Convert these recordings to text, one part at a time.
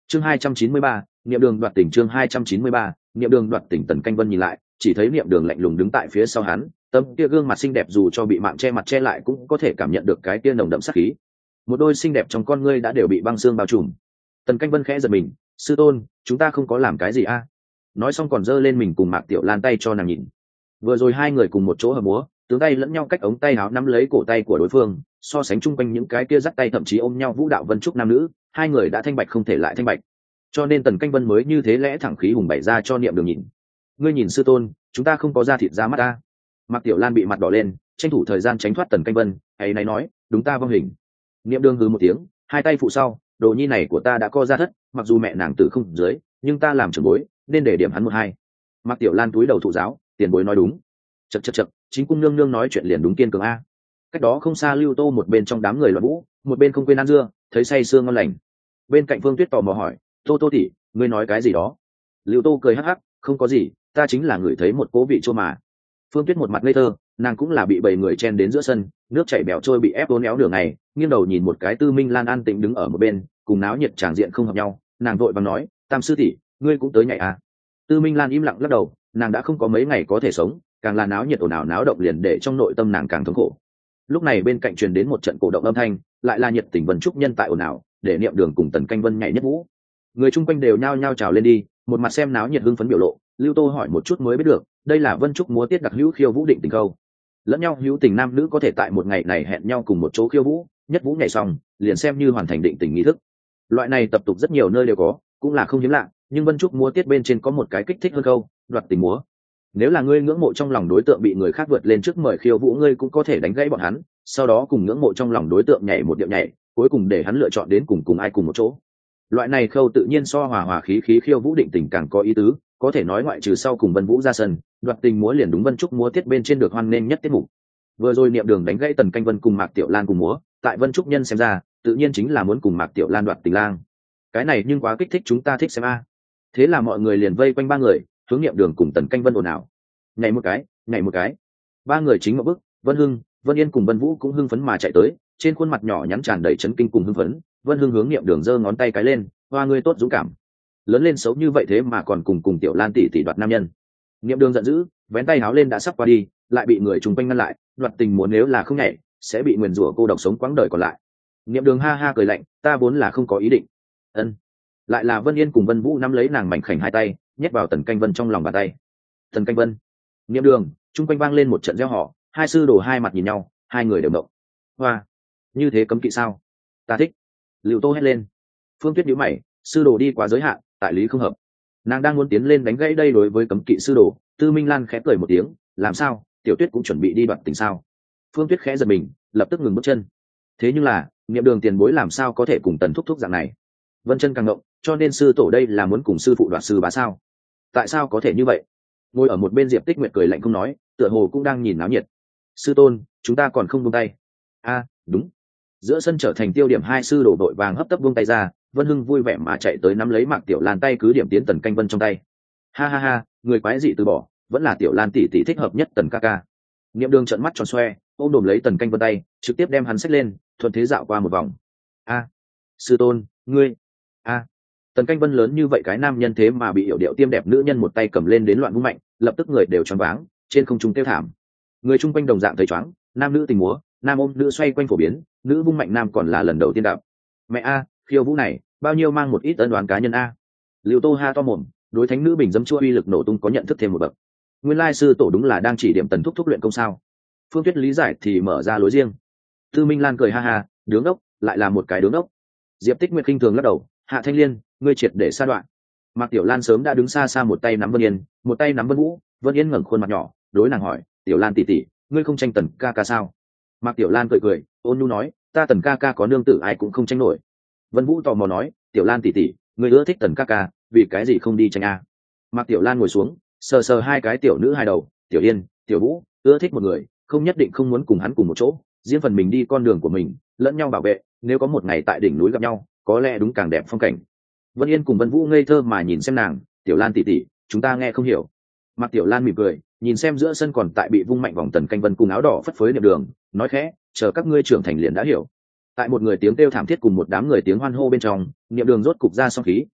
chương 293, niệm đường đoạt tỉnh. chương 293, niệm đường đoạt tỉnh. Tần Canh Vân nhìn lại, chỉ thấy niệm đường lạnh lùng đứng tại phía sau hắn, tấm kia gương mặt xinh đẹp dù cho bị mạng che mặt che lại cũng có thể cảm nhận được cái kia nồng đậm sát khí. Một đôi xinh đẹp trong con ngươi đã đều bị băng xương bao trùm. Tần Canh Vân khẽ giật mình, sư tôn, chúng ta không có làm cái gì a? Nói xong còn giơ lên mình cùng Mạc Tiểu Lan tay cho nàng nhìn. Vừa rồi hai người cùng một chỗ hợp múa, tướng tay lẫn nhau cách ống tay áo nắm lấy cổ tay của đối phương, so sánh chung quanh những cái kia dắt tay thậm chí ôm nhau vũ đạo vân trúc nam nữ, hai người đã thanh bạch không thể lại thanh bạch. Cho nên Tần Canh Vân mới như thế lẽ thẳng khí hùng bày ra cho niệm đường nhìn. Ngươi nhìn sư tôn, chúng ta không có da thịt ra mắt ta. Mạc Tiểu Lan bị mặt đỏ lên, tranh thủ thời gian tránh thoát Tần Canh Vân, ấy này nói, đúng ta vong hình. Niệm đường hừ một tiếng, hai tay phụ sau, đồ nhi này của ta đã co ra thất, mặc dù mẹ nàng tử không dưới, nhưng ta làm trưởng bối, nên để điểm hắn một hai. Mạc Tiểu Lan túi đầu thụ giáo, tiền bối nói đúng. Chậc chậc chậc, chính cung nương nương nói chuyện liền đúng kiên cường a. Cách đó không xa Lưu Tô một bên trong đám người loạn vũ, một bên không quên ăn dưa, thấy say sưa ngon lành. Bên cạnh Phương Tuyết tò mò hỏi, Tô Tô tỷ, ngươi nói cái gì đó? Lưu Tô cười hắc hắc, không có gì, ta chính là người thấy một cố vị chua mà. Phương Tuyết một mặt ngây thơ, nàng cũng là bị bầy người chen đến giữa sân, nước chảy bèo trôi bị ép uốn éo đường này, nghiêng đầu nhìn một cái Tư Minh Lan an tĩnh đứng ở một bên, cùng náo nhiệt tràng diện không hợp nhau, nàng vội vàng nói, Tam sư tỷ, ngươi cũng tới nhảy à? Tư Minh Lan im lặng lắc đầu, nàng đã không có mấy ngày có thể sống, càng là náo nhiệt ồn ào náo động liền để trong nội tâm nàng càng thống khổ. Lúc này bên cạnh truyền đến một trận cổ động âm thanh, lại là nhiệt tình Vân Trúc nhân tại ồn ào, để niệm đường cùng Tần Canh Vân nhảy nhất vũ. Người chung quanh đều nhao nhao trào lên đi, một mặt xem náo nhiệt hưng phấn biểu lộ. Lưu Tô hỏi một chút mới biết được, đây là Vân Trúc múa tiết đặc hữu khiêu vũ định tình câu. Lẫn nhau hữu tình nam nữ có thể tại một ngày này hẹn nhau cùng một chỗ khiêu vũ, nhất vũ nhảy xong, liền xem như hoàn thành định tình nghi thức. Loại này tập tục rất nhiều nơi đều có, cũng là không hiếm lạ, nhưng Vân Trúc múa tiết bên trên có một cái kích thích hơn câu, đoạt tình múa. Nếu là ngươi ngưỡng mộ trong lòng đối tượng bị người khác vượt lên trước mời khiêu vũ, ngươi cũng có thể đánh gãy bọn hắn, sau đó cùng ngưỡng mộ trong lòng đối tượng nhảy một điệu nhảy, cuối cùng để hắn lựa chọn đến cùng ai cùng một chỗ. Loại này khâu tự nhiên so hòa hòa khí khí khiêu vũ định tình càng có ý tứ, có thể nói ngoại trừ sau cùng Vân Vũ ra sân, đoạt tình múa liền đúng Vân Trúc múa tiết bên trên được hoan nghênh nhất tiết mục. Vừa rồi niệm đường đánh gãy Tần Canh Vân cùng Mạc Tiểu Lan cùng múa, tại Vân Trúc nhân xem ra, tự nhiên chính là muốn cùng Mạc Tiểu Lan đoạt tình lang. Cái này nhưng quá kích thích, chúng ta thích xem a. Thế là mọi người liền vây quanh ba người, hướng niệm đường cùng Tần Canh Vân ồn ào. Nhảy một cái, nhảy một cái. Ba người chính một bước, Vân Hưng, Vân Yên cùng Vân Vũ cũng hưng phấn mà chạy tới, trên khuôn mặt nhỏ nhắn tràn đầy chấn kinh cùng hưng phấn. Vân Hưng hướng niệm đường giơ ngón tay cái lên, hoa ngươi tốt dũng cảm, lớn lên xấu như vậy thế mà còn cùng Tiểu Lan tỷ tỷ đoạt nam nhân. Niệm đường giận dữ, vén tay háo lên đã sắp qua đi, lại bị người chung quanh ngăn lại, đoạt tình muốn nếu là không nhảy sẽ bị nguyền rủa cô độc sống quãng đời còn lại. Niệm đường ha ha cười lạnh, ta vốn là không có ý định. Ân. Lại là Vân Yên cùng Vân Vũ nắm lấy nàng mảnh khảnh hai tay, nhét vào Tần Canh Vân trong lòng bàn tay. Tần Canh Vân, Niệm đường, chung quanh vang lên một trận reo hò, hai sư đồ hai mặt nhìn nhau, hai người đều động. Hoa, như thế cấm kỵ sao? Ta thích. Lưu Tô hét lên. Phương Tuyết nhíu mày, sư đồ đi quá giới hạn, tại lý không hợp. Nàng đang muốn tiến lên đánh gãy đây đối với cấm kỵ sư đồ. Tư Minh Lan khẽ cười một tiếng, làm sao, Tiểu Tuyết cũng chuẩn bị đi đoạt tình sao? Phương Tuyết khẽ giật mình, lập tức ngừng bước chân. Thế nhưng là, Niệm đường tiền bối làm sao có thể cùng Tần thúc thúc dạng này? Vân chân càng động, cho nên sư tổ đây là muốn cùng sư phụ đoạt sư bá sao? Tại sao có thể như vậy? Ngồi ở một bên Diệp Tích Nguyệt cười lạnh không nói, tựa hồ cũng đang nhìn náo nhiệt. Sư tôn, chúng ta còn không buông tay. A, đúng. Giữa sân trở thành tiêu điểm, hai sư đổ đội vàng hấp tấp buông tay ra. Vân Hưng vui vẻ mà chạy tới nắm lấy Mạc Tiểu Lan tay cứ điểm tiến Tần Canh Vân trong tay. Ha ha ha, người quái dị từ bỏ, vẫn là Tiểu Lan tỷ tỷ thích hợp nhất Tần ca ca. Niệm đường trợn mắt tròn xoe, ôm đồm lấy Tần Canh Vân tay, trực tiếp đem hắn xách lên, thuận thế dạo qua một vòng. A, sư tôn, ngươi. A. Tần Canh Vân lớn như vậy cái nam nhân thế mà bị yểu điệu tiêm đẹp nữ nhân một tay cầm lên đến loạn vung mạnh, lập tức người đều choáng váng, trên không trung kêu thảm. Người chung quanh đồng dạng thấy choáng, nam nữ tình múa, nam ôm nữ xoay quanh phổ biến, nữ vung mạnh nam còn là lần đầu tiên đạp. Mẹ a, khiêu vũ này, bao nhiêu mang một ít ân đoán cá nhân a. Lưu Tô ha to mồm, đối thánh nữ bình dâm chua uy lực nổ tung có nhận thức thêm một bậc. Nguyên lai sư tổ đúng là đang chỉ điểm Tần thúc thúc luyện công sao? Phương Tuyết lý giải thì mở ra lối riêng. Tư Minh Lan cười ha ha, đứng ốc, lại là một cái đứng ốc. Diệp Tích Nguyệt khinh thường lắc đầu, Hạ Thanh Liên, ngươi triệt để sa đoạn. Mạc Tiểu Lan sớm đã đứng xa xa, một tay nắm Vân Yên, một tay nắm Vân Vũ. Vân Yên ngẩng khuôn mặt nhỏ, đối nàng hỏi, Tiểu Lan tỷ tỷ, ngươi không tranh Tần ca ca sao? Mạc Tiểu Lan cười cười, ôn nhu nói, ta Tần ca ca có nương tử ai cũng không tranh nổi. Vân Vũ tò mò nói, Tiểu Lan tỷ tỷ, ngươi ưa thích Tần ca ca, vì cái gì không đi tranh a? Mạc Tiểu Lan ngồi xuống, sờ sờ hai cái tiểu nữ hai đầu, Tiểu Yên, Tiểu Vũ, ưa thích một người, không nhất định không muốn cùng hắn cùng một chỗ, riêng phần mình đi con đường của mình, lẫn nhau bảo vệ, nếu có một ngày tại đỉnh núi gặp nhau, có lẽ đúng càng đẹp phong cảnh. Vân Yên cùng Vân Vũ ngây thơ mà nhìn xem nàng, Tiểu Lan tỷ tỷ, chúng ta nghe không hiểu. Mạc Tiểu Lan mỉm cười, nhìn xem giữa sân còn tại bị vung mạnh vòng Tần Canh Vân cùng áo đỏ phất phới Niệm đường, nói khẽ, chờ các ngươi trưởng thành liền đã hiểu. Tại một người tiếng kêu thảm thiết cùng một đám người tiếng hoan hô bên trong, Niệm đường rốt cục ra song khí,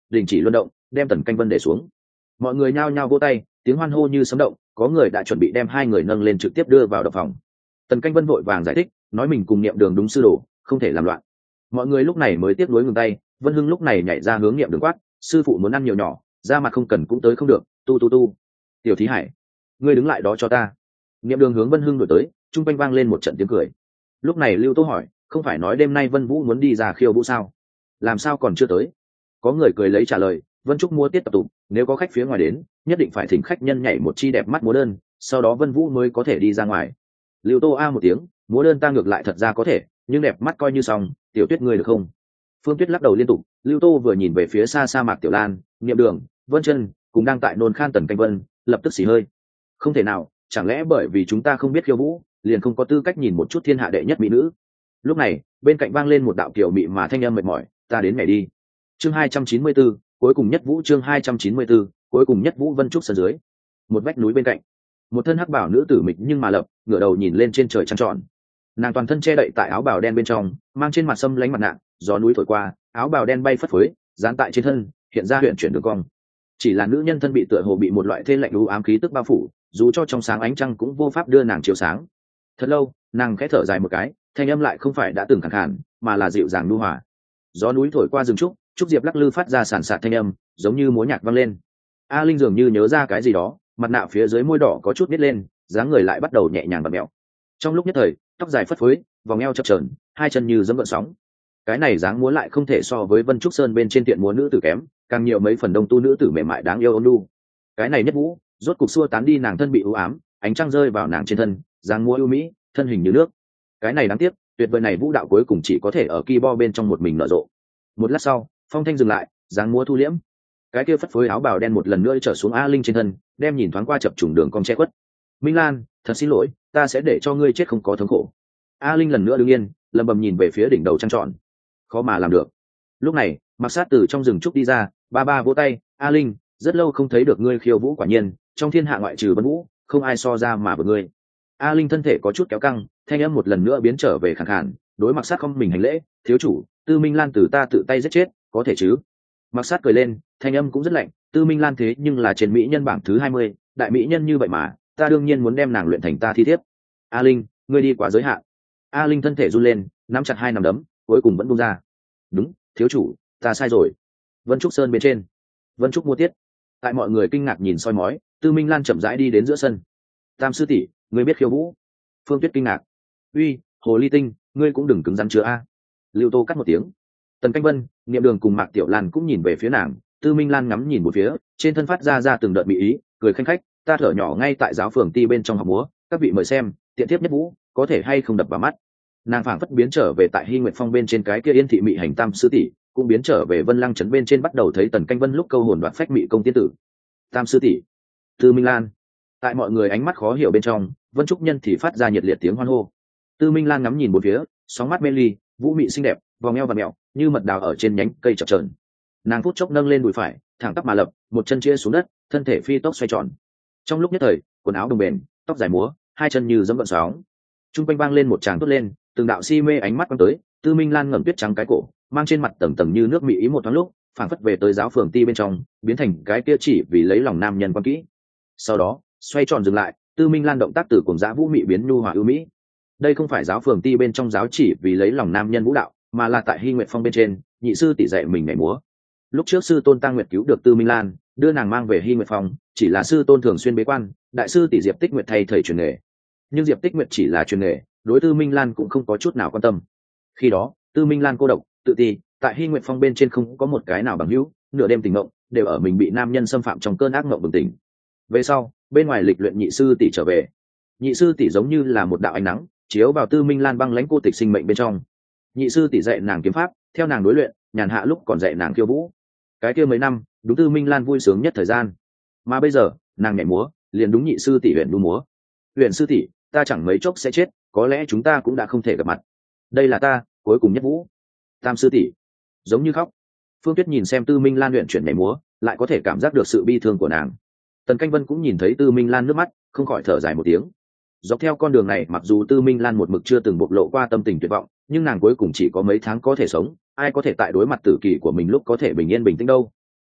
đình chỉ luân động, đem Tần Canh Vân để xuống. Mọi người nhao nhao vỗ tay, tiếng hoan hô như sấm động, có người đã chuẩn bị đem hai người nâng lên trực tiếp đưa vào động phòng. Tần Canh Vân vội vàng giải thích, nói mình cùng Niệm Đường đúng sư đồ, không thể làm loạn. Mọi người lúc này mới tiếc nuối ngừng tay. Vân Hưng lúc này nhảy ra hướng Niệm Đường quát, sư phụ muốn ăn nhiều nhỏ, ra mặt không cần cũng tới không được, tu. Tiểu Thí Hải, ngươi đứng lại đó cho ta. Niệm Đường hướng Vân Hưng đổi tới, trung quanh vang lên một trận tiếng cười. Lúc này Lưu Tô hỏi, không phải nói đêm nay Vân Vũ muốn đi ra khiêu vũ sao, làm sao còn chưa tới? Có người cười lấy trả lời, Vân Trúc mua tiết tập tụ, nếu có khách phía ngoài đến, nhất định phải thỉnh khách nhân nhảy một chi đẹp mắt múa đơn, sau đó Vân Vũ mới có thể đi ra ngoài. Lưu Tô a một tiếng, múa đơn ta ngược lại thật ra có thể, nhưng đẹp mắt coi như xong. Tiểu Tuyết ngươi được không? Phương Tuyết lắc đầu liên tục. Lưu Tô vừa nhìn về phía xa xa Mạc Tiểu Lan, Niệm Đường, Vân Chân cùng đang tại nôn khan Tần Canh Vân, lập tức xì hơi. Không thể nào, chẳng lẽ bởi vì chúng ta không biết khiêu vũ, liền không có tư cách nhìn một chút thiên hạ đệ nhất mỹ nữ? Lúc này, bên cạnh vang lên một đạo kiều mị mà thanh âm mệt mỏi, ta đến ngày đi. Chương 294, cuối cùng nhất vũ. Chương 294, cuối cùng nhất vũ. Vân Trúc sân dưới, một vách núi bên cạnh, một thân hắc bảo nữ tử mịch nhưng mà lập, ngửa đầu nhìn lên trên trời trăng tròn. Nàng toàn thân che đậy tại áo bào đen bên trong, mang trên mặt sâm lánh mặt nạ, gió núi thổi qua, áo bào đen bay phất phới, dán tại trên thân, hiện ra huyền chuyển đường cong. Chỉ là nữ nhân thân bị tựa hồ bị một loại thê lạnh u ám khí tức bao phủ, dù cho trong sáng ánh trăng cũng vô pháp đưa nàng chiếu sáng. Thật lâu, nàng khẽ thở dài một cái, thanh âm lại không phải đã từng khàn khàn, mà là dịu dàng nhu hòa. Gió núi thổi qua rừng trúc diệp lắc lư phát ra sàn sạt thanh âm, giống như múa nhạc vang lên. A Linh dường như nhớ ra cái gì đó, mặt nạ phía dưới môi đỏ có chút nít lên, dáng người lại bắt đầu nhẹ nhàng và mèo. Trong lúc nhất thời, tóc dài phất phới, vòng eo chập chờn, hai chân như dẫm gợn sóng. Cái này dáng múa lại không thể so với Vân Trúc Sơn bên trên tiện múa nữ tử kém, càng nhiều mấy phần đông tu nữ tử mềm mại đáng yêu ôn nhu. Cái này nhất vũ, rốt cục xua tán đi nàng thân bị u ám, ánh trăng rơi vào nàng trên thân, dáng múa ưu mỹ, thân hình như nước. Cái này đáng tiếc, tuyệt vời này vũ đạo cuối cùng chỉ có thể ở keyboard bên trong một mình nở rộ. Một lát sau, phong thanh dừng lại, dáng múa thu liễm. Cái kia phất phới áo bào đen một lần nữa trở xuống A Linh trên thân, đem nhìn thoáng qua chập trùng đường cong che khuất. Minh Lan, thật xin lỗi, ta sẽ để cho ngươi chết không có thống khổ. A Linh lần nữa đứng yên, lẩm bẩm nhìn về phía đỉnh đầu trăng tròn. Khó mà làm được. Lúc này, Mặc Sát từ trong rừng trúc đi ra, ba vỗ tay, A Linh, rất lâu không thấy được ngươi khiêu vũ, quả nhiên, trong thiên hạ ngoại trừ Vân Vũ, không ai so ra mà với ngươi. A Linh thân thể có chút kéo căng, thanh âm một lần nữa biến trở về khàn khàn, đối Mặc Sát không mình hành lễ, thiếu chủ, Tư Minh Lan từ ta tự tay giết chết, có thể chứ? Mặc Sát cười lên, thanh âm cũng rất lạnh, Tư Minh Lan thế nhưng là trên mỹ nhân bảng thứ 20, đại mỹ nhân như vậy mà, ta đương nhiên muốn đem nàng luyện thành ta thi thiếp. A Linh, ngươi đi quá giới hạn. A Linh thân thể run lên, nắm chặt hai nắm đấm, cuối cùng vẫn buông ra. Đúng, thiếu chủ, ta sai rồi. Vân Trúc Sơn bên trên, Vân Trúc mua tiết. Tại mọi người kinh ngạc nhìn soi mói, Tư Minh Lan chậm rãi đi đến giữa sân. Tam sư tỷ, ngươi biết khiêu vũ? Phương Tuyết kinh ngạc. Uy, hồ ly tinh, ngươi cũng đừng cứng rắn chưa a. Lưu Tô cắt một tiếng. Tần Canh Vân, Niệm Đường cùng Mạc Tiểu Lan cũng nhìn về phía nàng. Tư Minh Lan ngắm nhìn một phía, trên thân phát ra từng đợt mỹ ý, cười khanh khách, ta thở nhỏ ngay tại giáo phường ti bên trong học múa, các vị mời xem, tiện tiếp nhất vũ, có thể hay không đập vào mắt. Nàng phảng phất biến trở về tại Hy Nguyệt Phong bên trên cái kia Yên thị mị hành tam sư tỷ, cũng biến trở về Vân Lăng trấn bên trên bắt đầu thấy Tần Canh Vân lúc câu hồn đoạt phách mị công tiên tử. Tam sư tỷ, Tư Minh Lan. Tại mọi người ánh mắt khó hiểu bên trong, Vân Trúc Nhân thì phát ra nhiệt liệt tiếng hoan hô. Tư Minh Lan ngắm nhìn một phía, sóng mắt mê ly, vũ mị xinh đẹp, vòng eo và mèo, như mật đào ở trên nhánh cây chập chờn. Nàng phút chốc nâng lên đùi phải, thẳng tắp mà lập, một chân chia xuống đất, thân thể phi tốc xoay tròn. Trong lúc nhất thời, quần áo đồng bền, tóc dài múa, hai chân như dẫm vận sóng. Trung quanh vang lên một tràng tốt lên, từng đạo si mê ánh mắt quan tới. Tư Minh Lan ngẩng tuyết trắng cái cổ, mang trên mặt tầng tầng như nước mỹ ý một thoáng lúc, phảng phất về tới giáo phường ti bên trong, biến thành cái kia chỉ vì lấy lòng nam nhân quan kỹ. Sau đó, xoay tròn dừng lại, Tư Minh Lan động tác từ cuồng dã vũ mị biến nhu hòa ưu mỹ. Đây không phải giáo phường ti bên trong giáo chỉ vì lấy lòng nam nhân vũ đạo, mà là tại Hy Nguyệt Phong bên trên, nhị sư tỷ dạy mình nhảy múa. Lúc trước sư tôn Tăng Nguyệt cứu được Tư Minh Lan, đưa nàng mang về Hy Nguyệt Phong, chỉ là sư tôn thường xuyên bế quan, đại sư tỷ Diệp Tích Nguyệt thay thầy truyền nghề. Nhưng Diệp Tích Nguyệt chỉ là truyền nghề, đối Tư Minh Lan cũng không có chút nào quan tâm. Khi đó, Tư Minh Lan cô độc, tự ti, tại Hy Nguyệt Phong bên trên không có một cái nào bằng hữu, nửa đêm tỉnh mộng, đều ở mình bị nam nhân xâm phạm trong cơn ác mộng bừng tỉnh. Về sau, bên ngoài lịch luyện nhị sư tỷ trở về. Nhị sư tỷ giống như là một đạo ánh nắng, chiếu vào Tư Minh Lan băng lãnh cô tịch sinh mệnh bên trong. Nhị sư tỷ dạy nàng kiếm pháp, theo nàng đối luyện, nhàn hạ lúc còn dạy nàng khiêu vũ. Cái kia mấy năm, đúng Tư Minh Lan vui sướng nhất thời gian. Mà bây giờ, nàng nhảy múa, liền đúng nhị sư tỷ huyền đu múa. Huyền sư tỷ, ta chẳng mấy chốc sẽ chết, có lẽ chúng ta cũng đã không thể gặp mặt. Đây là ta, cuối cùng nhất vũ. Tam sư tỷ, giống như khóc. Phương Tuyết nhìn xem Tư Minh Lan luyện chuyển nhảy múa, lại có thể cảm giác được sự bi thương của nàng. Tần Canh Vân cũng nhìn thấy Tư Minh Lan nước mắt, không khỏi thở dài một tiếng. Dọc theo con đường này, mặc dù Tư Minh Lan một mực chưa từng bộc lộ qua tâm tình tuyệt vọng, nhưng nàng cuối cùng chỉ có mấy tháng có thể sống, ai có thể tại đối mặt tử kỳ của mình lúc có thể bình yên bình tĩnh đâu.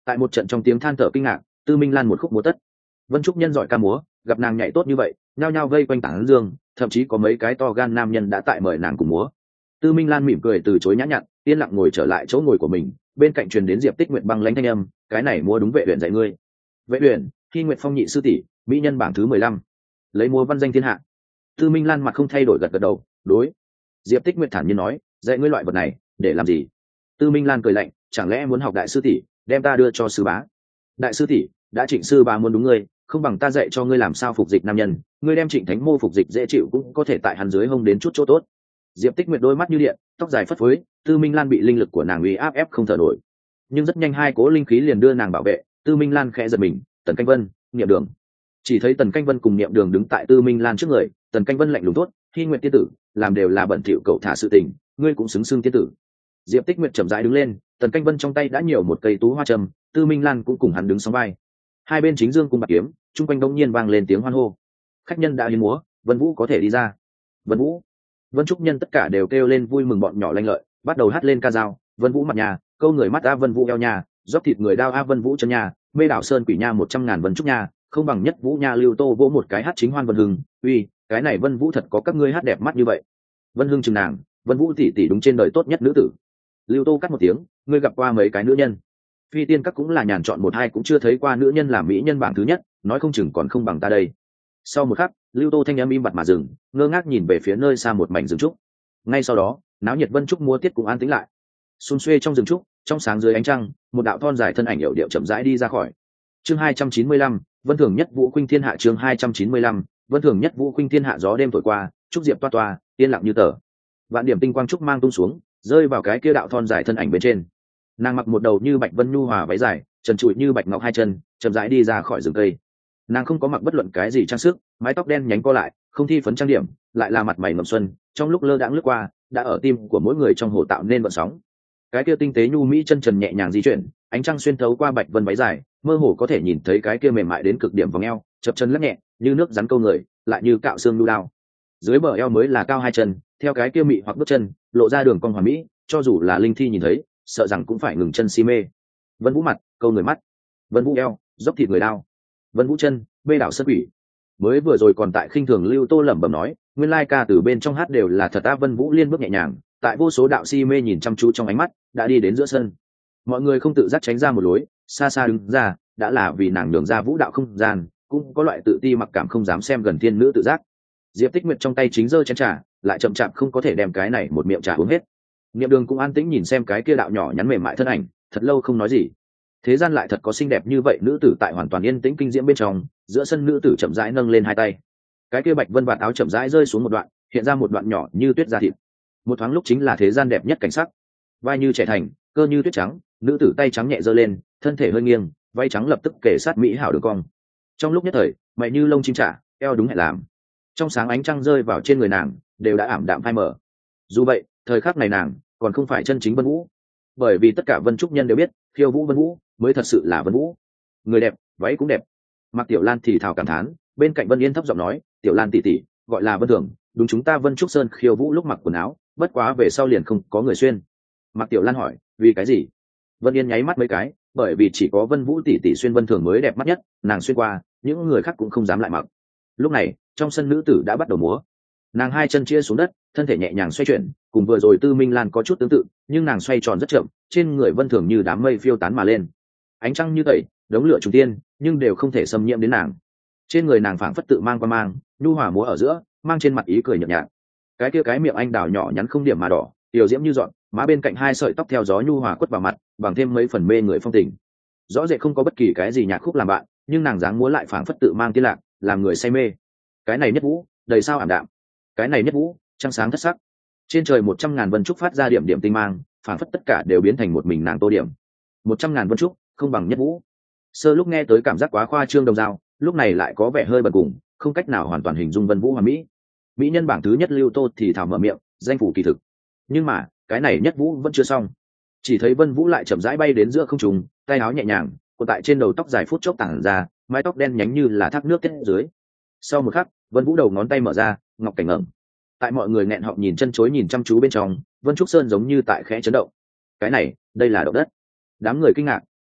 Tại một trận trong tiếng than thở kinh ngạc, Tư Minh Lan một khúc múa tất. Vân Trúc Nhân giỏi ca múa, gặp nàng nhảy tốt như vậy, nhao nhao vây quanh tảng dương, thậm chí có mấy cái to gan nam nhân đã tại mời nàng cùng múa. Tư Minh Lan mỉm cười từ chối nhã nhặn, yên lặng ngồi trở lại chỗ ngồi của mình, bên cạnh truyền đến Diệp Tích Nguyệt băng lãnh thanh âm, cái này múa đúng Vệ Uyển dạy ngươi. Vệ Uyển, Khi Nguyệt Phong nhị sư tỷ, mỹ nhân bảng thứ 15. Lấy múa văn danh thiên hạ. Tư Minh Lan mặt không thay đổi gật gật đầu, đối. Diệp Tích Nguyệt thản nhiên nói, dạy ngươi loại vật này, để làm gì? Tư Minh Lan cười lạnh, chẳng lẽ muốn học đại sư tỷ, đem ta đưa cho sư bá? Đại sư tỷ, đã Trịnh sư bá muốn đúng ngươi, không bằng ta dạy cho ngươi làm sao phục dịch nam nhân, ngươi đem Trịnh Thánh Mô phục dịch dễ chịu cũng có thể tại hắn dưới hông đến chút chỗ tốt. Diệp Tích Nguyệt đôi mắt như điện, tóc dài phất phới, Tư Minh Lan bị linh lực của nàng uy áp ép không thở nổi. Nhưng rất nhanh hai cố linh khí liền đưa nàng bảo vệ, Tư Minh Lan khẽ giật mình, Tần Canh Vân, Niệm Đường. Chỉ thấy Tần Canh Vân cùng Niệm Đường đứng tại Tư Minh Lan trước người, Tần Canh Vân lạnh lùng tốt, Khi Nguyệt tiên tử, làm đều là bẩn thỉu cậu thả sự tình, ngươi cũng xứng xưng tiên tử. Diệp Tích Nguyệt chậm rãi đứng lên, Tần Canh Vân trong tay đã nhiều một cây tú hoa trầm, Tư Minh Lan cũng cùng hắn đứng song vai. Hai bên chính dương cung bạc kiếm, chung quanh đống nhiên vang lên tiếng hoan hô. Khách nhân đã hiến múa, Vân Vũ có thể đi ra. Vân Vũ, Vân Trúc Nhân tất cả đều kêu lên vui mừng, bọn nhỏ lanh lợi, bắt đầu hát lên ca dao. Vân Vũ mặt nhà, câu người mắt a Vân Vũ eo nhà, dốc thịt người đao a Vân Vũ chân nhà, mê đảo sơn quỷ nha 100.000 Vân Trúc nha, không bằng nhất Vũ nha Lưu Tô vỗ một cái hát chính hoan Vân Hưng, uy, cái này Vân Vũ thật có các ngươi hát đẹp mắt như vậy. Vân Hưng chừng nàng, Vân Vũ tỷ tỷ đúng trên đời tốt nhất nữ tử. Lưu Tô cắt một tiếng, ngươi gặp qua mấy cái nữ nhân? Phi tiên các cũng là nhàn chọn một hai cũng chưa thấy qua nữ nhân làm mỹ nhân bảng thứ nhất, nói không chừng còn không bằng ta đây. Sau một khắc, Lưu Tô thanh âm im bặt mà dừng, ngơ ngác nhìn về phía nơi xa một mảnh rừng trúc. Ngay sau đó, náo nhiệt Vân Trúc múa tiết cũng an tĩnh lại. Xun xuê trong rừng trúc, trong sáng dưới ánh trăng, một đạo thon dài thân ảnh hiệu điệu chậm rãi đi ra khỏi. Chương 295, Vân Thường Nhất Vũ Khuynh Thiên Hạ. Chương 295, Vân Thường Nhất Vũ Khuynh Thiên Hạ. Gió đêm thổi qua, trúc diệp toa toa, yên lặng như tờ. Vạn điểm tinh quang trúc mang tung xuống, rơi vào cái kia đạo thon dài thân ảnh bên trên. Nàng mặc một đầu như bạch vân nhu hòa váy dài, trần trụi như bạch ngọc hai chân, chậm rãi đi ra khỏi rừng cây. Nàng không có mặc bất luận cái gì trang sức, mái tóc đen nhánh co lại, không thi phấn trang điểm, lại là mặt mày ngậm xuân, trong lúc lơ đãng lướt qua, đã ở tim của mỗi người trong hồ tạo nên vận sóng. Cái kia tinh tế nhu mỹ chân trần nhẹ nhàng di chuyển, ánh trăng xuyên thấu qua bạch vân váy dài, mơ hồ có thể nhìn thấy cái kia mềm mại đến cực điểm vòng eo, chập chân lắc nhẹ, như nước rắn câu người, lại như cạo xương lưu đao. Dưới bờ eo mới là cao hai chân, theo cái kia mị hoặc bước chân, lộ ra đường cong hoàn mỹ, cho dù là linh thi nhìn thấy, sợ rằng cũng phải ngừng chân si mê. Vân Vũ mặt, câu người mắt. Vân Vũ eo, dốc thịt người đao. Vân Vũ chân, bê đảo sơn quỷ. Mới vừa rồi còn tại khinh thường Lưu Tô lẩm bẩm nói, nguyên lai ca từ bên trong hát đều là thật. Vân Vũ liên bước nhẹ nhàng, tại vô số đạo si mê nhìn chăm chú trong ánh mắt, đã đi đến giữa sân. Mọi người không tự giác tránh ra một lối, xa xa đứng ra, đã là vì nàng nhường ra vũ đạo không gian, cũng có loại tự ti mặc cảm không dám xem gần thiên nữ tự giác. Diệp Tích Nguyệt trong tay chính giơ chén trà, lại chậm chạp không có thể đem cái này một miệng trà uống hết. Niệm Đường cũng an tĩnh nhìn xem cái kia đạo nhỏ nhắn mềm mại thân ảnh, thật lâu không nói gì. Thế gian lại thật có xinh đẹp như vậy nữ tử tại hoàn toàn yên tĩnh kinh diễm bên trong, giữa sân nữ tử chậm rãi nâng lên hai tay. Cái kia bạch vân vạt áo chậm rãi rơi xuống một đoạn, hiện ra một đoạn nhỏ như tuyết da thịt. Một thoáng lúc chính là thế gian đẹp nhất cảnh sắc. Vai như trẻ thành, cơ như tuyết trắng, nữ tử tay trắng nhẹ giơ lên, thân thể hơi nghiêng, vai trắng lập tức kể sát mỹ hảo đường cong. Trong lúc nhất thời, mày như lông chim trả, eo đúng hẹn làm. Trong sáng ánh trăng rơi vào trên người nàng, đều đã ảm đạm phai mờ. Dù vậy, thời khắc này nàng còn không phải chân chính Vân Vũ, bởi vì tất cả Vân Trúc nhân đều biết, khiêu vũ Vân Vũ mới thật sự là Vân Vũ. Người đẹp, váy cũng đẹp. Mạc Tiểu Lan thì thào cảm thán, bên cạnh Vân Yên thấp giọng nói, Tiểu Lan tỷ tỷ, gọi là Vân Thường, đúng chúng ta Vân Trúc Sơn khiêu vũ lúc mặc quần áo, bất quá về sau liền không có người xuyên. Mạc Tiểu Lan hỏi, vì cái gì? Vân Yên nháy mắt mấy cái, bởi vì chỉ có Vân Vũ tỷ tỷ xuyên Vân Thường mới đẹp mắt nhất, nàng xuyên qua, những người khác cũng không dám lại mặc. Lúc này, trong sân nữ tử đã bắt đầu múa. Nàng hai chân chia xuống đất, thân thể nhẹ nhàng xoay chuyển, cùng vừa rồi Tư Minh Lan có chút tương tự, nhưng nàng xoay tròn rất chậm, trên người Vân Thường như đám mây phiêu tán mà lên. Ánh trăng như tẩy, đống lửa trùng tiên, nhưng đều không thể xâm nhiễm đến nàng. Trên người nàng phảng phất tự mang qua mang, nhu hòa múa ở giữa, mang trên mặt ý cười nhợt nhạt. Cái kia cái miệng anh đào nhỏ nhắn không điểm mà đỏ, tiểu diễm như dọn, má bên cạnh hai sợi tóc theo gió nhu hòa quất vào mặt, bằng thêm mấy phần mê người phong tình. Rõ rệt không có bất kỳ cái gì nhạc khúc làm bạn, nhưng nàng dáng múa lại phảng phất tự mang tiên lạc, làm người say mê. Cái này nhất vũ, đầy sao ảm đạm. Cái này nhất vũ, trăng sáng thất sắc. Trên trời 100.000 vân trúc phát ra điểm điểm tinh mang, phảng phất tất cả đều biến thành một mình nàng tô điểm. 100.000 vân trúc, không bằng nhất vũ. Sơ lúc nghe tới cảm giác quá khoa trương đồng dao, lúc này lại có vẻ hơi bần cùng, không cách nào hoàn toàn hình dung Vân Vũ hoàn mỹ. Mỹ nhân bảng thứ nhất Lưu Tô thì thào mở miệng, danh phủ kỳ thực. Nhưng mà, cái này nhất vũ vẫn chưa xong. Chỉ thấy Vân Vũ lại chậm rãi bay đến giữa không trung, tay áo nhẹ nhàng, cuộn tại trên đầu tóc dài phút chốc tản ra, mái tóc đen nhánh như là thác nước tiết dưới. Sau một khắc, Vân Vũ đầu ngón tay mở ra, ngọc cảnh ngẩng. Tại mọi người nghẹn họng nhìn chân chối nhìn chăm chú bên trong, Vân Trúc Sơn giống như tại khẽ chấn động. Cái này, đây là động đất. Đám người kinh ngạc,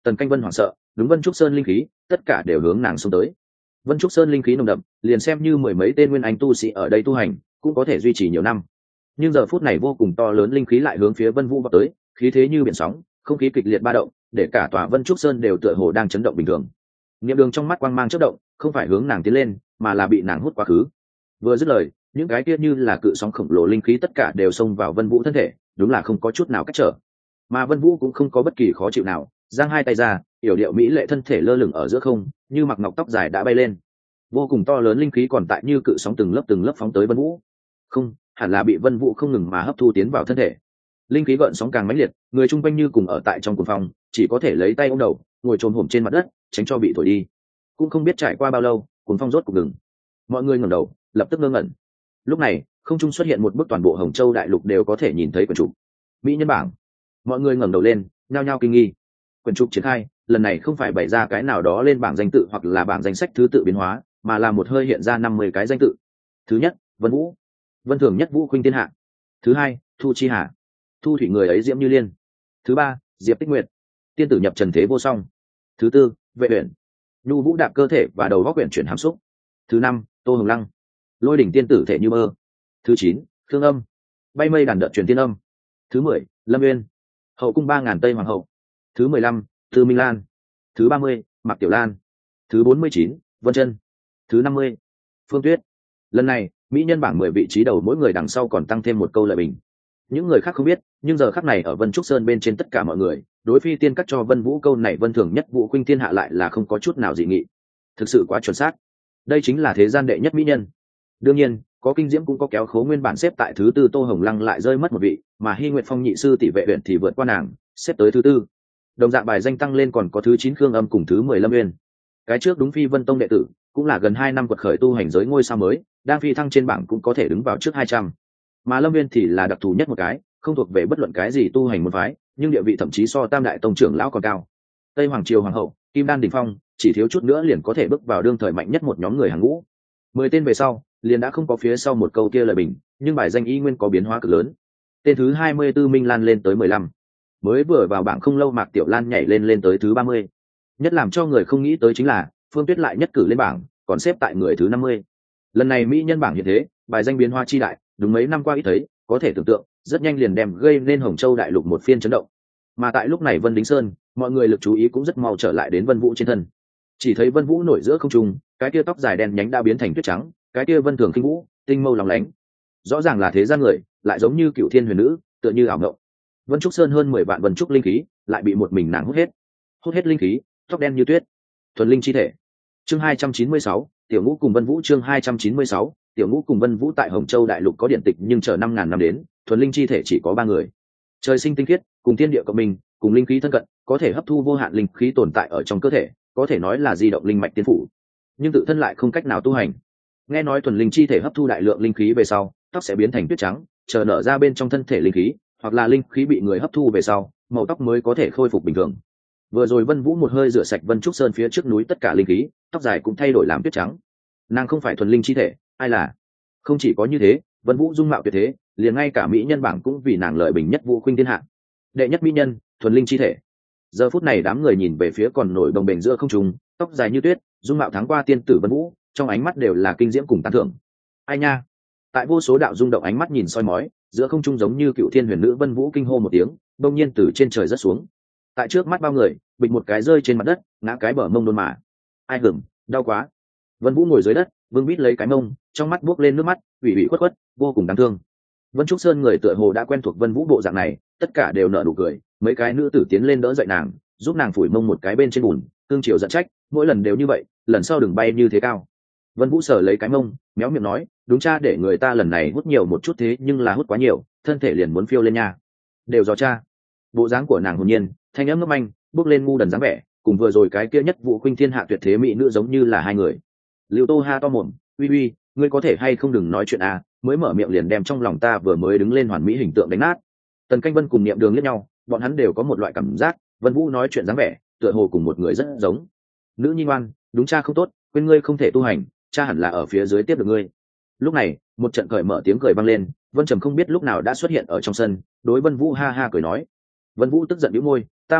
Tần Canh Vân hoảng sợ, đúng Vân Trúc Sơn linh khí tất cả đều hướng nàng xông tới. Vân Trúc Sơn linh khí nồng đậm, liền xem như mười mấy tên nguyên anh tu sĩ ở đây tu hành cũng có thể duy trì nhiều năm, nhưng giờ phút này vô cùng to lớn linh khí lại hướng phía Vân Vũ vào tới, khí thế như biển sóng, không khí kịch liệt ba động, để cả tòa Vân Trúc Sơn đều tựa hồ đang chấn động bình thường. Niệm Đường trong mắt quang mang chớp động, không phải hướng nàng tiến lên, mà là bị nàng hút quá khứ. Vừa dứt lời, những cái kia như là cự sóng khổng lồ linh khí tất cả đều xông vào Vân Vũ thân thể, đúng là không có chút nào cách trở. Mà Vân Vũ cũng không có bất kỳ khó chịu nào, giang hai tay ra, yểu điệu mỹ lệ thân thể lơ lửng ở giữa không, như mặc ngọc tóc dài đã bay lên. Vô cùng to lớn linh khí còn tại như cự sóng từng lớp phóng tới Vân Vũ. Không, hẳn là bị Vân Vũ không ngừng mà hấp thu tiến vào thân thể. Linh khí gợn sóng càng mãnh liệt, người chung quanh như cùng ở tại trong cuồng phong, chỉ có thể lấy tay ôm đầu, ngồi chồm hổm trên mặt đất, tránh cho bị thổi đi. Cũng không biết trải qua bao lâu, cuồng phong rốt cục ngừng. Mọi người ngẩng đầu, lập tức ngơ ngẩn. Lúc này, không trung xuất hiện một bức toàn bộ Hồng Châu đại lục đều có thể nhìn thấy quyển trục. Mỹ nhân bảng. Mọi người ngẩng đầu lên, nhao nhao kinh nghi. Quyển trục triển khai, lần này không phải bày ra cái nào đó lên bảng danh tự hoặc là bảng danh sách thứ tự biến hóa, mà là một hơi hiện ra 50 cái danh tự. Thứ nhất, Vân Vũ. Vân Thường Nhất Vũ khuynh thiên hạ. Thứ hai, Thu Chi Hà. Thu thủy người ấy diễm như liên. Thứ ba, Diệp Tích Nguyệt. Tiên tử nhập trần thế vô song. Thứ tư, Vệ Uyển. Nhu Vũ đạp cơ thể và đầu góc quyển chuyển hàm xúc. Thứ năm, Tô Hồng Lăng. Lôi đỉnh tiên tử thể như mơ. Thứ chín, Khương Âm. Bay mây đàn đợt truyền tiên âm. Thứ 10, Lâm Uyên. Hậu cung 3000 Tây Hoàng hậu. Thứ 15, Tư Minh Lan. Thứ 30, Mạc Tiểu Lan. Thứ 49, Vân Chân. Thứ 50, Phương Tuyết. Lần này, mỹ nhân bảng 10 vị trí đầu mỗi người đằng sau còn tăng thêm một câu lợi bình. Những người khác không biết, nhưng giờ khắc này ở Vân Trúc Sơn bên trên tất cả mọi người, đối phi tiên cắt cho Vân Vũ câu này Vân Thường Nhất Vũ khuynh thiên hạ lại là không có chút nào dị nghị. Thực sự quá chuẩn xác. Đây chính là thế gian đệ nhất mỹ nhân. Đương nhiên, có kinh diễm cũng có kéo khố, nguyên bản xếp tại thứ tư Tô Hồng Lăng lại rơi mất một vị, mà Hy Nguyệt Phong nhị sư tỷ Vệ Uyển thì vượt qua nàng, xếp tới thứ tư. Đồng dạng bài danh tăng lên còn có thứ 9 Khương Âm cùng thứ 10 Lâm Uyên. Cái trước đúng Phi Vân Tông đệ tử, cũng là gần 2 năm quật khởi tu hành giới ngôi sao mới, đang phi thăng trên bảng cũng có thể đứng vào trước 200. Mà Lâm Uyên thì là đặc thù nhất một cái, không thuộc về bất luận cái gì tu hành môn phái, nhưng địa vị thậm chí so Tam đại tông trưởng lão còn cao. Tây Hoàng triều hoàng hậu, Kim Đan đỉnh phong, chỉ thiếu chút nữa liền có thể bước vào đương thời mạnh nhất một nhóm người hàng ngũ. 10 tên về sau, liền đã không có phía sau một câu kia lời bình, nhưng bài danh y nguyên có biến hóa cực lớn. Tên thứ 24 Minh Lan lên tới 15. Mới vừa vào bảng không lâu Mạc Tiểu Lan nhảy lên tới thứ 30. Nhất làm cho người không nghĩ tới chính là Phương Tuyết lại nhất cử lên bảng, còn xếp tại người thứ 50. Lần này mỹ nhân bảng như thế, bài danh biến hóa chi đại, đúng mấy năm qua ít thấy, có thể tưởng tượng, rất nhanh liền đem gây nên Hồng Châu đại lục một phiên chấn động. Mà tại lúc này Vân Đính Sơn, mọi người lực chú ý cũng rất mau trở lại đến Vân Vũ trên thân. Chỉ thấy Vân Vũ nổi giữa không trung, cái kia tóc dài đen nhánh đã biến thành tuyết trắng, cái kia Vân Thường Khinh Vũ, tinh mâu lóng lánh. Rõ ràng là thế gian người, lại giống như cựu thiên huyền nữ, tựa như ảo ngộng. Vân Trúc Sơn hơn 10 vạn vân trúc linh khí, lại bị một mình nàng hút hết linh khí, tóc đen như tuyết, thuần linh chi thể. Chương 296, Tiểu Ngũ cùng Vân Vũ. Chương 296, Tiểu Ngũ cùng Vân Vũ. Tại Hồng Châu đại lục có điển tịch, nhưng chờ 5000 năm đến, thuần linh chi thể chỉ có 3 người. Trời sinh tinh khiết, cùng thiên địa cộng minh, cùng linh khí thân cận, có thể hấp thu vô hạn linh khí tồn tại ở trong cơ thể, có thể nói là di động linh mạch tiên phủ, nhưng tự thân lại không cách nào tu hành. Nghe nói thuần linh chi thể hấp thu đại lượng linh khí về sau, tóc sẽ biến thành tuyết trắng, chờ nở ra bên trong thân thể linh khí, hoặc là linh khí bị người hấp thu về sau, màu tóc mới có thể khôi phục bình thường. Vừa rồi Vân Vũ một hơi rửa sạch Vân Trúc Sơn phía trước núi tất cả linh khí, tóc dài cũng thay đổi làm tuyết trắng. Nàng không phải thuần linh chi thể, ai là? Không chỉ có như thế, Vân Vũ dung mạo tuyệt thế, liền ngay cả mỹ nhân bảng cũng vì nàng lợi bình nhất Vũ khuynh thiên hạ. Đệ nhất mỹ nhân, thuần linh chi thể. Giờ phút này đám người nhìn về phía còn nổi đồng bền giữa không trung, tóc dài như tuyết, dung mạo thắng qua tiên tử Vân Vũ, trong ánh mắt đều là kinh diễm cùng tán thưởng. Ai nha? Tại vô số đạo rung động ánh mắt nhìn soi mói, giữa không trung giống như cựu thiên huyền nữ Vân Vũ kinh hô một tiếng, đông nhiên từ trên trời rớt xuống. Tại trước mắt bao người, bịch một cái rơi trên mặt đất, ngã cái bờ mông đôn mà. Ai hửng, đau quá. Vân Vũ ngồi dưới đất, vương vít lấy cái mông, trong mắt buốc lên nước mắt, ủy khuất, vô cùng đáng thương. Vân Trúc Sơn người tựa hồ đã quen thuộc Vân Vũ bộ dạng này, tất cả đều nở nụ cười. Mấy cái nữ tử tiến lên đỡ dậy nàng, giúp nàng phủi mông một cái bên trên bùn, tương chiều giận trách, mỗi lần đều như vậy, lần sau đừng bay như thế cao. Vân Vũ sờ lấy cái mông, méo miệng nói, đúng cha để người ta lần này hút nhiều một chút thế nhưng là hút quá nhiều, thân thể liền muốn phiêu lên nha. Đều do cha. Bộ dáng của nàng hồn nhiên, thanh âm ngấp anh, bước lên ngu đần dáng vẻ, cùng vừa rồi cái kia nhất Vũ khuynh thiên hạ tuyệt thế mỹ nữ giống như là hai người. Lưu Tô ha to mồm, uy, ngươi có thể hay không đừng nói chuyện à, mới mở miệng liền đem trong lòng ta vừa mới đứng lên hoàn mỹ hình tượng đánh nát. Tần Canh Vân cùng Niệm Đường liếc nhau, bọn hắn đều có một loại cảm giác, Vân Vũ nói chuyện dáng vẻ, tựa hồ cùng một người rất giống. Nữ nhi ngoan, đúng cha không tốt, quên ngươi không thể tu hành, cha hẳn là ở phía dưới tiếp được ngươi. Lúc này, một trận cởi mở tiếng cười vang lên, Vân Trầm không biết lúc nào đã xuất hiện ở trong sân, đối Vân Vũ ha ha cười nói. Vân Vũ tức giận bĩu môi, ta mặc kệ,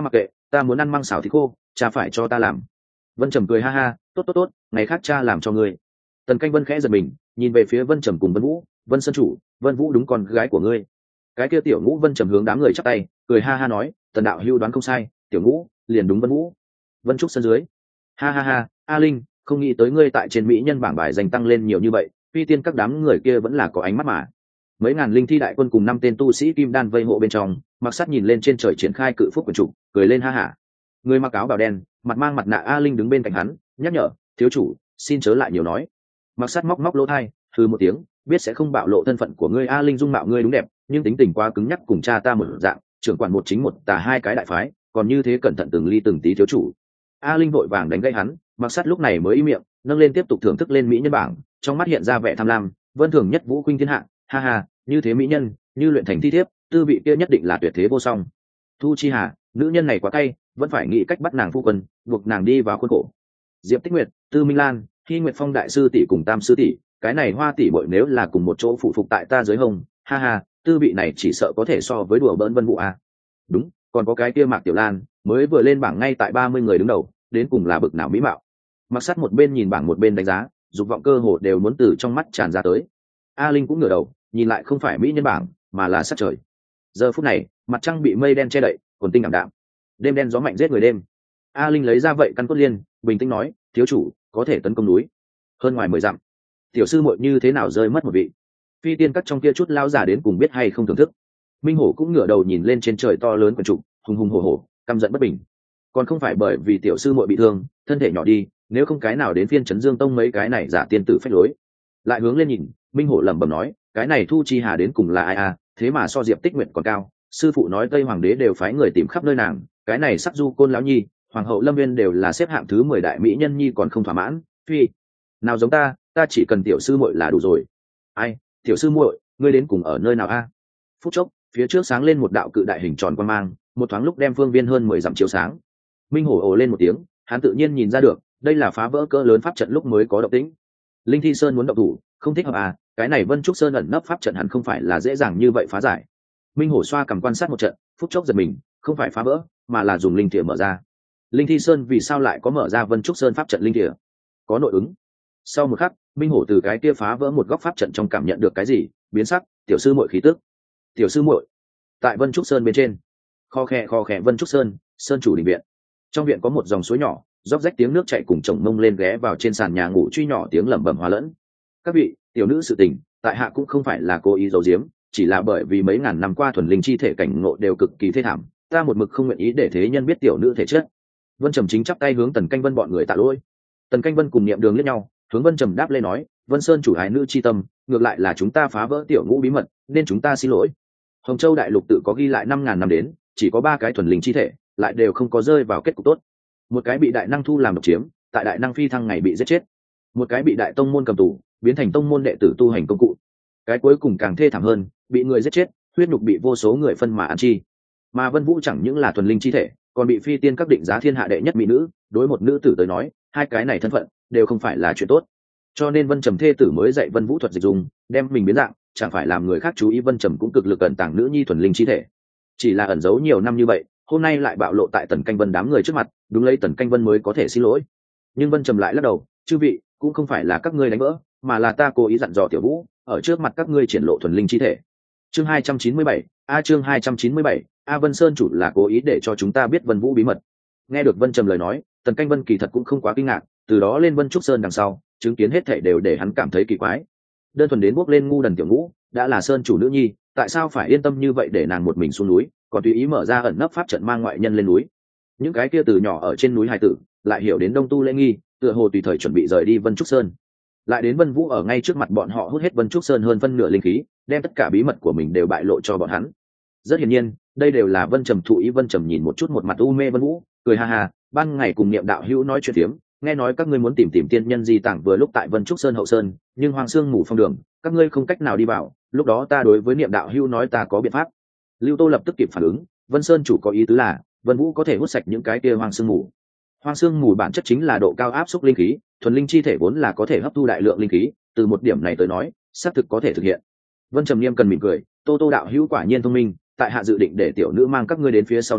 ta muốn ăn măng xào thịt khô, cha phải cho ta làm. Vân Trầm cười ha ha, tốt tốt tốt, ngày khác cha làm cho ngươi. Tần Canh Vân khẽ giật mình, nhìn về phía Vân Trầm cùng Vân Vũ, Vân Sơn chủ, Vân Vũ đúng con gái của ngươi. Cái kia tiểu ngũ Vân Trầm hướng đám người chắp tay, cười ha ha nói, Tần đạo hưu đoán không sai, tiểu ngũ liền đúng Vân Vũ. Vân Trúc sân dưới, ha ha ha, A Linh, không nghĩ tới ngươi tại trên mỹ nhân bảng bài dành tăng lên nhiều như vậy, phi tiên các đám người kia vẫn là có ánh mắt mà. Mấy ngàn linh thi đại quân cùng 5 tên tu sĩ kim đan vây hộ bên trong, Mặc Sắt nhìn lên trên trời triển khai cự phúc quyền trục, cười lên ha hả. Người mặc áo bào đen, mặt mang mặt nạ A Linh đứng bên cạnh hắn, nhắc nhở, thiếu chủ, xin chớ lại nhiều nói. Mặc Sắt móc móc lỗ tai, hừ một tiếng, biết sẽ không bạo lộ thân phận của ngươi. A Linh dung mạo ngươi đúng đẹp, nhưng tính tình quá cứng nhắc, cùng cha ta một dạng, trưởng quản một chính một tà hai cái đại phái, còn như thế cẩn thận từng ly từng tí thiếu chủ. A Linh vội vàng đánh gãy hắn, Mặc Sắt lúc này mới im miệng, nâng lên tiếp tục thưởng thức lên mỹ nhân bảng, trong mắt hiện ra vẻ tham lam, Vân Thường nhất vũ khuynh thiên hạ, ha ha, như thế mỹ nhân, như luyện thành thi thiếp, tư vị kia nhất định là tuyệt thế vô song. Thu Chi Hà, nữ nhân này quá cay, vẫn phải nghĩ cách bắt nàng phu quân, buộc nàng đi vào khuôn khổ. Diệp Tích Nguyệt, Tư Minh Lan, Hy Nguyệt Phong đại sư tỷ cùng Tam sư tỷ, cái này Hoa tỷ bội nếu là cùng một chỗ phụ phục tại ta dưới hông, ha ha, tư vị này chỉ sợ có thể so với đùa bỡn Vân Vũ à. Đúng, còn có cái kia Mạc Tiểu Lan, mới vừa lên bảng ngay tại 30 người đứng đầu, đến cùng là bực nào mỹ mạo. Mặc Sắt một bên nhìn bảng một bên đánh giá, dục vọng cơ hồ đều muốn từ trong mắt tràn ra tới. A Linh cũng ngửa đầu, nhìn lại không phải mỹ nhân bảng, mà là sắc trời. Giờ phút này, mặt trăng bị mây đen che đậy, còn tinh ảm đạm. Đêm đen gió mạnh giết người đêm. A Linh lấy ra vậy căn cốt liên, bình tĩnh nói, thiếu chủ, có thể tấn công núi. Hơn ngoài 10 dặm. Tiểu sư muội như thế nào rơi mất một vị. Phi tiên các trong kia chút lao giả đến cùng biết hay không thưởng thức. Minh Hổ cũng ngửa đầu nhìn lên trên trời to lớn quần trục, hùng hùng hổ hổ, căm giận bất bình. Còn không phải bởi vì tiểu sư muội bị thương, thân thể nhỏ đi, nếu không cái nào đến phiên Trấn Dương Tông mấy cái này giả tiên tử phách lối. Lại hướng lên nhìn, Minh Hổ lẩm bẩm nói, cái này Thu Chi Hà đến cùng là ai à, thế mà so Diệp Tích Nguyệt còn cao. Sư phụ nói Tây Hoàng đế đều phái người tìm khắp nơi nàng, cái này sắc du côn lão nhi, hoàng hậu Lâm Viên đều là xếp hạng thứ 10 đại mỹ nhân nhi còn không thỏa mãn. Phi, nào giống ta chỉ cần tiểu sư muội là đủ rồi. Ai, tiểu sư muội, ngươi đến cùng ở nơi nào a? Phút chốc, phía trước sáng lên một đạo cự đại hình tròn quang mang, một thoáng lúc đem phương viên hơn 10 dặm chiếu sáng. Minh Hổ ồ lên một tiếng, hắn tự nhiên nhìn ra được, đây là phá vỡ cỡ lớn pháp trận lúc mới có động tĩnh. Linh Thi Sơn muốn động thủ, không thích hợp à, cái này Vân Trúc Sơn ẩn nấp pháp trận hẳn không phải là dễ dàng như vậy phá giải. Minh Hổ xoa cầm quan sát một trận, phút chốc giật mình, không phải phá vỡ, mà là dùng linh thìa mở ra. Linh Thi Sơn vì sao lại có mở ra Vân Trúc Sơn pháp trận linh thìa? Có nội ứng. Sau một khắc, Minh Hổ từ cái kia phá vỡ một góc pháp trận trong cảm nhận được cái gì, biến sắc, tiểu sư muội khí tức. Tiểu sư muội, tại Vân Trúc Sơn bên trên. Kho khẽ Vân Trúc Sơn, sơn chủ đình viện. Trong viện có một dòng suối nhỏ, róc rách tiếng nước chảy cùng chồng mông lên ghé vào trên sàn nhà ngủ truy nhỏ tiếng lẩm bẩm hòa lẫn. Các vị, tiểu nữ sự tình, tại hạ cũng không phải là cố ý giấu giếm, chỉ là bởi vì mấy ngàn năm qua thuần linh chi thể cảnh ngộ đều cực kỳ thê thảm, ta một mực không nguyện ý để thế nhân biết tiểu nữ thể chất. Vân Trầm chính chắp tay hướng Tần Canh Vân bọn người tạ lỗi. Tần Canh Vân cùng Niệm Đường liếc nhau, hướng Vân Trầm đáp lên nói, Vân Sơn chủ ái nữ chi tâm, ngược lại là chúng ta phá vỡ tiểu ngũ bí mật, nên chúng ta xin lỗi. Hồng Châu đại lục tự có ghi lại 5.000 năm đến, chỉ có 3 cái thuần linh chi thể, lại đều không có rơi vào kết cục tốt. Một cái bị đại năng thu làm độc chiếm, tại đại năng phi thăng ngày bị giết chết. Một cái bị đại tông môn cầm tù, biến thành tông môn đệ tử tu hành công cụ. Cái cuối cùng càng thê thảm hơn, bị người giết chết, huyết nhục bị vô số người phân mà ăn chi. Mà Vân Vũ chẳng những là thuần linh chi thể, còn bị phi tiên các định giá thiên hạ đệ nhất mỹ nữ, đối một nữ tử tới nói, hai cái này thân phận đều không phải là chuyện tốt. Cho nên Vân Trầm thê tử mới dạy Vân Vũ thuật dịch dùng, đem mình biến dạng, chẳng phải làm người khác chú ý. Vân Trầm cũng cực lực ẩn tàng nữ nhi thuần linh chi thể, chỉ là ẩn giấu nhiều năm như vậy, hôm nay lại bạo lộ tại Tần Canh Vân đám người trước mặt, đúng lấy Tần Canh Vân mới có thể xin lỗi. Nhưng Vân Trầm lại lắc đầu, chư vị, cũng không phải là các ngươi đánh vỡ, mà là ta cố ý dặn dò Tiểu Vũ, ở trước mặt các ngươi triển lộ thuần linh chi thể. Chương 297, chương 297, Vân Sơn chủ là cố ý để cho chúng ta biết Vân Vũ bí mật. Nghe được Vân Trầm lời nói, Tần Canh Vân kỳ thật cũng không quá kinh ngạc, từ đó lên Vân Trúc Sơn đằng sau, chứng kiến hết thảy đều để hắn cảm thấy kỳ quái. Đơn thuần đến bước lên ngu đần Tiểu Ngũ, đã là sơn chủ nữ nhi, tại sao phải yên tâm như vậy để nàng một mình xuống núi, còn tùy ý mở ra ẩn nấp pháp trận mang ngoại nhân lên núi? Những cái kia từ nhỏ ở trên núi hải tử, lại hiểu đến đông tu lễ nghi, tựa hồ tùy thời chuẩn bị rời đi Vân Trúc Sơn. Lại đến Vân Vũ ở ngay trước mặt bọn họ hút hết Vân Trúc Sơn hơn phân nửa linh khí, đem tất cả bí mật của mình đều bại lộ cho bọn hắn. Rất hiển nhiên, đây đều là Vân Trầm thụ ý. Vân Trầm nhìn một chút một mặt u mê Vân Vũ, cười ha ha, ban ngày cùng Niệm đạo hữu nói chuyện tiếm, nghe nói các ngươi muốn tìm tiên nhân di tản vừa lúc tại Vân Trúc Sơn hậu sơn, nhưng hoang sương mù phong đường, các ngươi không cách nào đi vào. Lúc đó ta đối với Niệm đạo hữu nói ta có biện pháp. Lưu Tô lập tức kịp phản ứng, Vân Sơn chủ có ý tứ là Vân Vũ có thể hút sạch những cái kia hoang sương mù. Hoang sương mù bản chất chính là độ cao áp suất linh khí, thuần linh chi thể vốn là có thể hấp thu đại lượng linh khí, từ một điểm này tới nói, xác thực có thể thực hiện. Vân Trầm Nghiêm cần mỉm cười, Tô đạo hữu quả nhiên thông minh, tại hạ dự định để tiểu nữ mang các ngươi đến phía sau núi,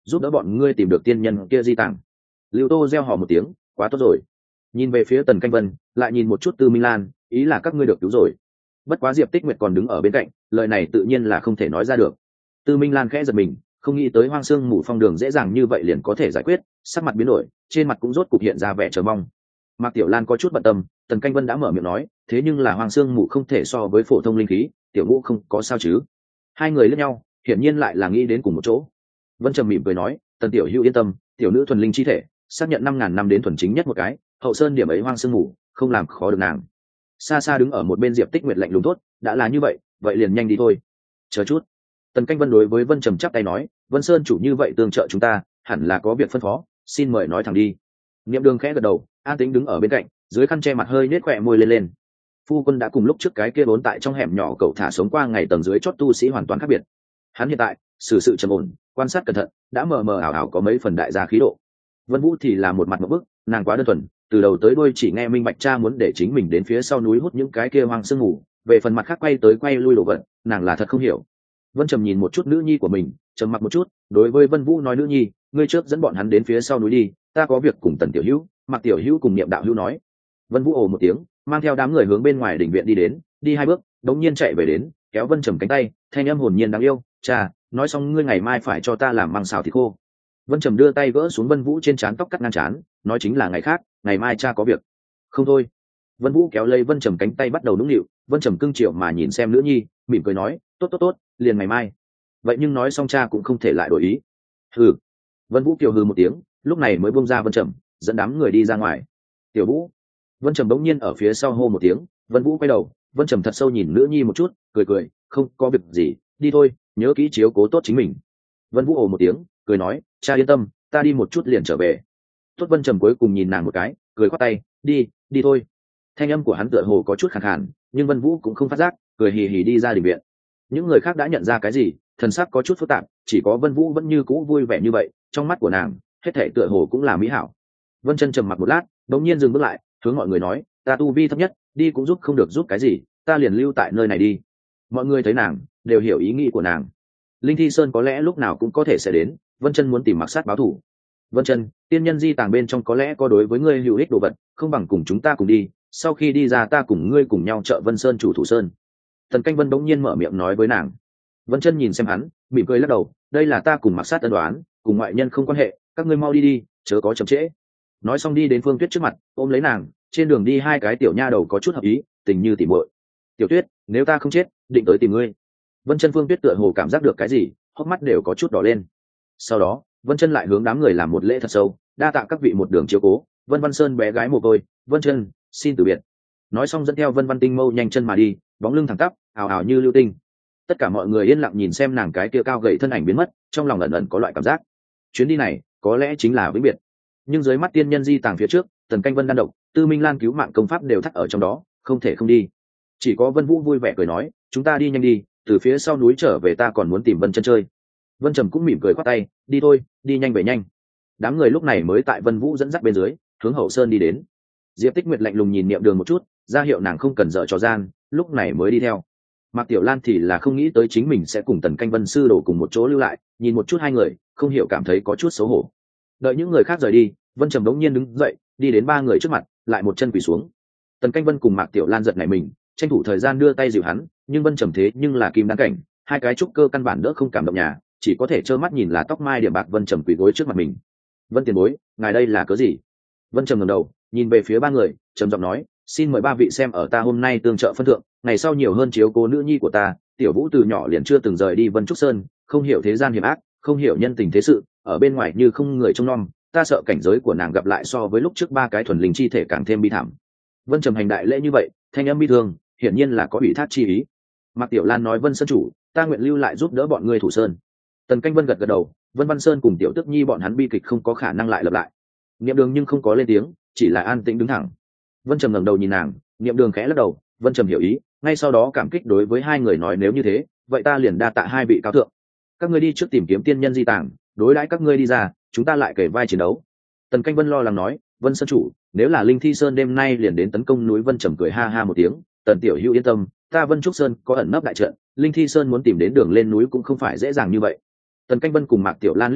giúp đỡ bọn ngươi tìm được tiên nhân kia di tàng. Lưu Tô reo hò một tiếng, quá tốt rồi. Nhìn về phía Tần Canh Vân, lại nhìn một chút Tư Minh Lan, ý là các ngươi được cứu rồi. Bất quá Diệp Tích Nguyệt còn đứng ở bên cạnh, lời này tự nhiên là không thể nói ra được. Tư Minh Lan khẽ giật mình, không nghĩ tới Hoang Sương Mù Phong đường dễ dàng như vậy liền có thể giải quyết, sắc mặt biến đổi, trên mặt cũng rốt cục hiện ra vẻ chờ mong. Mạc Tiểu Lan có chút bận tâm, Tần Canh Vân đã mở miệng nói, thế nhưng là Hoang Sương Mù không thể so với phổ thông linh khí, tiểu ngũ không có sao chứ? Hai người liếc nhau, hiển nhiên lại là nghĩ đến cùng một chỗ. Vân Trầm mỉm cười nói, Tần tiểu hữu yên tâm, tiểu nữ thuần linh chi thể, xác nhận 5.000 năm đến thuần chính nhất một cái, hậu sơn điểm ấy Hoang Sương Mù không làm khó được nàng. Xa xa đứng ở một bên Diệp Tích Nguyệt lạnh lùng tốt, đã là như vậy, vậy liền nhanh đi thôi. Chờ chút. Tần Canh Vân đối với Vân Trầm chắp tay nói, Vân Sơn chủ như vậy tương trợ chúng ta, hẳn là có việc phân phó, xin mời nói thẳng đi. Niệm Đường khẽ gật đầu, an tĩnh đứng ở bên cạnh, dưới khăn che mặt hơi nết khỏe môi lên lên. Phu quân đã cùng lúc trước cái kia vốn tại trong hẻm nhỏ cậu thả sống qua ngày tầng dưới chót tu sĩ hoàn toàn khác biệt. Hắn hiện tại xử sự trầm ổn, quan sát cẩn thận, đã mờ mờ ảo ảo có mấy phần đại gia khí độ. Vân Vũ thì là một mặt một bức, nàng quá đơn thuần, từ đầu tới đuôi chỉ nghe minh bạch cha muốn để chính mình đến phía sau núi hút những cái kia hoang sương ngủ, về phần mặt khác quay tới quay lui lộ vận, nàng là thật không hiểu. Vân Trầm nhìn một chút nữ nhi của mình, trầm mặc một chút, đối với Vân Vũ nói, nữ nhi, ngươi trước dẫn bọn hắn đến phía sau núi đi, ta có việc cùng Tần tiểu hữu, Mạc tiểu hữu cùng Niệm đạo hữu nói. Vân Vũ ồ một tiếng, mang theo đám người hướng bên ngoài đỉnh viện đi đến, đi 2 bước, đống nhiên chạy về đến, kéo Vân Trầm cánh tay, thanh âm hồn nhiên đáng yêu, cha, nói xong ngươi ngày mai phải cho ta làm măng xào thịt khô. Vân Trầm đưa tay gỡ xuống Vân Vũ trên trán tóc cắt ngang trán, nói chính là ngày khác, ngày mai cha có việc. Không thôi. Vân Vũ kéo lấy Vân Trầm cánh tay bắt đầu nũng nịu, Vân Trầm cưng chiều mà nhìn xem nữ nhi, mỉm cười nói, tốt tốt tốt, liền ngày mai. Vậy nhưng nói xong cha cũng không thể lại đổi ý. Hừ. Vân Vũ kiều hừ một tiếng, lúc này mới buông ra Vân Trầm, dẫn đám người đi ra ngoài. Tiểu Vũ. Vân Trầm bỗng nhiên ở phía sau hô một tiếng, Vân Vũ quay đầu, Vân Trầm thật sâu nhìn nữ nhi một chút, cười cười, không có việc gì, đi thôi, nhớ kỹ chiếu cố tốt chính mình. Vân Vũ ồ một tiếng, cười nói, cha yên tâm, ta đi một chút liền trở về. Tốt. Vân Trầm cuối cùng nhìn nàng một cái, cười khoát tay, đi, đi thôi. Thanh âm của hắn tựa hồ có chút khàn khàn, nhưng Vân Vũ cũng không phát giác, cười hì hì đi ra đình viện. Những người khác đã nhận ra cái gì, thần sắc có chút phức tạp, chỉ có Vân Vũ vẫn như cũ vui vẻ như vậy, trong mắt của nàng, hết thảy tựa hồ cũng là mỹ hảo. Vân Chân trầm mặc một lát, đột nhiên dừng bước lại, hướng mọi người nói, ta tu vi thấp nhất, đi cũng giúp không được giúp cái gì, ta liền lưu tại nơi này đi. Mọi người thấy nàng, đều hiểu ý nghĩ của nàng. Linh Thi Sơn có lẽ lúc nào cũng có thể sẽ đến, Vân Chân muốn tìm Mặc Sát báo thù. Vân Chân, tiên nhân di tàng bên trong có lẽ có đối với ngươi hữu ích đồ vật, không bằng cùng chúng ta cùng đi, sau khi đi ra ta cùng ngươi cùng nhau trợ Vân Sơn chủ thủ sơn. Tần Canh Vân bỗng nhiên mở miệng nói với nàng. Vân Chân nhìn xem hắn, mỉm cười lắc đầu, đây là ta cùng Mặc Sát ân đoán, cùng ngoại nhân không quan hệ, các ngươi mau đi đi, chớ có chậm trễ. Nói xong đi đến Phương Tuyết trước mặt, ôm lấy nàng, trên đường đi 2 cái tiểu nha đầu có chút hợp ý, tình như tỉ muội. Tiểu Tuyết, nếu ta không chết, định tới tìm ngươi. Vân Chân Phương Tuyết tựa hồ cảm giác được cái gì, hốc mắt đều có chút đỏ lên. Sau đó, Vân Chân lại hướng đám người làm một lễ thật sâu, đa tạ các vị một đường chiếu cố, Vân Văn Sơn bé gái mồ côi, Vân Chân, xin từ biệt. Nói xong dẫn theo Vân Văn Tinh Mâu nhanh chân mà đi, bóng lưng thẳng tắp, ào ào như lưu tinh. Tất cả mọi người yên lặng nhìn xem nàng cái kia cao gầy thân ảnh biến mất, trong lòng ẩn ẩn có loại cảm giác, chuyến đi này có lẽ chính là vĩnh biệt. Nhưng dưới mắt tiên nhân di tàng phía trước, Tần Canh Vân đan độc, Tư Minh Lan cứu mạng công pháp đều thắt ở trong đó, không thể không đi. Chỉ có Vân Vũ vui vẻ cười nói, chúng ta đi nhanh đi, từ phía sau núi trở về ta còn muốn tìm Vân Chân chơi. Vân Trầm cũng mỉm cười khoát tay, đi thôi, đi nhanh về nhanh. Đám người lúc này mới tại Vân Vũ dẫn dắt bên dưới, hướng hậu sơn đi đến. Diệp Tích Nguyệt lạnh lùng nhìn Niệm Đường một chút, ra hiệu nàng không cần dở trò gian, lúc này mới đi theo. Mạc Tiểu Lan thì là không nghĩ tới chính mình sẽ cùng Tần Canh Vân sư đổ cùng một chỗ lưu lại, nhìn một chút hai người, không hiểu cảm thấy có chút xấu hổ. Đợi những người khác rời đi, Vân Trầm đống nhiên đứng dậy, đi đến 3 người trước mặt, lại một chân quỳ xuống. Tần Canh Vân cùng Mạc Tiểu Lan giật nảy mình, tranh thủ thời gian đưa tay dịu hắn, nhưng Vân Trầm thế nhưng là kim đan cảnh, 2 cái trúc cơ căn bản đỡ không cảm động nhà, chỉ có thể trơ mắt nhìn là tóc mai điểm bạc Vân Trầm quỳ gối trước mặt mình. Vân tiền bối, ngài đây là cớ gì? Vân Trầm ngẩng đầu, nhìn về phía 3 người, trầm giọng nói, xin mời 3 vị xem ở ta hôm nay tương trợ phân thượng, ngày sau nhiều hơn chiếu cố nữ nhi của ta. Tiểu Vũ từ nhỏ liền chưa từng rời đi Vân Trúc Sơn, không hiểu thế gian hiểm ác, không hiểu nhân tình thế sự, ở bên ngoài như không người trông nom, ta sợ cảnh giới của nàng gặp lại so với lúc trước 3 cái thuần linh chi thể càng thêm bi thảm. Vân Trầm hành đại lễ như vậy, thanh âm bi thương, hiển nhiên là có ủy thác chi ý. Mạc Tiểu Lan nói, Vân Sơn chủ, ta nguyện lưu lại giúp đỡ bọn ngươi thủ sơn. Tần Canh Vân gật gật đầu, Vân Văn Sơn cùng Tiểu Tức Nhi bọn hắn bi kịch không có khả năng lại lập lại. Niệm Đường nhưng không có lên tiếng, chỉ là an tĩnh đứng thẳng. Vân Trầm ngẩng đầu nhìn nàng, Niệm Đường khẽ lắc đầu, Vân Trầm hiểu ý, ngay sau đó cảm kích đối với 2 người nói, nếu như thế, vậy ta liền đa tạ 2 vị cao thượng. Các ngươi đi trước tìm kiếm tiên nhân di tàng, đối đãi các ngươi đi ra, chúng ta lại kể vai chiến đấu. Tần Canh Vân lo lắng nói, Vân Sơn chủ, nếu là Linh Thi Sơn đêm nay liền đến tấn công núi. Vân Trầm cười ha ha một tiếng, Tần tiểu hữu yên tâm, ta Vân Trúc Sơn có ẩn nấp đại trận, Linh Thi Sơn muốn tìm đến đường lên núi cũng không phải dễ dàng như vậy. Tần Canh Vân cùng Mạc Tiểu Lan liếc nhau,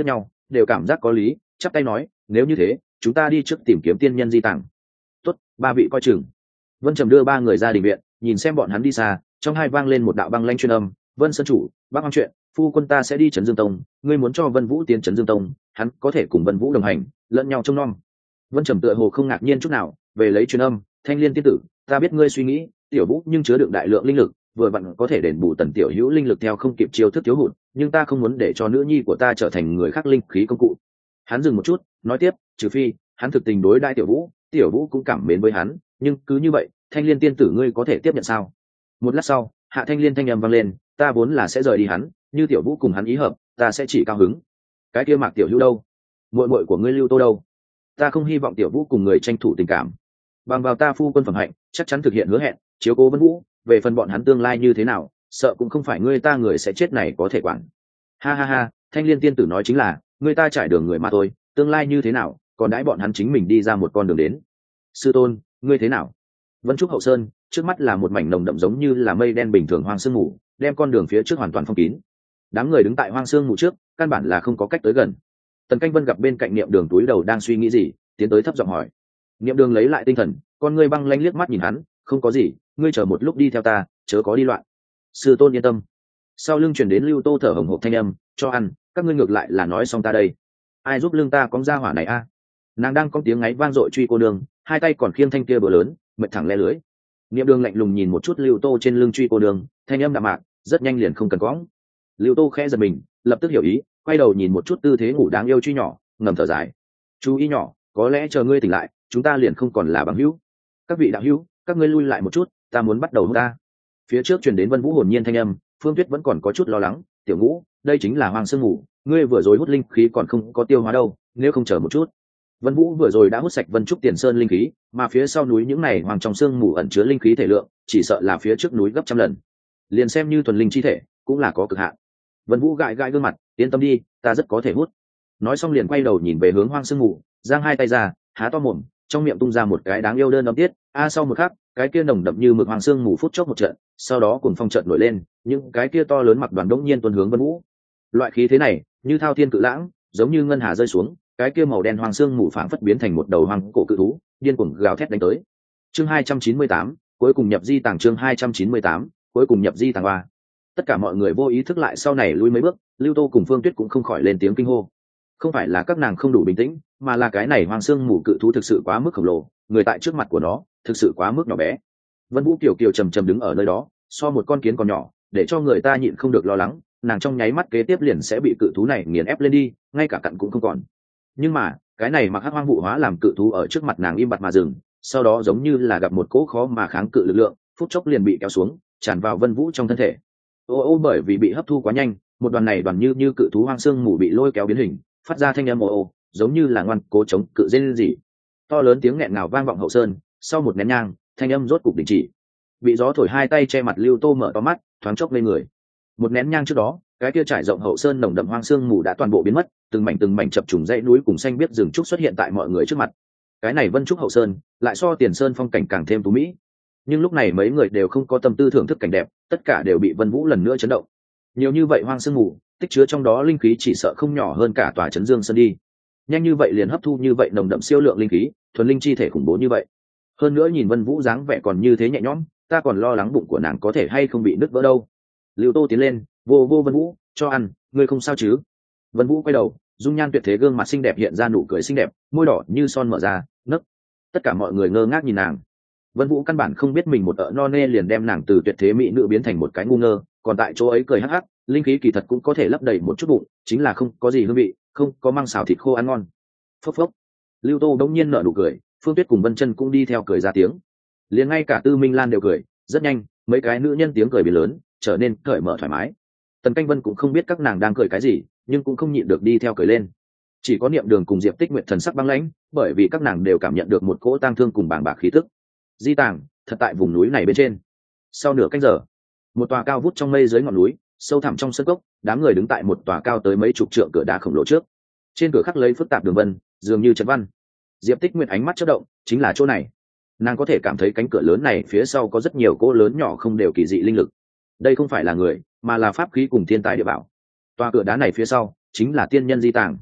đều cảm giác có lý, chắp tay nói, nếu như thế chúng ta đi trước tìm kiếm tiên nhân di tàng. Tốt, ba vị coi chừng. Vân Trầm đưa ba người ra đình viện, nhìn xem bọn hắn đi xa, trong hai vang lên một đạo băng lanh chuyên âm, Vân Sơn chủ, bác hoang chuyện, phu quân ta sẽ đi trấn Dương Tông, ngươi muốn cho Vân Vũ tiến trấn Dương Tông, hắn có thể cùng Vân Vũ đồng hành, lẫn nhau trông nom. Vân Trầm tựa hồ không ngạc nhiên chút nào, về lấy truyền âm, Thanh Liên tiên tử, ta biết ngươi suy nghĩ, tiểu Vũ nhưng chứa đựng đại lượng linh lực, vừa vặn có thể đền bù Tần tiểu hữu linh lực theo không kịp chiêu thức thiếu hụt, nhưng ta không muốn để cho nữ nhi của ta trở thành người khác linh khí công cụ. Hắn dừng một chút, nói tiếp, trừ phi hắn thực tình đối đãi tiểu Vũ cũng cảm mến với hắn, nhưng cứ như vậy, Thanh Liên tiên tử ngươi có thể tiếp nhận sao? Một lát sau, Hạ Thanh Liên thanh âm vang lên, ta vốn là sẽ rời đi hắn, như tiểu Vũ cùng hắn ý hợp, ta sẽ chỉ cao hứng. Cái kia Mạc tiểu hữu đâu? Muội muội của ngươi Lưu Tô đâu? Ta không hy vọng tiểu Vũ cùng người tranh thủ tình cảm. Bằng vào ta phu quân phẩm hạnh, chắc chắn thực hiện hứa hẹn, chiếu cố Vân Vũ, về phần bọn hắn tương lai như thế nào, sợ cũng không phải ngươi ta người sẽ chết này có thể quản. Ha ha ha, Thanh Liên tiên tử nói chính là, ngươi ta trải đường người mà thôi, tương lai như thế nào, còn đãi bọn hắn chính mình đi ra một con đường đến. Sư tôn, ngươi thế nào? Vân Trúc Hậu Sơn, trước mắt là một mảnh nồng đậm giống như là mây đen bình thường hoang sương mù, đem con đường phía trước hoàn toàn phong kín. Đám người đứng tại hoang sương mù trước, căn bản là không có cách tới gần. Tần Canh Vân gặp bên cạnh Niệm Đường túi đầu đang suy nghĩ gì, tiến tới thấp giọng hỏi. Niệm Đường lấy lại tinh thần, con ngươi băng lanh liếc mắt nhìn hắn, không có gì, ngươi chờ một lúc đi theo ta, chớ có đi loạn. Sư tôn yên tâm. Sau lưng truyền đến Lưu Tô thở hổn hộc thanh âm, cho ăn, các ngươi ngược lại là nói xong ta đây. Ai giúp lưng ta cóng ra hỏa này a? Nàng đang có tiếng ngáy vang dội truy cô nương, hai tay còn khiêng thanh kia bờ lớn, mệt thẳng le lưới. Niệm Đường lạnh lùng nhìn một chút Lưu Tô trên lưng truy cô nương, thanh âm đạm mạc, rất nhanh liền không cần cõng. Lưu Tô khẽ giật mình, lập tức hiểu ý, quay đầu nhìn một chút tư thế ngủ đáng yêu truy nhỏ, ngầm thở dài. Chú ý nhỏ, có lẽ chờ ngươi tỉnh lại, chúng ta liền không còn là bằng hữu. Các vị đạo hữu, các ngươi lui lại một chút, ta muốn bắt đầu hút ta. Phía trước truyền đến Vân Vũ hồn nhiên thanh âm, Phương Tuyết vẫn còn có chút lo lắng, tiểu Ngũ, đây chính là hoang sương ngủ, ngươi vừa rồi hút linh khí còn không có tiêu hóa đâu, nếu không chờ một chút. Vân Vũ vừa rồi đã hút sạch Vân Trúc Tiền Sơn linh khí, mà phía sau núi những này hoàng trong sương mù ẩn chứa linh khí thể lượng, chỉ sợ là phía trước núi gấp trăm lần. Liền xem như thuần linh chi thể, cũng là có cực hạn. Vân Vũ gãi gãi gương mặt, yên tâm đi, ta rất có thể hút. Nói xong liền quay đầu nhìn về hướng hoang sương mù, giang hai tay ra, há to mồm, trong miệng tung ra một cái đáng yêu đơn âm tiết. Sau một khắc, cái kia nồng đậm như mực hoàng sương mù phút chốc một trận, sau đó cùng phong trận nổi lên, những cái kia to lớn mặc đoàn đống nhiên tuôn hướng Vân Vũ. Loại khí thế này, như thao thiên cự lãng, giống như ngân hà rơi xuống, cái kia màu đen hoàng sương mù phảng phất biến thành một đầu hoàng cổ cự thú, điên cuồng gào thét đánh tới. Chương 298, cuối cùng nhập di tàng. Chương 298, cuối cùng nhập di tàng ba. Tất cả mọi người vô ý thức lại sau này lui mấy bước, Lưu Tô cùng Phương Tuyết cũng không khỏi lên tiếng kinh hô. Không phải là các nàng không đủ bình tĩnh, mà là cái này hoàng sương mù cự thú thực sự quá mức khổng lồ, người tại trước mặt của nó thực sự quá mức nhỏ bé. Vân Vũ kiều kiều trầm trầm đứng ở nơi đó, so một con kiến còn nhỏ, để cho người ta nhịn không được lo lắng, nàng trong nháy mắt kế tiếp liền sẽ bị cự thú này nghiền ép lên đi, ngay cả cặn cũng không còn. Nhưng mà cái này mặc hắc hoang vụ hóa làm cự thú ở trước mặt nàng im bặt mà dừng, sau đó giống như là gặp một cỗ khó mà kháng cự lực lượng, phút chốc liền bị kéo xuống, tràn vào Vân Vũ trong thân thể. Ô bởi vì bị hấp thu quá nhanh, một đoàn này đoàn như cự thú hoang xương mù bị lôi kéo biến hình, phát ra thanh âm ô, giống như là ngoan cố chống cự rên rỉ. To lớn tiếng nghẹn ngào vang vọng hậu sơn, sau một nén nhang, thanh âm rốt cục đình chỉ. Bị gió thổi hai tay che mặt Lưu Tô mở to mắt, thoáng chốc lên người. Một nén nhang trước đó, cái kia trải rộng hậu sơn nồng đậm hoang xương mù đã toàn bộ biến mất, từng mảnh chập trùng dãy núi cùng xanh biết rừng trúc xuất hiện tại mọi người trước mặt. Cái này Vân Trúc Hậu Sơn lại so Tiền Sơn phong cảnh càng thêm tú mỹ. Nhưng lúc này mấy người đều không có tâm tư thưởng thức cảnh đẹp, tất cả đều bị Vân Vũ lần nữa chấn động. Nhiều như vậy hoang sương mù, tích chứa trong đó linh khí chỉ sợ không nhỏ hơn cả tòa trấn Dương Sơn đi. Nhanh như vậy liền hấp thu như vậy nồng đậm siêu lượng linh khí, thuần linh chi thể khủng bố như vậy. Hơn nữa nhìn Vân Vũ dáng vẻ còn như thế nhẹ nhõm, ta còn lo lắng bụng của nàng có thể hay không bị nứt vỡ đâu. Lưu Tô tiến lên, vô Vân Vũ, cho ăn, ngươi không sao chứ? Vân Vũ quay đầu, dung nhan tuyệt thế gương mặt xinh đẹp hiện ra nụ cười xinh đẹp, môi đỏ như son mở ra, nấc. Tất cả mọi người ngơ ngác nhìn nàng. Vân Vũ căn bản không biết mình một ợ no nê liền đem nàng từ tuyệt thế mỹ nữ biến thành một cái ngu ngơ, còn tại chỗ ấy cười hắc hắc, linh khí kỳ thật cũng có thể lấp đầy một chút bụng, chính là không có gì hương vị, không có măng xào thịt khô ăn ngon. Phốc phốc. Lưu Tô đống nhiên nở nụ cười, Phương Tuyết cùng Vân Chân cũng đi theo cười ra tiếng. Liền ngay cả Tư Minh Lan đều cười, rất nhanh, mấy cái nữ nhân tiếng cười biến lớn, trở nên cởi mở thoải mái. Tần Canh Vân cũng không biết các nàng đang cười cái gì, nhưng cũng không nhịn được đi theo cười lên. Chỉ có Niệm Đường cùng Diệp Tích Nguyệt thần sắc băng lãnh, bởi vì các nàng đều cảm nhận được một cỗ tang thương cùng bàng bạc khí tức. Di tàng, thật tại vùng núi này bên trên. Sau nửa canh giờ, một tòa cao vút trong mây dưới ngọn núi, sâu thẳm trong sân cốc, đám người đứng tại một tòa cao tới mấy chục trượng cửa đá khổng lồ trước. Trên cửa khắc lấy phức tạp đường vân, dường như chấn văn. Diệp Tích Nguyệt ánh mắt chớp động, chính là chỗ này. Nàng có thể cảm thấy cánh cửa lớn này phía sau có rất nhiều cỗ lớn nhỏ không đều kỳ dị linh lực. Đây không phải là người, mà là pháp khí cùng thiên tài địa bảo. Tòa cửa đá này phía sau chính là tiên nhân di tàng.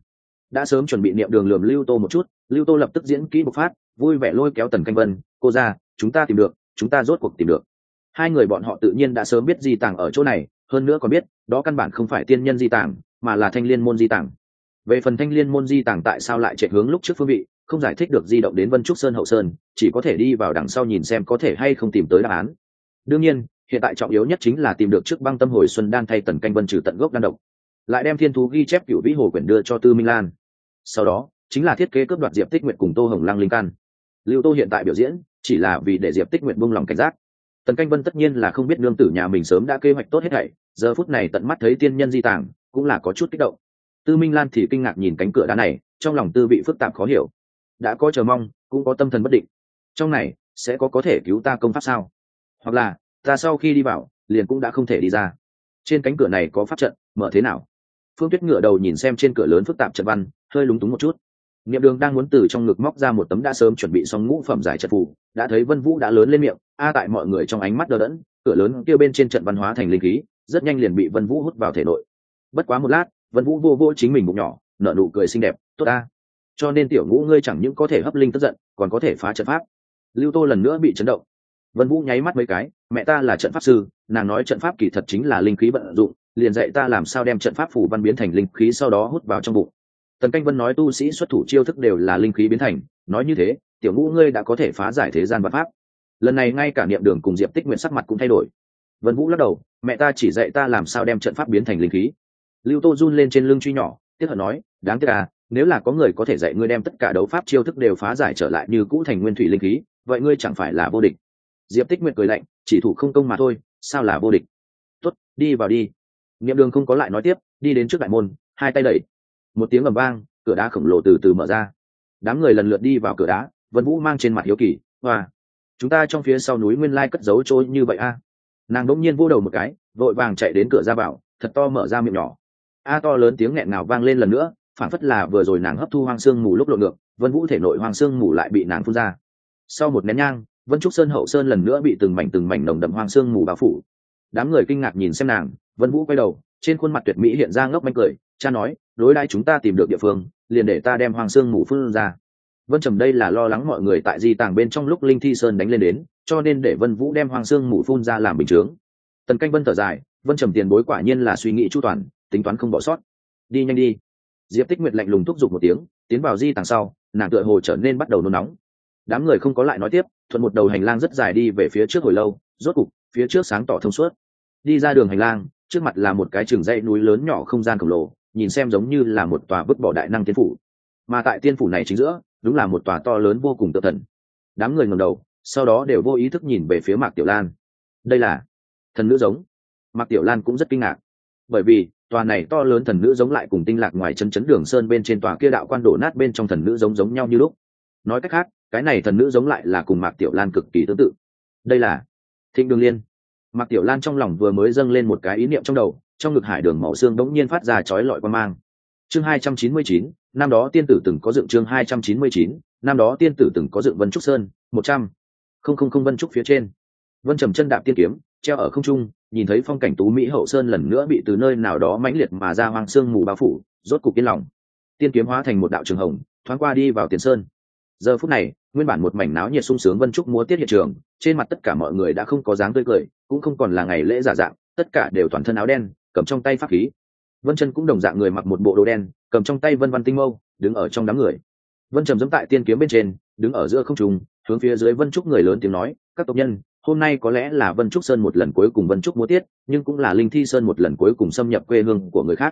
đã sớm chuẩn bị niệm đường lườm Lưu Tô một chút, Lưu Tô lập tức diễn kỹ bộc phát, vui vẻ lôi kéo Tần Canh Vân, cô ra, chúng ta tìm được, chúng ta rốt cuộc tìm được. Hai người bọn họ tự nhiên đã sớm biết di tàng ở chỗ này, hơn nữa còn biết đó căn bản không phải tiên nhân di tàng, mà là Thanh Liên môn di tàng. Về phần Thanh Liên môn di tàng tại sao lại chạy hướng lúc trước phương vị, không giải thích được di động đến Vân Trúc Sơn hậu sơn, chỉ có thể đi vào đằng sau nhìn xem có thể hay không tìm tới đáp án. Đương nhiên, hiện tại trọng yếu nhất chính là tìm được trước Băng Tâm Hồi Xuân đan thay Tần Canh Vân trừ tận gốc đan độc, lại đem thiên thú ghi chép Cửu Vĩ Hồ quyển đưa cho Tư Minh Lan. Sau đó chính là thiết kế cướp đoạt Diệp Tích Nguyệt cùng Tô Hồng Lăng linh căn. Lưu Tô hiện tại biểu diễn chỉ là vì để Diệp Tích Nguyệt buông lòng cảnh giác. Tần Canh Vân tất nhiên là không biết nương tử nhà mình sớm đã kế hoạch tốt hết thảy, giờ phút này tận mắt thấy tiên nhân di tàng, cũng là có chút kích động. Tư Minh Lan thì kinh ngạc nhìn cánh cửa đá này, trong lòng tư vị phức tạp khó hiểu, đã có chờ mong, cũng có tâm thần bất định. Trong này sẽ có thể cứu ta công pháp sao? Hoặc là ta sau khi đi vào, liền cũng đã không thể đi ra. Trên cánh cửa này có pháp trận, mở thế nào? Phương Tuyết ngửa đầu nhìn xem trên cửa lớn phức tạp trận văn, hơi lúng túng một chút. Niệm Đường đang muốn từ trong ngực móc ra một tấm đã sớm chuẩn bị xong ngũ phẩm giải trận phù, đã thấy Vân Vũ đã lớn lên miệng, tại mọi người trong ánh mắt đờ đẫn, cửa lớn kia bên trên trận văn hóa thành linh khí, rất nhanh liền bị Vân Vũ hút vào thể nội. Bất quá một lát, Vân Vũ vô vô chính mình bụng nhỏ, nở nụ cười xinh đẹp, tốt ta. Cho nên tiểu Ngũ ngươi chẳng những có thể hấp linh tức giận, còn có thể phá trận pháp. Lưu Tô lần nữa bị chấn động. Vân Vũ nháy mắt mấy cái, mẹ ta là trận pháp sư, nàng nói trận pháp kỳ thật chính là linh khí vận dụng, liền dạy ta làm sao đem trận pháp phù văn biến thành linh khí sau đó hút vào trong bụng. Tần Canh Vân nói tu sĩ xuất thủ chiêu thức đều là linh khí biến thành, nói như thế, tiểu Ngũ ngươi đã có thể phá giải thế gian vạn pháp. Lần này ngay cả Niệm Đường cùng Diệp Tích Nguyện sắc mặt cũng thay đổi. Vân Vũ lắc đầu, mẹ ta chỉ dạy ta làm sao đem trận pháp biến thành linh khí. Lưu Tô run lên trên lưng truy nhỏ, tiếc hận nói, đáng tiếc à, nếu là có người có thể dạy ngươi đem tất cả đấu pháp chiêu thức đều phá giải trở lại như cũ thành nguyên thủy linh khí, vậy ngươi chẳng phải là vô địch. Diệp Tích Nguyệt cười lạnh, chỉ thủ không công mà thôi, sao là vô địch? Tốt, đi vào đi. Niệm Đường không có lại nói tiếp, đi đến trước đại môn, hai tay đẩy. Một tiếng ầm vang, cửa đá khổng lồ từ từ mở ra. Đám người lần lượt đi vào cửa đá, Vân Vũ mang trên mặt hiếu kỳ, hoa, chúng ta trong phía sau núi nguyên lai cất giấu trôi như vậy a. Nàng đỗng nhiên vô đầu một cái, vội vàng chạy đến cửa ra vào, thật to mở ra miệng nhỏ. A to lớn tiếng nghẹn ngào vang lên lần nữa, phản phất là vừa rồi nàng hấp thu hoang xương mù lúc lộn ngược, Vân Vũ thể nội hoang xương mù lại bị nàng phun ra. Sau một nén nhang, Vân Trúc Sơn hậu sơn lần nữa bị từng mảnh nồng đậm hoang xương mù bao phủ. Đám người kinh ngạc nhìn xem nàng, Vân Vũ quay đầu, trên khuôn mặt tuyệt mỹ hiện ra ngốc manh cười, cha nói, đối đãi chúng ta tìm được địa phương, liền để ta đem hoang xương mù phun ra. Vân Trầm đây là lo lắng mọi người tại di tàng bên trong lúc Linh Thi Sơn đánh lên đến, cho nên để Vân Vũ đem hoang xương mù phun ra làm bình chướng. Tần Canh Vân thở dài, Vân Trầm tiền bối quả nhiên là suy nghĩ chu toàn, tính toán không bỏ sót. Đi nhanh đi. Diệp Tích Nguyệt lạnh lùng thúc giục một tiếng, tiến vào di tàng sau, nàng tựa hồ trở nên bắt đầu nôn nóng. Đám người không có lại nói tiếp, thuận một đầu hành lang rất dài đi về phía trước hồi lâu, rốt cục phía trước sáng tỏ thông suốt. Đi ra đường hành lang, trước mặt là một cái trường dãy núi lớn nhỏ không gian khổng lồ, nhìn xem giống như là một tòa vứt bỏ đại năng tiên phủ. Mà tại tiên phủ này chính giữa, đúng là một tòa to lớn vô cùng tự thần. Đám người ngẩng đầu, sau đó đều vô ý thức nhìn về phía Mạc Tiểu Lan. Đây là thần nữ giống. Mạc Tiểu Lan cũng rất kinh ngạc, bởi vì tòa này to lớn thần nữ giống lại cùng Tinh Lạc ngoài chân chấn Đường Sơn bên trên tòa kia đạo quan đổ nát bên trong thần nữ giống giống nhau như lúc. Nói cách khác, cái này thần nữ giống lại là cùng Mạc Tiểu Lan cực kỳ tương tự. Đây là Thịnh Đường Liên. Mạc Tiểu Lan trong lòng vừa mới dâng lên một cái ý niệm trong đầu, trong ngực hải đường màu xương đống nhiên phát ra chói lọi quang mang. Chương 299, năm đó tiên tử từng có dựng chương 299, năm đó tiên tử từng có dựng Vân Trúc Sơn, 100. Không Vân Trúc phía trên. Vân Trầm chân đạp tiên kiếm, treo ở không trung, nhìn thấy phong cảnh tú mỹ hậu sơn lần nữa bị từ nơi nào đó mãnh liệt mà ra hoang sương mù bao phủ, rốt cục yên lòng. Tiên kiếm hóa thành một đạo trường hồng, thoáng qua đi vào Tiền Sơn. Giờ phút này, nguyên bản một mảnh náo nhiệt sung sướng Vân Trúc múa tiết hiện trường, trên mặt tất cả mọi người đã không có dáng tươi cười, cũng không còn là ngày lễ giả dạng, tất cả đều toàn thân áo đen, cầm trong tay pháp khí. Vân Chân cũng đồng dạng người mặc một bộ đồ đen, cầm trong tay vân văn tinh mâu, đứng ở trong đám người. Vân Trầm giẫm tại tiên kiếm bên trên, đứng ở giữa không trung, hướng phía dưới Vân Trúc người lớn tiếng nói, các tộc nhân, hôm nay có lẽ là Vân Trúc Sơn một lần cuối cùng Vân Trúc múa tiết, nhưng cũng là Linh Thi Sơn một lần cuối cùng xâm nhập quê hương của người khác.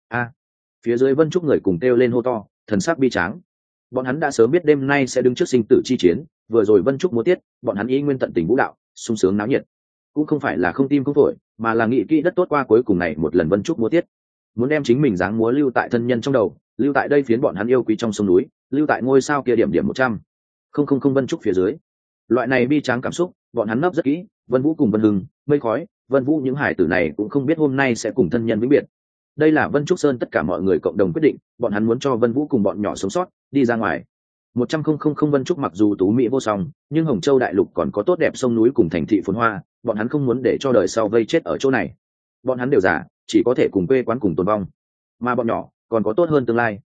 Phía dưới Vân Trúc người cùng kêu lên hô to, thần sắc bi tráng. Bọn hắn đã sớm biết đêm nay sẽ đứng trước sinh tử chi chiến, vừa rồi Vân Trúc múa tiết, bọn hắn ý nguyên tận tình vũ đạo, sung sướng náo nhiệt. Cũng không phải là không tim không phổi, mà là nghĩ kỹ đất tốt qua cuối cùng này một lần Vân Trúc múa tiết. Muốn đem chính mình dáng múa lưu tại thân nhân trong đầu, lưu tại đây phiến bọn hắn yêu quý trong sông núi, lưu tại ngôi sao kia điểm 100. Không Vân Trúc phía dưới. Loại này bi tráng cảm xúc, bọn hắn nấp rất kỹ, Vân Vũ cùng Vân Hưng, Mây Khói, Vân Vũ những hải tử này cũng không biết hôm nay sẽ cùng thân nhân vĩnh biệt. Đây là Vân Trúc Sơn tất cả mọi người cộng đồng quyết định, bọn hắn muốn cho Vân Vũ cùng bọn nhỏ sống sót, đi ra ngoài. 100 Vân Trúc mặc dù tú mỹ vô song, nhưng Hồng Châu đại lục còn có tốt đẹp sông núi cùng thành thị phồn hoa, bọn hắn không muốn để cho đời sau vây chết ở chỗ này. Bọn hắn đều già, chỉ có thể cùng quê quán cùng tồn vong, mà bọn nhỏ còn có tốt hơn tương lai.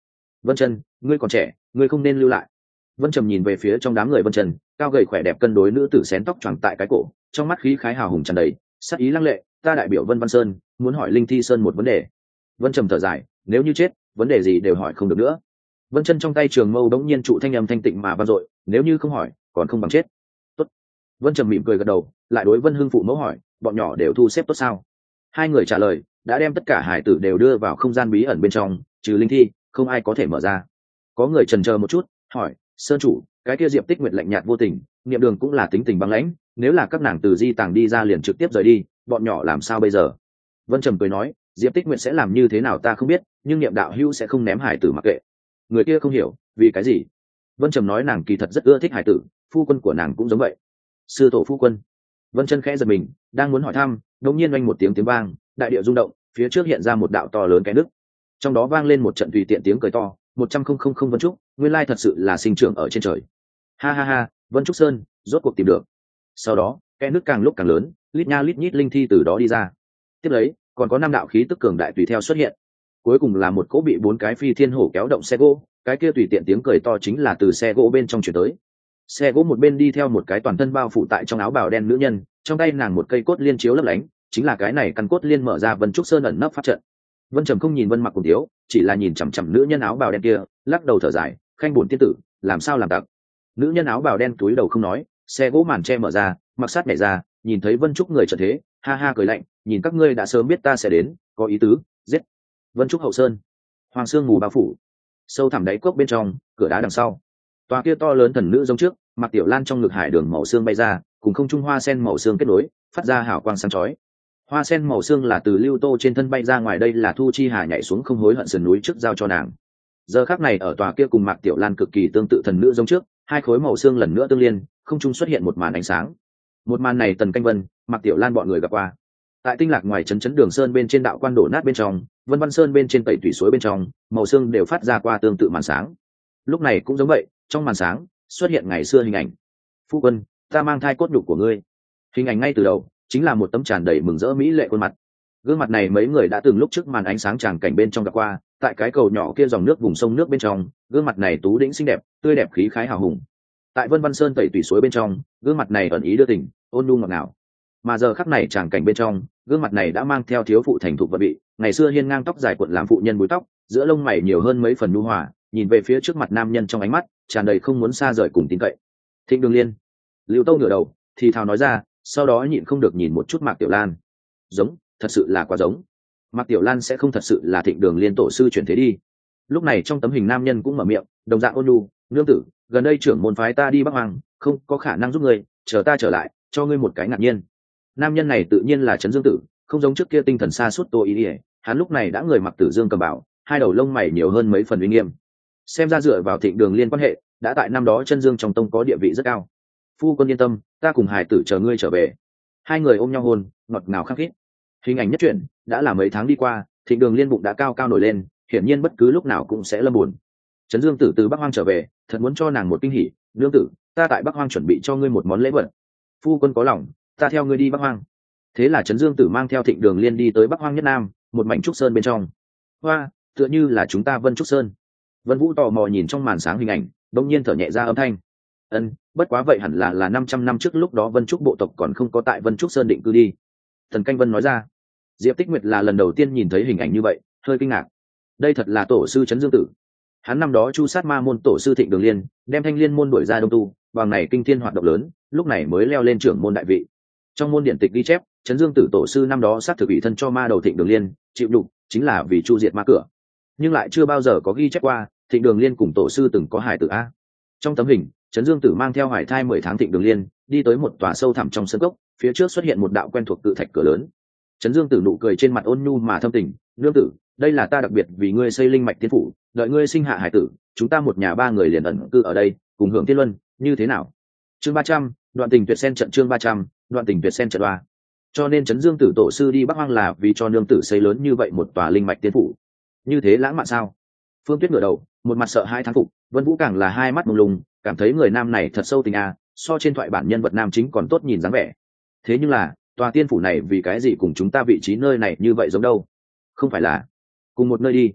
Vân Chân, ngươi còn trẻ, ngươi không nên lưu lại. Vân Trầm nhìn về phía trong đám người Vân Chân, cao gầy khỏe đẹp cân đối nữ tử xén tóc choàng tại cái cổ, trong mắt khí khái hào hùng tràn đầy, sắc ý lăng lệ. Ta đại biểu Vân Văn Sơn, muốn hỏi Linh Thi Sơn một vấn đề. Vân Trầm thở dài, nếu như chết, vấn đề gì đều hỏi không được nữa. Vân Chân trong tay trường mâu đống nhiên trụ thanh âm thanh tịnh mà vang dội, nếu như không hỏi, còn không bằng chết. Tốt. Vân Trầm mỉm cười gật đầu, lại đối Vân Hưng phụ mẫu hỏi, bọn nhỏ đều thu xếp tốt sao? Hai người trả lời, đã đem tất cả hải tử đều đưa vào không gian bí ẩn bên trong, trừ Linh Thi, không ai có thể mở ra. Có người chần chờ một chút, hỏi, Sơn chủ, cái kia Diệp Tích Nguyệt lạnh nhạt vô tình, Niệm Đường cũng là tính tình băng lãnh, nếu là các nàng từ di tàng đi ra liền trực tiếp rời đi, bọn nhỏ làm sao bây giờ? Vân Trầm cười nói, Diệp Tích Nguyệt sẽ làm như thế nào ta không biết, nhưng Niệm đạo hữu sẽ không ném hải tử mặc kệ. Người kia không hiểu, vì cái gì? Vân Trầm nói nàng kỳ thật rất ưa thích hải tử, phu quân của nàng cũng giống vậy. Sư tổ phu quân. Vân Chân khẽ giật mình, đang muốn hỏi thăm, đột nhiên oanh một tiếng vang, đại địa rung động, phía trước hiện ra một đạo to lớn cái nước, trong đó vang lên một trận tùy tiện tiếng cười to. 100,000 Vân Trúc, nguyên lai thật sự là sinh trưởng ở trên trời. Ha ha ha, Vân Trúc Sơn, rốt cuộc tìm được. Sau đó, cái nước càng lúc càng lớn, lít nha lít nhít linh thi từ đó đi ra. Tiếp lấy, còn có 5 đạo khí tức cường đại tùy theo xuất hiện. Cuối cùng là một cỗ bị 4 cái phi thiên hổ kéo động xe gỗ, cái kia tùy tiện tiếng cười to chính là từ xe gỗ bên trong truyền tới. Xe gỗ một bên đi theo một cái toàn thân bao phủ tại trong áo bào đen nữ nhân, trong tay nàng một cây cốt liên chiếu lấp lánh, chính là cái này căn cốt liên mở ra Vân Trúc Sơn ẩn nấp pháp trận. Vân Trầm không nhìn Vân Mặc cùng Tiếu, chỉ là nhìn chằm chằm nữ nhân áo bào đen kia, lắc đầu thở dài, khanh bổn tiên tử, làm sao làm tặc. Nữ nhân áo bào đen túi đầu không nói, xe gỗ màn che mở ra, Mặc Sát nhảy ra, nhìn thấy Vân Trúc người trận thế, ha ha cười lạnh, nhìn các ngươi đã sớm biết ta sẽ đến, có ý tứ, giết. Vân Trúc hậu sơn, hoàng sương mù bao phủ, sâu thẳm đáy cốc bên trong, cửa đá đằng sau, tòa kia to lớn thần nữ giống trước, Mặc Tiểu Lan trong ngực hải đường màu xương bay ra, cùng không trung hoa sen màu xương kết nối, phát ra hào quang sáng chói. Hoa sen màu xương là từ Lưu Tô trên thân bay ra ngoài, đây là Thu Chi Hà nhảy xuống không hối hận sườn núi trước giao cho nàng. Giờ khắc này ở tòa kia cùng Mạc Tiểu Lan cực kỳ tương tự thần nữ giống trước, hai khối màu xương lần nữa tương liên, không trung xuất hiện một màn ánh sáng. Một màn này Tần Canh Vân, Mạc Tiểu Lan bọn người gặp qua. Tại tinh lạc ngoài trấn Đường Sơn bên trên đạo quan đổ nát bên trong, Vân Văn Sơn bên trên tẩy thủy suối bên trong, màu xương đều phát ra qua tương tự màn sáng. Lúc này cũng giống vậy, trong màn sáng xuất hiện ngày xưa hình ảnh. Phu quân, ta mang thai cốt nhục của ngươi. Hình ảnh ngay từ đầu chính là một tấm tràn đầy mừng rỡ mỹ lệ khuôn mặt. Gương mặt này mấy người đã từng lúc trước màn ánh sáng tràng cảnh bên trong gặp qua, tại cái cầu nhỏ kia dòng nước vùng sông nước bên trong, gương mặt này tú đĩnh xinh đẹp, tươi đẹp khí khái hào hùng. Tại Vân Văn Sơn tẩy tủy suối bên trong, gương mặt này ẩn ý đưa tình, ôn nhu ngọt ngào. Mà giờ khắc này tràng cảnh bên trong, gương mặt này đã mang theo thiếu phụ thành thục và bị, ngày xưa hiên ngang tóc dài cuộn làm phụ nhân búi tóc, giữa lông mày nhiều hơn mấy phần nhu hòa, nhìn về phía trước mặt nam nhân trong ánh mắt tràn đầy không muốn xa rời cùng tin cậy. Thịnh Đường Liên. Lưu Tâu ngửa đầu, thì thào nói ra, sau đó nhịn không được nhìn một chút Mạc Tiểu Lan. Giống, thật sự là quá giống. Mạc Tiểu Lan sẽ không thật sự là Thịnh Đường Liên tổ sư chuyển thế đi. Lúc này trong tấm hình nam nhân cũng mở miệng, đồng dạng ôn nhu, nương tử, gần đây trưởng môn phái ta đi Bắc Hoàng, không có khả năng giúp ngươi, chờ ta trở lại, cho ngươi một cái ngạc nhiên. Nam nhân này tự nhiên là Trấn Dương Tử, không giống trước kia tinh thần xa suốt Tô Ý Ỉa, hắn lúc này đã người mặc tử dương cầm bảo, hai đầu lông mày nhiều hơn mấy phần uy nghiêm. Xem ra dựa vào Thịnh Đường Liên quan hệ, đã tại năm đó Chân Dương trong tông có địa vị rất cao. Phu quân yên tâm, ta cùng hải tử chờ ngươi trở về. Hai người ôm nhau hôn, ngọt ngào khắc khít. Hình ảnh nhất truyện đã là mấy tháng đi qua, Thịnh Đường Liên bụng đã cao cao nổi lên, hiển nhiên bất cứ lúc nào cũng sẽ lâm buồn. Trấn Dương Tử từ Bắc Hoang trở về, thật muốn cho nàng một kinh hỉ. Nương tử, ta tại Bắc Hoang chuẩn bị cho ngươi một món lễ vật. Phu quân có lòng, ta theo ngươi đi Bắc Hoang. Thế là Trấn Dương Tử mang theo Thịnh Đường Liên đi tới Bắc Hoang nhất Nam, một mảnh trúc sơn bên trong. Hoa, tựa như là chúng ta Vân Trúc Sơn. Vân Vũ tò mò nhìn trong màn sáng hình ảnh, đột nhiên thở nhẹ ra âm thanh. Bất quá vậy hẳn là 500 năm trước, lúc đó Vân Trúc bộ tộc còn không có tại Vân Trúc Sơn định cư đi. Thần Canh Vân nói ra. Diệp Tích Nguyệt là lần đầu tiên nhìn thấy hình ảnh như vậy, hơi kinh ngạc. Đây thật là tổ sư Trấn Dương Tử. Hắn năm đó chu sát ma môn tổ sư Thịnh Đường Liên, đem Thanh Liên môn đuổi ra Đông Tu, bằng này kinh thiên hoạt động lớn, lúc này mới leo lên trưởng môn đại vị. Trong môn điện tịch ghi chép, Trấn Dương Tử tổ sư năm đó sát thực ủy thân cho ma đầu Thịnh Đường Liên, chịu đục, chính là vì chu diệt ma cửa. Nhưng lại chưa bao giờ có ghi chép qua Thịnh Đường Liên cùng tổ sư từng có hài tử a. Trong tấm hình, Trấn Dương Tử mang theo hoài thai 10 tháng Thịnh Đường Liên, đi tới một tòa sâu thẳm trong sân cốc, phía trước xuất hiện một đạo quen thuộc cự thạch cửa lớn. Trấn Dương Tử nụ cười trên mặt ôn nhu mà thâm tình, nương tử, đây là ta đặc biệt vì ngươi xây linh mạch tiên phủ, đợi ngươi sinh hạ hải tử, chúng ta một nhà ba người liền ẩn cư ở đây, cùng hưởng thiên luân, như thế nào? Chương 300, đoạn tình tuyệt sen trận. Chương 300, đoạn tình tuyệt sen trận đoa. Cho nên Trấn Dương Tử tổ sư đi Bắc Hoang là vì cho nương tử xây lớn như vậy một tòa linh mạch tiên phủ. Như thế lãng mạn sao? Phương Tuyết ngửa đầu, một mặt sợ hai thán phục, Vân Vũ càng là hai mắt mông lung, cảm thấy người nam này thật sâu tình a, so trên thoại bản nhân vật nam chính còn tốt nhìn dáng vẻ. Thế nhưng là, tòa tiên phủ này vì cái gì cùng chúng ta vị trí nơi này như vậy giống đâu? Không phải là cùng một nơi đi?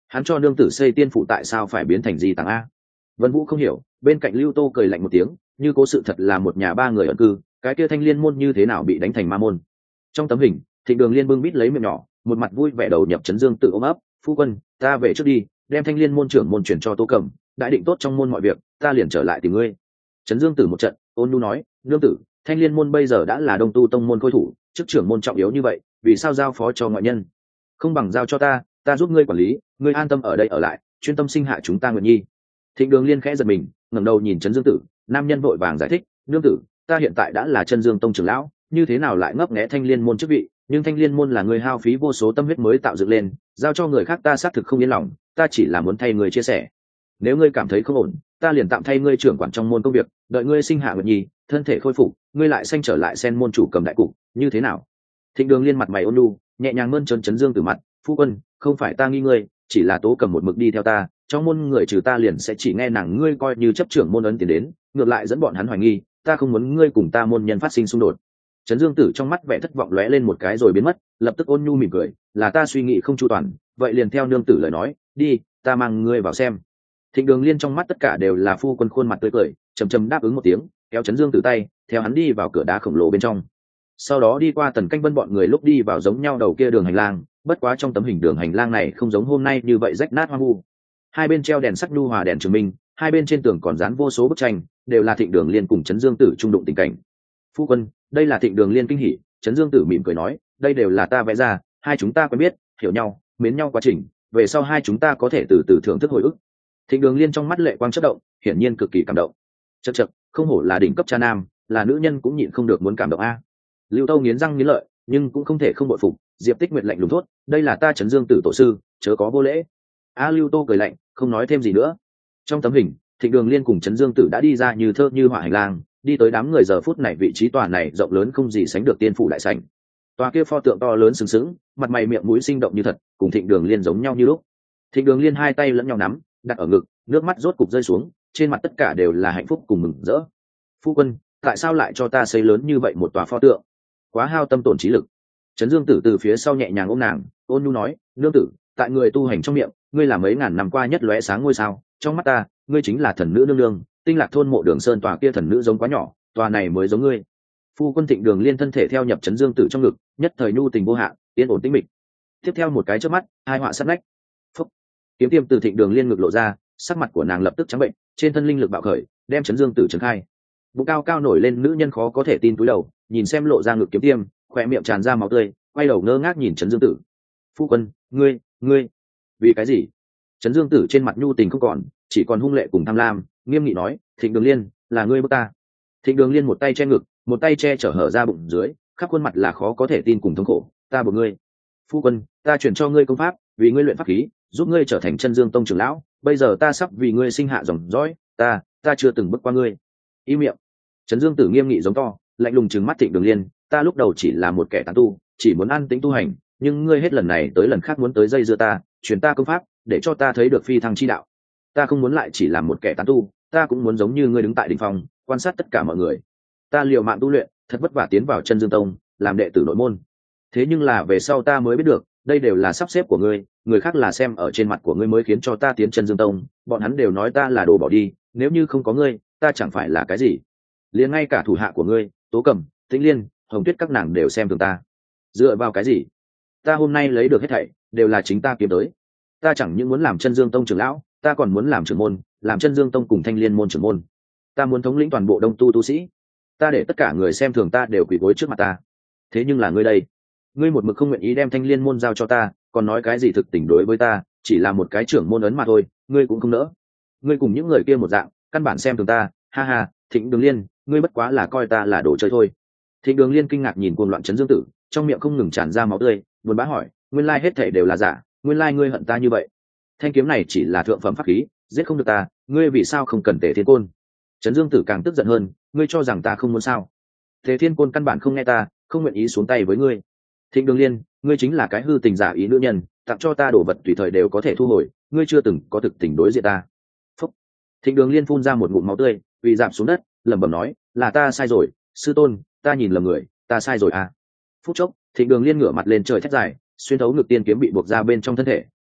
Hắn cho nương tử xây tiên phủ tại sao phải biến thành di tàng a? Vân Vũ không hiểu, bên cạnh Lưu Tô cười lạnh một tiếng, như cố sự thật là một nhà ba người ẩn cư, cái kia Thanh Liên môn như thế nào bị đánh thành ma môn. Trong tấm hình, Thịnh Đường Liên bưng bít lấy miệng nhỏ, một mặt vui vẻ đầu nhập Trấn Dương tự ôm ấp, "Phu quân, ta về trước đi, đem Thanh Liên môn trưởng môn chuyển cho Tô Cẩm, đã định tốt trong môn mọi việc, ta liền trở lại tìm ngươi." Trấn Dương tử một trận, ôn nhu nói, "Nương tử, Thanh Liên môn bây giờ đã là Đông Tu tông môn khôi thủ, chức trưởng môn trọng yếu như vậy, vì sao giao phó cho ngoại nhân? Không bằng giao cho ta giúp ngươi quản lý, ngươi an tâm ở đây ở lại, chuyên tâm sinh hạ chúng ta Nguyệt Nhi." Thịnh Đường Liên khẽ giật mình, ngẩng đầu nhìn Trấn Dương tử, nam nhân vội vàng giải thích, "Nương tử, ta hiện tại đã là Chân Dương tông trưởng lão, như thế nào lại ngấp nghé Thanh Liên môn chức vị, nhưng Thanh Liên môn là người hao phí vô số tâm huyết mới tạo dựng lên, giao cho người khác ta xác thực không yên lòng, ta chỉ là muốn thay người chia sẻ. Nếu ngươi cảm thấy không ổn, ta liền tạm thay ngươi trưởng quản trong môn công việc, đợi ngươi sinh hạ Nguyệt Nhi, thân thể khôi phục, ngươi lại sanh trở lại Sen môn chủ cầm đại cục, như thế nào?" Thịnh Đường Liên mặt mày ôn nhu, nhẹ nhàng mơn trớn Trấn Dương tử mặt, "Phu quân, không phải ta nghi ngươi, chỉ là Tố Cầm một mực đi theo ta, trong môn người trừ ta liền sẽ chỉ nghe nàng ngươi coi như chấp trưởng môn ấn tiền đến, ngược lại dẫn bọn hắn hoài nghi, ta không muốn ngươi cùng ta môn nhân phát sinh xung đột." Trấn Dương tử trong mắt vẻ thất vọng lóe lên một cái rồi biến mất, lập tức ôn nhu mỉm cười, "Là ta suy nghĩ không chu toàn, vậy liền theo nương tử lời nói, đi, ta mang ngươi vào xem." Thịnh Đường Liên trong mắt tất cả đều là phu quân khuôn mặt tươi cười, chầm chầm đáp ứng một tiếng, kéo Trấn Dương tử tay, theo hắn đi vào cửa đá khổng lồ bên trong. Sau đó đi qua Tần Canh Vân bọn người lúc đi vào giống nhau đầu kia đường hành lang, bất quá trong tấm hình đường hành lang này không giống hôm nay như vậy rách nát hoang vu. Hai bên treo đèn sắc nhu hòa đèn chứng minh, hai bên trên tường còn dán vô số bức tranh, đều là Thịnh Đường Liên cùng Trấn Dương tử trung đụng tình cảnh. "Phu quân, đây là Thịnh Đường Liên kinh hỉ." Trấn Dương tử mỉm cười nói, "Đây đều là ta vẽ ra, hai chúng ta quen biết, hiểu nhau, mến nhau quá trình, về sau hai chúng ta có thể từ từ thưởng thức hồi ức." Thịnh Đường Liên trong mắt lệ quang chớp động, hiển nhiên cực kỳ cảm động. Chậc chậc, không hổ là đỉnh cấp cha nam, là nữ nhân cũng nhịn không được muốn cảm động a. Lưu Tâu nghiến răng nghiến lợi, nhưng cũng không thể không bội phục, Diệp Tích Nguyệt lạnh lùng thốt, "Đây là ta Trấn Dương tử tổ sư, chớ có vô lễ." Lưu Tô cười lạnh, không nói thêm gì nữa. Trong tấm hình, Thịnh Đường Liên cùng Trấn Dương tử đã đi ra như thơ như họa hành lang, đi tới đám người giờ phút này vị trí tòa này rộng lớn không gì sánh được tiên phủ đại sảnh. Tòa kia pho tượng to lớn sừng sững, mặt mày miệng mũi sinh động như thật, cùng Thịnh Đường Liên giống nhau như lúc. Thịnh Đường Liên hai tay lẫn nhau nắm, đặt ở ngực, nước mắt rốt cục rơi xuống, trên mặt tất cả đều là hạnh phúc cùng mừng rỡ. "Phu quân, tại sao lại cho ta xây lớn như vậy một tòa pho tượng? Quá hao tâm tổn trí lực." Trấn Dương tử từ phía sau nhẹ nhàng ôm nàng, ôn nhu nói, "Nương tử, tại người tu hành trong miệng, ngươi là mấy ngàn năm qua nhất lóe sáng ngôi sao, trong mắt ta, ngươi chính là thần nữ nương nương, Tinh Lạc thôn Mộ Đường Sơn tòa kia thần nữ giống quá nhỏ, tòa này mới giống ngươi." Phu quân. Thịnh Đường Liên thân thể theo nhập Trấn Dương tử trong ngực, nhất thời nhu tình vô hạn, yên ổn tĩnh mịch. Tiếp theo một cái chớp mắt, hai họa sát nách. Phúc. Kiếm tiêm từ Thịnh Đường Liên ngực lộ ra, sắc mặt của nàng lập tức trắng bệnh, trên thân linh lực bạo khởi, đem Trấn Dương tử trấn khai. Bụng cao cao nổi lên, nữ nhân khó có thể tin cúi đầu, nhìn xem lộ ra ngực kiếm tiêm, khóe miệng tràn ra máu tươi, quay đầu ngơ ngác nhìn Trấn Dương tử. "Phu quân, ngươi, vì cái gì?" Trấn Dương tử trên mặt nhu tình không còn, chỉ còn hung lệ cùng tham lam, nghiêm nghị nói, "Thịnh Đường Liên, là ngươi bức ta." Thịnh Đường Liên một tay che ngực, một tay che chở hở ra bụng dưới, khắp khuôn mặt là khó có thể tin cùng thống khổ, "Ta buộc ngươi." "Phu quân, ta chuyển cho ngươi công pháp, vì ngươi luyện pháp khí, giúp ngươi trở thành Chân Dương tông trưởng lão, bây giờ ta sắp vì ngươi sinh hạ dòng dõi, ta chưa từng bức qua ngươi." Im miệng. Trấn Dương tử nghiêm nghị giống to, lạnh lùng trừng mắt Thịnh Đường Liên, "Ta lúc đầu chỉ là một kẻ tán tu, chỉ muốn an tĩnh tu hành, nhưng ngươi hết lần này tới lần khác muốn tới dây dưa ta, truyền ta công pháp, để cho ta thấy được phi thăng chi đạo. Ta không muốn lại chỉ là một kẻ tán tu, ta cũng muốn giống như ngươi đứng tại đỉnh phong, quan sát tất cả mọi người. Ta liều mạng tu luyện, thật vất vả tiến vào Chân Dương tông, làm đệ tử nội môn. Thế nhưng là về sau ta mới biết được, đây đều là sắp xếp của ngươi, người khác là xem ở trên mặt của ngươi mới khiến cho ta tiến Chân Dương tông, bọn hắn đều nói ta là đồ bỏ đi, nếu như không có ngươi, ta chẳng phải là cái gì. Liền ngay cả thủ hạ của ngươi, Tố Cẩm, Tĩnh Liên, Hồng Tuyết các nàng đều xem thường ta. Dựa vào cái gì? Ta hôm nay lấy được hết thảy, đều là chính ta kiếm tới. Ta chẳng những muốn làm Chân Dương tông trưởng lão, ta còn muốn làm trưởng môn, làm Chân Dương tông cùng Thanh Liên môn trưởng môn. Ta muốn thống lĩnh toàn bộ Đông tu tu sĩ. Ta để tất cả người xem thường ta đều quỳ gối trước mặt ta. Thế nhưng là ngươi đây, ngươi một mực không nguyện ý đem Thanh Liên môn giao cho ta, còn nói cái gì thực tình đối với ta, chỉ là một cái trưởng môn ấn mà thôi, ngươi cũng không nỡ. Ngươi cùng những người kia một dạng, căn bản xem thường ta, ha ha. Thịnh Đường Liên, ngươi bất quá là coi ta là đồ chơi thôi. Thịnh Đường Liên kinh ngạc nhìn cuồng loạn Trấn Dương tử, trong miệng không ngừng tràn ra máu tươi, buồn bã hỏi, nguyên lai hết thảy đều là giả, nguyên lai ngươi hận ta như vậy. Thanh kiếm này chỉ là thượng phẩm pháp khí, giết không được ta, ngươi vì sao không cần Tề Thiên Côn? Trấn Dương tử càng tức giận hơn, ngươi cho rằng ta không muốn sao? Tề Thiên Côn căn bản không nghe ta, không nguyện ý xuống tay với ngươi. Thịnh Đường Liên, ngươi chính là cái hư tình giả ý nữ nhân, tặng cho ta đồ vật tùy thời đều có thể thu hồi, ngươi chưa từng có thực tình đối diện ta. Phúc. Thịnh Đường Liên phun ra một ngụm máu tươi, quỳ rạp xuống đất, lẩm bẩm nói, là ta sai rồi, sư tôn, ta nhìn lầm người, ta sai rồi à. Phút chốc, Thịnh Đường Liên ngửa mặt lên trời thét dài, xuyên thấu ngực tiên kiếm bị buộc ra bên trong thân thể,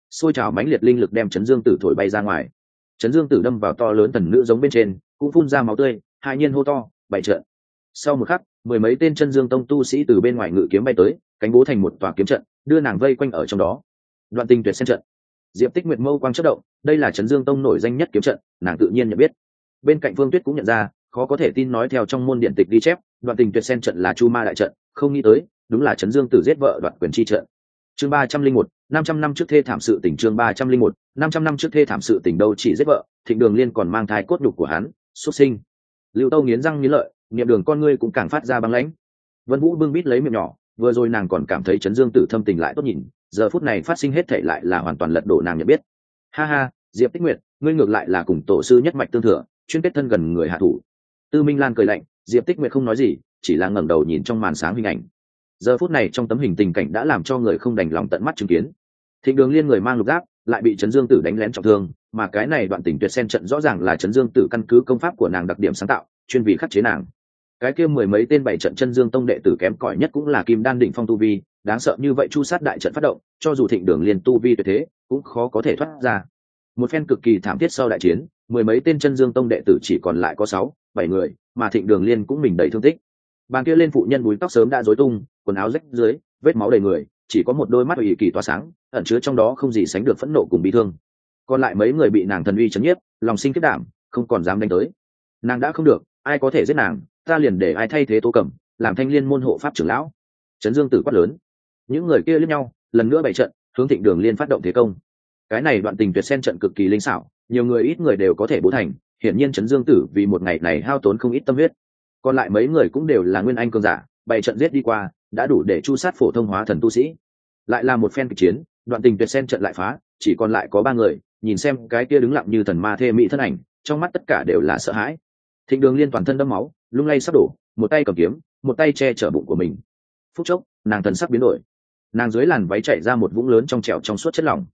xôi trào mãnh liệt linh lực đem Trấn Dương Tử thổi bay ra ngoài. Trấn Dương Tử đâm vào to lớn thần nữ giống bên trên, cũng phun ra máu tươi, hai nhiên hô to, bại trận. Sau một khắc, mười mấy tên Chân Dương Tông tu sĩ từ bên ngoài ngự kiếm bay tới, cánh bố thành một tòa kiếm trận, đưa nàng vây quanh ở trong đó. Đoạn Tình Tuyệt Sen trận. Diệp Tích Nguyệt mâu quang chớp động, đây là Trấn Dương Tông nổi danh nhất kiếm trận, nàng tự nhiên nhận biết. Bên cạnh Phương Tuyết cũng nhận ra, khó có thể tin nói theo trong môn điện tịch ghi chép, Đoạn Tình Tuyệt Sen trận là Chu Ma đại trận, không nghĩ tới, đúng là Trấn Dương Tử giết vợ đoạt quyền chi trận. Chương 301, 500 năm trước thê thảm sự tình. Chương 301, 500 năm trước thê thảm sự tình đâu chỉ giết vợ, Thịnh Đường Liên còn mang thai cốt nhục của hắn, xuất sinh. Lưu Tâu nghiến răng nghiến lợi, niệm đường con ngươi cũng càng phát ra băng lãnh. Vân Vũ bưng bít lấy miệng nhỏ, vừa rồi nàng còn cảm thấy Trấn Dương Tử thâm tình lại tốt nhìn, giờ phút này phát sinh hết thảy lại là hoàn toàn lật đổ nàng nhận biết. Ha ha, Diệp Tích Nguyệt, ngươi ngược lại là cùng tổ sư nhất mạch tương thừa, chuyên kết thân gần người hạ thủ. Tư Minh Lan cười lạnh, Diệp Tích Nguyệt không nói gì, chỉ là ngẩng đầu nhìn trong màn sáng hình ảnh. Giờ phút này trong tấm hình tình cảnh đã làm cho người không đành lòng tận mắt chứng kiến. Thịnh Đường Liên người mang lục giáp, lại bị Trấn Dương Tử đánh lén trọng thương, mà cái này Đoạn Tình Tuyệt Sen trận rõ ràng là Trấn Dương Tử căn cứ công pháp của nàng đặc điểm sáng tạo, chuyên vì khắc chế nàng. Cái kia mười mấy tên bảy trận Chân Dương Tông đệ tử kém cỏi nhất cũng là Kim Đan đỉnh phong tu vi, đáng sợ như vậy chu sát đại trận phát động, cho dù Thịnh Đường Liên tu vi tuyệt thế, cũng khó có thể thoát ra. Một phen cực kỳ thảm thiết sau đại chiến, mười mấy tên Chân Dương Tông đệ tử chỉ còn lại có 6-7 người, mà Thịnh Đường Liên cũng mình đầy thương tích. Bàn kia lên phụ nhân búi tóc sớm đã rối tung, quần áo rách dưới, vết máu đầy người, chỉ có một đôi mắt ủy kỳ tỏa sáng, ẩn chứa trong đó không gì sánh được phẫn nộ cùng bi thương. Còn lại mấy người bị nàng thần uy chấn nhiếp, lòng sinh kết đảm, không còn dám đánh tới. Nàng đã không được, ai có thể giết nàng, ta liền để ai thay thế Tô Cẩm, làm Thanh Liên môn hộ pháp trưởng lão. Trấn Dương Tử quát lớn. Những người kia liếc nhau, lần nữa bày trận, hướng Thịnh Đường Liên phát động thế công. Cái này Đoạn Tình Tuyệt Sen trận cực kỳ linh xảo, nhiều người ít người đều có thể bố thành, hiển nhiên Trấn Dương Tử vì một ngày này hao tốn không ít tâm huyết. Còn lại mấy người cũng đều là nguyên anh cường giả, bày trận giết đi qua, đã đủ để chu sát phổ thông hóa thần tu sĩ. Lại là một phen kịch chiến, Đoạn Tình Tuyệt Sen trận lại phá, chỉ còn lại có 3 người, nhìn xem cái kia đứng lặng như thần ma thê mỹ thân ảnh, trong mắt tất cả đều là sợ hãi. Thịnh Đường Liên toàn thân đẫm máu, lung lay sắp đổ, một tay cầm kiếm, một tay che chở bụng của mình. Phút chốc, nàng thần sắc biến đổi, nàng dưới làn váy chảy ra một vũng lớn trong trẻo trong suốt chất lỏng.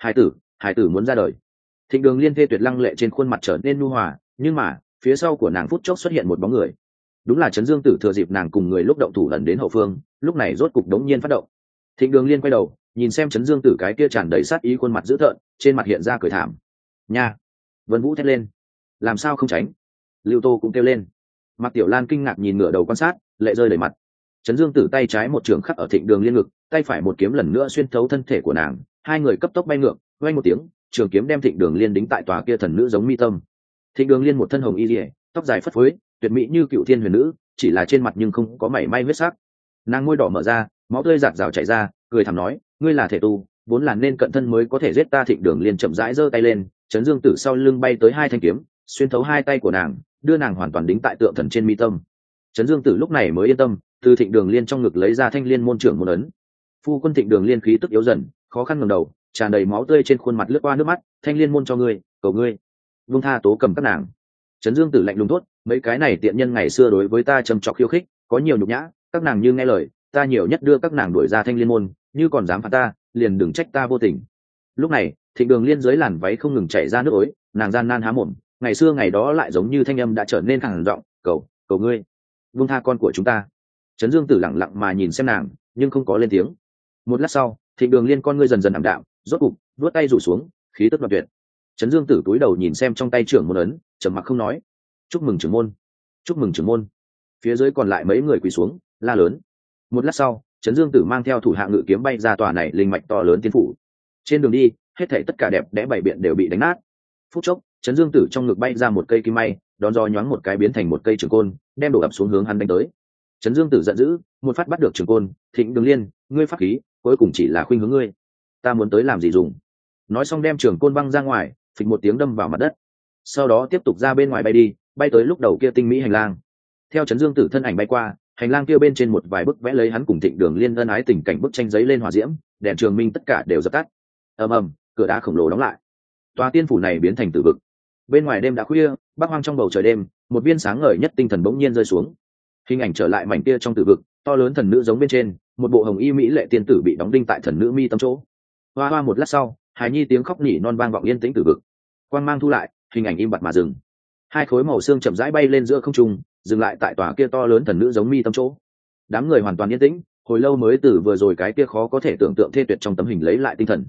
Hải tử muốn ra đời. Thịnh Đường Liên thê tuyệt lăng lệ trên khuôn mặt trở nên nhu hòa, nhưng mà phía sau của nàng phút chốc xuất hiện một bóng người. Đúng là Trấn Dương Tử thừa dịp nàng cùng người lúc động thủ ẩn đến hậu phương, lúc này rốt cục đống nhiên phát động. Thịnh Đường Liên quay đầu, nhìn xem Trấn Dương Tử cái kia tràn đầy sát ý khuôn mặt dữ tợn, trên mặt hiện ra cười thảm. Nha! Vân Vũ thét lên. Làm sao không tránh? Lưu Tô cũng kêu lên. Mạc Tiểu Lan kinh ngạc nhìn ngửa đầu quan sát, lệ rơi đầy mặt. Trấn Dương Tử tay trái một trường khắc ở Thịnh Đường Liên ngực, tay phải một kiếm lần nữa xuyên thấu thân thể của nàng, hai người cấp tốc bay ngược, vang một tiếng, trường kiếm đem Thịnh Đường Liên đính tại tòa kia thần nữ giống mi tâm. Thịnh Đường Liên một thân hồng y liễu, tóc dài phất phới, tuyệt mỹ như cựu thiên huyền nữ, chỉ là trên mặt nhưng không có mảy may huyết sắc. Nàng môi đỏ mở ra, máu tươi giạt rào chảy ra, cười thầm nói, ngươi là thể tu, vốn là nên cận thân mới có thể giết ta. Thịnh Đường Liên chậm rãi giơ tay lên, Trấn Dương Tử sau lưng bay tới 2 thanh kiếm, xuyên thấu 2 tay của nàng, đưa nàng hoàn toàn đính tại tượng thần trên mi tâm. Trấn Dương Tử lúc này mới yên tâm, từ Thịnh Đường Liên trong ngực lấy ra Thanh Liên môn trưởng môn ấn. Phu quân. Thịnh Đường Liên khí tức yếu dần, khó khăn ngẩng đầu, tràn đầy máu tươi trên khuôn mặt lướt qua nước mắt, Thanh Liên môn cho ngươi, cầu ngươi, vung tha Tố Cầm các nàng. Trấn Dương Tử lạnh lùng thốt, mấy cái này tiện nhân ngày xưa đối với ta trầm trọc khiêu khích, có nhiều nhục nhã, các nàng như nghe lời, ta nhiều nhất đưa các nàng đuổi ra Thanh Liên môn, như còn dám phạt ta, liền đừng trách ta vô tình. Lúc này, Thịnh Đường Liên dưới làn váy không ngừng chảy ra nước ối, nàng gian nan há mồm, ngày xưa ngày đó lại giống như thanh âm đã trở nên khàn giọng, cầu ngươi, vung tha con của chúng ta. Trấn Dương Tử lặng lặng mà nhìn xem nàng, nhưng không có lên tiếng. Một lát sau, Thịnh Đường Liên con ngươi dần dần ảm đạm, rốt cục vuốt tay rủ xuống, khí tức đoạt tuyệt. Trấn Dương Tử cúi đầu nhìn xem trong tay trưởng môn ấn, trầm mặc không nói. Chúc mừng trưởng môn, chúc mừng trưởng môn. Phía dưới còn lại mấy người quỳ xuống, la lớn. Một lát sau, Trấn Dương Tử mang theo thủ hạ ngự kiếm bay ra tòa này linh mạch to lớn tiên phủ. Trên đường đi, hết thảy tất cả đẹp đẽ bảy biện đều bị đánh nát. Phút chốc, Trấn Dương Tử trong ngực bay ra một cây kim may, đón gió nhoáng một cái biến thành một cây trường côn, đem đổ ập xuống hướng hắn đánh tới. Trấn Dương Tử giận dữ, một phát bắt được trường côn, Thịnh Đường Liên, ngươi pháp khí, cuối cùng chỉ là khuynh hướng ngươi. Ta muốn tới làm gì dùng? Nói xong đem trường côn văng ra ngoài, phịch một tiếng đâm vào mặt đất. Sau đó tiếp tục ra bên ngoài bay đi, bay tới lúc đầu kia tinh mỹ hành lang. Theo Trấn Dương Tử thân ảnh bay qua, hành lang kia bên trên một vài bức vẽ lấy hắn cùng Thịnh Đường Liên ân ái tình cảnh bức tranh giấy lên hỏa diễm, đèn trường minh tất cả đều dập tắt. Ầm ầm, cửa đá khổng lồ đóng lại. Tòa tiên phủ này biến thành tử vực. Bên ngoài đêm đã khuya, bắc hoang trong bầu trời đêm, một viên sáng ngời nhất tinh thần bỗng nhiên rơi xuống. Hình ảnh trở lại mảnh kia trong tử vực, to lớn thần nữ giống bên trên, một bộ hồng y mỹ lệ tiên tử bị đóng đinh tại thần nữ mi tâm chỗ. Hoa hoa một lát sau, hài nhi tiếng khóc nỉ non vang vọng yên tĩnh tử vực. Quang mang thu lại, hình ảnh im bặt mà dừng. Hai khối màu xương chậm rãi bay lên giữa không trung, dừng lại tại tòa kia to lớn thần nữ giống mi tâm chỗ. Đám người hoàn toàn yên tĩnh, hồi lâu mới từ vừa rồi cái kia khó có thể tưởng tượng thê tuyệt trong tấm hình lấy lại tinh thần.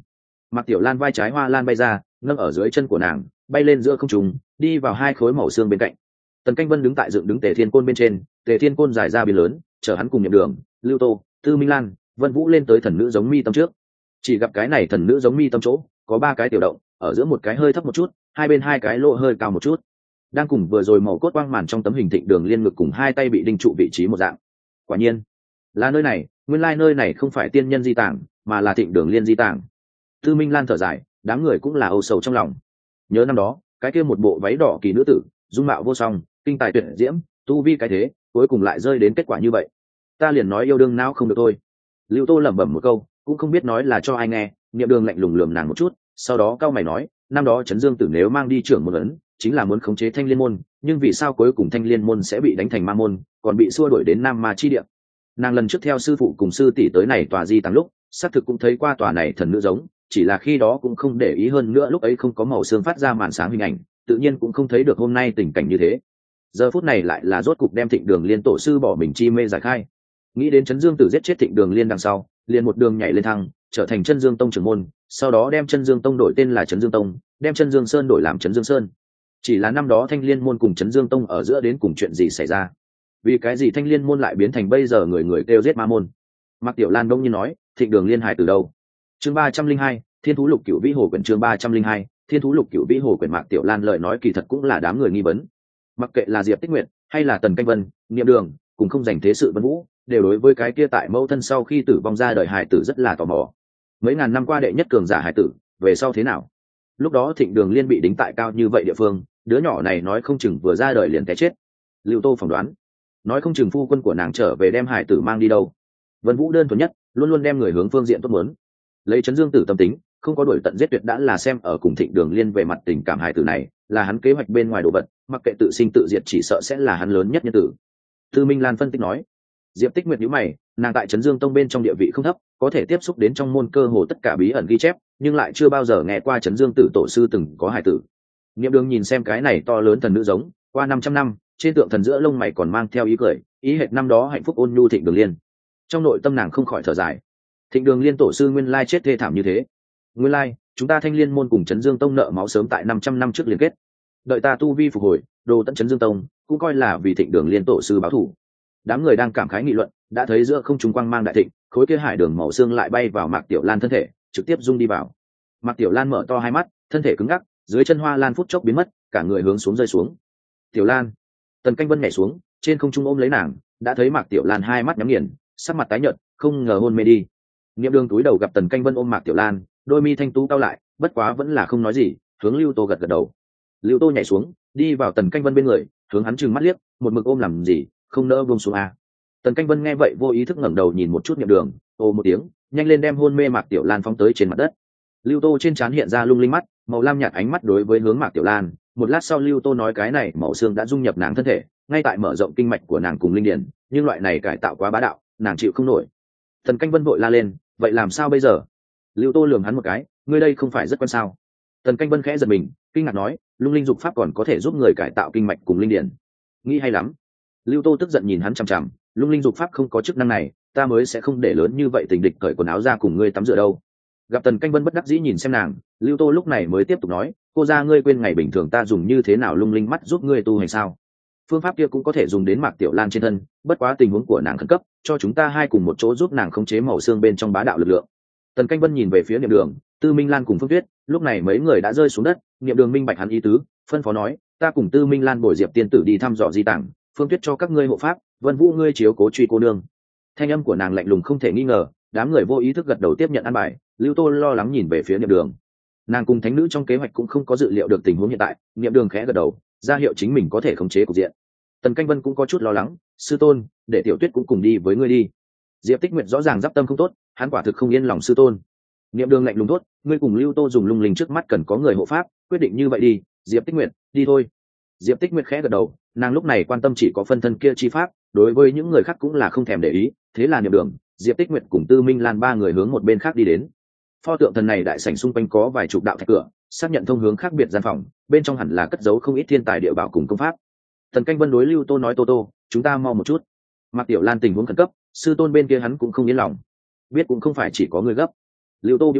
Mạc Tiểu Lan vai trái hoa lan bay ra, nâng ở dưới chân của nàng, bay lên giữa không trung, đi vào hai khối màu xương bên cạnh. Tần Canh Vân đứng tại dựng đứng Tề Thiên Côn bên trên, Tề Thiên Côn dài ra biển lớn, chờ hắn cùng Niệm Đường, Lưu Tô, Tư Minh Lan, Vân Vũ lên tới thần nữ giống mi tâm trước. Chỉ gặp cái này thần nữ giống mi tâm chỗ, có ba cái tiểu động, ở giữa một cái hơi thấp một chút, hai bên hai cái lỗ hơi cao một chút. Đang cùng vừa rồi màu cốt quang màn trong tấm hình Thịnh Đường liên ngực cùng hai tay bị đinh trụ vị trí một dạng. Quả nhiên, là nơi này, nguyên lai nơi này không phải tiên nhân di tàng, mà là Thịnh Đường liên di tàng. Tư Minh Lan thở dài, đám người cũng là âu sầu trong lòng. Nhớ năm đó, cái kia một bộ váy đỏ kỳ nữ tử, dung mạo vô song, kinh tài tuyệt diễm, tu vi cái thế, cuối cùng lại rơi đến kết quả như vậy. Ta liền nói yêu đương não không được thôi. Lưu Tô lẩm bẩm một câu, cũng không biết nói là cho ai nghe. Niệm Đường lạnh lùng lườm nàng một chút, sau đó cao mày nói, năm đó Trấn Dương Tử nếu mang đi trưởng một ấn, chính là muốn khống chế Thanh Liên môn, nhưng vì sao cuối cùng Thanh Liên môn sẽ bị đánh thành ma môn, còn bị xua đuổi đến Nam Ma chi địa? Nàng lần trước theo sư phụ cùng sư tỷ tới này tòa di tăng lúc, xác thực cũng thấy qua tòa này thần nữ giống, chỉ là khi đó cũng không để ý, hơn nữa lúc ấy không có màu xương phát ra màn sáng hình ảnh, tự nhiên cũng không thấy được hôm nay tình cảnh như thế. Giờ phút này lại là rốt cục đem Thịnh Đường liên tổ sư bỏ mình chi mê giải khai. Nghĩ đến Trấn Dương Tử giết chết Thịnh Đường liên đằng sau, liền một đường nhảy lên thăng, trở thành Chân Dương Tông trưởng môn, sau đó đem Chân Dương Tông đổi tên là Trấn Dương Tông, đem Chân Dương Sơn đổi làm Trấn Dương Sơn. Chỉ là năm đó Thanh Liên môn cùng Trấn Dương Tông ở giữa đến cùng chuyện gì xảy ra? Vì cái gì Thanh Liên môn lại biến thành bây giờ người người kêu giết ma môn? Mạc Tiểu Lan đông nhiên nói, Thịnh Đường liên hài từ đâu? Chương 302, Thiên thú lục cửu vĩ hồ quyển. Chương 302, Thiên thú lục cửu vĩ hồ quyển. Mạc Tiểu Lan lời nói kỳ thật cũng là đám người nghi vấn. Mặc kệ là Diệp Tích Nguyệt hay là Tần Canh Vân, Niệm Đường, cùng không dành thế sự Vân Vũ, đều đối với cái kia tại mẫu thân sau khi tử vong ra đời hài tử rất là tò mò. Mấy ngàn năm qua đệ nhất cường giả hài tử, về sau thế nào? Lúc đó Thịnh Đường liên bị đính tại cao như vậy địa phương, đứa nhỏ này nói không chừng vừa ra đời liền té chết. Lưu Tô phỏng đoán, nói không chừng phu quân của nàng trở về đem hài tử mang đi đâu. Vân Vũ đơn thuần nhất, luôn luôn đem người hướng phương diện tốt muốn. Lấy Trấn Dương Tử tâm tính, không có đuổi tận giết tuyệt đã là xem ở cùng Thịnh Đường liên về mặt tình cảm hài tử này, là hắn kế hoạch bên ngoài đồ vật, mặc kệ tự sinh tự diệt chỉ sợ sẽ là hắn lớn nhất nhân tử. Tư Minh Lan phân tích nói. Diệp Tích Nguyệt nhíu mày, nàng tại Trấn Dương Tông bên trong địa vị không thấp, có thể tiếp xúc đến trong môn cơ hồ tất cả bí ẩn ghi chép, nhưng lại chưa bao giờ nghe qua Trấn Dương Tử tổ sư từng có hài tử. Niệm Đường nhìn xem cái này to lớn thần nữ giống, qua 500 năm, trên tượng thần giữa lông mày còn mang theo ý cười, ý hệt năm đó hạnh phúc ôn nhu Thịnh Đường liên. Trong nội tâm nàng không khỏi thở dài. Thịnh Đường liên tổ sư nguyên lai chết thê thảm như thế. Nguyên lai, chúng ta Thanh Liên môn cùng Trấn Dương Tông nợ máu sớm tại 500 năm trước liên kết. Đợi ta tu vi phục hồi, đồ tận Trấn Dương Tông, cũng coi là vì Thịnh Đường liên tổ sư báo thù. Đám người đang cảm khái nghị luận, đã thấy giữa không trung quang mang đại thịnh, khối kia hải đường màu xương lại bay vào Mạc Tiểu Lan thân thể, trực tiếp rung đi vào. Mạc Tiểu Lan mở to hai mắt, thân thể cứng ngắc, dưới chân hoa lan phút chốc biến mất, cả người hướng xuống rơi xuống. Tiểu Lan, Tần Canh Vân nhảy xuống, trên không trung ôm lấy nàng, đã thấy Mạc Tiểu Lan hai mắt nhắm nghiền, sắc mặt tái nhợt, không ngờ hôn mê đi. Niệm Đường túi đầu gặp Tần Canh Vân ôm Mạc Tiểu Lan, đôi mi thanh tú cao lại, bất quá vẫn là không nói gì, hướng Lưu Tô gật gật đầu. Lưu Tô nhảy xuống, đi vào Tần Canh Vân bên người, hướng hắn trừng mắt liếc, một mực ôm làm gì, không nỡ buông xuống à. Tần Canh Vân nghe vậy vô ý thức ngẩng đầu nhìn một chút Niệm Đường, ồ một tiếng, nhanh lên đem hôn mê Mạc Tiểu Lan phóng tới trên mặt đất. Lưu Tô trên trán hiện ra lung linh mắt, màu lam nhạt ánh mắt đối với hướng Mạc Tiểu Lan, một lát sau Lưu Tô nói cái này màu xương đã dung nhập nàng thân thể, ngay tại mở rộng kinh mạch của nàng cùng linh điển, nhưng loại này cải tạo quá bá đạo, nàng chịu không nổi. Tần Canh Vân vội la lên, vậy làm sao bây giờ? Lưu Tô lườm hắn một cái, ngươi đây không phải rất quan sao? Tần Canh Vân khẽ giật mình, kinh ngạc nói, lung linh dục pháp còn có thể giúp người cải tạo kinh mạch cùng linh điển, nghĩ hay lắm. Lưu Tô tức giận nhìn hắn chằm chằm, lung linh dục pháp không có chức năng này, ta mới sẽ không để lớn như vậy tình địch cởi quần áo ra cùng ngươi tắm rửa đâu. Gặp Tần Canh Vân bất đắc dĩ nhìn xem nàng, Lưu Tô lúc này mới tiếp tục nói, cô ra ngươi quên ngày bình thường ta dùng như thế nào lung linh mắt giúp ngươi tu hành sao? Phương pháp kia cũng có thể dùng đến Mạc Tiểu Lan trên thân, bất quá tình huống của nàng khẩn cấp, cho chúng ta hai cùng một chỗ giúp nàng khống chế màu xương bên trong bá đạo lực lượng. Tần Canh Vân nhìn về phía Niệm Đường, Tư Minh Lan cùng Phương Tuyết, lúc này mấy người đã rơi xuống đất, Niệm Đường minh bạch hắn ý tứ, phân phó nói, ta cùng Tư Minh Lan bồi Diệp tiên tử đi thăm dò di tàng, Phương Tuyết cho các ngươi hộ pháp, Vân Vũ ngươi chiếu cố truy cô nương. Thanh âm của nàng lạnh lùng không thể nghi ngờ, đám người vô ý thức gật đầu tiếp nhận an bài. Lưu Tô lo lắng nhìn về phía Niệm Đường, nàng cùng thánh nữ trong kế hoạch cũng không có dự liệu được tình huống hiện tại. Niệm Đường khẽ gật đầu, ra hiệu chính mình có thể khống chế cục diện. Tần Canh Vân cũng có chút lo lắng, sư tôn, để Tiểu Tuyết cũng cùng đi với ngươi đi. Diệp Tích Nguyệt rõ ràng giáp tâm không tốt, hắn quả thực không yên lòng sư tôn. Niệm Đường lạnh lùng tốt, ngươi cùng Lưu Tô dùng lung linh trước mắt cần có người hộ pháp, quyết định như vậy đi. Diệp Tích Nguyệt, đi thôi. Diệp Tích Nguyệt khẽ gật đầu, nàng lúc này quan tâm chỉ có phân thân kia chi pháp, đối với những người khác cũng là không thèm để ý. Thế là Niệm Đường, Diệp Tích Nguyệt cùng Tư Minh Lan ba người hướng một bên khác đi đến. Pho tượng thần này đại sảnh xung quanh có vài chục đạo thạch cửa, xác nhận thông hướng khác biệt gian phòng, bên trong hẳn là cất giấu không ít thiên tài địa bảo cùng công pháp. Tần Canh Vân đối Lưu Tô nói, Tô, chúng ta mau một chút. Mạc Tiểu Lan tình huống khẩn cấp, sư tôn bên kia hắn cũng không yên lòng. Biết cũng không phải chỉ có người gấp. Lưu Tô bĩu môi,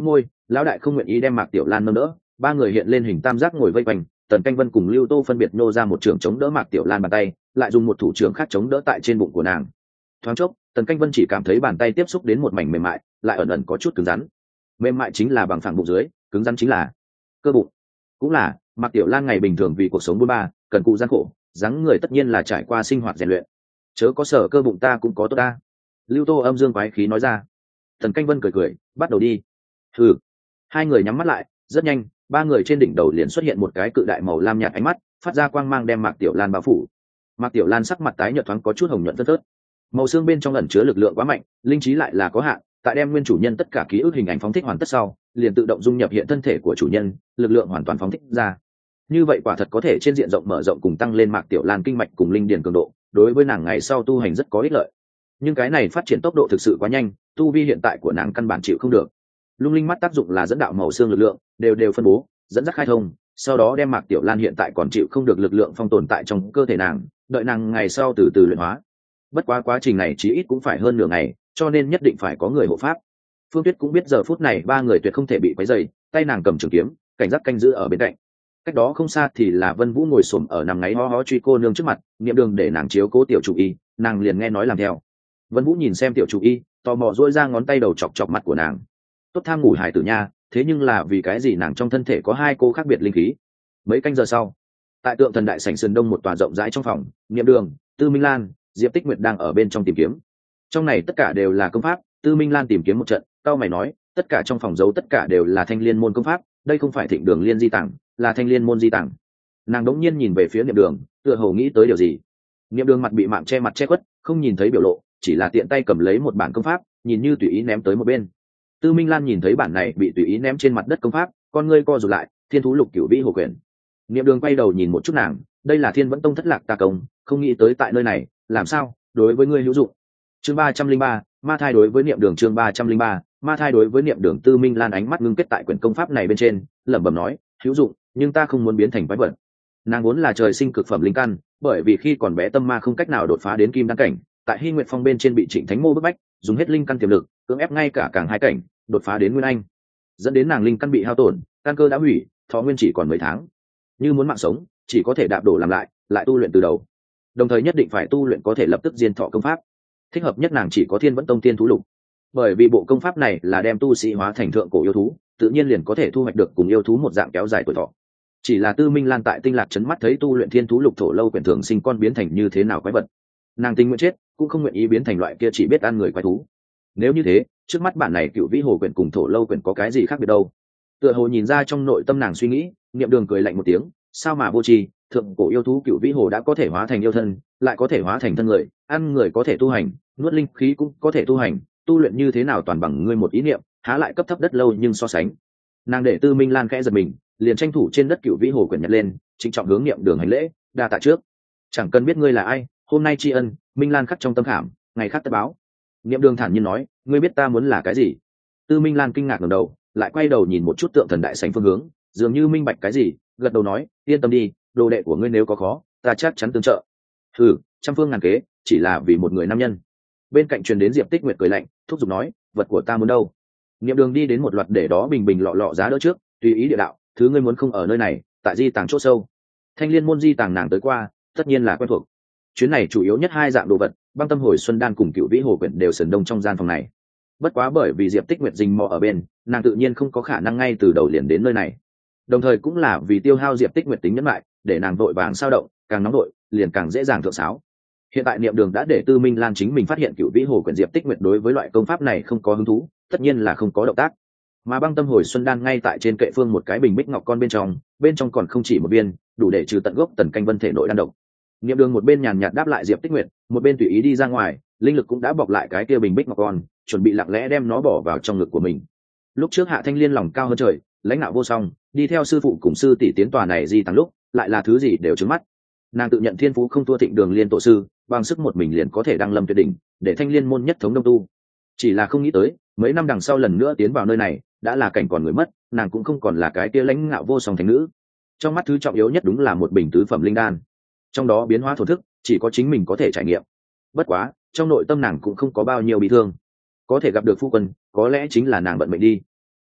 lão đại không nguyện ý đem Mạc Tiểu Lan nâng đỡ, ba người hiện lên hình tam giác ngồi vây quanh, Tần Canh Vân cùng Lưu Tô phân biệt nô ra một trường chống đỡ Mạc Tiểu Lan bàn tay, lại dùng một thủ trưởng khác chống đỡ tại trên bụng của nàng. Thoáng chốc, Tần Canh Vân chỉ cảm thấy bàn tay tiếp xúc đến một mảnh mềm mại, lại ẩn ẩn có chút cứng rắn. Mềm mại chính là bằng phẳng bụng dưới, cứng rắn chính là cơ bụng. Cũng là Mạc Tiểu Lan ngày bình thường vì cuộc sống buôn ba, cần cù gian khổ, dáng người tất nhiên là trải qua sinh hoạt rèn luyện. Chớ có sở cơ bụng ta cũng có tốt ta. Lưu Tô âm dương quái khí nói ra. Tần Canh Vân cười cười, bắt đầu đi. Ừ. Hai người nhắm mắt lại, rất nhanh, ba người trên đỉnh đầu liền xuất hiện một cái cự đại màu lam nhạt ánh mắt, phát ra quang mang đem Mạc Tiểu Lan bao phủ. Mạc Tiểu Lan sắc mặt tái nhợt thoáng có chút hồng nhuận thớt thớt. Màu xương bên trong ẩn chứa lực lượng quá mạnh, linh trí lại là có hạn, tại đem nguyên chủ nhân tất cả ký ức hình ảnh phóng thích hoàn tất sau, liền tự động dung nhập hiện thân thể của chủ nhân, lực lượng hoàn toàn phóng thích ra. Như vậy quả thật có thể trên diện rộng mở rộng cùng tăng lên Mạc Tiểu Lan kinh mạch cùng linh điền cường độ, đối với nàng ngày sau tu hành rất có ích lợi. Nhưng cái này phát triển tốc độ thực sự quá nhanh, tu vi hiện tại của nàng căn bản chịu không được. Lung linh mắt tác dụng là dẫn đạo màu xương lực lượng, đều phân bố, dẫn dắt khai thông, sau đó đem Mạc Tiểu Lan hiện tại còn chịu không được lực lượng phong tồn tại trong cơ thể nàng, đợi nàng ngày sau từ từ luyện hóa. Bất quá quá trình này chí ít cũng phải hơn nửa ngày, cho nên nhất định phải có người hộ pháp. Phương Tuyết cũng biết giờ phút này ba người tuyệt không thể bị quấy rầy, tay nàng cầm trường kiếm, cảnh giác canh giữ ở bên cạnh. Cách đó không xa thì là Vân Vũ ngồi xổm ở nằm ngáy ho ho truy cô nương trước mặt, niệm đường để nàng chiếu cố tiểu chủ y, nàng liền nghe nói làm theo. Vân Vũ nhìn xem tiểu chủ y, tò mò duỗi ra ngón tay đầu chọc chọc mặt của nàng. Tốt tham ngủ hải tử nha, thế nhưng là vì cái gì nàng trong thân thể có hai cô khác biệt linh khí. Mấy canh giờ sau, tại tượng thần đại sảnh sườn đông một tòa rộng rãi trong phòng, niệm đường, Tư Minh Lan, Diệp Tích Nguyệt đang ở bên trong tìm kiếm. Trong này tất cả đều là công pháp. Tư Minh Lan tìm kiếm một trận, cao mày nói, tất cả trong phòng giấu tất cả đều là thanh liên môn công pháp, đây không phải Thịnh Đường Liên di tàng, là thanh liên môn di tàng. Nàng đống nhiên nhìn về phía niệm đường, tựa hồ nghĩ tới điều gì. Niệm đường mặt bị mạng che khuất, không nhìn thấy biểu lộ, chỉ là tiện tay cầm lấy một bản công pháp, nhìn như tùy ý ném tới một bên. Tư Minh Lan nhìn thấy bản này bị tùy ý ném trên mặt đất công pháp, con ngươi co rụt lại, Thiên thú lục cửu vĩ hồ quyển. Niệm đường quay đầu nhìn một chút nàng, đây là Thiên Vẫn Tông thất lạc tà công, không nghĩ tới tại nơi này, làm sao, đối với ngươi hữu dụng. Chương 303, ma thai đối với niệm đường. Chương 303, ma thai đối với niệm đường. Tư Minh Lan ánh mắt ngưng kết tại quyển công pháp này bên trên, lẩm bẩm nói, hữu dụng, nhưng ta không muốn biến thành quái vật. Nàng vốn là trời sinh cực phẩm linh căn, bởi vì khi còn bé tâm ma không cách nào đột phá đến kim đan cảnh, tại Hy Nguyệt Phong bên trên bị Trịnh Thánh Mô bức bách, dùng hết linh căn tiềm lực, cưỡng ép ngay cả càng hai cảnh, đột phá đến nguyên anh, dẫn đến nàng linh căn bị hao tổn, căn cơ đã hủy, thọ nguyên chỉ còn mấy tháng. Như muốn mạng sống, chỉ có thể đạp đổ làm lại tu luyện từ đầu. Đồng thời nhất định phải tu luyện có thể lập tức diên thọ công pháp. Thích hợp nhất nàng chỉ có Thiên Vẫn Tông Tiên thú lục, bởi vì bộ công pháp này là đem tu sĩ hóa thành thượng cổ yêu thú, tự nhiên liền có thể thu hoạch được cùng yêu thú một dạng kéo dài tuổi thọ. Chỉ là Tư Minh Lan tại Tinh Lạc trấn mắt thấy tu luyện Thiên thú lục thổ lâu quyển thường sinh con biến thành như thế nào quái vật, nàng tình nguyện chết cũng không nguyện ý biến thành loại kia chỉ biết ăn người quái thú. Nếu như thế, trước mắt bản này cựu vĩ hồ quyển cùng thổ lâu quyển có cái gì khác biệt đâu? Tựa hồ nhìn ra trong nội tâm nàng suy nghĩ, niệm đường cười lạnh một tiếng, sao mà vô tri, thượng cổ yêu thú cựu vĩ hồ đã có thể hóa thành yêu thân, lại có thể hóa thành thân người, ăn người có thể tu hành, nuốt linh khí cũng có thể tu hành, tu luyện như thế nào toàn bằng ngươi một ý niệm, há lại cấp thấp đất lâu nhưng so sánh. Nàng để Tư Minh Lan khẽ giật mình, liền tranh thủ trên đất cựu vĩ hồ quyển nhặt lên, trịnh trọng hướng niệm đường hành lễ, đa tạ trước. Chẳng cần biết ngươi là ai, hôm nay tri ân, Minh Lan khắc trong tâm khảm, ngày khác tất báo. Niệm đường thản nhiên nói, ngươi biết ta muốn là cái gì? Tư Minh Lan kinh ngạc ngẩng đầu, lại quay đầu nhìn một chút tượng thần đại sảnh phương hướng, dường như minh bạch cái gì, gật đầu nói, yên tâm đi, đồ đệ của ngươi nếu có khó, ta chắc chắn tương trợ. Trăm phương ngàn kế, chỉ là vì một người nam nhân. Bên cạnh truyền đến Diệp Tích Nguyệt cười lạnh, thúc giục nói, vật của ta muốn đâu? Niệm đường đi đến một loạt để đó bình lọ lọ giá đỡ trước, tùy ý địa đạo, thứ ngươi muốn không ở nơi này, tại di tàng chỗ sâu. Thanh Liên môn di tàng nàng tới qua, tất nhiên là quen thuộc. Chuyến này chủ yếu nhất hai dạng đồ vật, băng tâm hồi xuân đan cùng cựu vĩ hồ quyển đều sườn đông trong gian phòng này. Bất quá bởi vì Diệp Tích Nguyệt rình mò ở bên, nàng tự nhiên không có khả năng ngay từ đầu liền đến nơi này. Đồng thời cũng là vì tiêu hao Diệp Tích Nguyệt tính nhẫn lại, để nàng vội vàng sao động, càng nóng vội liền càng dễ dàng thượng sáo. Hiện tại niệm đường đã để Tư Minh Lan chính mình phát hiện cựu vĩ hồ quyển, Diệp Tích Nguyệt đối với loại công pháp này không có hứng thú, tất nhiên là không có động tác. Mà băng tâm hồi xuân đan ngay tại trên kệ phương một cái bình bích ngọc con bên trong còn không chỉ một viên, đủ để trừ tận gốc Tần Canh Vân thể nội đan độc. Niệm đường một bên nhàn nhạt đáp lại Diệp Tích Nguyệt, một bên tùy ý đi ra ngoài, linh lực cũng đã bọc lại cái kia bình bích ngọc con, chuẩn bị lặng lẽ đem nó bỏ vào trong ngực của mình. Lúc trước Hạ Thanh Liên lòng cao hơn trời, lãnh đạo vô song, đi theo sư phụ cùng sư tỷ tiến tòa này di tàng lúc, lại là thứ gì đều trứng mắt. Nàng tự nhận thiên phú không thua Thịnh Đường Liên tổ sư, bằng sức một mình liền có thể đăng lâm tuyệt đỉnh, để Thanh Liên môn nhất thống đông tu. Chỉ là không nghĩ tới, mấy năm đằng sau lần nữa tiến vào nơi này, đã là cảnh còn người mất, nàng cũng không còn là cái kia lãnh ngạo vô song thánh nữ. Trong mắt thứ trọng yếu nhất đúng là một bình tứ phẩm linh đan, trong đó biến hóa thổ thức chỉ có chính mình có thể trải nghiệm. Bất quá trong nội tâm nàng cũng không có bao nhiêu bị thương, có thể gặp được phu quân có lẽ chính là nàng vận mệnh đi.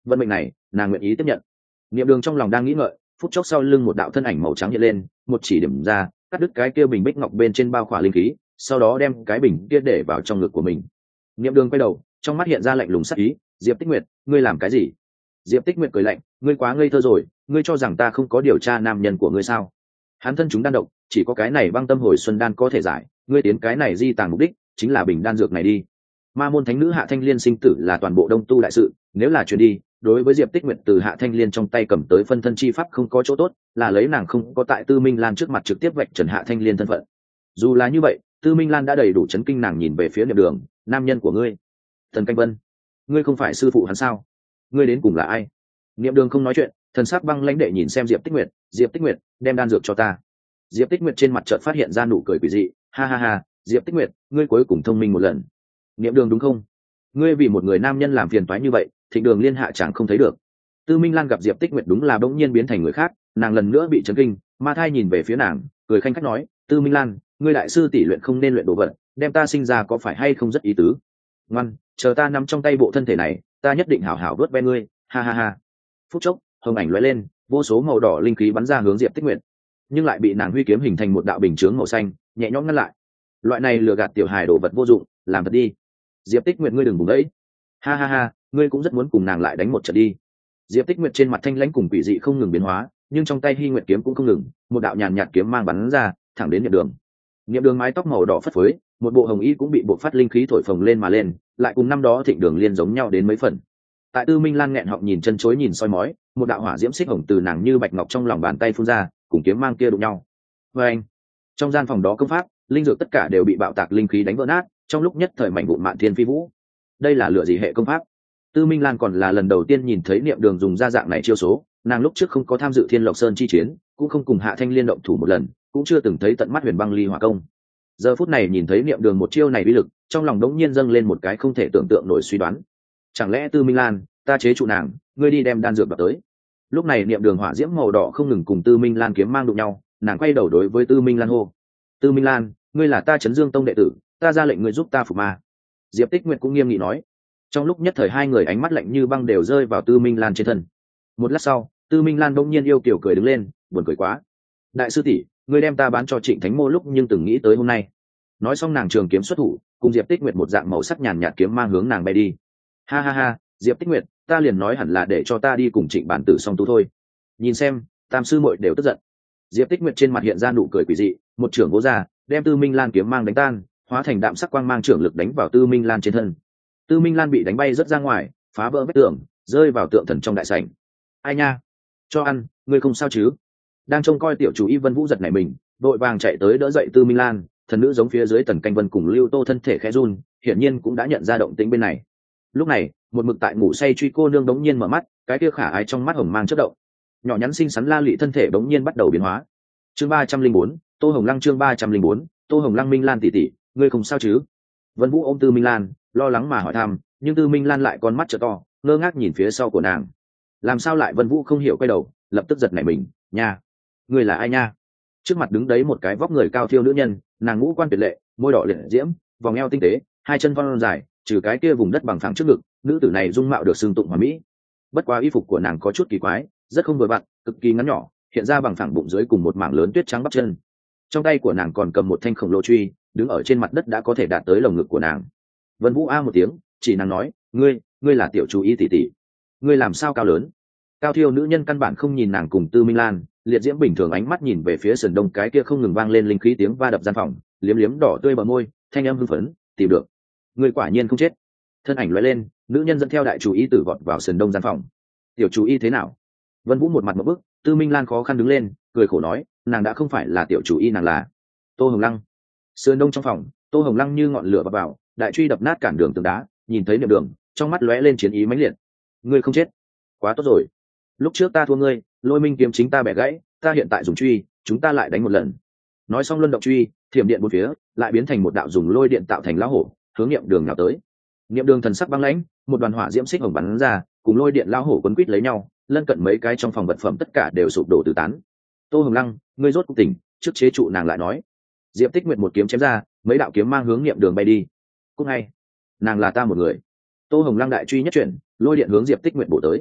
vận mệnh này nàng nguyện ý tiếp nhận. Niệm Đường trong lòng đang nghĩ ngợi, phút chốc sau lưng một đạo thân ảnh màu trắng hiện lên, một chỉ điểm ra, cắt đứt cái kia bình bích ngọc bên trên bao khỏa linh khí, sau đó đem cái bình kia để vào trong ngực của mình. Niệm Đường quay đầu, trong mắt hiện ra lạnh lùng sắc ý. Diệp Tích Nguyệt, ngươi làm cái gì? Diệp Tích Nguyệt cười lạnh, ngươi quá ngây thơ rồi, ngươi cho rằng ta không có điều tra nam nhân của ngươi sao? Hắn thân chúng đan độc, chỉ có cái này băng tâm hồi xuân đan có thể giải, ngươi tiến cái này di tàng mục đích chính là bình đan dược này đi. Ma môn thánh nữ Hạ Thanh Liên sinh tử là toàn bộ Đông Tu đại sự, nếu là chuyển đi, đối với Diệp Tích Nguyệt từ Hạ Thanh Liên trong tay cầm tới phân thân chi pháp không có chỗ tốt, là lấy nàng không có tại Tư Minh Lan trước mặt trực tiếp vạch trần Hạ Thanh Liên thân phận. Dù là như vậy, Tư Minh Lan đã đầy đủ chấn kinh, nàng nhìn về phía Niệm Đường, nam nhân của ngươi, Tần Canh Vân, ngươi không phải sư phụ hắn sao? Ngươi đến cùng là ai? Niệm Đường không nói chuyện, thần sắc băng lãnh đệ nhìn xem Diệp Tích Nguyệt. Diệp Tích Nguyệt, đem đan dược cho ta. Diệp Tích Nguyệt trên mặt chợt phát hiện ra nụ cười quỷ dị, ha ha ha, Diệp Tích Nguyệt, ngươi cuối cùng thông minh một lần. Niệm Đường đúng không? Ngươi vì một người nam nhân làm phiền toái như vậy, Thịnh Đường liên hạ chẳng không thấy được. Tư Minh Lan gặp Diệp Tích Nguyệt đúng là bỗng nhiên biến thành người khác, nàng lần nữa bị chấn kinh, ma thai nhìn về phía nàng, cười khanh khách nói, Tư Minh Lan, ngươi đại sư tỷ luyện không nên luyện đồ vật, đem ta sinh ra có phải hay không rất ý tứ. Ngoan, chờ ta nắm trong tay bộ thân thể này, ta nhất định hảo hảo đuốt ve ngươi, ha ha ha. Phút chốc, hồng ảnh lóe lên, vô số màu đỏ linh khí bắn ra hướng Diệp Tích Nguyệt, nhưng lại bị nàng huy kiếm hình thành một đạo bình chướng màu xanh, nhẹ nhõm ngăn lại. Loại này lừa gạt tiểu hài đồ vật vô dụng, làm thật đi. Diệp Tích Nguyệt, ngươi đừng vùng đấy, ha ha ha, ngươi cũng rất muốn cùng nàng lại đánh một trận đi. Diệp Tích Nguyệt trên mặt thanh lãnh cùng quỷ dị không ngừng biến hóa, nhưng trong tay Hy Nguyệt kiếm cũng không ngừng, một đạo nhàn nhạt kiếm mang bắn ra, thẳng đến Niệm Đường. Niệm Đường mái tóc màu đỏ phất phới, một bộ hồng y cũng bị bộ phát linh khí thổi phồng lên mà lên, lại cùng năm đó Thịnh Đường liên giống nhau đến mấy phần. Tại Tư Minh Lan nghẹn họng nhìn chân chối nhìn soi mói, một đạo hỏa diễm xích hồng từ nàng như bạch ngọc trong lòng bàn tay phun ra, cùng kiếm mang kia đụng nhau. Và anh, trong gian phòng đó công pháp, linh dược tất cả đều bị bạo tạc linh khí đánh vỡ nát, trong lúc nhất thời mảnh vụn mạn thiên phi vũ. Đây là lựa gì hệ công pháp? Tư Minh Lan còn là lần đầu tiên nhìn thấy Niệm Đường dùng ra dạng này chiêu số, nàng lúc trước không có tham dự Thiên Lộc Sơn chi chiến, cũng không cùng Hạ Thanh Liên động thủ một lần, cũng chưa từng thấy tận mắt Huyền Băng Ly Hỏa công. Giờ phút này nhìn thấy Niệm Đường một chiêu này uy lực, trong lòng đống nhiên dâng lên một cái không thể tưởng tượng nổi suy đoán. Chẳng lẽ Tư Minh Lan, ta chế trụ nàng, ngươi đi đem đan dược vào tới. Lúc này Niệm Đường hỏa diễm màu đỏ không ngừng cùng Tư Minh Lan kiếm mang đụng nhau, nàng quay đầu đối với Tư Minh Lan hô: Tư Minh Lan, ngươi là ta Trấn Dương Tông đệ tử, ta ra lệnh ngươi giúp ta phục ma. Diệp Tích Nguyệt cũng nghiêm nghị nói. Trong lúc nhất thời hai người ánh mắt lạnh như băng đều rơi vào Tư Minh Lan trên thân. Một lát sau, Tư Minh Lan bỗng nhiên yêu kiều cười đứng lên, buồn cười quá. Đại sư tỷ, ngươi đem ta bán cho Trịnh Thánh Mô lúc nhưng từng nghĩ tới hôm nay. Nói xong nàng trường kiếm xuất thủ, cùng Diệp Tích Nguyệt một dạng màu sắc nhàn nhạt kiếm mang hướng nàng bay đi. Ha ha ha, Diệp Tích Nguyệt, ta liền nói hẳn là để cho ta đi cùng Trịnh bản tử song tu thôi. Nhìn xem, tam sư muội đều tức giận. Diệp Tích Nguyệt trên mặt hiện ra nụ cười quỷ dị, một trưởng vỗ ra, đem Tư Minh Lan kiếm mang đánh tan, hóa thành đạm sắc quang mang trưởng lực đánh vào Tư Minh Lan trên thân. Tư Minh Lan bị đánh bay rất ra ngoài, phá vỡ vết tường, rơi vào tượng thần trong đại sảnh. Ai nha, cho ăn, ngươi không sao chứ? Đang trông coi tiểu chủ Y Vân Vũ giật nảy mình, đội vàng chạy tới đỡ dậy Tư Minh Lan. Thần nữ giống phía dưới Tần Canh Vân cùng Lưu Tô thân thể khẽ run, hiển nhiên cũng đã nhận ra động tĩnh bên này. Lúc này, một mực tại ngủ say truy cô nương đống nhiên mở mắt, cái kia khả ái trong mắt hồng mang chớp động, nhỏ nhắn xinh xắn la lị thân thể đống nhiên bắt đầu biến hóa. Chương 304, Tô Hồng Lăng, chương 304, Tô Hồng Lăng. Minh Lan tỷ tỷ, ngươi không sao chứ? Vân Vũ ôm Tư Minh Lan, lo lắng mà hỏi thăm, nhưng Tư Minh Lan lại con mắt trợ to, ngơ ngác nhìn phía sau của nàng. Làm sao lại? Vân Vũ không hiểu quay đầu, lập tức giật nảy mình, nha, ngươi là ai nha? Trước mặt đứng đấy một cái vóc người cao thiêu nữ nhân, nàng ngũ quan tuyệt lệ, môi đỏ liệt diễm, vòng eo tinh tế, hai chân thon dài, trừ cái kia vùng đất bằng phẳng trước ngực, nữ tử này dung mạo được xưng tụng hoàn mỹ. Bất quá y phục của nàng có chút kỳ quái, rất không vừa vặn, cực kỳ ngắn nhỏ, hiện ra bằng phẳng bụng dưới cùng một mảng lớn tuyết trắng bắp chân. Trong tay của nàng còn cầm một thanh khổng lồ truy, đứng ở trên mặt đất đã có thể đạt tới lồng ngực của nàng. Vân Vũ a một tiếng, chỉ nàng nói, ngươi là tiểu chú ý tỷ tỷ, ngươi làm sao cao lớn? Cao thiêu nữ nhân căn bản không nhìn nàng cùng Tư Minh Lan, liệt diễm bình thường ánh mắt nhìn về phía sườn đông cái kia không ngừng vang lên linh khí tiếng va đập gian phòng, liếm liếm đỏ tươi bờ môi, thanh âm hưng phấn, tìm được, ngươi quả nhiên không chết. Thân ảnh lóe lên, nữ nhân dẫn theo đại chủ y tử vọt vào sườn đông gian phòng. Tiểu chủ y thế nào? Vân Vũ một mặt một bức, Tư Minh Lan khó khăn đứng lên, cười khổ nói, nàng đã không phải là tiểu chủ y, nàng là Tô Hồng Lăng. Sườn đông trong phòng, Tô Hồng Lăng như ngọn lửa bập vào, đại truy đập nát cản đường tường đá, nhìn thấy Niệm Đường, trong mắt lóe lên chiến ý mãnh liệt. Ngươi không chết, quá tốt rồi. Lúc trước ta thua ngươi, Lôi Minh kiếm chính ta bẻ gãy, ta hiện tại dùng truy, chúng ta lại đánh một lần. Nói xong luân động truy, thiểm điện bốn phía, lại biến thành một đạo dùng lôi điện tạo thành lão hổ, hướng Niệm Đường nào tới. Niệm Đường thần sắc băng lãnh, một đoàn hỏa diễm xích hồng bắn ra, cùng lôi điện lão hổ quấn quýt lấy nhau, lân cận mấy cái trong phòng vật phẩm tất cả đều sụp đổ tứ tán. Tô Hồng Lăng, ngươi rốt cuộc tỉnh, trước chế trụ nàng lại nói. Diệp Tích Nguyệt một kiếm chém ra, mấy đạo kiếm mang hướng Niệm Đường bay đi. Cũng hay, nàng là ta một người. Tô Hồng Lăng đại truy nhất chuyển, lôi điện hướng Diệp Tích Nguyệt bổ tới,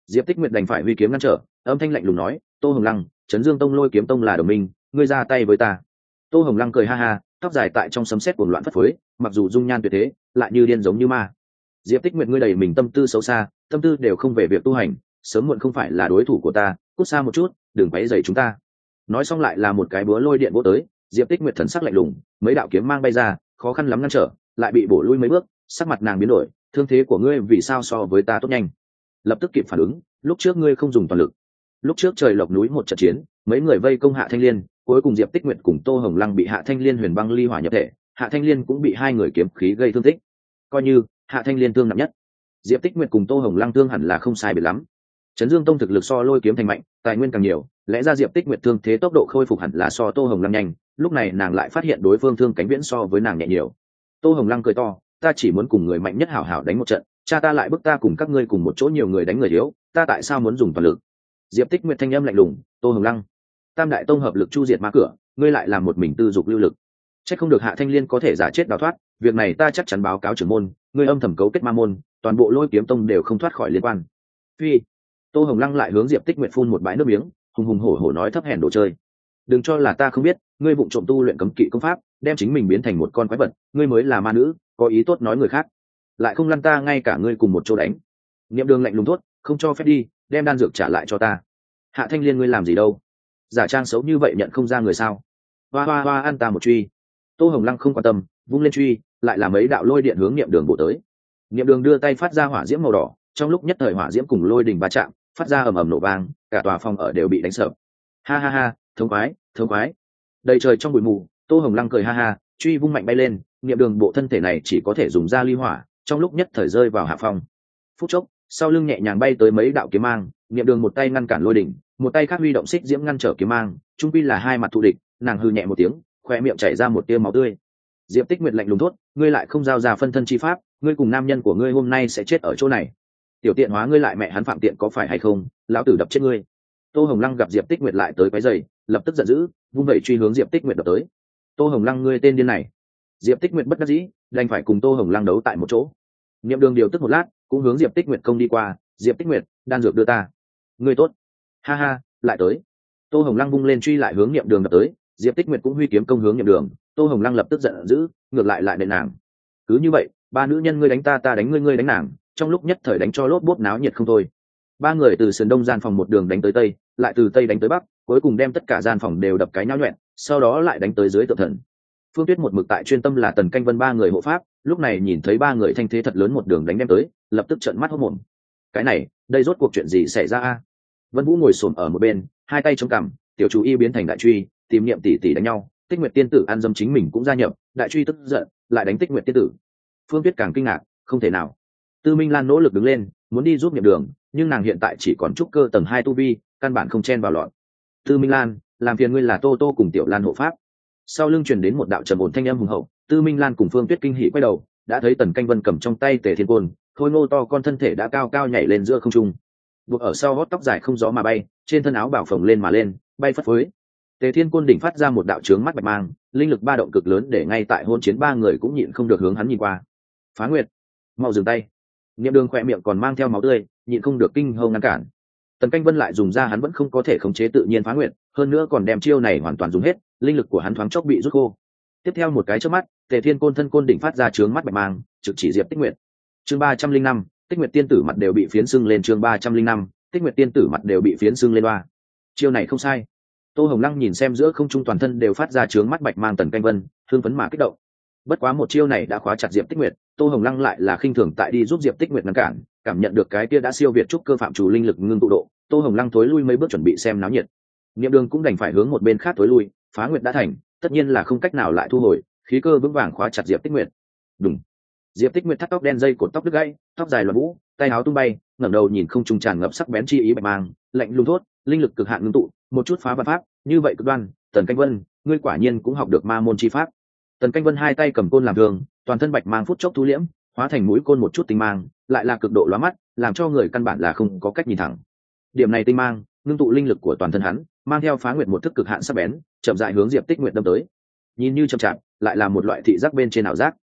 Diệp Tích Nguyệt đành phải huy kiếm ngăn trở, âm thanh lạnh lùng nói, Tô Hồng Lăng, Trấn Dương Tông Lôi Kiếm Tông là đồng minh, ngươi ra tay với ta. Tô Hồng Lăng cười ha ha, tóc dài tại trong sấm sét cuồng loạn phất phới, mặc dù dung nhan tuyệt thế, lại như điên giống như ma. Diệp Tích Nguyệt, ngươi đầy mình tâm tư xấu xa, tâm tư đều không về việc tu hành, sớm muộn không phải là đối thủ của ta, cút xa một chút, đừng quấy rầy chúng ta. Nói xong lại là một cái búa lôi điện vỗ tới, Diệp Tích Nguyệt thần sắc lạnh lùng, mấy đạo kiếm mang bay ra, khó khăn lắm ngăn trở, lại bị bổ lui mấy bước, sắc mặt nàng biến đổi, thương thế của ngươi vì sao so với ta tốt nhanh? Lập tức kịp phản ứng, lúc trước ngươi không dùng toàn lực. Lúc trước trời lộc núi một trận chiến, mấy người vây công Hạ Thanh Liên, cuối cùng Diệp Tích Nguyệt cùng Tô Hồng Lăng bị Hạ Thanh Liên huyền băng ly hỏa nhập thể, Hạ Thanh Liên cũng bị hai người kiếm khí gây thương tích. Coi như Hạ Thanh Liên thương nặng nhất, Diệp Tích Nguyệt cùng Tô Hồng Lăng thương hẳn là không sai biệt lắm. Trấn Dương Tông thực lực so Lôi Kiếm Thành mạnh, tài nguyên càng nhiều, lẽ ra Diệp Tích Nguyệt thương thế tốc độ khôi phục hẳn là so Tô Hồng Lăng nhanh, lúc này nàng lại phát hiện đối phương thương cánh viễn so với nàng nhẹ nhiều. Tô Hồng Lăng cười to, ta chỉ muốn cùng người mạnh nhất hảo hảo đánh một trận, cha ta lại bức ta cùng các ngươi cùng một chỗ nhiều người đánh người yếu, ta tại sao muốn dùng toàn lực? Diệp Tích Nguyệt thanh âm lạnh lùng, Tô Hồng Lăng, Tam đại tông hợp lực chu diệt ma cửa, ngươi lại làm một mình tư dục lưu lực. Chắc không được Hạ Thanh Liên có thể giả chết đào thoát, việc này ta chắc chắn báo cáo trưởng môn, ngươi âm thầm cấu kết ma môn, toàn bộ Lôi Kiếm Tông đều không thoát khỏi liên quan. Phi. Tô Hồng Lăng lại hướng Diệp Tích Nguyệt phun một bãi nước miếng, hùng hùng hổ hổ nói thấp hèn đồ chơi. Đừng cho là ta không biết, ngươi vụng trộm tu luyện cấm kỵ công pháp, đem chính mình biến thành một con quái vật, ngươi mới là ma nữ, có ý tốt nói người khác, lại không lăn ta ngay cả ngươi cùng một chỗ đánh. Niệm Đường lạnh lùng thốt, không cho phép đi, đem đan dược trả lại cho ta. Hạ Thanh Liên, ngươi làm gì đâu? Giả trang xấu như vậy nhận không ra người sao? Hoa hoa hoa, ăn ta một truy. Tô Hồng Lăng không quan tâm, vung lên truy, lại là mấy đạo lôi điện hướng Niệm Đường bổ tới. Niệm Đường đưa tay phát ra hỏa diễm màu đỏ, trong lúc nhất thời hỏa diễm cùng lôi đình va chạm, phát ra ầm ầm nổ vang, cả tòa phòng ở đều bị đánh sập. Ha ha ha, thống khoái, thống khoái. Đầy trời trong bụi mù, Tô Hồng Lăng cười ha ha, truy vung mạnh bay lên, Niệm Đường bộ thân thể này chỉ có thể dùng ra ly hỏa, trong lúc nhất thời rơi vào hạ phong. Phút chốc, sau lưng nhẹ nhàng bay tới mấy đạo kiếm mang, Niệm Đường một tay ngăn cản lôi đỉnh, một tay khác huy động xích diễm ngăn trở kiếm mang, trung quy là hai mặt thù địch, nàng hừ nhẹ một tiếng, khoe miệng chảy ra một tia máu tươi. Diệp Tích Nguyệt lạnh lùng thốt, ngươi lại không giao ra phân thân chi pháp, ngươi cùng nam nhân của ngươi hôm nay sẽ chết ở chỗ này. Tiểu tiện hóa, ngươi lại mẹ hắn phạm tiện có phải hay không, lão tử đập chết ngươi. Tô Hồng Lăng gặp Diệp Tích Nguyệt lại tới quấy rầy, lập tức giận dữ, vung vẩy truy hướng Diệp Tích Nguyệt đập tới. Tô Hồng Lăng, ngươi tên điên này. Diệp Tích Nguyệt bất đắc dĩ, đành phải cùng Tô Hồng Lăng đấu tại một chỗ. Niệm Đường điều tức một lát, cũng hướng Diệp Tích Nguyệt công đi qua, Diệp Tích Nguyệt, đan dược đưa ta. Ngươi tốt. Ha ha, lại tới. Tô Hồng Lăng vung lên truy lại hướng Niệm Đường đập tới, Diệp Tích Nguyệt cũng huy kiếm công hướng Niệm Đường, Tô Hồng Lăng lập tức giận dữ, ngược lại nện nàng. Cứ như vậy, ba nữ nhân ngươi đánh ta, ta đánh ngươi, ngươi đánh nàng, trong lúc nhất thời đánh cho lốp bốp náo nhiệt không thôi. Ba người từ sườn đông gian phòng một đường đánh tới tây, lại từ tây đánh tới bắc, cuối cùng đem tất cả gian phòng đều đập cái nhão nhoẹn, sau đó lại đánh tới dưới tượng thần. Phương Tuyết một mực tại chuyên tâm là Tần Canh Vân ba người hộ pháp, lúc này nhìn thấy ba người thanh thế thật lớn một đường đánh đem tới, lập tức trợn mắt hốt mồm. Cái này, đây rốt cuộc chuyện gì xảy ra a? Vân Vũ ngồi xổm ở một bên, hai tay chống cằm, tiểu chú y biến thành đại truy, tìm Niệm tỷ tỷ đánh nhau, Tích Nguyệt tiên tử ăn dâm chính mình cũng gia nhập, đại truy tức giận, lại đánh Tích Nguyệt tiên tử. Phương Tuyết càng kinh ngạc, không thể nào. Tư Minh Lan nỗ lực đứng lên, muốn đi giúp Niệm Đường, nhưng nàng hiện tại chỉ còn trúc cơ tầng 2 tu vi, căn bản không chen vào lọt. Tư Minh Lan, làm phiền ngươi là Tô Tô cùng Tiểu Lan hộ pháp. Sau lưng truyền đến một đạo trầm ổn thanh âm hùng hậu, Tư Minh Lan cùng Phương Tuyết kinh hỉ quay đầu, đã thấy Tần Canh Vân cầm trong tay Tề Thiên Côn, khôi ngô to con thân thể đã cao cao nhảy lên giữa không trung. Buộc ở sau gót tóc dài không gió mà bay, trên thân áo bảo phồng lên mà lên, bay phất phới. Tề Thiên Côn đỉnh phát ra một đạo chướng mắt bạch mang, linh lực ba động cực lớn để ngay tại hôn chiến ba người cũng nhịn không được hướng hắn nhìn qua. Phá Nguyệt, mau dừng tay. Niệm Đường khỏe miệng còn mang theo máu tươi, nhịn không được kinh hô ngăn cản. Tần Canh Vân lại dùng ra hắn vẫn không có thể khống chế tự nhiên Phá Nguyệt, hơn nữa còn đem chiêu này hoàn toàn dùng hết, linh lực của hắn thoáng chốc bị rút khô. Tiếp theo một cái chớp mắt, Tề Thiên Côn thân côn đỉnh phát ra chướng mắt bạch mang, trực chỉ Diệp Tích Nguyệt. Chương 305, Tích Nguyệt tiên tử mặt đều bị phiến sưng lên, chương 305, Tích Nguyệt tiên tử mặt đều bị phiến sưng lên oa. Chiêu này không sai. Tô Hồng Lăng nhìn xem giữa không trung toàn thân đều phát ra chướng mắt bạch mang Tần Canh Vân, thương phấn mà kích động. Bất quá một chiêu này đã khóa chặt Diệp Tích Nguyệt, Tô Hồng Lăng lại là khinh thường tại đi giúp Diệp Tích Nguyệt ngăn cản, cảm nhận được cái kia đã siêu việt trúc cơ phạm chủ linh lực ngưng tụ độ, Tô Hồng Lăng thối lui mấy bước chuẩn bị xem náo nhiệt. Niệm Đường cũng đành phải hướng một bên khác thối lui, Phá Nguyệt đã thành, tất nhiên là không cách nào lại thu hồi, khí cơ vững vàng khóa chặt Diệp Tích Nguyệt. Đùng. Diệp Tích Nguyệt thắt tóc đen dây cột tóc đứt gãy, tóc dài loạn vũ, tay áo tung bay, ngẩng đầu nhìn không trung tràn ngập sắc bén chi ý bạch mang, lạnh lùng thốt, linh lực cực hạn ngưng tụ, một chút phá vạn pháp, như vậy cực đoan, Tần Canh Vân, ngươi quả nhiên cũng học được ma môn chi pháp. Tần Canh Vân hai tay cầm côn làm thương, toàn thân bạch mang phút chốc thu liễm, hóa thành mũi côn một chút tinh mang, lại là cực độ lóa mắt, làm cho người căn bản là không có cách nhìn thẳng. Điểm này tinh mang, ngưng tụ linh lực của toàn thân hắn, mang theo Phá Nguyệt một thức cực hạn sắc bén, chậm rãi hướng Diệp Tích Nguyệt đâm tới. Nhìn như chậm chạp, lại là một loại thị giác bên trên ảo giác.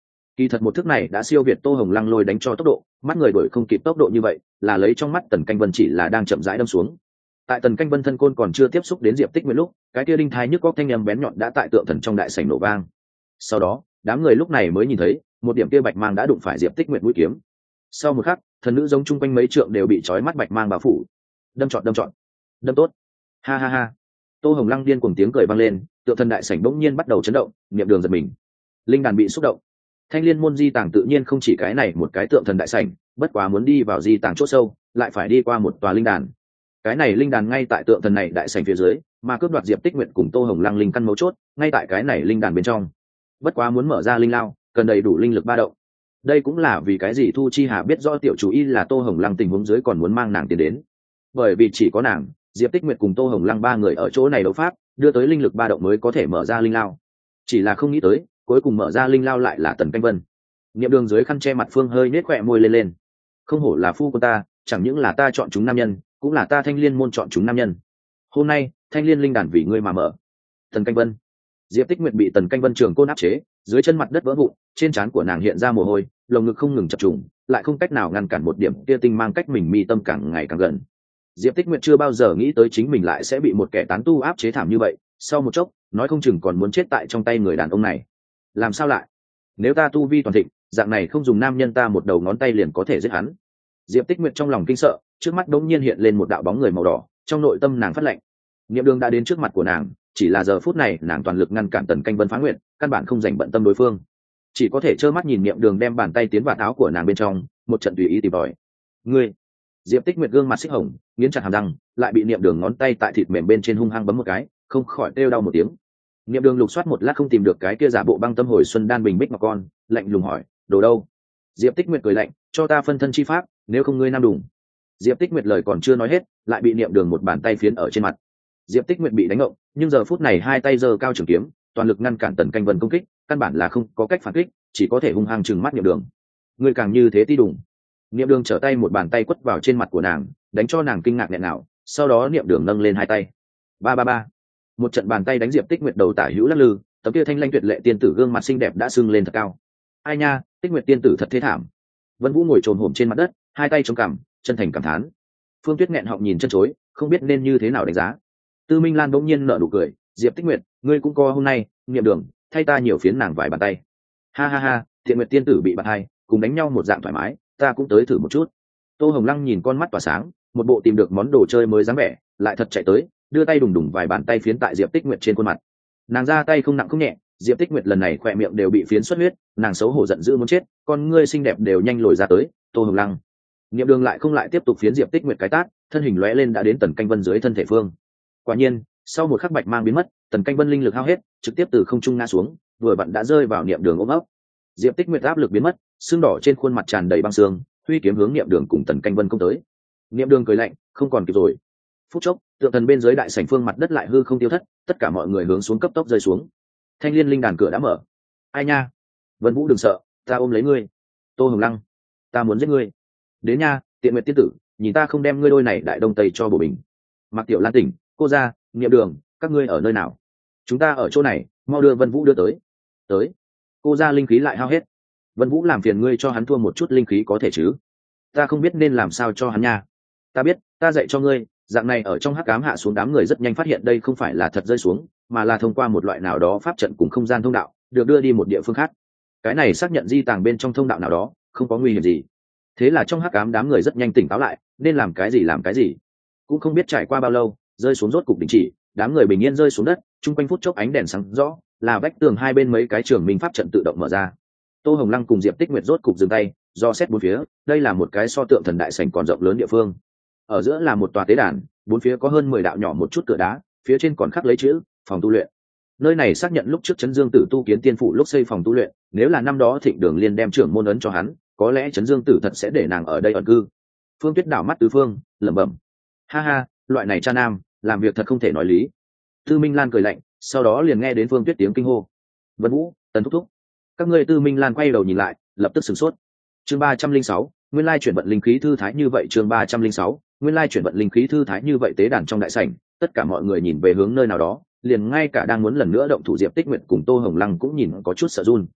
Kỳ thật một thức này đã siêu việt Tô Hồng Lăng lôi đánh cho tốc độ, mắt người đuổi không kịp tốc độ như vậy, là lấy trong mắt Tần Canh Vân chỉ là đang chậm rãi đâm xuống. Tại Tần Canh Vân thân côn còn chưa tiếp xúc đến Diệp Tích Nguyệt lúc, cái kia đinh thai nhức góc thanh âm bén nhọn đã tại tượng thần trong đại sảnh nổ vang. Sau đó, đám người lúc này mới nhìn thấy, một điểm kia bạch mang đã đụng phải Diệp Tích Nguyệt mũi kiếm. Sau một khắc, thần nữ giống chung quanh mấy trượng đều bị trói mắt bạch mang bao phủ. Đâm trọn, đâm tốt. Ha ha ha. Tô Hồng Lăng điên cuồng tiếng cười vang lên, tượng thần đại sảnh bỗng nhiên bắt đầu chấn động, niệm đường giật mình. Linh đàn bị xúc động. Thanh Liên môn di tàng tự nhiên không chỉ cái này một cái tượng thần đại sảnh, bất quá muốn đi vào di tàng chỗ sâu, lại phải đi qua một tòa linh đàn. Cái này linh đàn ngay tại tượng thần này đại sảnh phía dưới, mà cướp đoạt Diệp Tích Nguyệt cùng Tô Hồng Lăng linh căn mấu chốt, ngay tại cái này linh đàn bên trong. Bất quá muốn mở ra linh lao, cần đầy đủ linh lực ba động. Đây cũng là vì cái gì Thu Chi Hà biết rõ tiểu chủ y là Tô Hồng Lăng tình huống dưới còn muốn mang nàng tiến đến. Bởi vì chỉ có nàng, Diệp Tích Nguyệt cùng Tô Hồng Lăng ba người ở chỗ này đấu pháp, đưa tới linh lực ba động mới có thể mở ra linh lao. Chỉ là không nghĩ tới, cuối cùng mở ra linh lao lại là Tần Canh Vân. Niệm đường dưới khăn che mặt phương hơi nết khỏe môi lên. Không hổ là phu của ta, chẳng những là ta chọn chúng nam nhân, cũng là ta Thanh Liên môn chọn chúng nam nhân. Hôm nay, Thanh Liên linh đàn vì ngươi mà mở. Tần Canh Vân. Diệp Tích Nguyệt bị Tần Canh Vân trường côn áp chế, dưới chân mặt đất vỡ vụn, trên trán của nàng hiện ra mồ hôi, lồng ngực không ngừng chập trùng, lại không cách nào ngăn cản một điểm tia tinh mang cách mình mi tâm càng ngày càng gần. Diệp Tích Nguyệt chưa bao giờ nghĩ tới chính mình lại sẽ bị một kẻ tán tu áp chế thảm như vậy, sau một chốc, nói không chừng còn muốn chết tại trong tay người đàn ông này. Làm sao lại? Nếu ta tu vi toàn thịnh, dạng này không dùng nam nhân ta một đầu ngón tay liền có thể giết hắn. Diệp Tích Nguyệt trong lòng kinh sợ, trước mắt đống nhiên hiện lên một đạo bóng người màu đỏ, trong nội tâm nàng phát lạnh. Niệm đường đã đến trước mặt của nàng, chỉ là giờ phút này nàng toàn lực ngăn cản Tần Canh Vân phá nguyện, căn bản không dành bận tâm đối phương, chỉ có thể trơ mắt nhìn Niệm đường đem bàn tay tiến vào áo của nàng bên trong, một trận tùy ý tìm tòi. Ngươi! Diệp Tích Nguyệt gương mặt xích hồng, nghiến chặt hàm răng, lại bị Niệm đường ngón tay tại thịt mềm bên trên hung hăng bấm một cái, không khỏi kêu đau một tiếng. Niệm đường lục soát một lát không tìm được cái kia giả bộ băng tâm hồi xuân đan bình bích ngọc con, lạnh lùng hỏi, đồ đâu? Diệp Tích Nguyệt cười lạnh, cho ta phân thân chi pháp, nếu không ngươi nam đủng. Diệp Tích Nguyệt lời còn chưa nói hết, lại bị Niệm đường một bàn tay phiến ở trên mặt. Diệp Tích Nguyệt bị đánh ngộng, nhưng giờ phút này hai tay giơ cao trường kiếm, toàn lực ngăn cản Tần Canh Vân công kích, căn bản là không có cách phản kích, chỉ có thể hung hăng trừng mắt Niệm đường. Ngươi càng như thế ti đủng. Niệm đường trở tay một bàn tay quất vào trên mặt của nàng, đánh cho nàng kinh ngạc nghẹn ngào, sau đó Niệm đường nâng lên hai tay. Ba ba ba. Một trận bàn tay đánh Diệp Tích Nguyệt đầu tả hữu lắc lư, tấm kia thanh lanh tuyệt lệ tiên tử gương mặt xinh đẹp đã sưng lên thật cao. Ai nha, Tích Nguyệt tiên tử thật thế thảm. Vân Vũ ngồi trồm hổm trên mặt đất, hai tay chống cằm, chân thành cảm thán. Phương Tuyết nghẹn họng nhìn chân chối, không biết nên như thế nào đánh giá. Tư Minh Lan bỗng nhiên nở nụ cười, Diệp Tích Nguyệt, ngươi cũng co hôm nay, Niệm đường, thay ta nhiều phiến nàng vài bàn tay. Ha ha ha, Thiện Nguyệt tiên tử bị bạn hai, cùng đánh nhau một dạng thoải mái, ta cũng tới thử một chút. Tô Hồng Lăng nhìn con mắt tỏa sáng, một bộ tìm được món đồ chơi mới dáng vẻ, lại thật chạy tới, đưa tay đùng đùng vài bàn tay phiến tại Diệp Tích Nguyệt trên khuôn mặt. Nàng ra tay không nặng không nhẹ, Diệp Tích Nguyệt lần này khỏe miệng đều bị phiến xuất huyết, nàng xấu hổ giận dữ muốn chết, con ngươi xinh đẹp đều nhanh lồi ra tới. Tô Hồng Lăng, Niệm đường lại không lại tiếp tục phiến Diệp Tích Nguyệt cái tát, thân hình lóe lên đã đến Tần Canh Vân dưới thân thể phương. Quả nhiên, sau một khắc bạch mang biến mất, Tần Canh Vân linh lực hao hết, trực tiếp từ không trung ngã xuống, vừa vặn đã rơi vào Niệm đường ôm ấp. Diệp Tích Nguyệt áp lực biến mất, xương đỏ trên khuôn mặt tràn đầy băng xương, huy kiếm hướng Niệm đường cùng Tần Canh Vân công tới. Niệm đường cười lạnh, không còn kịp rồi. Phút chốc, tượng thần bên dưới đại sảnh phương mặt đất lại hư không tiêu thất, tất cả mọi người hướng xuống cấp tốc rơi xuống. Thanh Liên linh đàn cửa đã mở. Ai nha? Vân Vũ đừng sợ, ta ôm lấy ngươi. Tô Hồng Lăng, ta muốn giết ngươi. Đến nha, Tiện Nguyệt tiên tử, nhìn ta không đem ngươi đôi này đại đông tây cho bổ bình. Mạc Tiểu Lan tỉnh, cô ra, Niệm đường, các ngươi ở nơi nào? Chúng ta ở chỗ này, mau đưa Vân Vũ đưa tới. Tới. Cô ra linh khí lại hao hết. Vân Vũ làm phiền ngươi cho hắn thua một chút linh khí có thể chứ? Ta không biết nên làm sao cho hắn nha. Ta biết, ta dạy cho ngươi, dạng này ở trong hắc ám hạ xuống đám người rất nhanh phát hiện đây không phải là thật rơi xuống, mà là thông qua một loại nào đó pháp trận cùng không gian thông đạo, được đưa đi một địa phương khác. Cái này xác nhận di tàng bên trong thông đạo nào đó, không có nguy hiểm gì. Thế là trong hắc ám đám người rất nhanh tỉnh táo lại, nên làm cái gì làm cái gì. Cũng không biết trải qua bao lâu, rơi xuống rốt cục đình chỉ, đám người bình yên rơi xuống đất, chung quanh phút chốc ánh đèn sáng rõ, là vách tường hai bên mấy cái trường minh pháp trận tự động mở ra. Tô Hồng Lăng cùng Diệp Tích Nguyệt rốt cục dừng tay, do xét bốn phía, đây là một cái so tượng thần đại sảnh còn rộng lớn địa phương. Ở giữa là một tòa tế đàn, bốn phía có hơn 10 đạo nhỏ một chút cửa đá, phía trên còn khắc lấy chữ phòng tu luyện. Nơi này xác nhận lúc trước Trấn Dương Tử tu kiến tiên phủ lúc xây phòng tu luyện, nếu là năm đó Thịnh Đường Liên đem trưởng môn ấn cho hắn, có lẽ Trấn Dương Tử thật sẽ để nàng ở đây ẩn cư. Phương Tuyết đảo mắt tứ phương, lẩm bẩm: ha ha, loại này cha nam, làm việc thật không thể nói lý. Tư Minh Lan cười lạnh, sau đó liền nghe đến Phương Tuyết tiếng kinh hô: Vân Vũ, Tần thúc thúc. Các ngươi. Tư Minh Lan quay đầu nhìn lại, lập tức sửng sốt. Chương 306, nguyên lai chuyển vận linh khí thư thái như vậy. Chương 306, nguyên lai chuyển vận linh khí thư thái như vậy. Tế đàn trong đại sảnh, tất cả mọi người nhìn về hướng nơi nào đó, liền ngay cả đang muốn lần nữa động thủ Diệp Tích Nguyệt cùng Tô Hồng Lăng cũng nhìn có chút sợ run.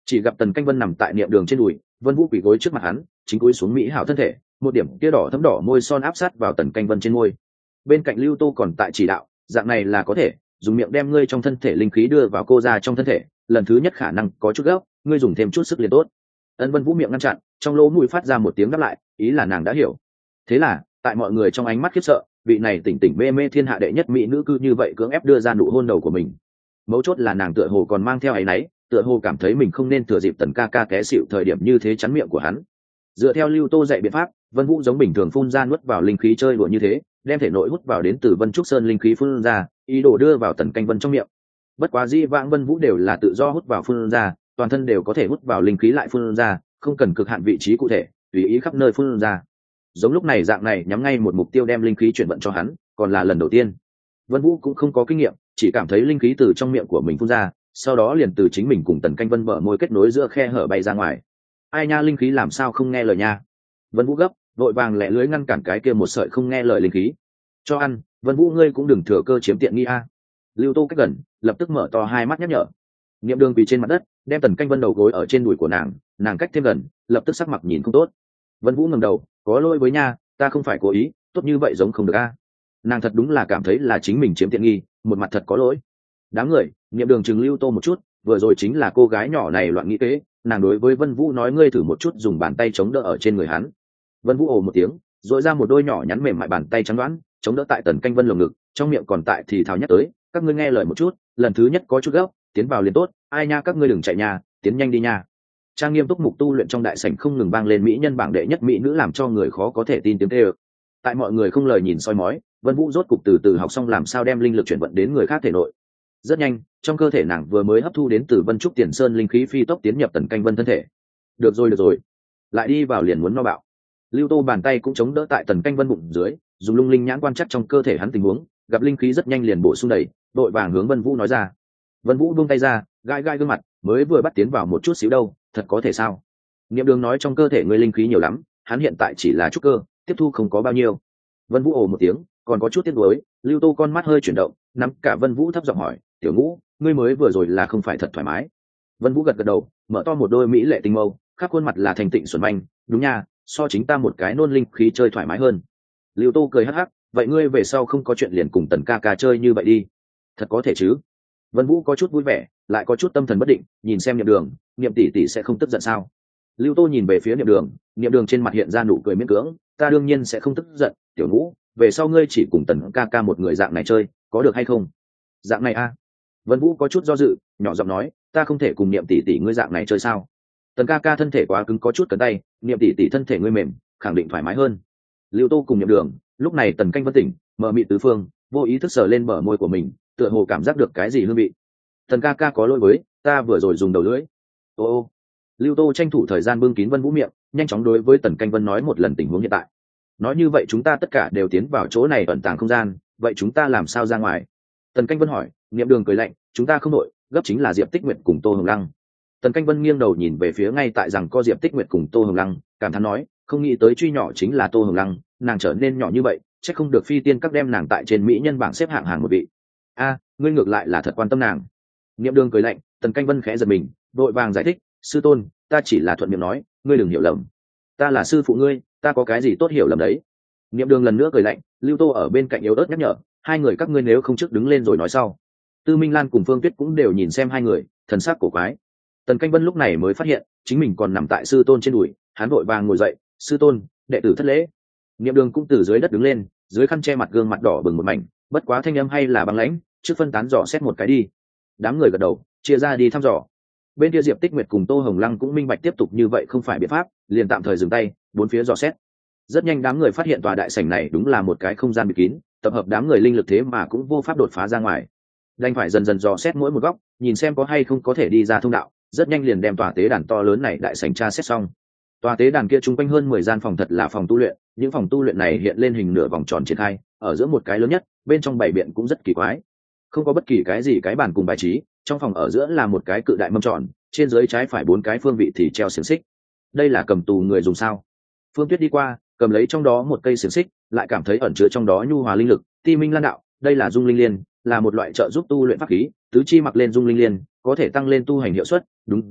Chỉ gặp Tần Canh Vân nằm tại niệm đường trên đùi, Vân Vũ quỳ gối trước mặt hắn, chính cúi xuống mỹ hảo thân thể, một điểm tia đỏ thấm đỏ môi son áp sát vào Tần Canh Vân trên môi. Bên cạnh Lưu Tô còn tại chỉ đạo, dạng này là có thể dùng miệng đem ngươi trong thân thể linh khí đưa vào cô ra trong thân thể, lần thứ nhất khả năng có chút gấp, ngươi dùng thêm chút sức liền tốt. Ân Vân Vũ miệng ngăn chặn, trong lỗ mũi phát ra một tiếng đáp lại, ý là nàng đã hiểu. Thế là tại mọi người trong ánh mắt khiếp sợ, vị này tỉnh tỉnh mê mê thiên hạ đệ nhất mỹ nữ cư như vậy cưỡng ép đưa ra nụ hôn đầu của mình. Mấu chốt là nàng tựa hồ còn mang theo áy náy, tựa hồ cảm thấy mình không nên thừa dịp Tần ca ca té xịu thời điểm như thế chắn miệng của hắn. Dựa theo Lưu Tô dạy biện pháp, Vân Vũ giống bình thường phun ra nuốt vào linh khí chơi đùa như thế, đem thể nội hút vào đến từ Vân Trúc Sơn linh khí phun ra, ý đồ đưa vào Tần Canh Vân trong miệng. Bất quá di vãng Vân Vũ đều là tự do hút vào phun ra, toàn thân đều có thể hút vào linh khí lại phun ra, không cần cực hạn vị trí cụ thể, tùy ý khắp nơi phun ra. Giống lúc này dạng này nhắm ngay một mục tiêu đem linh khí chuyển vận cho hắn, còn là lần đầu tiên. Vân Vũ cũng không có kinh nghiệm, chỉ cảm thấy linh khí từ trong miệng của mình phun ra, sau đó liền từ chính mình cùng Tần Canh Vân bờ môi kết nối giữa khe hở bay ra ngoài. Ai nha, linh khí làm sao không nghe lời nha. Vân Vũ gấp, vội vàng lẹ lưới ngăn cản cái kia một sợi không nghe lời linh khí. Cho ăn, Vân Vũ ngươi cũng đừng thừa cơ chiếm tiện nghi a. Lưu Tô cách gần, lập tức mở to hai mắt nhắc nhở. Niệm Đường quỳ trên mặt đất, đem Tần Canh Vân đầu gối ở trên đùi của nàng cách thêm gần, lập tức sắc mặt nhìn không tốt. Vân Vũ ngẩng đầu, có lỗi với nha, ta không phải cố ý, tốt như vậy giống không được a. Nàng thật đúng là cảm thấy là chính mình chiếm tiện nghi, một mặt thật có lỗi. Đám người, Niệm Đường chừng Lưu Tô một chút, vừa rồi chính là cô gái nhỏ này loạn nghĩ kế, nàng đối với Vân Vũ nói ngươi thử một chút dùng bàn tay chống đỡ ở trên người hắn. Vân Vũ ồ một tiếng, dội ra một đôi nhỏ nhắn mềm mại bàn tay trắng đoán, chống đỡ tại Tần Canh Vân lồng ngực, trong miệng còn tại thì thào nhắc tới, các ngươi nghe lời một chút, lần thứ nhất có chút gấp, tiến vào liền tốt, ai nha các ngươi đừng chạy nha, tiến nhanh đi nha. Trang nghiêm túc mục tu luyện trong đại sảnh không ngừng vang lên mỹ nhân bảng đệ nhất mỹ nữ làm cho người khó có thể tin tiếng kêu. Tại mọi người không lời nhìn soi mói, Vân Vũ rốt cục từ từ học xong làm sao đem linh lực chuyển vận đến người khác thể nội. Rất nhanh, trong cơ thể nàng vừa mới hấp thu đến từ Vân Trúc Tiền Sơn linh khí phi tốc tiến nhập Tần Canh Vân thân thể. Được rồi, lại đi vào liền muốn no bạo. Lưu Tô bàn tay cũng chống đỡ tại Tần Canh Vân bụng dưới, dùng lung linh nhãn quan chắc trong cơ thể hắn tình huống, gặp linh khí rất nhanh liền bổ sung đầy, đội vàng hướng Vân Vũ nói ra. Vân Vũ buông tay ra, gai gương mặt, mới vừa bắt tiến vào một chút xíu đâu, thật có thể sao? Niệm Đường nói trong cơ thể ngươi linh khí nhiều lắm, hắn hiện tại chỉ là trúc cơ, tiếp thu không có bao nhiêu. Vân Vũ ồ một tiếng, còn có chút tiếc nuối. Lưu Tô con mắt hơi chuyển động, nắm cả Vân Vũ thấp giọng hỏi, "Tiểu Ngũ, ngươi mới vừa rồi là không phải thật thoải mái?" Vân Vũ gật đầu, mở to một đôi mỹ lệ tinh mâu, khắp khuôn mặt là thành tịnh xuẩn manh, "Đúng nha, so chính ta một cái nôn linh khí chơi thoải mái hơn." Lưu Tô cười hắc hắc, "Vậy ngươi về sau không có chuyện liền cùng Tần ca ca chơi như vậy đi." "Thật có thể chứ?" Vân Vũ có chút vui vẻ, lại có chút tâm thần bất định, nhìn xem Niệm Đường, Niệm tỷ tỷ sẽ không tức giận sao? Lưu Tô nhìn về phía Niệm Đường trên mặt hiện ra nụ cười miễn cưỡng, "Ta đương nhiên sẽ không tức giận, Tiểu Ngũ, về sau ngươi chỉ cùng Tần ca ca một người dạng này chơi, có được hay không?" "Dạng này a?" Vân Vũ có chút do dự, nhỏ giọng nói, "Ta không thể cùng Niệm tỷ tỷ ngươi dạng này chơi sao? Tần ca ca thân thể quá cứng có chút cấn tay, Niệm tỷ tỷ thân thể ngươi mềm, khẳng định thoải mái hơn." Lưu Tô cùng Niệm Đường, lúc này Tần Canh Vân tỉnh, mờ mịt tứ phương, vô ý thức sờ lên bờ môi của mình, tựa hồ cảm giác được cái gì hương vị. "Tần ca ca có lỗi với, ta vừa rồi dùng đầu lưỡi." Ô. Lưu Tô tranh thủ thời gian bưng kín Vân Vũ miệng, nhanh chóng đối với Tần Canh Vân nói một lần tình huống hiện tại. "Nói như vậy chúng ta tất cả đều tiến vào chỗ này ẩn tàng không gian, vậy chúng ta làm sao ra ngoài?" Tần Canh Vân hỏi. Niệm Đường cười lạnh, "Chúng ta không đội, gấp chính là Diệp Tích Nguyệt cùng Tô Hồng Lăng." Tần Canh Vân nghiêng đầu nhìn về phía ngay tại rằng có Diệp Tích Nguyệt cùng Tô Hồng Lăng, cảm thán nói, không nghĩ tới truy nhỏ chính là Tô Hồng Lăng, nàng trở nên nhỏ như vậy, chắc không được phi tiên các đem nàng tại trên mỹ nhân bảng xếp hạng hàng một vị. A, ngươi ngược lại là thật quan tâm nàng. Niệm Đường cười lạnh. Tần Canh Vân khẽ giật mình, vội vàng giải thích, "Sư tôn, ta chỉ là thuận miệng nói, ngươi đừng hiểu lầm. Ta là sư phụ ngươi, ta có cái gì tốt hiểu lầm đấy." Niệm Đường lần nữa cười lạnh. Lưu Tô ở bên cạnh yếu ớt nhắc nhở, "Hai người các ngươi nếu không trước đứng lên rồi nói sau." Tư Minh Lan cùng Phương Tuyết cũng đều nhìn xem hai người, thần sắc cổ quái. Tần Canh Vân lúc này mới phát hiện chính mình còn nằm tại sư tôn trên đùi, hắn vội vàng ngồi dậy, "Sư tôn, đệ tử thất lễ." Niệm Đường cũng từ dưới đất đứng lên, dưới khăn che mặt gương mặt đỏ bừng một mảnh, bất quá thanh âm hay là băng lãnh, "Trước phân tán dò xét một cái đi." Đám người gật đầu, chia ra đi thăm dò. Bên kia Diệp Tích Nguyệt cùng Tô Hồng Lăng cũng minh bạch tiếp tục như vậy không phải biện pháp, liền tạm thời dừng tay, bốn phía dò xét. Rất nhanh đám người phát hiện tòa đại sảnh này đúng là một cái không gian bị kín, tập hợp đám người linh lực thế mà cũng vô pháp đột phá ra ngoài. Đành phải dần dần dò xét mỗi một góc, nhìn xem có hay không có thể đi ra thông đạo. Rất nhanh liền đem tòa tế đàn to lớn này đại sảnh tra xét xong. Tòa tế đàn kia chung quanh hơn 10 gian phòng thật là phòng tu luyện, những phòng tu luyện này hiện lên hình nửa vòng tròn triển khai, ở giữa một cái lớn nhất, bên trong bảy biện cũng rất kỳ quái. Không có bất kỳ cái gì cái bàn cùng bài trí, trong phòng ở giữa là một cái cự đại mâm tròn, trên dưới trái phải bốn cái phương vị thì treo xiềng xích. Đây là cầm tù người dùng sao? Phương Tuyết đi qua, cầm lấy trong đó một cây xiềng xích, lại cảm thấy ẩn chứa trong đó nhu hòa linh lực. Ti Minh Lan đạo, đây là dung linh liên, là một loại trợ giúp tu luyện pháp khí, tứ chi mặc lên dung linh liên, có thể tăng lên tu hành hiệu suất. Đúng rồi,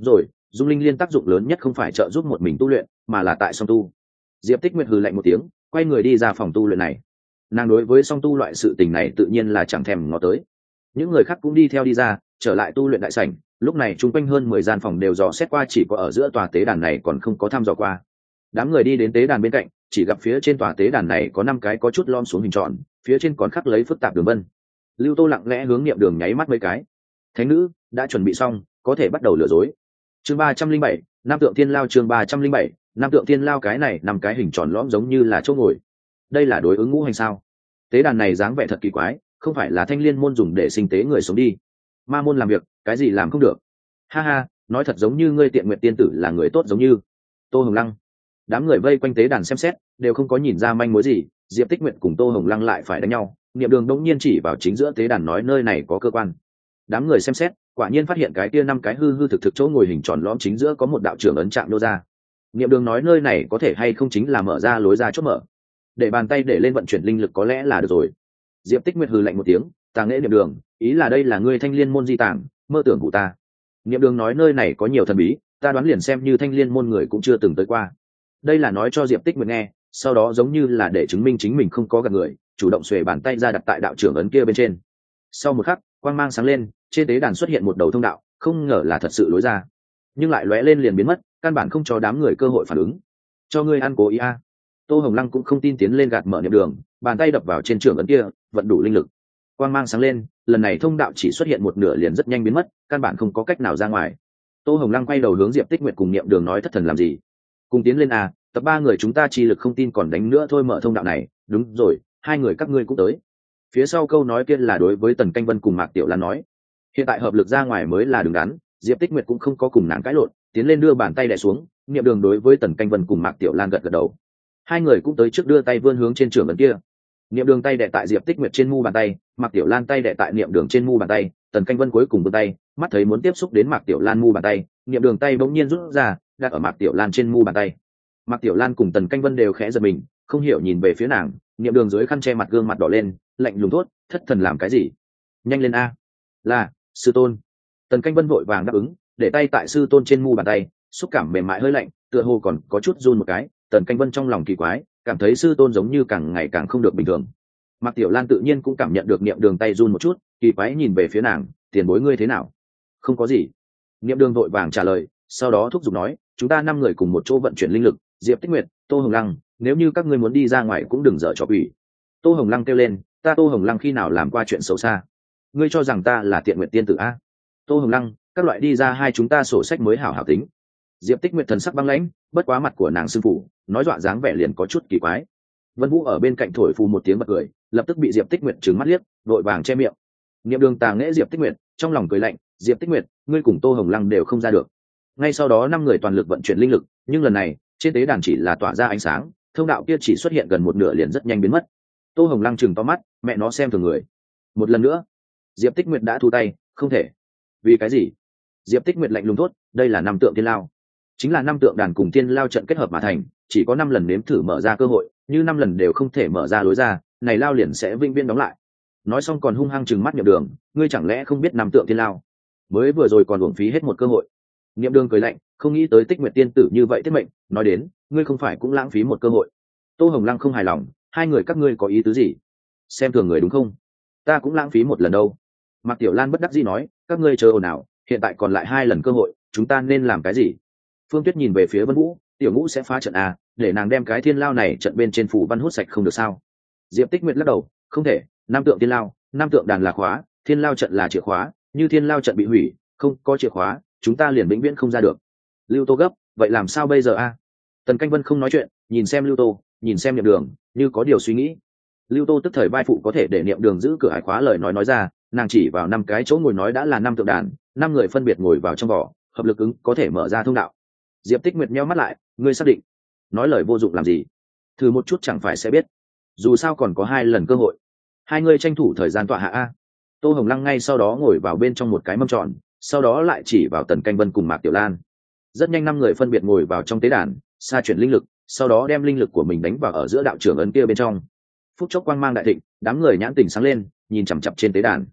dung linh liên tác dụng lớn nhất không phải trợ giúp một mình tu luyện mà là tại song tu. Diệp Tích Nguyệt hừ lạnh một tiếng, quay người đi ra phòng tu luyện này. Nàng đối với song tu loại sự tình này tự nhiên là chẳng thèm ngó tới. Những người khác cũng đi theo đi ra, trở lại tu luyện đại sảnh. Lúc này chung quanh hơn 10 gian phòng đều dò xét qua, chỉ có ở giữa tòa tế đàn này còn không có thăm dò qua. Đám người đi đến tế đàn bên cạnh, chỉ gặp phía trên tòa tế đàn này có 5 cái có chút lom xuống hình tròn, phía trên còn khắc lấy phức tạp đường vân. Lưu Tô lặng lẽ hướng Niệm Đường nháy mắt mấy cái. Thánh nữ đã chuẩn bị xong, có thể bắt đầu lừa dối. Chương 307, Nam Tượng Thiên Lao. Chương 307, Nam Tượng Thiên Lao. Cái này 5 cái hình tròn lõm giống như là chỗ ngồi. Đây là đối ứng ngũ hành sao? Tế đàn này dáng vẻ thật kỳ quái, không phải là Thanh Liên môn dùng để sinh tế người sống đi. Ma môn làm việc, cái gì làm không được? Ha ha, nói thật giống như ngươi Tiện Nguyệt tiên tử là người tốt giống như. Tô Hồng Lăng. Đám người vây quanh tế đàn xem xét, đều không có nhìn ra manh mối gì. Diệp Tích Nguyệt cùng Tô Hồng Lăng lại phải đánh nhau. Niệm Đường đống nhiên chỉ vào chính giữa tế đàn nói nơi này có cơ quan. Đám người xem xét, quả nhiên phát hiện cái kia 5 cái hư hư thực thực chỗ ngồi hình tròn lõm chính giữa có một đạo trưởng ấn chạm nô ra. Niệm Đường nói nơi này có thể hay không chính là mở ra lối ra chốt mở, để bàn tay để lên vận chuyển linh lực có lẽ là được rồi. Diệp Tích Nguyệt hừ lạnh một tiếng, tàng lễ Niệm Đường, ý là đây là ngươi Thanh Liên môn di tàng, mơ tưởng vụ ta. Niệm Đường nói nơi này có nhiều thần bí, ta đoán liền xem như Thanh Liên môn người cũng chưa từng tới qua. Đây là nói cho Diệp Tích Nguyệt nghe, sau đó giống như là để chứng minh chính mình không có gạt người, chủ động xuề bàn tay ra đặt tại đạo trưởng ấn kia bên trên. Sau một khắc, quang mang sáng lên, trên tế đàn xuất hiện một đầu thông đạo, không ngờ là thật sự lối ra, nhưng lại lóe lên liền biến mất, căn bản không cho đám người cơ hội phản ứng. Cho ngươi ăn cố ý a. Tô Hồng Lăng cũng không tin tiến lên gạt mở Niệm Đường, bàn tay đập vào trên trưởng ấn kia, vận đủ linh lực. Quang mang sáng lên, lần này thông đạo chỉ xuất hiện một nửa liền rất nhanh biến mất, căn bản không có cách nào ra ngoài. Tô Hồng Lăng quay đầu hướng Diệp Tích Nguyệt cùng Niệm Đường nói thất thần làm gì? Cùng tiến lên à, tập 3 người chúng ta chi lực không tin còn đánh nữa thôi, mở thông đạo này, đúng rồi, 2 người các ngươi cũng tới. Phía sau câu nói kia là đối với Tần Canh Vân cùng Mạc Tiểu Lan nói. Hiện tại hợp lực ra ngoài mới là đứng đắn, Diệp Tích Nguyệt cũng không có cùng nàng cãi lộn, tiến lên đưa bàn tay đè xuống. Niệm Đường đối với Tần Canh Vân cùng Mạc Tiểu Lan gật gật đầu. 2 người cũng tới trước đưa tay vươn hướng trên trưởng ấn kia. Niệm Đường tay đè tại Diệp Tích Nguyệt trên mu bàn tay, Mạc Tiểu Lan tay đè tại Niệm Đường trên mu bàn tay, Tần Canh Vân cuối cùng vươn tay, mắt thấy muốn tiếp xúc đến Mạc Tiểu Lan mu bàn tay, Niệm Đường tay bỗng nhiên rút ra, đặt ở Mạc Tiểu Lan trên mu bàn tay. Mạc Tiểu Lan cùng Tần Canh Vân đều khẽ giật mình, không hiểu nhìn về phía nàng. Niệm Đường dưới khăn che mặt gương mặt đỏ lên, lạnh lùng thốt, thất thần làm cái gì? Nhanh lên a. Là sư tôn. Tần Canh Vân vội vàng đáp ứng, để tay tại sư tôn trên mu bàn tay, xúc cảm mềm mại hơi lạnh, tựa hồ còn có chút run một cái. Tần Canh Vân trong lòng kỳ quái, cảm thấy sư tôn giống như càng ngày càng không được bình thường. Mạc Tiểu Lan tự nhiên cũng cảm nhận được Niệm Đường tay run một chút, kỳ quái nhìn về phía nàng, tiền bối ngươi thế nào? Không có gì. Niệm Đường vội vàng trả lời, sau đó thúc giục nói, chúng ta 5 người cùng một chỗ vận chuyển linh lực, Diệp Tích Nguyệt, Tô Hồng Lăng, nếu như các ngươi muốn đi ra ngoài cũng đừng dở trò quỷ. Tô Hồng Lăng kêu lên, ta Tô Hồng Lăng khi nào làm qua chuyện xấu xa? Ngươi cho rằng ta là Tiện Nguyệt tiên tử a? Tô Hồng Lăng, các loại đi ra hai chúng ta sổ sách mới hảo hảo tính. Diệp Tích Nguyệt thần sắc băng lãnh, bất quá mặt của nàng sưng phủ, nói dọa dáng vẻ liền có chút kỳ quái. Vân Vũ ở bên cạnh thổi phù một tiếng bật cười, lập tức bị Diệp Tích Nguyệt trừng mắt liếc, vội vàng che miệng. Niệm Đường tà nghễ Diệp Tích Nguyệt, trong lòng cười lạnh, Diệp Tích Nguyệt, ngươi cùng Tô Hồng Lăng đều không ra được. Ngay sau đó 5 người toàn lực vận chuyển linh lực, nhưng lần này trên tế đàn chỉ là tỏa ra ánh sáng, thông đạo kia chỉ xuất hiện gần một nửa liền rất nhanh biến mất. Tô Hồng Lăng chừng to mắt, mẹ nó xem thường người. Một lần nữa, Diệp Tích Nguyệt đã thu tay, không thể. Vì cái gì? Diệp Tích Nguyệt lạnh lùng thốt, đây là 5 tượng thiên lao, chính là 5 tượng đàn cùng thiên lao trận kết hợp mà thành, chỉ có 5 lần nếm thử mở ra cơ hội, như 5 lần đều không thể mở ra lối ra, này lao liền sẽ vĩnh viễn đóng lại. Nói xong còn hung hăng chừng mắt Niệm Đường, ngươi chẳng lẽ không biết 5 tượng thiên lao? Mới vừa rồi còn uổng phí hết một cơ hội. Niệm Đường cười lạnh, không nghĩ tới Tích Nguyệt tiên tử như vậy tiết mệnh, nói đến, ngươi không phải cũng lãng phí một cơ hội. Tô Hồng Lăng không hài lòng, hai người các ngươi có ý tứ gì? Xem thường người đúng không? Ta cũng lãng phí một lần đâu. Mạc Tiểu Lan bất đắc dĩ nói, các ngươi chờ ồn ào, hiện tại còn lại 2 lần cơ hội, chúng ta nên làm cái gì? Phương Tuyết nhìn về phía Vân Vũ, tiểu ngũ sẽ phá trận à, để nàng đem cái thiên lao này trận bên trên phủ văn hút sạch không được sao? Diệp Tích Nguyệt lắc đầu, không thể, 5 tượng thiên lao, 5 tượng đàn là khóa, thiên lao trận là chìa khóa, như thiên lao trận bị hủy, không có chìa khóa, chúng ta liền vĩnh viễn không ra được. Lưu Tô gấp, vậy làm sao bây giờ a? Tần Canh Vân không nói chuyện, nhìn xem Lưu Tô, nhìn xem Niệm Đường, như có điều suy nghĩ. Lưu Tô tức thời vai phụ có thể để Niệm Đường giữ cửa hải khóa lời nói ra, nàng chỉ vào 5 cái chỗ ngồi nói đã là 5 tượng đàn, 5 người phân biệt ngồi vào trong vỏ, hợp lực ứng có thể mở ra thông đạo. Diệp Tích Nguyệt nheo mắt lại, ngươi xác định? Nói lời vô dụng làm gì? Thử một chút chẳng phải sẽ biết. Dù sao còn có 2 lần cơ hội. 2 người tranh thủ thời gian tọa hạ a. Tô Hồng Lăng ngay sau đó ngồi vào bên trong một cái mâm tròn, sau đó lại chỉ vào Tần Canh Vân cùng Mạc Tiểu Lan. Rất nhanh 5 người phân biệt ngồi vào trong tế đàn, sa chuyển linh lực, sau đó đem linh lực của mình đánh vào ở giữa đạo trưởng ấn kia bên trong. Phút chốc quang mang đại thịnh, đám người nhãn tình sáng lên, nhìn chằm chằm trên tế đàn.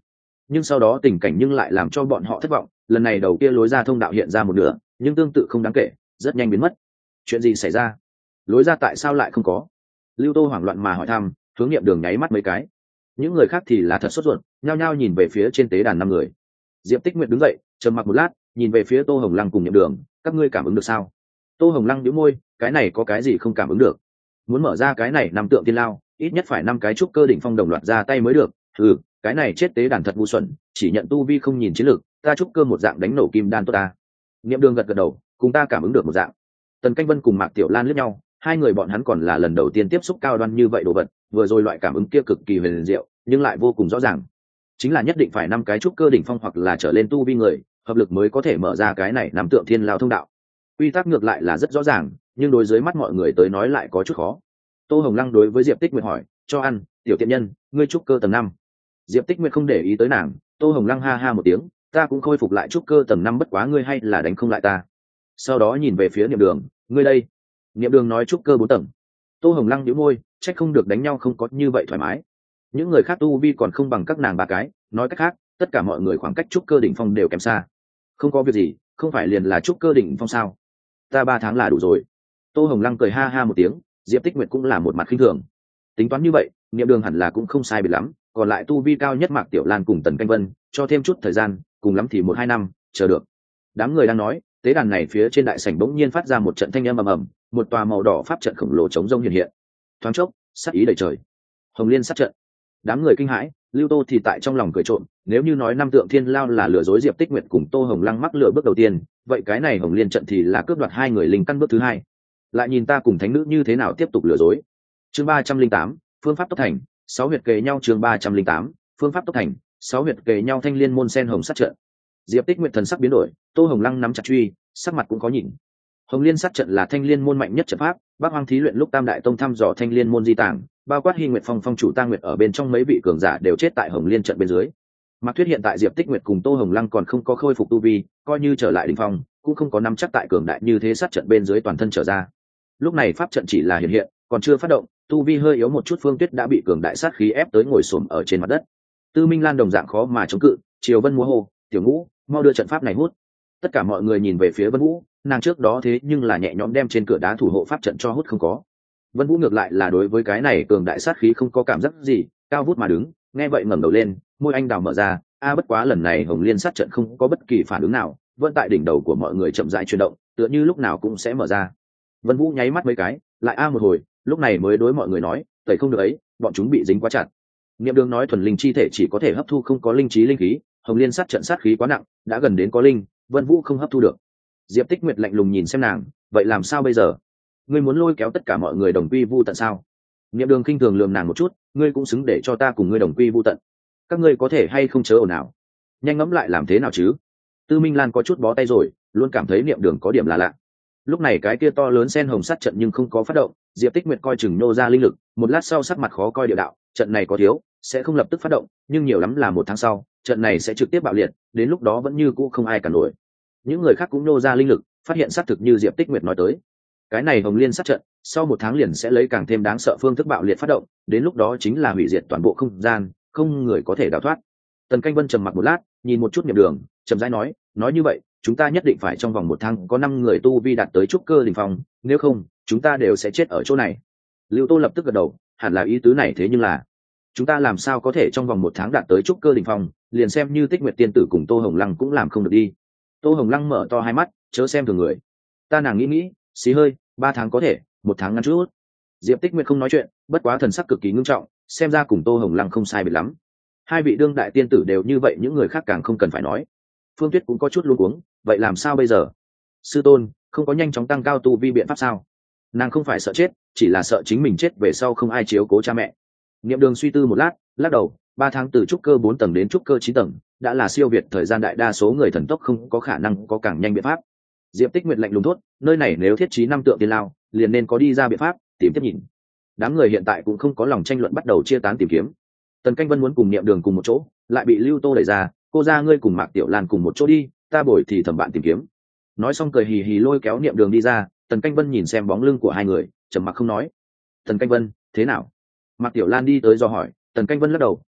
nhưng sau đó tình cảnh nhưng lại làm cho bọn họ thất vọng. Lần này đầu kia lối ra thông đạo hiện ra một nửa, nhưng tương tự không đáng kể, rất nhanh biến mất. Chuyện gì xảy ra? Lối ra tại sao lại không có? Lưu Tô hoảng loạn mà hỏi thăm, hướng Niệm Đường nháy mắt mấy cái. Những người khác thì là thật sốt ruột, nhao nhao nhìn về phía trên tế đàn 5 người. Diệp Tích Nguyệt đứng dậy, trầm mặc một lát, nhìn về phía Tô Hồng Lăng cùng Niệm Đường, các ngươi cảm ứng được sao? Tô Hồng Lăng nhíu môi, cái này có cái gì không cảm ứng được? Muốn mở ra cái này 5 tượng tiên lao, ít nhất phải 5 cái trúc cơ đỉnh phong đồng loạt ra tay mới được. Cái này chết tế đàn thật ngu xuẩn, chỉ nhận tu vi không nhìn chiến lược, ta trúc cơ một dạng đánh nổ kim đan tốt ta. Niệm Đường gật gật đầu, cùng ta cảm ứng được một dạng. Tần Canh Vân cùng Mạc Tiểu Lan liếc nhau, hai người bọn hắn còn là lần đầu tiên tiếp xúc cao đoan như vậy đồ vật, vừa rồi loại cảm ứng kia cực kỳ huyền diệu, nhưng lại vô cùng rõ ràng. Chính là nhất định phải 5 cái trúc cơ đỉnh phong hoặc là trở lên tu vi người, hợp lực mới có thể mở ra cái này 5 tượng thiên lao thông đạo. Quy tắc ngược lại là rất rõ ràng, nhưng đối dưới mắt mọi người tới nói lại có chút khó. Tô Hồng Lăng đối với Diệp Tích Nguyệt hỏi, cho ăn, tiểu tiện nhân, ngươi trúc cơ tầng 5. Diệp Tích Nguyệt không để ý tới nàng. Tô Hồng Lăng ha ha một tiếng, ta cũng khôi phục lại trúc cơ tầng 5, bất quá ngươi hay là đánh không lại ta. Sau đó nhìn về phía Niệm Đường, ngươi đây. Niệm Đường nói trúc cơ 4 tầng. Tô Hồng Lăng nhíu môi, trách không được đánh nhau không có như vậy thoải mái. Những người khác tu vi còn không bằng các nàng 3 cái, nói cách khác, tất cả mọi người khoảng cách trúc cơ đỉnh phong đều kém xa. Không có việc gì, không phải liền là trúc cơ đỉnh phong sao? Ta 3 tháng là đủ rồi. Tô Hồng Lăng cười ha ha một tiếng, Diệp Tích Nguyệt cũng là một mặt khinh thường. Tính toán như vậy, Niệm Đường hẳn là cũng không sai biệt lắm, còn lại tu vi cao nhất Mạc Tiểu Lan cùng Tần Canh Vân, cho thêm chút thời gian, cùng lắm thì 1-2 năm, chờ được. Đám người đang nói, tế đàn này phía trên đại sảnh bỗng nhiên phát ra một trận thanh âm ầm ầm, một tòa màu đỏ pháp trận khổng lồ chống rông hiện hiện. Thoáng chốc, sát ý đầy trời. Hồng Liên sát trận. Đám người kinh hãi, Lưu Tô thì tại trong lòng cười trộm, nếu như nói 5 tượng thiên lao là lừa dối Diệp Tích Nguyệt cùng Tô Hồng Lăng mắc lừa bước đầu tiên, vậy cái này Hồng Liên trận thì là cướp đoạt 2 người linh căn bước thứ 2. Lại nhìn ta cùng thánh nữ như thế nào tiếp tục lừa dối. Chương 308, phương pháp tốc thành, 6 huyệt kề nhau. Chương 308, phương pháp tốc thành, 6 huyệt kề nhau. Thanh liên môn sen hồng sát trận. Diệp Tích Nguyệt thần sắc biến đổi, Tô Hồng Lăng nắm chặt truy, sắc mặt cũng có nhìn. Hồng Liên sát trận là thanh liên môn mạnh nhất trận pháp, Bắc Hoang thí luyện lúc Tam đại tông thăm dò thanh liên môn di tàng, bao quát Hy Nguyệt Phong phong chủ Ta Nguyệt ở bên trong mấy vị cường giả đều chết tại Hồng Liên trận bên dưới. Mạc Thuyết hiện tại Diệp Tích Nguyệt cùng Tô Hồng Lăng còn không có khôi phục tu vi, coi như trở lại đỉnh phong, cũng không có nắm chắc tại cường đại như thế sát trận bên dưới toàn thân trở ra. Lúc này pháp trận chỉ là hiện hiện, còn chưa phát động, tu vi hơi yếu một chút Phương Tuyết đã bị cường đại sát khí ép tới ngồi xổm ở trên mặt đất. Tư Minh Lan đồng dạng khó mà chống cự, Triều Vân múa hô, "Tiểu Ngũ, mau đưa trận pháp này hút." Tất cả mọi người nhìn về phía Vân Vũ, nàng trước đó thế nhưng là nhẹ nhõm đem trên cửa đá thủ hộ pháp trận cho hút không có. Vân Vũ ngược lại là đối với cái này cường đại sát khí không có cảm giác gì, cao vút mà đứng, nghe vậy ngẩng đầu lên, môi anh đào mở ra, bất quá lần này Hồng Liên sát trận không có bất kỳ phản ứng nào, vẫn tại đỉnh đầu của mọi người chậm rãi chuyển động, tựa như lúc nào cũng sẽ mở ra. Vân Vũ nháy mắt mấy cái, lại một hồi, lúc này mới đối mọi người nói, "Tẩy không được ấy, bọn chúng bị dính quá chặt." Niệm Đường nói thuần linh chi thể chỉ có thể hấp thu không có linh trí linh khí, Hồng Liên sát trận sát khí quá nặng, đã gần đến có linh, Vân Vũ không hấp thu được. Diệp Tích Nguyệt lạnh lùng nhìn xem nàng, "Vậy làm sao bây giờ? Ngươi muốn lôi kéo tất cả mọi người đồng quy vu tận sao?" Niệm Đường khinh thường lườm nàng một chút, "Ngươi cũng xứng để cho ta cùng ngươi đồng quy vu tận. Các ngươi có thể hay không chớ ồn ào. Nhanh ngẫm lại làm thế nào chứ?" Tư Minh Lan có chút bó tay rồi, luôn cảm thấy Niệm Đường có điểm là lạ. Lúc này cái kia to lớn sen hồng sát trận nhưng không có phát động, Diệp Tích Nguyệt coi chừng nô ra linh lực, một lát sau sắc mặt khó coi địa đạo, "Trận này có thiếu, sẽ không lập tức phát động, nhưng nhiều lắm là 1 tháng sau, trận này sẽ trực tiếp bạo liệt, đến lúc đó vẫn như cũ không ai cản nổi." Những người khác cũng nô ra linh lực, phát hiện xác thực như Diệp Tích Nguyệt nói tới, cái này Hồng Liên sát trận sau 1 tháng liền sẽ lấy càng thêm đáng sợ phương thức bạo liệt phát động, đến lúc đó chính là hủy diệt toàn bộ không gian, không người có thể đào thoát. Tần Canh Vân trầm mặc một lát, nhìn một chút Niệm Đường, chậm rãi nói như vậy, chúng ta nhất định phải trong vòng 1 tháng có 5 người tu vi đạt tới trúc cơ đỉnh phong, nếu không, chúng ta đều sẽ chết ở chỗ này. Lưu Tô lập tức gật đầu, hẳn là ý tứ này, thế nhưng là chúng ta làm sao có thể trong vòng 1 tháng đạt tới trúc cơ đỉnh phong, liền xem như Tích Nguyệt tiên tử cùng Tô Hồng Lăng cũng làm không được đi. Tô Hồng Lăng mở to hai mắt, chớ xem thường người. Ta nàng nghĩ, xí hơi, 3 tháng có thể, 1 tháng ngắn chút. Diệp Tích Nguyệt không nói chuyện, bất quá thần sắc cực kỳ ngưng trọng, xem ra cùng Tô Hồng Lăng không sai biệt lắm. Hai vị đương đại tiên tử đều như vậy, những người khác càng không cần phải nói. Phương Tuyết cũng có chút luống cuống, vậy làm sao bây giờ? Sư tôn, không có nhanh chóng tăng cao tu vi biện pháp sao? Nàng không phải sợ chết, chỉ là sợ chính mình chết về sau không ai chiếu cố cha mẹ. Niệm Đường suy tư một lát, lắc đầu, 3 tháng từ trúc cơ 4 tầng đến trúc cơ 9 tầng, đã là siêu việt thời gian đại đa số người thần tốc, không có khả năng có càng nhanh biện pháp. Diệp Tích Nguyệt lạnh lùng thốt, nơi này nếu thiết trí 5 tượng tiên lao, liền nên có đi ra biện pháp, tìm tiếp nhìn. Đám người hiện tại cũng không có lòng tranh luận, bắt đầu chia tán tìm kiếm. Tần Canh Vân muốn cùng Niệm Đường cùng một chỗ, lại bị Lưu Tô đẩy ra, "Cô ra ngươi cùng Mạc Tiểu Lan cùng một chỗ đi, ta bồi thì thầm bạn tìm kiếm." Nói xong cười hì hì lôi kéo Niệm Đường đi ra. Tần Canh Vân nhìn xem bóng lưng của hai người, trầm mặc không nói. "Tần Canh Vân, thế nào?" Mạc Tiểu Lan đi tới dò hỏi. Tần Canh Vân lắc đầu,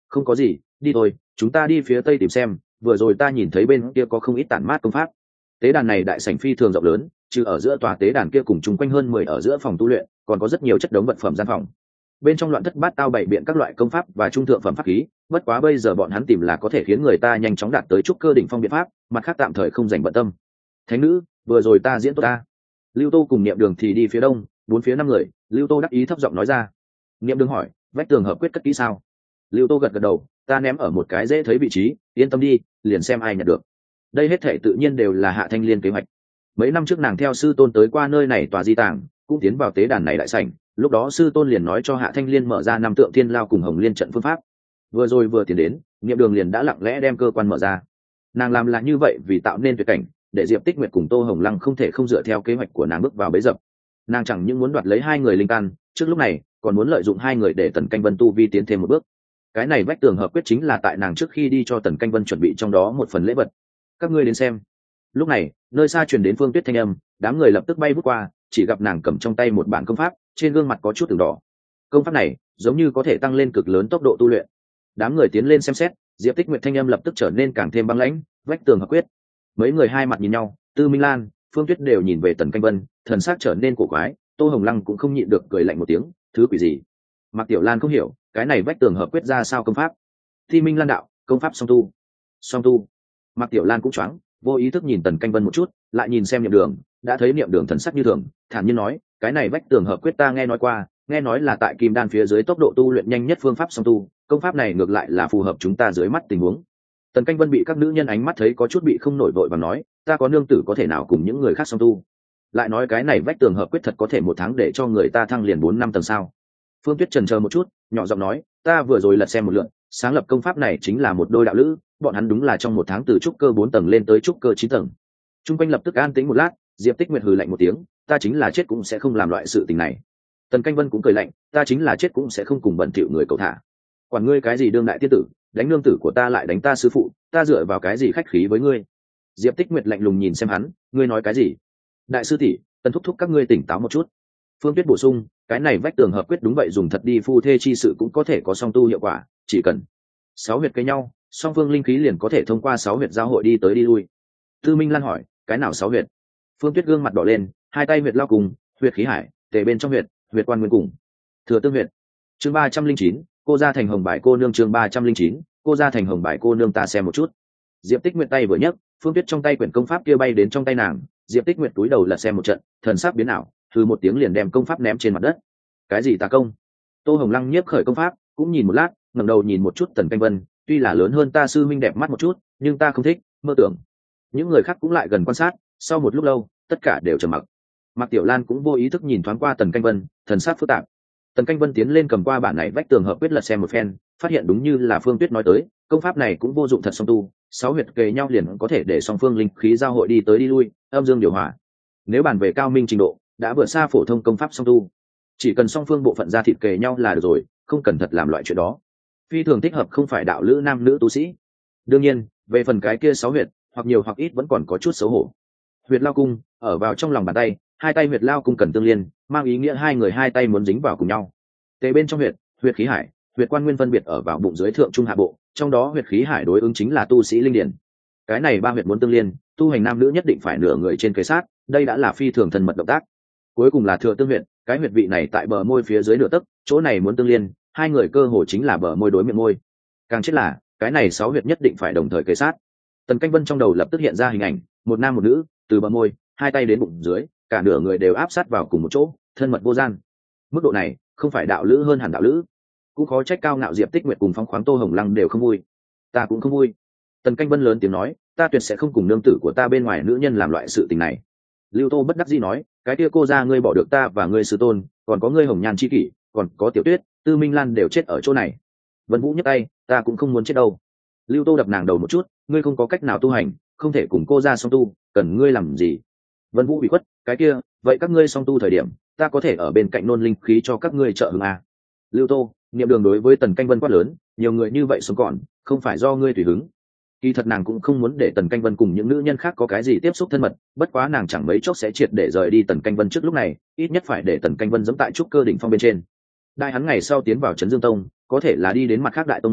không có gì, đi thôi, chúng ta đi phía tây tìm xem, vừa rồi ta nhìn thấy bên kia có không ít tản mát công pháp. Tế đàn này đại sảnh phi thường rộng lớn, trừ ở giữa tòa tế đàn kia cùng chung quanh hơn 10 ở giữa phòng tu luyện, còn có rất nhiều chất đống vật phẩm gian phòng. Bên trong loạn thất bát tao bày biện các loại công pháp và trung thượng phẩm pháp khí, bất quá bây giờ bọn hắn tìm là có thể khiến người ta nhanh chóng đạt tới trúc cơ đỉnh phong biện pháp, mặt khác tạm thời không dành bận tâm. Thánh nữ, vừa rồi ta diễn tốt ta. Lưu Tô cùng Niệm Đường thì đi phía đông, bốn phía năm người. Lưu Tô đắc ý thấp giọng nói ra. Niệm Đường hỏi, vách tường hợp quyết cất kỹ sao? Lưu Tô gật gật đầu, ta ném ở một cái dễ thấy vị trí, yên tâm đi, liền xem ai nhận được. Đây hết thể tự nhiên đều là Hạ Thanh Liên kế hoạch. Mấy năm trước nàng theo sư tôn tới qua nơi này tòa di tàng, cũng tiến vào tế đàn này đại sảnh, lúc đó sư tôn liền nói cho Hạ Thanh Liên mở ra năm tượng thiên lao cùng Hồng Liên trận phương pháp. Vừa rồi vừa tiến đến, Niệm Đường liền đã lặng lẽ đem cơ quan mở ra. Nàng làm là như vậy vì tạo nên tuyệt cảnh, để Diệp Tích Nguyệt cùng Tô Hồng Lăng không thể không dựa theo kế hoạch của nàng bước vào bẫy dập. Nàng chẳng những muốn đoạt lấy hai người linh căn, trước lúc này còn muốn lợi dụng hai người để Tần Canh Vân tu vi tiến thêm một bước. Cái này vách tường hợp quyết chính là tại nàng trước khi đi cho Tần Canh Vân chuẩn bị trong đó một phần lễ vật. Các ngươi đến xem. Lúc này, nơi xa truyền đến Phương Tuyết thanh âm, đám người lập tức bay vút qua, chỉ gặp nàng cầm trong tay một bản công pháp, trên gương mặt có chút ửng đỏ. Công pháp này giống như có thể tăng lên cực lớn tốc độ tu luyện. Đám người tiến lên xem xét, Diệp Tích Nguyệt thanh âm lập tức trở nên càng thêm băng lãnh, vách tường hợp quyết. Mấy người hai mặt nhìn nhau, Tư Minh Lan, Phương Tuyết đều nhìn về Tần Canh Vân, thần sắc trở nên cổ quái. Tô Hồng Lăng cũng không nhịn được cười lạnh một tiếng, thứ quỷ gì? Mạc Tiểu Lan không hiểu, cái này vách tường hợp quyết ra sao công pháp? Thi Minh Lan đạo, công pháp song tu. Song tu. Mạc Tiểu Lan cũng choáng, vô ý thức nhìn Tần Canh Vân một chút, lại nhìn xem Niệm Đường, đã thấy Niệm Đường thần sắc như thường, thản nhiên nói, cái này vách tường hợp quyết ta nghe nói qua, nghe nói là tại kim đan phía dưới tốc độ tu luyện nhanh nhất phương pháp song tu, công pháp này ngược lại là phù hợp chúng ta dưới mắt tình huống. Tần Canh Vân bị các nữ nhân ánh mắt thấy có chút bị không nổi vội và nói, ta có nương tử có thể nào cùng những người khác song tu? Lại nói cái này vách tường hợp quyết thật có thể một tháng để cho người ta thăng liền 4-5 tầng sao? Phương Tuyết chần chờ một chút, nhỏ giọng nói, ta vừa rồi lật xem một lượt, sáng lập công pháp này chính là một đôi đạo lữ, bọn hắn đúng là trong một tháng từ trúc cơ 4 tầng lên tới trúc cơ 9 tầng. Trung quanh lập tức an tĩnh một lát, Diệp Tích Nguyệt hừ lạnh một tiếng, ta chính là chết cũng sẽ không làm loại sự tình này. Tần Canh Vân cũng cười lạnh, ta chính là chết cũng sẽ không cùng bẩn thỉu người cầu thả. Quản ngươi cái gì đương đại tiên tử, đánh nương tử của ta lại đánh ta sư phụ, ta dựa vào cái gì khách khí với ngươi? Diệp Tích Nguyệt lạnh lùng nhìn xem hắn, ngươi nói cái gì? Đại sư tỷ, Tần thúc thúc các ngươi tỉnh táo một chút. Phương Tuyết bổ sung, cái này vách tường hợp quyết đúng vậy dùng thật đi phu thê chi sự cũng có thể có song tu hiệu quả, chỉ cần 6 huyệt cây nhau, song phương linh khí liền có thể thông qua 6 huyệt giao hội đi tới đi lui. Tư Minh Lan hỏi, cái nào 6 huyệt? Phương Tuyết gương mặt đỏ lên, hai tay huyệt lao cùng, huyệt khí hải, tề bên trong huyệt, huyệt quan nguyên cùng, thừa tương huyệt. Chương 309, cô ra thành hồng bài cô nương. Chương 309, cô ra thành hồng bài cô nương, ta xem một chút. Diệp Tích Nguyệt tay vừa nhấc, Phương Tuyết trong tay quyển công pháp kia bay đến trong tay nàng, Diệp Tích Nguyệt túi đầu lật xem một trận, thần sắc biến ảo, thư một tiếng liền đem công pháp ném trên mặt đất. Cái gì tà công? Tô Hồng Lăng nhiếp khởi công pháp, cũng nhìn một lát, ngẩng đầu nhìn một chút Tần Canh Vân, tuy là lớn hơn ta sư minh đẹp mắt một chút, nhưng ta không thích, mơ tưởng. Những người khác cũng lại gần quan sát, sau một lúc lâu, tất cả đều trầm mặc. Mạc Tiểu Lan cũng vô ý thức nhìn thoáng qua Tần Canh Vân, thần sắc phức tạp. Tần Canh Vân tiến lên cầm qua bản này vách tường hợp quyết lật xem một phen, phát hiện đúng như là Phương Tuyết nói tới, công pháp này cũng vô dụng thật song tu, 6 huyệt kề nhau liền có thể để song phương linh khí giao hội đi tới đi lui, âm dương điều hòa. Nếu bàn về cao minh trình độ, đã vượt xa phổ thông công pháp song tu. Chỉ cần song phương bộ phận ra thịt kề nhau là được rồi, không cần thật làm loại chuyện đó. Phi thường thích hợp không phải đạo lữ nam nữ tu sĩ. Đương nhiên, về phần cái kia 6 huyệt, hoặc nhiều hoặc ít vẫn còn có chút xấu hổ. Huyệt lao cung ở vào trong lòng bàn tay, hai tay huyệt lao cung cần tương liên, mang ý nghĩa hai người hai tay muốn dính vào cùng nhau. Tề bên trong huyệt, huyệt khí hải, huyệt quan nguyên phân biệt ở vào bụng dưới thượng trung hạ bộ, trong đó huyệt khí hải đối ứng chính là tu sĩ linh điển. Cái này ba huyệt muốn tương liên, tu hành nam nữ nhất định phải nửa người trên kề sát, đây đã là phi thường thân mật động tác. Cuối cùng là thừa tương huyệt, cái huyệt vị này tại bờ môi phía dưới nửa tấc, chỗ này muốn tương liên, hai người cơ hồ chính là bờ môi đối miệng môi. Càng chết là, cái này 6 huyệt nhất định phải đồng thời kề sát. Tần Canh Vân trong đầu lập tức hiện ra hình ảnh, một nam một nữ, từ bờ môi, hai tay đến bụng dưới, cả nửa người đều áp sát vào cùng một chỗ, thân mật vô gian. Mức độ này, không phải đạo lữ hơn hẳn đạo lữ. Cũng khó trách cao ngạo Diệp Tích Nguyệt cùng phóng khoáng Tô Hồng Lăng đều không vui. Ta cũng không vui. Tần Canh Vân lớn tiếng nói, ta tuyệt sẽ không cùng nương tử của ta bên ngoài nữ nhân làm loại sự tình này. Lưu Tô bất đắc dĩ nói, cái kia cô ra ngươi bỏ được ta và ngươi sư tôn, còn có ngươi Hồng Nhan chi kỷ, còn có Tiểu Tuyết, Tư Minh Lan đều chết ở chỗ này. Vân Vũ nhấc tay, ta cũng không muốn chết đâu. Lưu Tô đập nàng đầu một chút, ngươi không có cách nào tu hành, không thể cùng cô ra song tu, cần ngươi làm gì? Vân Vũ bị khuất, cái kia, vậy các ngươi song tu thời điểm, ta có thể ở bên cạnh nôn linh khí cho các ngươi trợ hứng à? Lưu Tô, niệm đường đối với Tần Canh Vân quát lớn, nhiều người như vậy sống còn, không phải do ngươi tùy hứng. Kỳ thật nàng cũng không muốn để Tần Canh Vân cùng những nữ nhân khác có cái gì tiếp xúc thân mật, bất quá nàng chẳng mấy chốc sẽ triệt để rời đi Tần Canh Vân trước lúc này, ít nhất phải để Tần Canh Vân giẫm tại trúc cơ đỉnh phong bên trên. Đại hắn ngày sau tiến vào Trấn Dương Tông, có thể là đi đến mặt khác đại tông môn,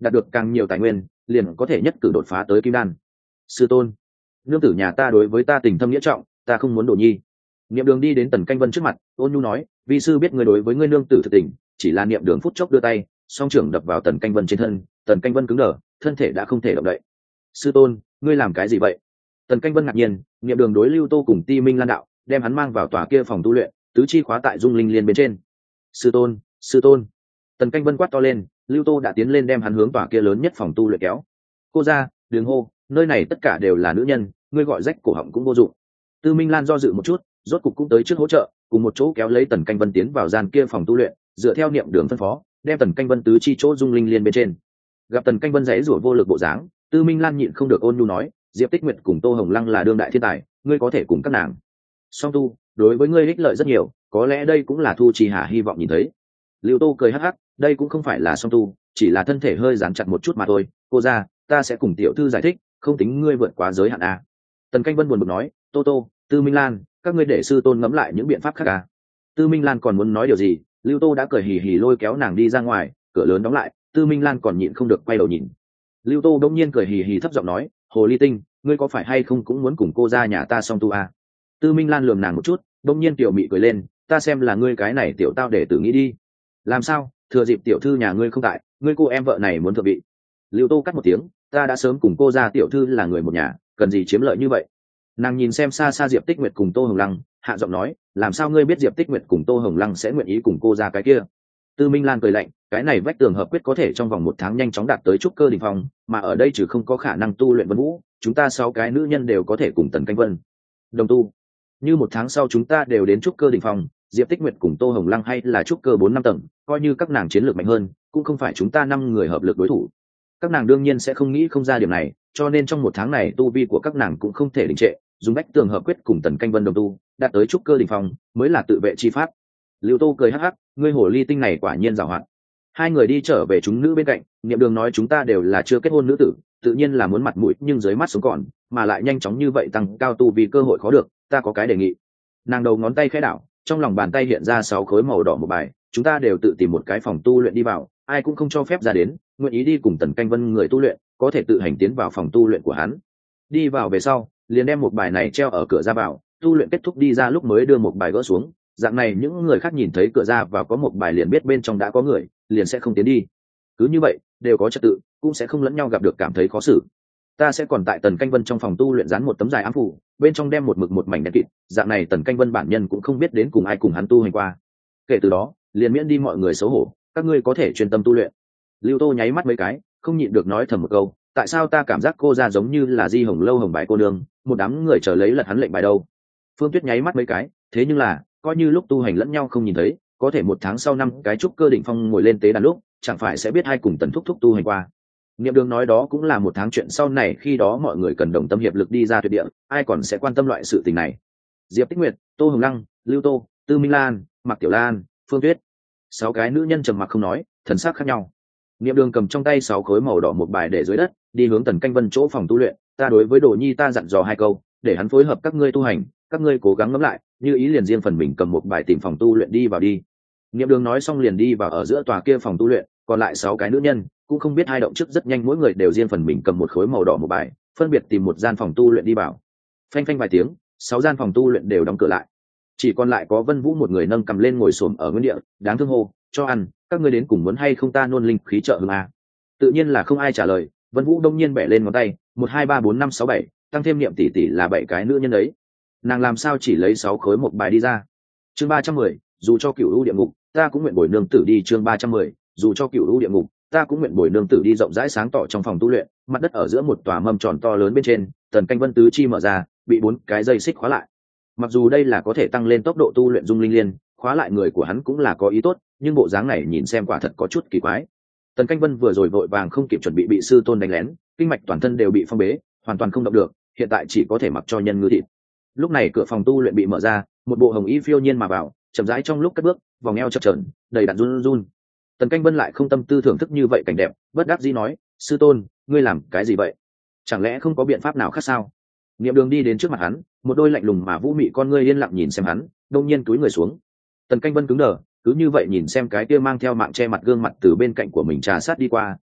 đạt được càng nhiều tài nguyên liền có thể nhất cử đột phá tới kim đan. Sư tôn, nương tử nhà ta đối với ta tình thâm nghĩa trọng, ta không muốn đổ nhi. Niệm Đường đi đến Tần Canh Vân trước mặt, ôn nhu nói, vi sư biết ngươi đối với ngươi nương tử thực tình, chỉ là Niệm Đường phút chốc đưa tay, song trưởng đập vào Tần Canh Vân trên thân, Tần Canh Vân cứng đờ, thân thể đã không thể động đậy. Sư tôn, ngươi làm cái gì vậy? Tần Canh Vân ngạc nhiên, Niệm Đường đối Lưu Tô cùng Ti Minh Lan đạo, đem hắn mang vào tòa kia phòng tu luyện, tứ chi khóa tại dung linh liên bên trên. Sư tôn, sư tôn. Tần Canh Vân quát to lên, Lưu Tô đã tiến lên đem hắn hướng tòa kia lớn nhất phòng tu luyện kéo. Cô ra, đường hô, nơi này tất cả đều là nữ nhân, ngươi gọi rách cổ họng cũng vô dụng. Tư Minh Lan do dự một chút, rốt cục cũng tới trước hỗ trợ, cùng một chỗ kéo lấy Tần Canh Vân tiến vào gian kia phòng tu luyện, dựa theo Niệm Đường phân phó, đem Tần Canh Vân tứ chi chỗ dung linh liên bên trên. Gặp Tần Canh Vân giãy giụa vô lực bộ dáng, Tư Minh Lan nhịn không được ôn nhu nói, Diệp Tích Nguyệt cùng Tô Hồng Lăng là đương đại thiên tài, ngươi có thể cùng các nàng song tu, đối với ngươi ích lợi rất nhiều, có lẽ đây cũng là Thu Trì Hà hy vọng nhìn thấy. Lưu Tô cười hắc hắc, đây cũng không phải là song tu, chỉ là thân thể hơi dán chặt một chút mà thôi, cô ra, ta sẽ cùng tiểu thư giải thích, không tính ngươi vượt quá giới hạn à. Tần Canh Vân buồn bực nói, Tô Tô, Tư Minh Lan, các ngươi để sư tôn ngẫm lại những biện pháp khác à. Tư Minh Lan còn muốn nói điều gì, Lưu Tô đã cười hì hì lôi kéo nàng đi ra ngoài, cửa lớn đóng lại, Tư Minh Lan còn nhịn không được quay đầu nhìn. Lưu Tô đông nhiên cười hì hì thấp giọng nói, hồ ly tinh, ngươi có phải hay không cũng muốn cùng cô ra nhà ta song tu à. Tư Minh Lan lườm nàng một chút, đông nhiên tiểu mị cười lên, ta xem là ngươi cái này tiểu tao để tử nghĩ đi. Làm sao, thừa dịp tiểu thư nhà ngươi không tại, ngươi cô em vợ này muốn thượng vị. Lưu Tô cắt một tiếng, ta đã sớm cùng cô ra tiểu thư là người một nhà, cần gì chiếm lợi như vậy. Nàng nhìn xem xa xa Diệp Tích Nguyệt cùng Tô Hồng Lăng, hạ giọng nói, làm sao ngươi biết Diệp Tích Nguyệt cùng Tô Hồng Lăng sẽ nguyện ý cùng cô ra cái kia. Tư Minh Lan cười lạnh, cái này vách tường hợp quyết có thể trong vòng 1 tháng nhanh chóng đạt tới trúc cơ đỉnh phong, mà ở đây trừ không có khả năng tu luyện Vân Vũ, chúng ta 6 cái nữ nhân đều có thể cùng Tần Canh Vân đồng tu. Như 1 tháng sau chúng ta đều đến trúc cơ đỉnh phong, Diệp Tích Nguyệt cùng Tô Hồng Lăng hay là trúc cơ 4-5 tầng, coi như các nàng chiến lược mạnh hơn, cũng không phải chúng ta 5 người hợp lực đối thủ. Các nàng đương nhiên sẽ không nghĩ không ra điểm này, cho nên trong 1 tháng này tu vi của các nàng cũng không thể đình trệ, dùng vách tường hợp quyết cùng Tần Canh Vân đồng tu, đạt tới trúc cơ đỉnh phong, mới là tự vệ chi pháp. Lưu Tô cười hắc hắc, ngươi hồ ly tinh này quả nhiên giàu hoạt. Hai người đi trở về chúng nữ bên cạnh, Niệm Đường nói chúng ta đều là chưa kết hôn nữ tử, tự nhiên là muốn mặt mũi nhưng dưới mắt sống còn, mà lại nhanh chóng như vậy tăng cao tu vì cơ hội khó được, ta có cái đề nghị. Nàng đầu ngón tay khẽ đảo, trong lòng bàn tay hiện ra 6 khối màu đỏ một bài, chúng ta đều tự tìm một cái phòng tu luyện đi vào, ai cũng không cho phép ra đến, nguyện ý đi cùng Tần Canh Vân người tu luyện, có thể tự hành tiến vào phòng tu luyện của hắn. Đi vào về sau, liền đem một bài này treo ở cửa ra vào, tu luyện kết thúc đi ra lúc mới đưa một bài gỡ xuống, dạng này những người khác nhìn thấy cửa ra vào có một bài liền biết bên trong đã có người, liền sẽ không tiến đi. Cứ như vậy, đều có trật tự, cũng sẽ không lẫn nhau gặp được cảm thấy khó xử. Ta sẽ còn tại Tần Canh Vân trong phòng tu luyện dán một tấm dài ám phủ, bên trong đem một mực một mảnh đen kịt, dạng này Tần Canh Vân bản nhân cũng không biết đến cùng ai cùng hắn tu hành qua. Kể từ đó, liền miễn đi mọi người xấu hổ, các ngươi có thể chuyên tâm tu luyện. Lưu Tô nháy mắt mấy cái, không nhịn được nói thầm một câu, tại sao ta cảm giác cô ra giống như là Di Hồng Lâu Hồng Bài cô nương, một đám người chờ lấy lật hắn lệnh bài đâu. Phương Tuyết nháy mắt mấy cái, thế nhưng là, coi như lúc tu hành lẫn nhau không nhìn thấy, có thể 1 tháng sau 5 cái trúc cơ đỉnh phong ngồi lên tế đàn lúc, chẳng phải sẽ biết hai cùng Tần thúc thúc tu hành qua. Niệm Đường nói đó cũng là 1 tháng chuyện sau này, khi đó mọi người cần đồng tâm hiệp lực đi ra tuyệt địa, ai còn sẽ quan tâm loại sự tình này. Diệp Tích Nguyệt, Tô Hồng Lăng, Lưu Tô, Tư Minh Lan, Mạc Tiểu Lan, Phương Tuyết, 6 cái nữ nhân trầm mặc không nói, thần sắc khác nhau. Niệm Đường cầm trong tay 6 khối màu đỏ một bài để dưới đất, đi hướng Tần Canh Vân chỗ phòng tu luyện, ta đối với Đồ Nhi ta dặn dò 2 câu, để hắn phối hợp các ngươi tu hành, các ngươi cố gắng ngẫm lại, như ý liền riêng phần mình cầm một bài tìm phòng tu luyện đi vào đi. Niệm Đường nói xong liền đi vào ở giữa tòa kia phòng tu luyện, còn lại 6 cái nữ nhân cũng không biết hai động trước rất nhanh, mỗi người đều riêng phần mình cầm một khối màu đỏ một bài, phân biệt tìm một gian phòng tu luyện đi vào. Phanh phanh vài tiếng, 6 gian phòng tu luyện đều đóng cửa lại, chỉ còn lại có Vân Vũ một người nâng cầm lên ngồi xổm ở nguyên địa, đáng thương hô, cho ăn, các ngươi đến cùng muốn hay không ta nôn linh khí trợ hương à? Tự nhiên là không ai trả lời. Vân Vũ đông nhiên bẻ lên ngón tay, 1 2 3 4 5 6 7, tăng thêm Niệm tỷ tỷ là 7 cái nữ nhân ấy, nàng làm sao chỉ lấy 6 khối một bài đi ra. Chương 310, dù cho cửu u địa ngục, ta cũng nguyện bồi nương tử đi. Chương 310, dù cho cửu u địa ngục, ta cũng nguyện bồi nương tử đi. Rộng rãi sáng tỏ trong phòng tu luyện, mặt đất ở giữa một tòa mâm tròn to lớn bên trên, Tần Canh Vân tứ chi mở ra, bị 4 cái dây xích khóa lại. Mặc dù đây là có thể tăng lên tốc độ tu luyện dung linh liên, khóa lại người của hắn cũng là có ý tốt, nhưng bộ dáng này nhìn xem quả thật có chút kỳ quái. Tần Canh Vân vừa rồi vội vàng không kịp chuẩn bị sư tôn đánh lén, kinh mạch toàn thân đều bị phong bế, hoàn toàn không động được, hiện tại chỉ có thể mặc cho nhân ngư thịt. Lúc này cửa phòng tu luyện bị mở ra, một bộ hồng y phiêu nhiên mà vào, chậm rãi trong lúc cất bước, vòng eo chập chờn, đầy đặn run run. Tần Canh Vân lại không tâm tư thưởng thức như vậy cảnh đẹp, bất đắc dĩ nói, sư tôn, ngươi làm cái gì vậy? Chẳng lẽ không có biện pháp nào khác sao? Niệm Đường đi đến trước mặt hắn, một đôi lạnh lùng mà vũ mị con ngươi yên lặng nhìn xem hắn, đông nhiên cúi người xuống. Tần Canh Vân cứng đờ, cứ như vậy nhìn xem cái kia mang theo mạng che mặt gương mặt từ bên cạnh của mình trà sát đi qua,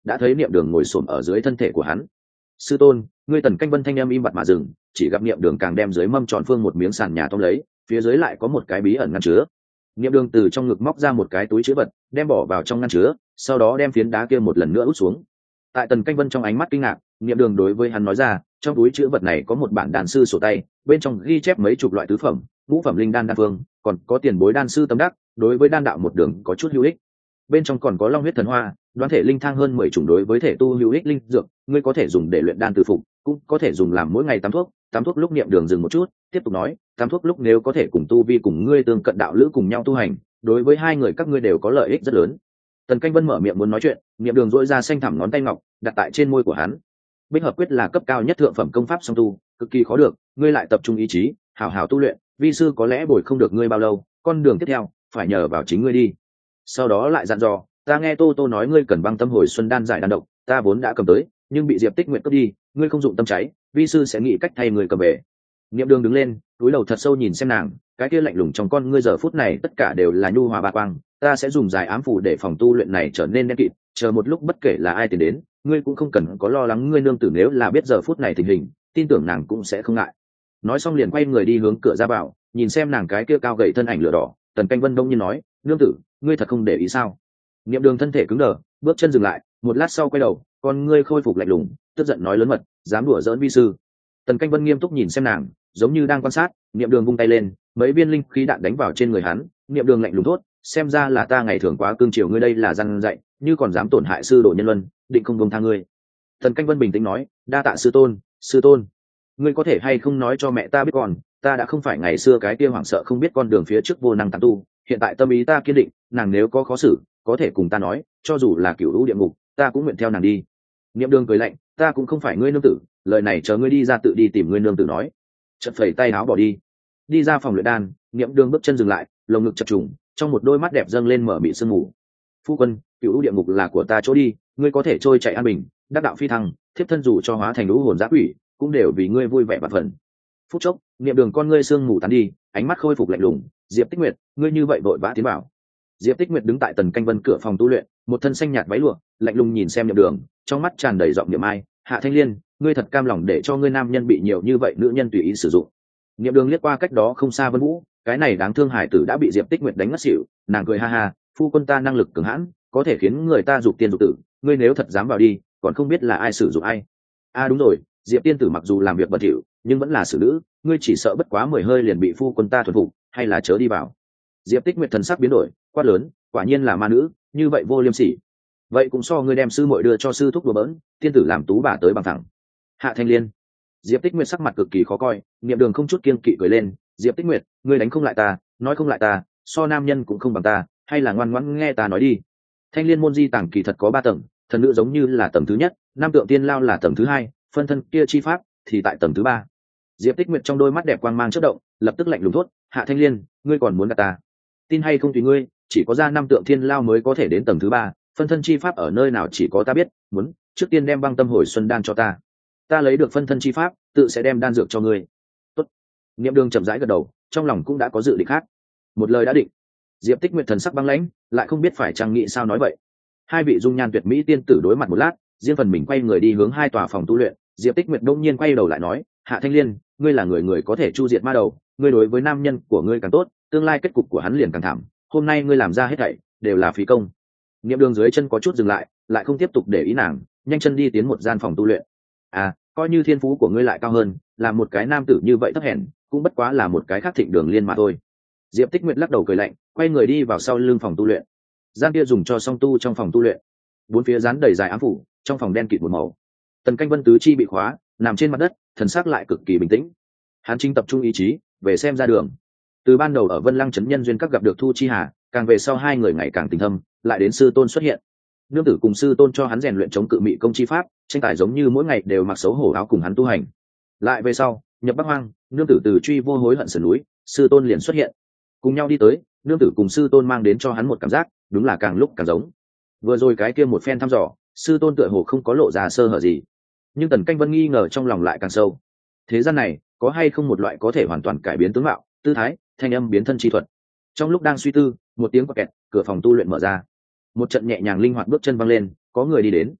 đã thấy niệm đường ngồi xổm ở dưới thân thể của hắn. Sư tôn, ngươi Tần Canh Vân thanh em im bặt mà dừng, chỉ gặp niệm đường càng đem dưới mâm tròn phương một miếng sàn nhà tông lấy, phía dưới lại có một cái bí ẩn ngăn chứa. Niệm đường từ trong ngực móc ra một cái túi chứa vật, đem bỏ vào trong ngăn chứa, sau đó đem phiến đá kia một lần nữa út xuống. Tại Tần Canh Vân trong ánh mắt kinh ngạc, niệm đường đối với hắn nói ra, trong túi chứa vật này có một bản đàn sư sổ tay, bên trong ghi chép mấy chục loại tứ phẩm, ngũ phẩm linh đan đan phương, còn có tiền bối đan sư tâm đắc, đối với đan đạo một đường có chút hữu ích. Bên trong còn có long huyết thần hoa, đoán thể linh thang hơn 10 chủng đối với thể tu hữu ích linh dược, ngươi có thể dùng để luyện đan tự phục, cũng có thể dùng làm mỗi ngày tắm thuốc lúc niệm đường dừng một chút, tiếp tục nói, tắm thuốc lúc nếu có thể cùng tu vi cùng ngươi tương cận đạo lữ cùng nhau tu hành, đối với hai người các ngươi đều có lợi ích rất lớn. Tần Canh Vân mở miệng muốn nói chuyện, niệm đường dỗi ra xanh thẳm ngón tay ngọc đặt tại trên môi của hắn. Bích hợp quyết là cấp cao nhất thượng phẩm công pháp song tu, cực kỳ khó được, ngươi lại tập trung ý chí, hảo hảo tu luyện, vi sư có lẽ bồi không được ngươi bao lâu, con đường tiếp theo phải nhờ vào chính ngươi đi. Sau đó lại dặn dò, ta nghe Tô Tô nói ngươi cần băng tâm hồi xuân đan giải đan độc, ta vốn đã cầm tới, nhưng bị Diệp Tích Nguyệt cướp đi, ngươi không dụng tâm cháy, vi sư sẽ nghĩ cách thay người cầm về. Niệm đường đứng lên, cúi đầu thật sâu nhìn xem nàng, cái kia lạnh lùng trong con ngươi giờ phút này tất cả đều là nhu hòa bạc quang, ta sẽ dùng giải ám phù để phòng tu luyện này trở nên đen kịt, chờ một lúc bất kể là ai tìm đến, ngươi cũng không cần có lo lắng, ngươi nương tử nếu là biết giờ phút này tình hình, tin tưởng nàng cũng sẽ không ngại. Nói xong liền quay người đi hướng cửa ra vào, nhìn xem nàng cái kia cao gầy thân ảnh lửa đỏ, Tần Canh Vân đông nhiên nói, nương tử, ngươi thật không để ý sao? Niệm đường thân thể cứng đờ, bước chân dừng lại, một lát sau quay đầu, con ngươi khôi phục lạnh lùng, tức giận nói lớn mật, dám đùa giỡn vi sư. Tần Canh Vân nghiêm túc nhìn xem nàng, giống như đang quan sát. Niệm đường vung tay lên, mấy viên linh khí đạn đánh vào trên người hắn. Niệm đường lạnh lùng thốt, xem ra là ta ngày thường quá cương chiều ngươi, đây là răn dạy, như còn dám tổn hại sư đồ nhân luân, định không buông tha ngươi. Tần Canh Vân bình tĩnh nói, đa tạ sư tôn, sư tôn, ngươi có thể hay không nói cho mẹ ta biết, còn ta đã không phải ngày xưa cái kia hoảng sợ không biết con đường phía trước vô năng tán tu, hiện tại tâm ý ta kiên định, nàng nếu có khó xử có thể cùng ta nói, cho dù là cửu lũ địa ngục ta cũng nguyện theo nàng đi. Niệm đường cười lạnh, ta cũng không phải ngươi nương tử, lời này chờ ngươi đi ra tự đi tìm ngươi nương tử nói. Chợt phẩy tay áo bỏ đi. Đi ra phòng luyện đan, Niệm đường bước chân dừng lại, lồng ngực chập trùng, trong một đôi mắt đẹp dâng lên mở mị sương mù. Phu quân, cửu lũ địa ngục là của ta chỗ đi, ngươi có thể trôi chạy an bình, đắc đạo phi thăng, thiếp thân dù cho hóa thành lũ hồn giã quỷ cũng đều vì ngươi vui vẻ bạc phần. Phút chốc, Niệm đường con ngươi sương mù tán đi, ánh mắt khôi phục lạnh lùng. Diệp Tích Nguyệt, ngươi như vậy vội vã tiến vào. Diệp Tích Nguyệt đứng tại Tần Canh Vân cửa phòng tu luyện, một thân xanh nhạt váy lụa, lạnh lùng nhìn xem Niệm đường, trong mắt tràn đầy giọng niệm ai. Hạ Thanh Liên, ngươi thật cam lòng để cho ngươi nam nhân bị nhiều như vậy nữ nhân tùy ý sử dụng. Niệm đường liếc qua cách đó không xa Vân Vũ, cái này đáng thương hải tử đã bị Diệp Tích Nguyệt đánh ngất xỉu, nàng cười ha ha, phu quân ta năng lực cường hãn, có thể khiến người ta dục tiên dục tử, ngươi nếu thật dám vào đi, còn không biết là ai sử dụng ai. Đúng rồi, Diệp tiên tử mặc dù làm việc bẩn thỉu, nhưng vẫn là xử nữ, ngươi chỉ sợ bất quá 10 hơi liền bị phu quân ta thuần phục, hay là chớ đi vào. Diệp Tích Nguyệt thần sắc biến đổi, quát lớn, quả nhiên là ma nữ, như vậy vô liêm sỉ. Vậy cũng so ngươi đem sư muội đưa cho sư thúc đùa bỡn, tiên tử làm tú bà tới bằng thẳng. Hạ Thanh Liên. Diệp Tích Nguyệt sắc mặt cực kỳ khó coi, Niệm đường không chút kiêng kỵ cười lên, Diệp Tích Nguyệt, ngươi đánh không lại ta, nói không lại ta, so nam nhân cũng không bằng ta, hay là ngoan ngoãn nghe ta nói đi. Thanh Liên môn di tàng kỳ thật có 3 tầng, thần nữ giống như là tầng thứ nhất, nam tượng tiên lao là tầng thứ 2, phân thân kia chi pháp thì tại tầng thứ 3. Diệp Tích Nguyệt trong đôi mắt đẹp quang mang chớp động, lập tức lạnh lùng thốt, Hạ Thanh Liên, ngươi còn muốn gạt ta? Tin hay không tùy ngươi, chỉ có ra 5 tượng thiên lao mới có thể đến tầng thứ 3, phân thân chi pháp ở nơi nào chỉ có ta biết, muốn, trước tiên đem băng tâm hồi xuân đan cho ta. Ta lấy được phân thân chi pháp, tự sẽ đem đan dược cho ngươi. Tốt. Niệm đường chậm rãi gật đầu, trong lòng cũng đã có dự định khác. Một lời đã định. Diệp Tích Nguyệt thần sắc băng lãnh, lại không biết phải trang nghĩ sao nói vậy. Hai vị dung nhan tuyệt mỹ tiên tử đối mặt một lát, riêng phần mình quay người đi hướng 2 tòa phòng tu luyện. Diệp Tích Nguyệt đông nhiên quay đầu lại nói, Hạ Thanh Liên, ngươi là người có thể chu diệt ma đầu, ngươi đối với nam nhân của ngươi càng tốt, tương lai kết cục của hắn liền càng thảm, hôm nay ngươi làm ra hết thảy đều là phí công. Niệm đường dưới chân có chút dừng lại, lại không tiếp tục để ý nàng, nhanh chân đi tiến một gian phòng tu luyện. Coi như thiên phú của ngươi lại cao hơn, là một cái nam tử như vậy thấp hèn, cũng bất quá là một cái khác Thịnh Đường Liên mà thôi. Diệp Tích Nguyệt lắc đầu cười lạnh, quay người đi vào sau lưng phòng tu luyện. Gian kia dùng cho song tu trong phòng tu luyện, bốn phía dán đầy dài ám phủ, trong phòng đen kịt một màu. Tần Canh Vân tứ chi bị khóa, nằm trên mặt đất, thần sắc lại cực kỳ bình tĩnh. Hắn chính tập trung ý chí về xem ra đường. Từ ban đầu ở Vân Lăng trấn nhân duyên các gặp được Thu Chi Hà, càng về sau hai người ngày càng tình thâm, lại đến sư tôn xuất hiện. Nương tử cùng sư tôn cho hắn rèn luyện chống cự mị công chi pháp, tranh tài giống như mỗi ngày đều mặc xấu hổ áo cùng hắn tu hành. Lại về sau, nhập Bắc Hoang, nương tử từ truy vô hối hận sườn núi, sư tôn liền xuất hiện. Cùng nhau đi tới, nương tử cùng sư tôn mang đến cho hắn một cảm giác, đúng là càng lúc càng giống. Vừa rồi cái kia một phen thăm dò, sư tôn tựa hồ không có lộ ra sơ hở gì, nhưng Tần Canh Vân nghi ngờ trong lòng lại càng sâu. Thế gian này có hay không một loại có thể hoàn toàn cải biến tướng mạo, tư thái, thanh âm biến thân chi thuật? Trong lúc đang suy tư, một tiếng quạt kẹt, cửa phòng tu luyện mở ra, một trận nhẹ nhàng linh hoạt bước chân văng lên, có người đi đến.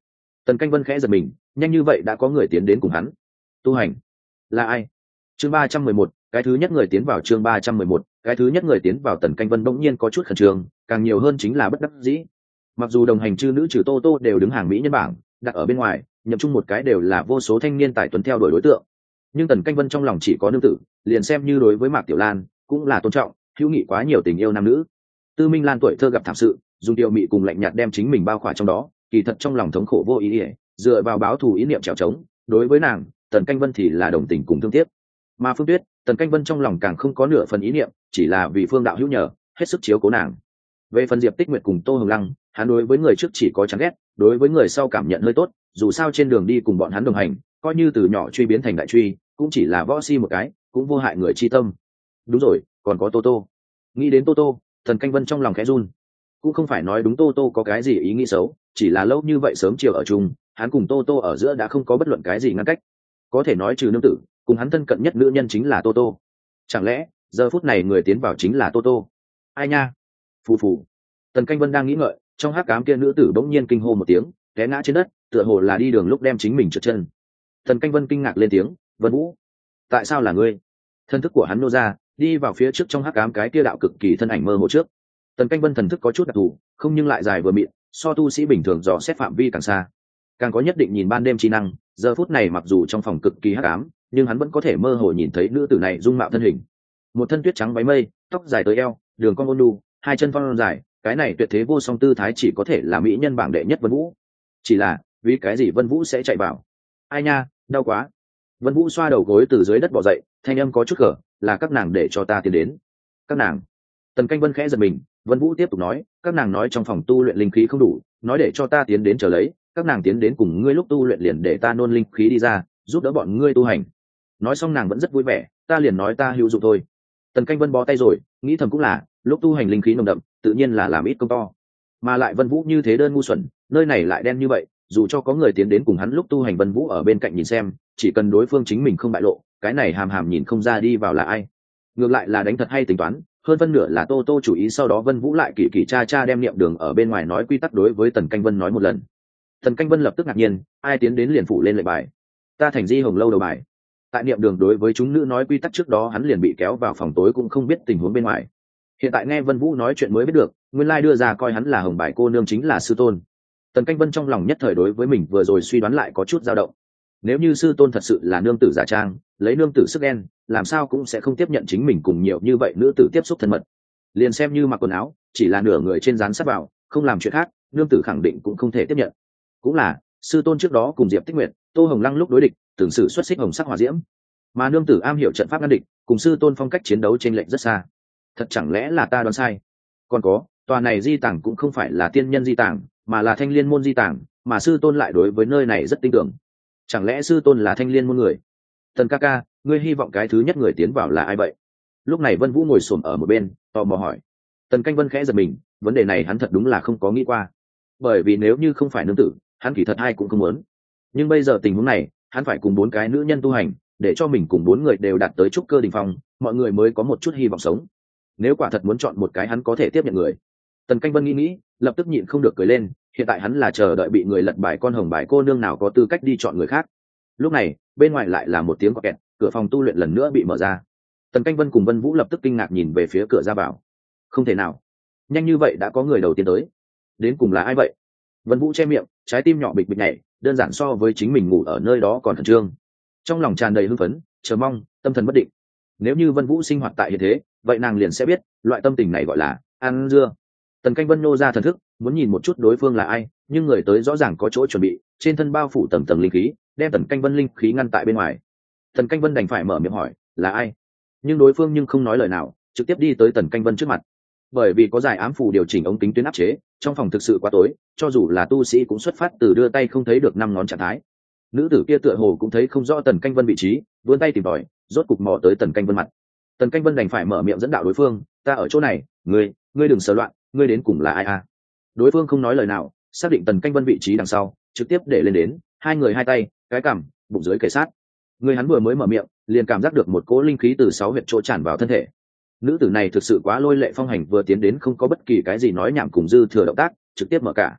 Tần Canh Vân khẽ giật mình, nhanh như vậy đã có người tiến đến cùng hắn tu hành. Là ai? Chương 311, cái thứ nhất người tiến vào. Chương 311, cái thứ nhất người tiến vào. Tần Canh Vân bỗng nhiên có chút khẩn trương, càng nhiều hơn chính là bất đắc dĩ. Mặc dù đồng hành chư nữ trừ Tô Tô đều đứng hàng mỹ nhân bảng, đặt ở bên ngoài nhậm chung một cái đều là vô số thanh niên tài tuấn theo đuổi đối tượng, nhưng Tần Canh Vân trong lòng chỉ có nương tử, liền xem như đối với Mạc Tiểu Lan cũng là tôn trọng hữu nghị quá nhiều tình yêu nam nữ. Tư Minh Lan tuổi thơ gặp thảm sự, dùng tiểu mị cùng lạnh nhạt đem chính mình bao khỏa trong đó, kỳ thật trong lòng thống khổ vô ý ỉa, dựa vào báo thù ý niệm trèo trống. Đối với nàng, Tần Canh Vân thì là đồng tình cùng thương tiếc. Mà Phương Tuyết, Tần Canh Vân trong lòng càng không có nửa phần ý niệm, chỉ là vì Phương đạo hữu nhờ, hết sức chiếu cố nàng. Về phần Diệp Tích Nguyệt cùng Tô Hồng Lăng, hắn đối với người trước chỉ có chán ghét, đối với người sau cảm nhận hơi tốt, dù sao trên đường đi cùng bọn hắn đồng hành, coi như từ nhỏ truy biến thành đại truy, cũng chỉ là võ si một cái, cũng vô hại người chi tâm. Đúng rồi, còn có Tô Tô. Nghĩ đến Tô Tô, Tần Canh Vân trong lòng khẽ run. Cũng không phải nói đúng Tô Tô có cái gì ý nghĩ xấu, chỉ là lâu như vậy sớm chiều ở chung, hắn cùng Tô Tô ở giữa đã không có bất luận cái gì ngăn cách. Có thể nói trừ nương tử, cùng hắn thân cận nhất nữ nhân chính là Tô Tô. Chẳng lẽ giờ phút này người tiến vào chính là Tô Tô? Ai nha? Phù phù. Tần Canh Vân đang nghĩ ngợi, trong hắc ám kia nữ tử bỗng nhiên kinh hô một tiếng, té ngã trên đất, tựa hồ là đi đường lúc đem chính mình trượt chân. Tần Canh Vân kinh ngạc lên tiếng, Vân Vũ, tại sao là ngươi? Thân thức của hắn nô ra, đi vào phía trước trong hắc ám cái kia đạo cực kỳ thân ảnh mơ hồ trước. Tần Canh Vân thần thức có chút đặc thù, không nhưng lại dài vừa mịn, so tu sĩ bình thường dò xét phạm vi càng xa, càng có nhất định nhìn ban đêm trí năng. Giờ phút này mặc dù trong phòng cực kỳ hắc ám, nhưng hắn vẫn có thể mơ hồ nhìn thấy nữ tử này dung mạo thân hình. Một thân tuyết trắng váy mây, tóc dài tới eo, đường cong ôn nhu, hai chân phong dài, cái này tuyệt thế vô song tư thái chỉ có thể là mỹ nhân bảng đệ nhất Vân Vũ. Chỉ là vì cái gì Vân Vũ sẽ chạy vào? Ai nha, đau quá. Vân Vũ xoa đầu gối từ dưới đất bò dậy, thanh âm có chút gở, là các nàng để cho ta tiến đến. Các nàng? Tần Canh Vân khẽ giật mình, Vân Vũ tiếp tục nói, các nàng nói trong phòng tu luyện linh khí không đủ, nói để cho ta tiến đến chờ lấy, các nàng tiến đến cùng ngươi lúc tu luyện liền để ta nôn linh khí đi ra, giúp đỡ bọn ngươi tu hành. Nói xong nàng vẫn rất vui vẻ, ta liền nói ta hữu dụng thôi. Tần Canh Vân bó tay rồi, nghĩ thầm cũng là, lúc tu hành linh khí nồng đậm, tự nhiên là làm ít công to. Mà lại Vân Vũ như thế đơn ngu xuẩn, nơi này lại đen như vậy, dù cho có người tiến đến cùng hắn lúc tu hành, Vân Vũ ở bên cạnh nhìn xem, chỉ cần đối phương chính mình không bại lộ, cái này hàm hàm nhìn không ra đi vào là ai. Ngược lại là đánh thật hay tính toán, hơn phân nửa là Tô Tô chủ ý. Sau đó Vân Vũ lại kỳ kỳ cha cha đem niệm đường ở bên ngoài nói quy tắc đối với Tần Canh Vân nói một lần. Tần Canh Vân lập tức ngạc nhiên, ai tiến đến liền phủ lên lệnh bài. Ta thành Di Hồng lâu đầu bài. Tại niệm đường đối với chúng nữ nói quy tắc trước đó hắn liền bị kéo vào phòng tối, cũng không biết tình huống bên ngoài. Hiện tại nghe Vân Vũ nói chuyện mới biết được, nguyên lai đưa ra coi hắn là hồng bài cô nương chính là sư tôn. Tần Canh Vân trong lòng nhất thời đối với mình vừa rồi suy đoán lại có chút dao động. Nếu như sư tôn thật sự là nương tử giả trang, lấy nương tử sức đen, làm sao cũng sẽ không tiếp nhận chính mình cùng nhiều như vậy nữ tử tiếp xúc thân mật. Liền xem như mặc quần áo, chỉ là nửa người trên dán sát vào, không làm chuyện khác, nương tử khẳng định cũng không thể tiếp nhận. Cũng là, sư tôn trước đó cùng Diệp Tích Nguyệt, Tô Hồng Lăng lúc đối địch, tưởng sử xuất xích hồng sắc hỏa diễm, mà nương tử am hiểu trận pháp ngăn địch, cùng sư tôn phong cách chiến đấu chênh lệch rất xa. Thật chẳng lẽ là ta đoán sai? Còn có, tòa này di tàng cũng không phải là tiên nhân di tàng, mà là Thanh Liên môn di tàng, mà sư tôn lại đối với nơi này rất tin tưởng. Chẳng lẽ sư tôn là Thanh Liên môn người? Tần ca ca, ngươi hy vọng cái thứ nhất người tiến vào là ai vậy? Lúc này Vân Vũ ngồi xổm ở một bên, tò mò hỏi. Tần Canh Vân khẽ giật mình, vấn đề này hắn thật đúng là không có nghĩ qua. Bởi vì nếu như không phải nương tử, hắn kỳ thật ai cũng không muốn. Nhưng bây giờ tình huống này, hắn phải cùng 4 cái nữ nhân tu hành, để cho mình cùng 4 người đều đạt tới trúc cơ đỉnh phong, mọi người mới có một chút hy vọng sống. Nếu quả thật muốn chọn một cái hắn có thể tiếp nhận người. Tần Canh Vân nghĩ, lập tức nhịn không được cười lên, hiện tại hắn là chờ đợi bị người lật bài con hồng bài cô nương nào có tư cách đi chọn người khác. Lúc này, bên ngoài lại là một tiếng gõ kẹt, cửa phòng tu luyện lần nữa bị mở ra. Tần Canh Vân cùng Vân Vũ lập tức kinh ngạc nhìn về phía cửa ra vào. Không thể nào, nhanh như vậy đã có người đầu tiên tới. Đến cùng là ai vậy? Vân Vũ che miệng, trái tim nhỏ bịch bịch nhảy, đơn giản so với chính mình ngủ ở nơi đó còn khẩn trương. Trong lòng tràn đầy hưng phấn, chờ mong, tâm thần bất định. Nếu như Vân Vũ sinh hoạt tại hiện thế, vậy nàng liền sẽ biết, loại tâm tình này gọi là ăn dưa. Tần Canh Vân nô ra thần thức, muốn nhìn một chút đối phương là ai, nhưng người tới rõ ràng có chỗ chuẩn bị, trên thân bao phủ tầng tầng linh khí, đem Tần Canh Vân linh khí ngăn tại bên ngoài. Tần Canh Vân đành phải mở miệng hỏi, là ai? Nhưng đối phương không nói lời nào, trực tiếp đi tới Tần Canh Vân trước mặt. Bởi vì có giải ám phù điều chỉnh ống kính tuyến áp chế, trong phòng thực sự quá tối, cho dù là tu sĩ cũng xuất phát từ đưa tay không thấy được 5 ngón trạng thái. Nữ tử kia tựa hồ cũng thấy không rõ Tần Canh Vân vị trí, vươn tay tìm tòi, rốt cục mò tới Tần Canh Vân mặt. Tần Canh Vân đành phải mở miệng dẫn đạo đối phương, ta ở chỗ này, ngươi đừng sờ loạn, ngươi đến cùng là ai à? Đối phương không nói lời nào, xác định Tần Canh Vân vị trí đằng sau, trực tiếp để lên đến, hai người hai tay, cái cằm, bụng dưới kề sát. Người hắn vừa mới mở miệng, liền cảm giác được một cỗ linh khí từ 6 huyệt chỗ tràn vào thân thể. Nữ tử này thực sự quá lôi lệ phong hành, vừa tiến đến không có bất kỳ cái gì nói nhảm cùng dư thừa động tác, trực tiếp mở cả.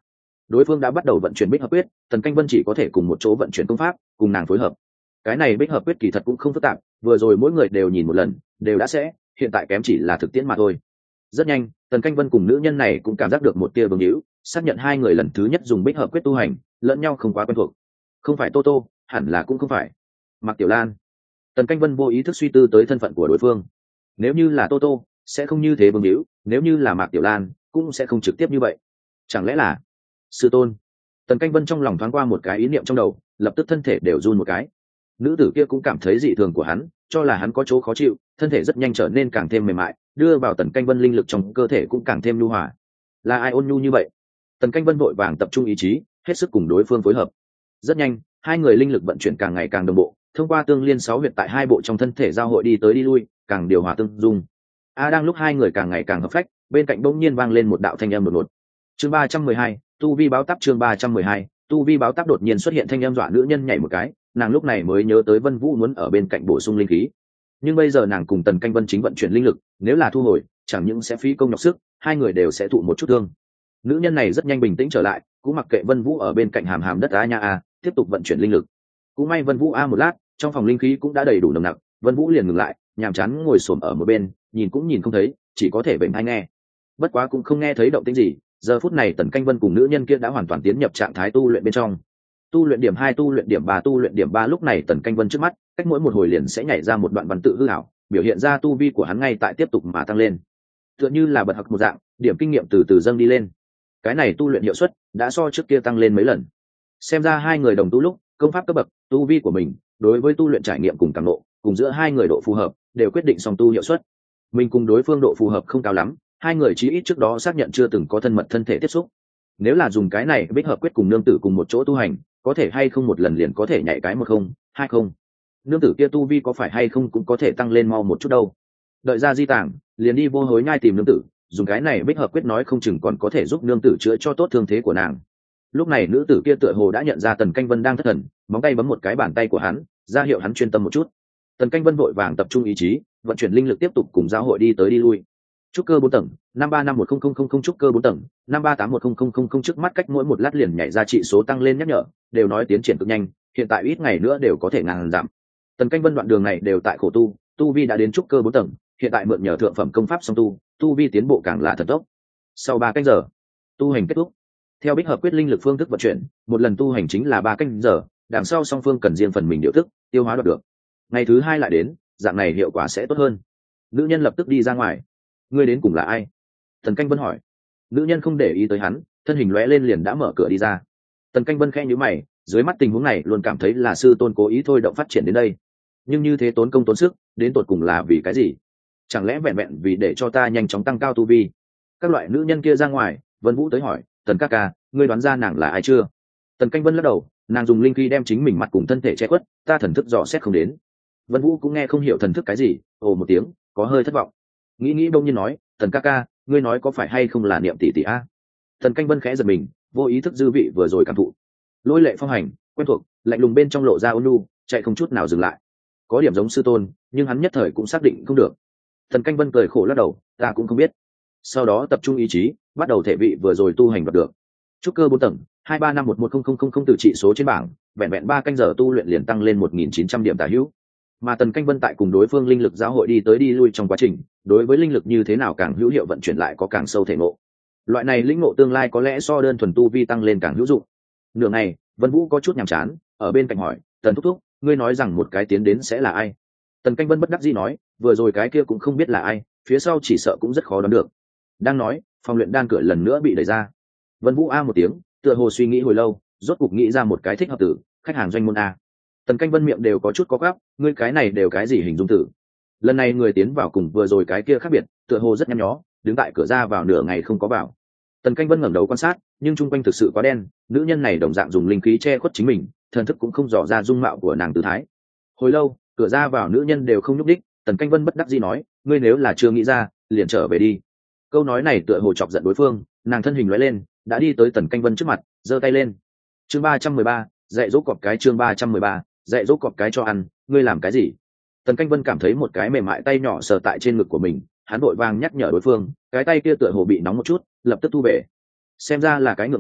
đối phương đã bắt đầu vận chuyển bích hợp quyết, Tần Canh Vân chỉ có thể cùng một chỗ vận chuyển công pháp cùng nàng phối hợp. Cái này bích hợp quyết kỳ thật cũng không phức tạp, vừa rồi mỗi người đều nhìn một lần đều đã sẽ, hiện tại kém chỉ là thực tiễn mà thôi. Rất nhanh Tần Canh Vân cùng nữ nhân này cũng cảm giác được một tia vương hữu, xác nhận hai người lần thứ nhất dùng bích hợp quyết tu hành lẫn nhau không quá quen thuộc. Không phải Tô Tô, hẳn là cũng không phải Mạc Tiểu Lan. Tần Canh Vân vô ý thức suy tư tới thân phận của đối phương. Nếu như là Tô Tô sẽ không như thế vương hữu, nếu như là Mạc Tiểu Lan cũng sẽ không trực tiếp như vậy. Chẳng lẽ là sư tôn? Tần Canh Vân trong lòng thoáng qua một cái ý niệm trong đầu, lập tức thân thể đều run một cái. Nữ tử kia cũng cảm thấy dị thường của hắn, cho là hắn có chỗ khó chịu, thân thể rất nhanh trở nên càng thêm mềm mại, đưa vào Tần Canh Vân linh lực trong cơ thể cũng càng thêm nhu hòa. Là ai ôn nhu như vậy? Tần Canh Vân vội vàng tập trung ý chí, hết sức cùng đối phương phối hợp. Rất nhanh hai người linh lực vận chuyển càng ngày càng đồng bộ, thông qua tương liên 6 huyệt tại hai bộ trong thân thể giao hội đi tới đi lui, càng điều hòa tương dung. Đang lúc hai người càng ngày càng hợp phách, bên cạnh bỗng nhiên vang lên một đạo thanh âm đột ngột. Chương 312, tu vi báo táp. Chương 312, tu vi báo táp. Đột nhiên xuất hiện thanh âm dọa nữ nhân nhảy một cái, nàng lúc này mới nhớ tới Vân Vũ muốn ở bên cạnh bổ sung linh khí. Nhưng bây giờ nàng cùng Tần Canh Vân chính vận chuyển linh lực, nếu là thu hồi, chẳng những sẽ phí công nhọc sức, hai người đều sẽ thụ một chút thương. Nữ nhân này rất nhanh bình tĩnh trở lại, cũng mặc kệ Vân Vũ ở bên cạnh hàm hàm đất a nha a, tiếp tục vận chuyển linh lực. Cũng may Vân Vũ a một lát, trong phòng linh khí cũng đã đầy đủ nồng nặc, Vân Vũ liền ngừng lại, nhàm chán ngồi xổm ở một bên, nhìn cũng nhìn không thấy, chỉ có thể vểnh tai nghe. Bất quá cũng không nghe thấy động tĩnh gì, giờ phút này Tần Canh Vân cùng nữ nhân kia đã hoàn toàn tiến nhập trạng thái tu luyện bên trong. Tu luyện điểm 2, tu luyện điểm 3, tu luyện điểm 3. Lúc này Tần Canh Vân trước mắt, cách mỗi một hồi liền sẽ nhảy ra một đoạn văn tự hư ảo, biểu hiện ra tu vi của hắn ngay tại tiếp tục mà tăng lên. Tựa như là bật học một dạng, điểm kinh nghiệm từ từ dâng đi lên. Cái này tu luyện hiệu suất đã so trước kia tăng lên mấy lần. Xem ra hai người đồng tu lúc, công pháp cấp bậc, tu vi của mình, đối với tu luyện trải nghiệm cùng cảm ngộ, cùng giữa hai người độ phù hợp, đều quyết định song tu hiệu suất. Mình cùng đối phương độ phù hợp không cao lắm, hai người chí ít trước đó xác nhận chưa từng có thân mật thân thể tiếp xúc. Nếu là dùng cái này bích hợp quyết cùng nương tử cùng một chỗ tu hành, có thể hay không một lần liền có thể nhảy cái 10, 20. Nương tử kia tu vi có phải hay không cũng có thể tăng lên mau một chút đâu. Đợi ra di tàng, liền đi vô hối nhai tìm nương tử, dùng cái này bích hợp quyết nói không chừng còn có thể giúp nương tử chữa cho tốt thương thế của nàng. Lúc này nữ tử kia tựa hồ đã nhận ra Tần Canh Vân đang thất thần, móng tay bấm một cái bàn tay của hắn, ra hiệu hắn chuyên tâm một chút. Tần Canh Vân vội vàng tập trung ý chí, vận chuyển linh lực tiếp tục cùng giao hội đi tới đi lui. Trúc cơ 4 tầng, 5351000, trúc cơ 4 tầng, 5381000. Trước mắt cách mỗi một lát liền nhảy ra trị số tăng lên nhắc nhở, đều nói tiến triển cực nhanh, hiện tại ít ngày nữa đều có thể ngàn giảm. Tần Canh Vân đoạn đường này đều tại khổ tu, tu vi đã đến trúc cơ 4 tầng, hiện tại mượn nhờ thượng phẩm công pháp song tu vi tiến bộ càng là thần tốc. Sau 3 canh giờ, tu hành kết thúc. Theo bích hợp quyết linh lực phương thức vận chuyển, một lần tu hành chính là 3 canh giờ, đằng sau song phương cần riêng phần mình điều thức, tiêu hóa đoạt được. Ngày thứ 2 lại đến, dạng này hiệu quả sẽ tốt hơn. Nữ nhân lập tức đi ra ngoài. Ngươi đến cùng là ai? Tần Canh Vân hỏi. Nữ nhân không để ý tới hắn, thân hình lóe lên liền đã mở cửa đi ra. Tần Canh Vân khẽ nhíu mày, dưới mắt tình huống này luôn cảm thấy là sư tôn cố ý thôi động phát triển đến đây. Nhưng như thế tốn công tốn sức, đến tột cùng là vì cái gì? Chẳng lẽ vẹn vẹn vì để cho ta nhanh chóng tăng cao tu vi? Các loại nữ nhân kia ra ngoài, Vân Vũ tới hỏi, Tần ca ca, ngươi đoán ra nàng là ai chưa? Tần Canh Vân lắc đầu, nàng dùng linh khí đem chính mình mặt cùng thân thể che khuất, ta thần thức dò xét không đến. Vân Vũ cũng nghe không hiểu thần thức cái gì, ồ một tiếng, có hơi thất vọng. Nghĩ đông nhiên nói, Tần ca ca, ngươi nói có phải hay không là Niệm tỷ tỷ a? Tần Canh Vân khẽ giật mình, vô ý thức dư vị vừa rồi cảm thụ. Lôi lệ phong hành, quen thuộc, lạnh lùng bên trong lộ ra ôn nhu, chạy không chút nào dừng lại. Có điểm giống sư tôn, nhưng hắn nhất thời cũng xác định không được. Tần Canh Vân cười khổ lắc đầu, ta cũng không biết. Sau đó tập trung ý chí, bắt đầu thể vị vừa rồi tu hành đoạt được. Trúc cơ 4 tầng, 235110000 từ trị số trên bảng, vẹn vẹn 3 canh giờ tu luyện liền tăng lên 1900 điểm tả hữu. Mà Tần Canh Vân tại cùng đối phương linh lực giao hội đi tới đi lui trong quá trình, đối với linh lực như thế nào càng hữu hiệu vận chuyển lại có càng sâu thể ngộ. Loại này lĩnh ngộ tương lai có lẽ so đơn thuần tu vi tăng lên càng hữu dụng. Nửa ngày, Vân Vũ có chút nhàm chán, ở bên cạnh hỏi, Tần thúc thúc, ngươi nói rằng một cái tiến đến sẽ là ai? Tần Canh Vân bất đắc dĩ nói, vừa rồi cái kia cũng không biết là ai, phía sau chỉ sợ cũng rất khó đoán được. Đang nói, phòng luyện đan cửa lần nữa bị đẩy ra. Vân Vũ a một tiếng, tựa hồ suy nghĩ hồi lâu, rốt cục nghĩ ra một cái thích hợp tử, khách hàng doanh môn a. Tần Canh Vân miệng đều có chút có gắp, ngươi cái này đều cái gì hình dung tử? Lần này người tiến vào cùng vừa rồi cái kia khác biệt, tựa hồ rất nhăn nhó, đứng tại cửa ra vào nửa ngày không có vào. Tần Canh Vân ngẩng đầu quan sát, nhưng chung quanh thực sự quá đen, nữ nhân này đồng dạng dùng linh khí che khuất chính mình, thần thức cũng không dò ra dung mạo của nàng tư thái. Hồi lâu, cửa ra vào nữ nhân đều không nhúc đích, Tần Canh Vân bất đắc dĩ nói, ngươi nếu là chưa nghĩ ra, liền trở về đi. Câu nói này tựa hồ chọc giận đối phương, nàng thân hình lóe lên, đã đi tới Tần Canh Vân trước mặt, giơ tay lên. Chương 313, dạy dỗ cọp cái. Chương 313, dạy dỗ cọp cái cho ăn, ngươi làm cái gì? Tần Canh Vân cảm thấy một cái mềm mại tay nhỏ sờ tại trên ngực của mình, hắn vội vàng nhắc nhở đối phương, cái tay kia tựa hồ bị nóng một chút, lập tức thu về. Xem ra là cái ngượng ngùng,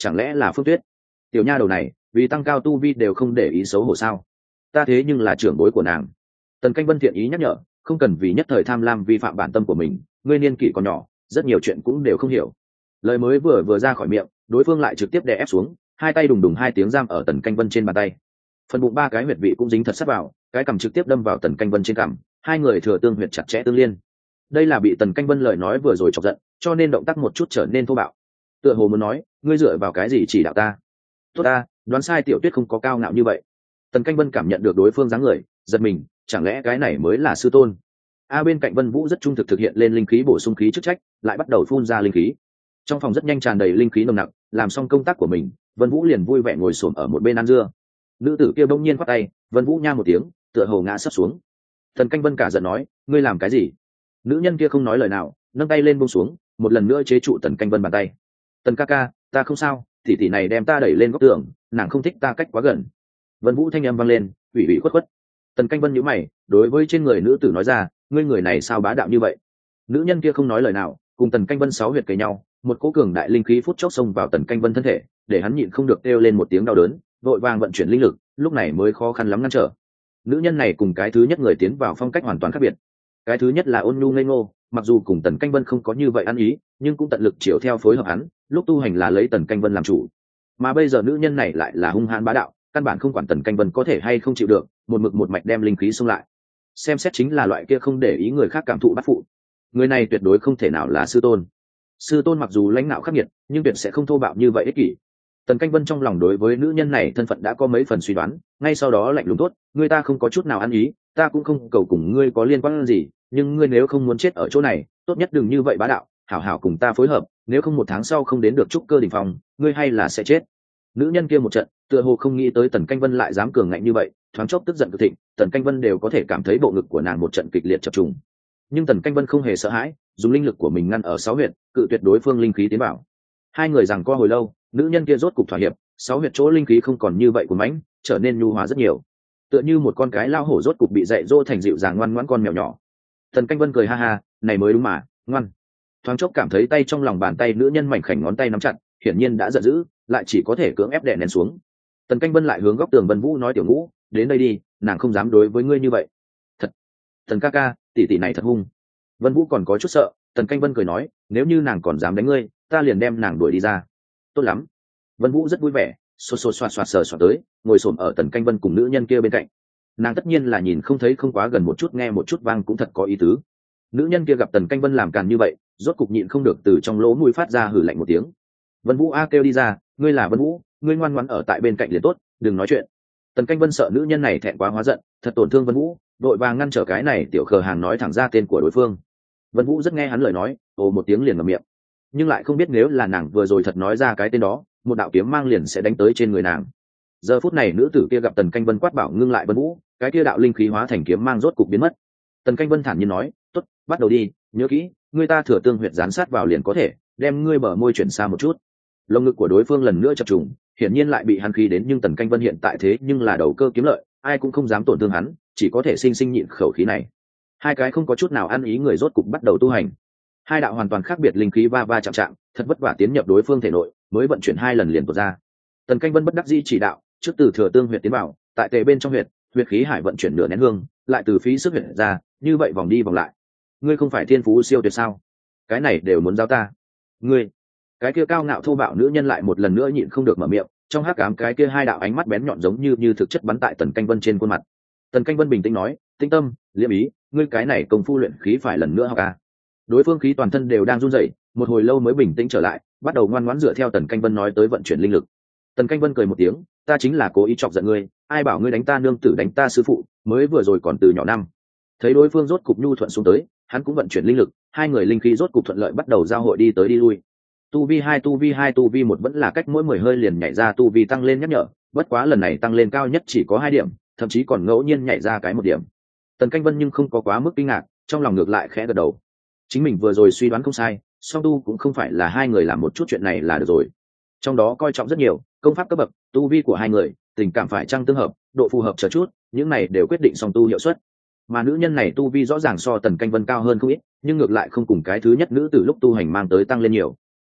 chẳng lẽ là Phương Tuyết? Tiểu nha đầu này vì tăng cao tu vi đều không để ý xấu hổ sao? Ta thế nhưng là trưởng bối của nàng. Tần Canh Vân thiện ý nhắc nhở, không cần vì nhất thời tham lam vi phạm bản tâm của mình, ngươi niên kỷ còn nhỏ, rất nhiều chuyện cũng đều không hiểu. Lời mới vừa ra khỏi miệng, đối phương lại trực tiếp đè ép xuống, hai tay đùng đùng hai tiếng giam ở Tần Canh Vân trên bàn tay. Phần bụng ba cái huyệt vị cũng dính thật sát vào, cái cằm trực tiếp đâm vào Tần Canh Vân trên cằm, hai người thừa tương huyệt chặt chẽ tương liên. Đây là bị Tần Canh Vân lời nói vừa rồi chọc giận, cho nên động tác một chút trở nên thô bạo. Tựa hồ muốn nói, ngươi dựa vào cái gì chỉ đạo ta? Tốt ta, đoán sai Tiểu Tuyết không có cao ngạo như vậy. Tần Canh Vân cảm nhận được đối phương dáng người, giật mình, chẳng lẽ cái này mới là sư tôn? Bên cạnh Vân Vũ rất trung thực thực hiện lên linh khí bổ sung khí chức trách, lại bắt đầu phun ra linh khí. Trong phòng rất nhanh tràn đầy linh khí nồng nặc, làm xong công tác của mình, Vân Vũ liền vui vẻ ngồi xổm ở một bên ăn dưa. Nữ tử kia bỗng nhiên quát tay, Vân Vũ nha một tiếng, tựa hồ ngã sắp xuống. Tần Canh Vân cả giận nói, ngươi làm cái gì? Nữ nhân kia không nói lời nào, nâng tay lên buông xuống, một lần nữa chế trụ Tần Canh Vân bàn tay. Tần ca ca, ta không sao, tỷ này đem ta đẩy lên góc tường, nàng không thích ta cách quá gần. Vân Vũ thanh âm vang lên, ủy ủy khuất khuất. Tần Canh Vân nhíu mày, đối với trên người nữ tử nói ra, ngươi người này sao bá đạo như vậy? Nữ nhân kia không nói lời nào, cùng Tần Canh Vân sáu huyệt kề nhau, một cỗ cường đại linh khí phút chốc xông vào Tần Canh Vân thân thể, để hắn nhịn không được kêu lên một tiếng đau đớn, vội vàng vận chuyển linh lực, lúc này mới khó khăn lắm ngăn trở. Nữ nhân này cùng cái thứ nhất người tiến vào phong cách hoàn toàn khác biệt. Cái thứ nhất là ôn nhu ngây ngô, mặc dù cùng Tần Canh Vân không có như vậy ăn ý, nhưng cũng tận lực chiều theo phối hợp hắn, lúc tu hành là lấy Tần Canh Vân làm chủ. Mà bây giờ nữ nhân này lại là hung hãn bá đạo, căn bản không quản Tần Canh Vân có thể hay không chịu được, một mực một mạch đem linh khí xông lại. Xem xét chính là loại kia không để ý người khác cảm thụ bắt phụ. Người này tuyệt đối không thể nào là sư tôn. Sư tôn mặc dù lãnh đạo khắc nghiệt, nhưng tuyệt sẽ không thô bạo như vậy ích kỷ. Tần Canh Vân trong lòng đối với nữ nhân này thân phận đã có mấy phần suy đoán, ngay sau đó lạnh lùng tốt, người ta không có chút nào ăn ý, ta cũng không cầu cùng ngươi có liên quan gì, nhưng ngươi nếu không muốn chết ở chỗ này, tốt nhất đừng như vậy bá đạo, hảo hảo cùng ta phối hợp, nếu không một tháng sau không đến được trúc cơ đỉnh phong, ngươi hay là sẽ chết. Nữ nhân kia một trận, tựa hồ không nghĩ tới Tần Canh Vân lại dám cường ngạnh như vậy, thoáng chốc tức giận cực thịnh, Tần Canh Vân đều có thể cảm thấy bộ ngực của nàng một trận kịch liệt chập trùng. Nhưng Tần Canh Vân không hề sợ hãi, dùng linh lực của mình ngăn ở sáu huyệt, cự tuyệt đối phương linh khí tiến vào. Hai người giằng co hồi lâu, nữ nhân kia rốt cục thỏa hiệp, sáu huyệt chỗ linh khí không còn như vậy của mãnh, trở nên nhu hòa rất nhiều, tựa như một con cái lao hổ rốt cục bị dạy dỗ thành dịu dàng ngoan ngoãn con mèo nhỏ. Tần Canh Vân cười ha ha, này mới đúng mà, ngoan. Thoáng chốc cảm thấy tay trong lòng bàn tay nữ nhân mảnh khảnh ngón tay nắm chặt, hiển nhiên đã giận dữ, lại chỉ có thể cưỡng ép đè nén xuống. Tần Canh Vân lại hướng góc tường Vân Vũ nói, Tiểu Ngũ, đến đây đi, nàng không dám đối với ngươi như vậy. Thật. Tần ca ca, tỷ này thật hung. Vân Vũ còn có chút sợ, Tần Canh Vân cười nói, nếu như nàng còn dám đánh ngươi, ta liền đem nàng đuổi đi ra. Tốt lắm. Vân Vũ rất vui vẻ, xô xoạt sờ soạt tới, ngồi xổm ở Tần Canh Vân cùng nữ nhân kia bên cạnh. Nàng tất nhiên là nhìn không thấy không quá gần một chút nghe một chút vang cũng thật có ý tứ. Nữ nhân kia gặp Tần Canh Vân làm càn như vậy, rốt cục nhịn không được từ trong lỗ mũi phát ra hử lạnh một tiếng. Vân Vũ kêu đi ra, ngươi là Vân Vũ, ngươi ngoan ngoãn ở tại bên cạnh liền tốt, đừng nói chuyện. Tần Canh Vân sợ nữ nhân này thẹn quá hóa giận, thật tổn thương Vân Vũ, đội vàng ngăn trở cái này tiểu khờ hàng nói thẳng ra tên của đối phương. Vân Vũ rất nghe hắn lời nói, ồ một tiếng liền ngậm miệng, nhưng lại không biết nếu là nàng vừa rồi thật nói ra cái tên đó, một đạo kiếm mang liền sẽ đánh tới trên người nàng. Giờ phút này nữ tử kia gặp Tần Canh Vân quát bảo ngưng lại Vân Vũ, cái kia đạo linh khí hóa thành kiếm mang rốt cục biến mất. Tần Canh Vân thản nhiên nói, tốt, bắt đầu đi, nhớ kỹ, ngươi ta thừa tương huyệt dán sát vào liền có thể, đem ngươi bờ môi chuyển xa một chút. Lồng ngực của đối phương lần nữa chập trùng, hiển nhiên lại bị hắn khí đến, nhưng Tần Canh Vân hiện tại thế nhưng là đầu cơ kiếm lợi, ai cũng không dám tổn thương hắn, chỉ có thể sinh sinh nhịn khẩu khí này. Hai cái không có chút nào ăn ý người rốt cục bắt đầu tu hành. Hai đạo hoàn toàn khác biệt linh khí va va chạm chạm, thật vất vả tiến nhập đối phương thể nội, mới vận chuyển hai lần liền tuột ra. Tần Canh Vân bất đắc dĩ chỉ đạo, trước từ thừa tương huyệt tiến vào, tại tề bên trong huyệt, huyệt khí hải vận chuyển nửa nén hương, lại từ phí sức huyệt ra, như vậy vòng đi vòng lại. Ngươi không phải thiên phú siêu tuyệt sao? Cái này đều muốn giao ta? Ngươi, cái kia cao ngạo thô bạo nữ nhân lại một lần nữa nhịn không được mở miệng, trong hắc ám cái kia hai đạo ánh mắt bén nhọn giống như thực chất bắn tại Tần Canh Vân trên khuôn mặt. Tần Canh Vân bình tĩnh nói, tinh tâm, liêm ý, ngươi cái này công phu luyện khí phải lần nữa học à? Đối phương khí toàn thân đều đang run rẩy, một hồi lâu mới bình tĩnh trở lại, bắt đầu ngoan ngoãn dựa theo Tần Canh Vân nói tới vận chuyển linh lực. Tần Canh Vân cười một tiếng, ta chính là cố ý chọc giận ngươi, ai bảo ngươi đánh ta nương tử đánh ta sư phụ, mới vừa rồi còn từ nhỏ năm. Thấy đối phương rốt cục nhu thuận xuống tới, hắn cũng vận chuyển linh lực, hai người linh khí rốt cục thuận lợi bắt đầu giao hội đi tới đi lui. Tu vi hai, tu vi một vẫn là cách mỗi 10 hơi liền nhảy ra tu vi tăng lên nhắc nhở, bất quá lần này tăng lên cao nhất chỉ có 2 điểm, thậm chí còn ngẫu nhiên nhảy ra cái 1 điểm. Tần Canh Vân nhưng không có quá mức kinh ngạc, trong lòng ngược lại khẽ gật đầu. Chính mình vừa rồi suy đoán không sai, song tu cũng không phải là hai người làm một chút chuyện này là được rồi. Trong đó coi trọng rất nhiều, công pháp cấp bậc, tu vi của hai người, tình cảm phải chăng tương hợp, độ phù hợp chờ chút, những này đều quyết định song tu hiệu suất. Mà nữ nhân này tu vi rõ ràng so Tần Canh Vân cao hơn không ít, nhưng ngược lại không cùng cái thứ nhất nữ từ lúc tu hành mang tới tăng lên nhiều.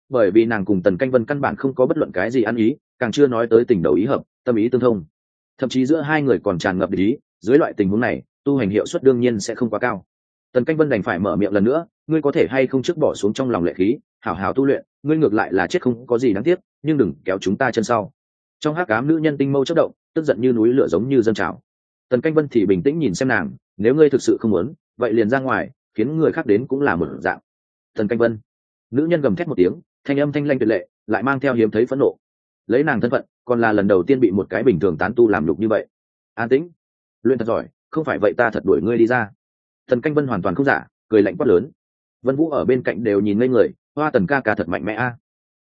bởi vì nàng cùng Tần Canh Vân căn bản không có bất luận cái gì ăn ý, càng chưa nói tới tình đầu ý hợp, tâm ý tương thông, thậm chí giữa hai người còn tràn ngập địch ý. Dưới loại tình huống này, tu hành hiệu suất đương nhiên sẽ không quá cao. Tần Canh Vân đành phải mở miệng lần nữa, ngươi có thể hay không trước bỏ xuống trong lòng lệ khí, hảo hảo tu luyện, ngươi ngược lại là chết không có gì đáng tiếc, nhưng đừng kéo chúng ta chân sau. Trong hắc ám nữ nhân tinh mâu chớp động, tức giận như núi lửa giống như dâng trào. Tần Canh Vân thì bình tĩnh nhìn xem nàng, nếu ngươi thực sự không muốn, vậy liền ra ngoài, khiến người khác đến cũng là một dạng. Tần Canh Vân, nữ nhân gầm thét một tiếng, thanh âm thanh lanh tuyệt lệ, lại mang theo hiếm thấy phẫn nộ. Lấy nàng thân phận, còn là lần đầu tiên bị một cái bình thường tán tu làm nhục như vậy. An tĩnh, luyện thật giỏi, không phải vậy ta thật đuổi ngươi đi ra. Tần Canh Vân hoàn toàn không giả, cười lạnh quát lớn. Vân Vũ ở bên cạnh đều nhìn ngây người, Hoa Tần ca ca thật mạnh mẽ a.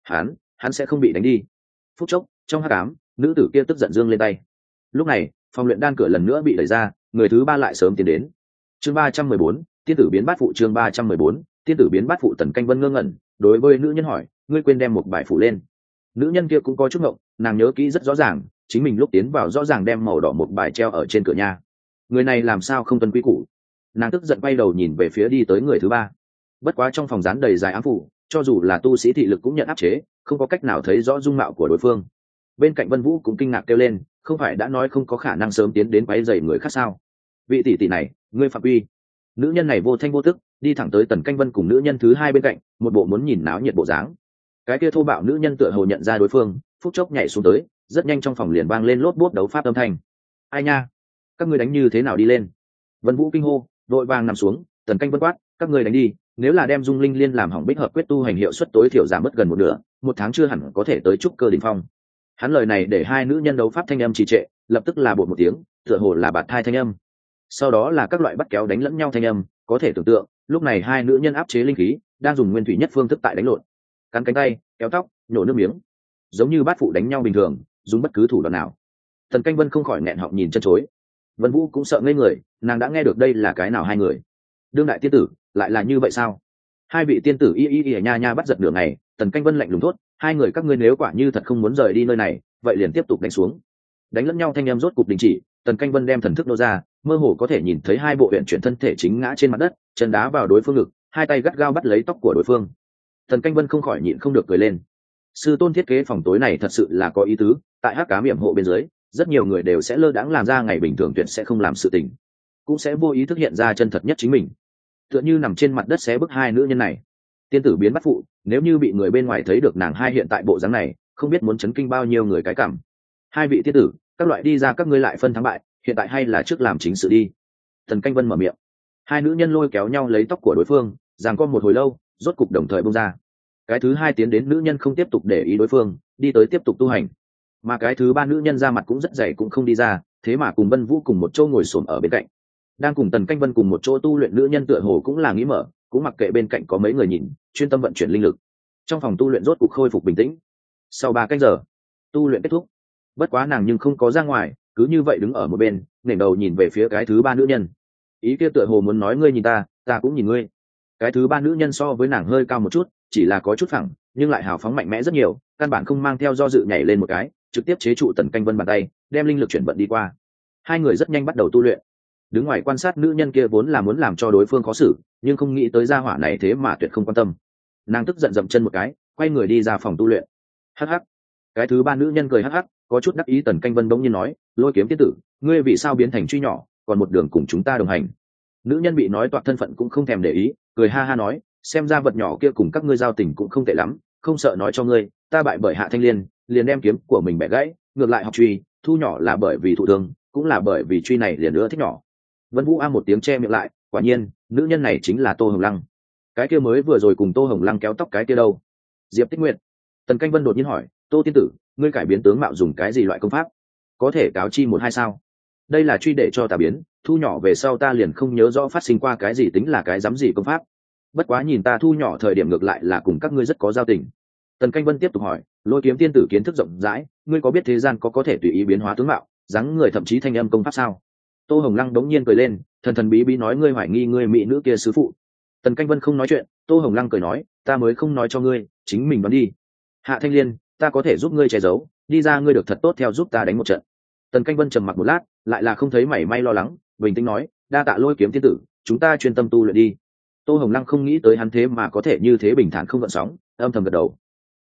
Hắn sẽ không bị đánh đi. Phút chốc, trong hắc ám, nữ tử kia tức giận giương lên tay. Lúc này, phòng luyện đan cửa lần nữa bị đẩy ra, người thứ ba lại sớm tiến đến. Chương 314, tiên tử biến bát phụ. Chương 314, tiên tử biến bát phụ. Tần Canh Vân ngơ ngẩn, đối với nữ nhân hỏi, ngươi quên đem một bài phủ lên. Nữ nhân kia cũng có chút ngộng, nàng nhớ kỹ rất rõ ràng, chính mình lúc tiến vào rõ ràng đem màu đỏ một bài treo ở trên cửa nhà. Người này làm sao không tuân quy củ? Nàng tức giận quay đầu nhìn về phía đi tới người thứ ba. Bất quá trong phòng dán đầy dài ám phủ, cho dù là tu sĩ thị lực cũng nhận áp chế, không có cách nào thấy rõ dung mạo của đối phương. Bên cạnh Vân Vũ cũng kinh ngạc kêu lên, không phải đã nói không có khả năng sớm tiến đến quấy rầy người khác sao? Vị tỷ tỷ này, ngươi phạm uy. Nữ nhân này vô thanh vô tức đi thẳng tới Tần Canh Vân cùng nữ nhân thứ hai bên cạnh, một bộ muốn nhìn náo nhiệt bộ dáng. Cái kia thô bạo nữ nhân tựa hồ nhận ra đối phương, phút chốc nhảy xuống tới, rất nhanh trong phòng liền vang lên lốp bốp đấu pháp âm thanh. Ai nha, các ngươi đánh như thế nào đi lên? Vân Vũ kinh hô, đội vàng nằm xuống. Tần Canh Vân quát, các ngươi đánh đi, nếu là đem Dung Linh Liên làm hỏng bích hợp quyết tu hành hiệu suất tối thiểu giảm mất gần một nửa, một tháng chưa hẳn có thể tới trúc cơ đỉnh phong. Hắn lời này để hai nữ nhân đấu pháp thanh âm trì trệ, lập tức là bột một tiếng, tựa hồ là bạt thai thanh âm. Sau đó là các loại bắt kéo đánh lẫn nhau thanh âm, có thể tưởng tượng, lúc này hai nữ nhân áp chế linh khí, đang dùng nguyên thủy nhất phương thức tại đánh lộn. Cắn cánh tay, kéo tóc, nhổ nước miếng, giống như bát phụ đánh nhau bình thường, dùng bất cứ thủ đoạn nào. Tần Canh Vân không khỏi nghẹn họng nhìn chân chối. Vân Vũ cũng sợ ngây người, nàng đã nghe được đây là cái nào hai người. Đương đại tiên tử, lại là như vậy sao? Hai vị tiên tử nha nha bắt giật nửa ngày. Tần Canh Vân lạnh lùng thốt, hai người các ngươi nếu quả như thật không muốn rời đi nơi này, vậy liền tiếp tục đánh xuống. Đánh lẫn nhau thanh em rốt cục đình chỉ. Tần Canh Vân đem thần thức nô ra, mơ hồ có thể nhìn thấy hai bộ huyện chuyển thân thể chính ngã trên mặt đất, chân đá vào đối phương ngực, hai tay gắt gao bắt lấy tóc của đối phương. Tần Canh Vân không khỏi nhịn không được cười lên. Sư tôn thiết kế phòng tối này thật sự là có ý tứ, tại hắc ám yểm hộ bên dưới, rất nhiều người đều sẽ lơ đãng làm ra ngày bình thường tuyệt sẽ không làm sự tình, cũng sẽ vô ý thức hiện ra chân thật nhất chính mình, tựa như nằm trên mặt đất xé bức hai nữ nhân này. Tiên tử biến bắt phụ, nếu như bị người bên ngoài thấy được nàng hai hiện tại bộ dáng này, không biết muốn chấn kinh bao nhiêu người cái cảm. Hai vị tiên tử, các loại đi ra các ngươi lại phân thắng bại, hiện tại hay là trước làm chính sự đi. Tần Canh Vân mở miệng. Hai nữ nhân lôi kéo nhau lấy tóc của đối phương, giằng co một hồi lâu, rốt cục đồng thời buông ra. Cái thứ hai tiến đến nữ nhân không tiếp tục để ý đối phương, đi tới tiếp tục tu hành. Mà cái thứ ba nữ nhân ra mặt cũng rất dày cũng không đi ra, thế mà cùng Vân Vũ cùng một chỗ ngồi xổm ở bên cạnh. Đang cùng Tần Canh Vân cùng một chỗ tu luyện nữ nhân tựa hồ cũng là nghĩ mở, cũng mặc kệ bên cạnh có mấy người nhìn, chuyên tâm vận chuyển linh lực. Trong phòng tu luyện rốt cục khôi phục bình tĩnh. Sau 3 canh giờ, tu luyện kết thúc. Bất quá nàng nhưng không có ra ngoài, cứ như vậy đứng ở một bên, ngẩng đầu nhìn về phía cái thứ ba nữ nhân. Ý kia tựa hồ muốn nói ngươi nhìn ta, ta cũng nhìn ngươi. Cái thứ ba nữ nhân so với nàng hơi cao một chút, chỉ là có chút phẳng, nhưng lại hào phóng mạnh mẽ rất nhiều, căn bản không mang theo do dự nhảy lên một cái, trực tiếp chế trụ Tần Canh Vân bàn tay, đem linh lực chuyển vận đi qua. Hai người rất nhanh bắt đầu tu luyện. Đứng ngoài quan sát nữ nhân kia vốn là muốn làm cho đối phương khó xử, nhưng không nghĩ tới gia hỏa này thế mà tuyệt không quan tâm. Nàng tức giận dậm chân một cái, quay người đi ra phòng tu luyện. Hắc hắc. Cái thứ ba nữ nhân cười hắc hắc, có chút đắc ý. Tần Canh Vân bỗng nhiên nói, Lôi Kiếm tiên tử, ngươi vì sao biến thành truy nhỏ, còn một đường cùng chúng ta đồng hành? Nữ nhân bị nói toạc thân phận cũng không thèm để ý, cười ha ha nói, xem ra vật nhỏ kia cùng các ngươi giao tình cũng không tệ lắm, không sợ nói cho ngươi, ta bại bởi Hạ Thanh Liên, liền đem kiếm của mình bẻ gãy, ngược lại học truy, thu nhỏ là bởi vì thụ thương, cũng là bởi vì truy này liền nữa thích nhỏ. Vân Vũ a một tiếng che miệng lại, quả nhiên, nữ nhân này chính là Tô Hồng Lăng. Cái kia mới vừa rồi cùng Tô Hồng Lăng kéo tóc cái kia đâu? Diệp Tích Nguyệt. Tần Canh Vân đột nhiên hỏi, Tô tiên tử, ngươi cải biến tướng mạo dùng cái gì loại công pháp? Có thể cáo chi một hai sao? Đây là truy để cho ta biến, thu nhỏ về sau ta liền không nhớ rõ phát sinh qua cái gì tính là cái dám gì công pháp. Bất quá nhìn ta thu nhỏ thời điểm ngược lại là cùng các ngươi rất có giao tình. Tần Canh Vân tiếp tục hỏi, Lôi Kiếm tiên tử kiến thức rộng rãi, ngươi có biết thế gian có thể tùy ý biến hóa tướng mạo, dáng người thậm chí thanh âm công pháp sao? Tô Hồng Lăng đống nhiên cười lên, thần thần bí bí nói, ngươi hoài nghi ngươi mỹ nữ kia sư phụ. Tần Canh Vân không nói chuyện, Tô Hồng Lăng cười nói, ta mới không nói cho ngươi, chính mình đoán đi. Hạ Thanh Liên, ta có thể giúp ngươi che giấu, đi ra ngươi được thật tốt theo giúp ta đánh một trận. Tần Canh Vân trầm mặc một lát, lại là không thấy mảy may lo lắng, bình tĩnh nói, đa tạ Lôi Kiếm tiên tử, chúng ta chuyên tâm tu luyện đi. Tô Hồng Lăng không nghĩ tới hắn thế mà có thể như thế bình thản không gợn sóng, âm thầm gật đầu.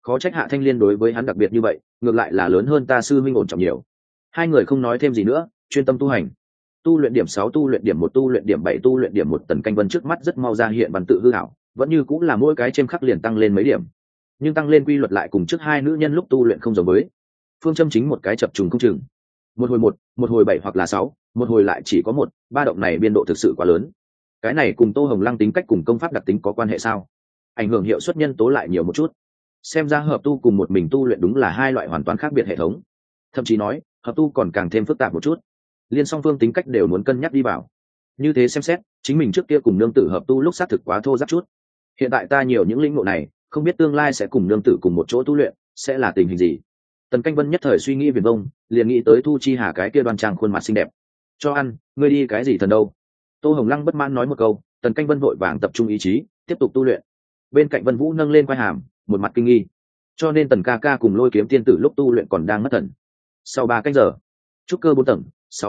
khó trách Hạ Thanh Liên đối với hắn đặc biệt như vậy, ngược lại là lớn hơn ta sư huynh ổn trọng nhiều. Hai người không nói thêm gì nữa, chuyên tâm tu hành. Tu luyện điểm 6, tu luyện điểm 1, tu luyện điểm 7, tu luyện điểm 1, Tần Canh Vân trước mắt rất mau ra hiện văn tự hư ảo, vẫn như cũng là mỗi cái chêm khắc liền tăng lên mấy điểm. Nhưng tăng lên quy luật lại cùng trước hai nữ nhân lúc tu luyện không giống với. Phương châm chính một cái chập trùng không chừng. Một hồi 1, một hồi 7 hoặc là 6, một hồi lại chỉ có 1, ba động này biên độ thực sự quá lớn. Cái này cùng Tô Hồng Lăng tính cách cùng công pháp đặc tính có quan hệ sao? Ảnh hưởng hiệu suất nhân tố lại nhiều một chút. Xem ra hợp tu cùng một mình tu luyện đúng là hai loại hoàn toàn khác biệt hệ thống. Thậm chí nói, hợp tu còn càng thêm phức tạp một chút. Liên song phương tính cách đều muốn cân nhắc đi vào. Như thế xem xét, chính mình trước kia cùng nương tử hợp tu lúc xác thực quá thô ráp chút. Hiện tại ta nhiều những lĩnh ngộ này, không biết tương lai sẽ cùng nương tử cùng một chỗ tu luyện, sẽ là tình hình gì. Tần Canh Vân nhất thời suy nghĩ viển vông, liền nghĩ tới Thu Chi Hà cái kia đoan trang khuôn mặt xinh đẹp. Cho ăn, ngươi đi cái gì thần đâu? Tô Hồng Lăng bất mãn nói một câu, Tần Canh Vân vội vàng tập trung ý chí, tiếp tục tu luyện. Bên cạnh Vân Vũ nâng lên quai hàm, một mặt kinh nghi. Cho nên Tần ca ca cùng Lôi Kiếm tiên tử lúc tu luyện còn đang mất thần. Sau 3 canh giờ, trúc cơ 4 tầng,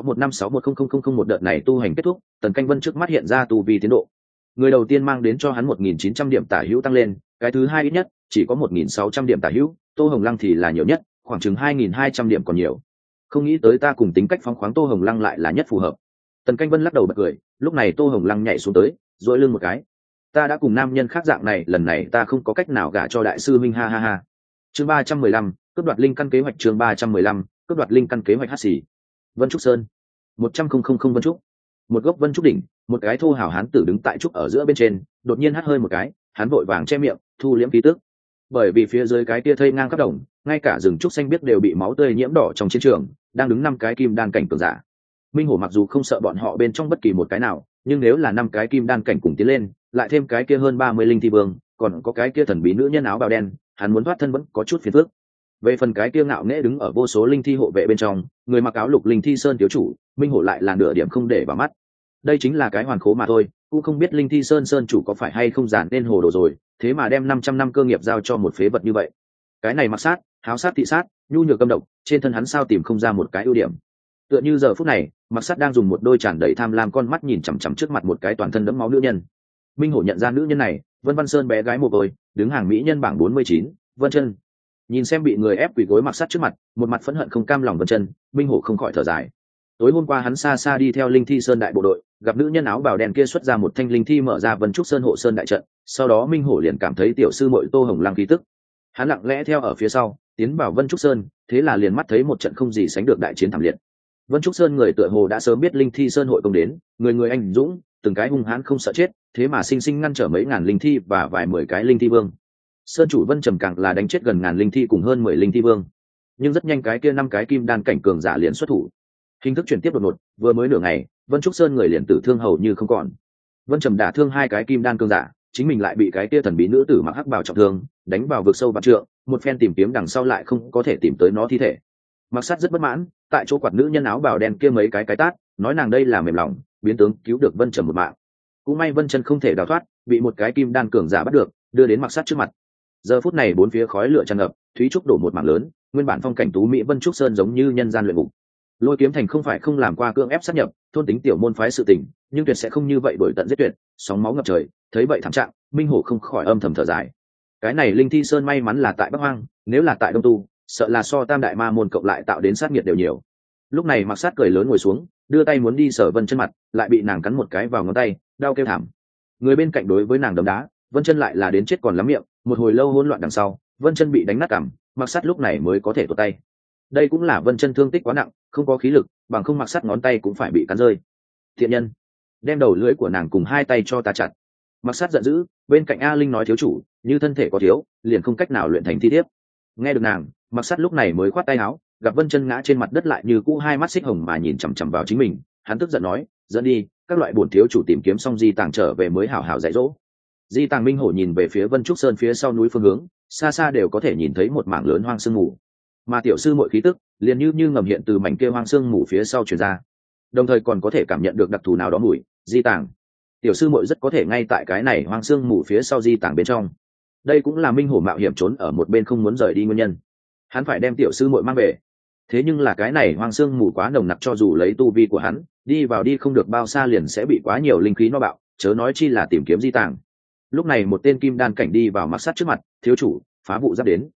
615610000 một đợt này tu hành kết thúc, Tần Canh Vân trước mắt hiện ra tu vi tiến độ. Người đầu tiên mang đến cho hắn 1900 điểm tả hữu tăng lên, cái thứ hai ít nhất chỉ có 1600 điểm tả hữu, Tô Hồng Lăng thì là nhiều nhất, khoảng chừng 2200 điểm còn nhiều. Không nghĩ tới ta cùng tính cách phóng khoáng Tô Hồng Lăng lại là nhất phù hợp. Tần Canh Vân lắc đầu bật cười, lúc này Tô Hồng Lăng nhảy xuống tới, duỗi lưng một cái. Ta đã cùng nam nhân khác dạng này, lần này ta không có cách nào gả cho đại sư minh, ha ha ha. Chương 315, cướp đoạt linh căn kế hoạch. Chương 315, cướp đoạt linh căn kế hoạch. Hắc xỉ. Vân Trúc Sơn. 100,000 Vân Trúc. Một gốc Vân Trúc đỉnh, một cái thô hào hán tử đứng tại trúc ở giữa bên trên, đột nhiên hắt hơi một cái, hắn vội vàng che miệng, thu liễm khí tức. Bởi vì phía dưới cái tia thây ngang khắp đồng, ngay cả rừng trúc xanh biếc đều bị máu tươi nhiễm đỏ trong chiến trường, đang đứng 5 cái kim đan cảnh cường giả. Minh Hổ mặc dù không sợ bọn họ bên trong bất kỳ một cái nào, nhưng nếu là 5 cái kim đan cảnh cùng tiến lên, lại thêm cái kia hơn 30 linh thi vương, còn có cái kia thần bí nữ nhân áo bào đen, hắn muốn thoát thân vẫn có chút phiền phức. Về phần cái kia ngạo nghễ đứng ở vô số linh thi hộ vệ bên trong, người mặc áo lục linh thi sơn thiếu chủ, Minh Hổ lại là nửa điểm không để vào mắt. Đây chính là cái hoàn khố mà thôi, cũng không biết linh thi sơn chủ có phải hay không giản nên hồ đồ rồi, thế mà đem 500 năm cơ nghiệp giao cho một phế vật như vậy. Cái này mặc sát, háo sát thị sát, nhu nhược câm độc, trên thân hắn sao tìm không ra một cái ưu điểm. Tựa như giờ phút này, mặc sát đang dùng một đôi tràn đầy tham lam con mắt nhìn chằm chằm trước mặt một cái toàn thân đẫm máu nữ nhân. Minh Hổ nhận ra nữ nhân này, Vân Văn Sơn bé gái mồ côi, đứng hàng mỹ nhân bảng 49, Vân Chân. Nhìn xem bị người ép quỳ gối mặc sát trước mặt, một mặt phẫn hận không cam lòng Vân Chân, Minh Hổ không khỏi thở dài. Tối hôm qua hắn xa xa đi theo linh thi sơn đại bộ đội, gặp nữ nhân áo bào đen kia xuất ra một thanh linh thi mở ra Vân Trúc Sơn hộ sơn đại trận, sau đó Minh Hổ liền cảm thấy tiểu sư muội Tô Hồng Lăng khí tức. Hắn lặng lẽ theo ở phía sau, tiến vào Vân Trúc Sơn, thế là liền mắt thấy một trận không gì sánh được đại chiến thảm liệt. Vân Trúc Sơn người tựa hồ đã sớm biết linh thi sơn hội công đến, người người anh dũng, từng cái hung hãn không sợ chết, thế mà sinh sinh ngăn trở mấy ngàn linh thi và vài 10 cái linh thi vương. Sơn chủ Vân Trầm càng là đánh chết gần ngàn linh thi cùng hơn 10 linh thi vương. Nhưng rất nhanh cái kia 5 cái kim đan cảnh cường giả liền xuất thủ. Hình thức chuyển tiếp đột ngột, vừa mới nửa ngày, Vân Trúc Sơn người liền tử thương hầu như không còn. Vân Trầm đả thương 2 cái kim đan cường giả, chính mình lại bị cái kia thần bí nữ tử mặc hắc bào trọng thương, đánh vào vực sâu vạn trượng, một phen tìm kiếm đằng sau lại không có thể tìm tới nó thi thể. Mặc Sát rất bất mãn, tại chỗ quạt nữ nhân áo bào đen kia mấy cái tát, nói nàng đây là mềm lòng, biến tướng cứu được Vân Trầm một mạng. Cũng may Vân Chân không thể đào thoát, bị một cái kim đan cường giả bắt được, đưa đến Mặc Sát trước mặt. Giờ phút này bốn phía khói lửa tràn ngập, thúy trúc đổ một mảng lớn, nguyên bản phong cảnh tú mỹ Vân Trúc Sơn giống như nhân gian luyện ngục. Lôi Kiếm Thành không phải không làm qua cưỡng ép sát nhập, thôn tính tiểu môn phái sự tình, nhưng tuyệt sẽ không như vậy đổi tận giết tuyệt, sóng máu ngập trời, thấy vậy thảm trạng, Minh Hổ không khỏi âm thầm thở dài. Cái này Linh Thi Sơn may mắn là tại Bắc Hoang, nếu là tại Đông Tu, sợ là so Tam Đại Ma môn cộng lại tạo đến sát nhiệt đều nhiều. Lúc này Mặc Sát cười lớn ngồi xuống, đưa tay muốn đi sờ Vân Chân mặt, lại bị nàng cắn một cái vào ngón tay, đau kêu thảm. Người bên cạnh đối với nàng đấm đá, Vân Chân lại là đến chết còn lắm miệng, một hồi lâu hỗn loạn đằng sau, Vân Chân bị đánh nát cằm, Mặc Sát lúc này mới có thể tuột tay. Đây cũng là Vân Chân thương tích quá nặng, không có khí lực, bằng không Mặc Sát ngón tay cũng phải bị cắn rơi. Thiện nhân, đem đầu lưỡi của nàng cùng 2 tay cho ta chặt. Mặc Sát giận dữ, bên cạnh A Linh nói thiếu chủ, như thân thể có thiếu, liền không cách nào luyện thành thi thiếp. Nghe được nàng, Mặc Sát lúc này mới khoát tay áo, gặp Vân Chân ngã trên mặt đất lại như cũ 2 mắt xích hồng mà nhìn chằm chằm vào chính mình, hắn tức giận nói, dẫn đi, các loại bổn thiếu chủ tìm kiếm xong di tàng trở về mới hảo hảo dạy dỗ. Di tàng Minh Hổ nhìn về phía Vân Trúc Sơn phía sau núi phương hướng, xa xa đều có thể nhìn thấy một mảng lớn hoang sương mù, mà tiểu sư muội khí tức liền như ngầm hiện từ mảnh kia hoang sương mù phía sau truyền ra, đồng thời còn có thể cảm nhận được đặc thù nào đó mùi di tàng. Tiểu sư muội rất có thể ngay tại cái này hoang sương mù phía sau di tàng bên trong. Đây cũng là Minh Hổ mạo hiểm trốn ở một bên không muốn rời đi nguyên nhân, hắn phải đem tiểu sư muội mang về. Thế nhưng là cái này hoang sương mù quá nồng nặc, cho dù lấy tu vi của hắn đi vào đi không được bao xa liền sẽ bị quá nhiều linh khí nó bạo, chớ nói chi là tìm kiếm di tàng. Lúc này một tên kim đan cảnh đi vào Mặc Sát trước mặt, thiếu chủ, phá vụ giáp đến.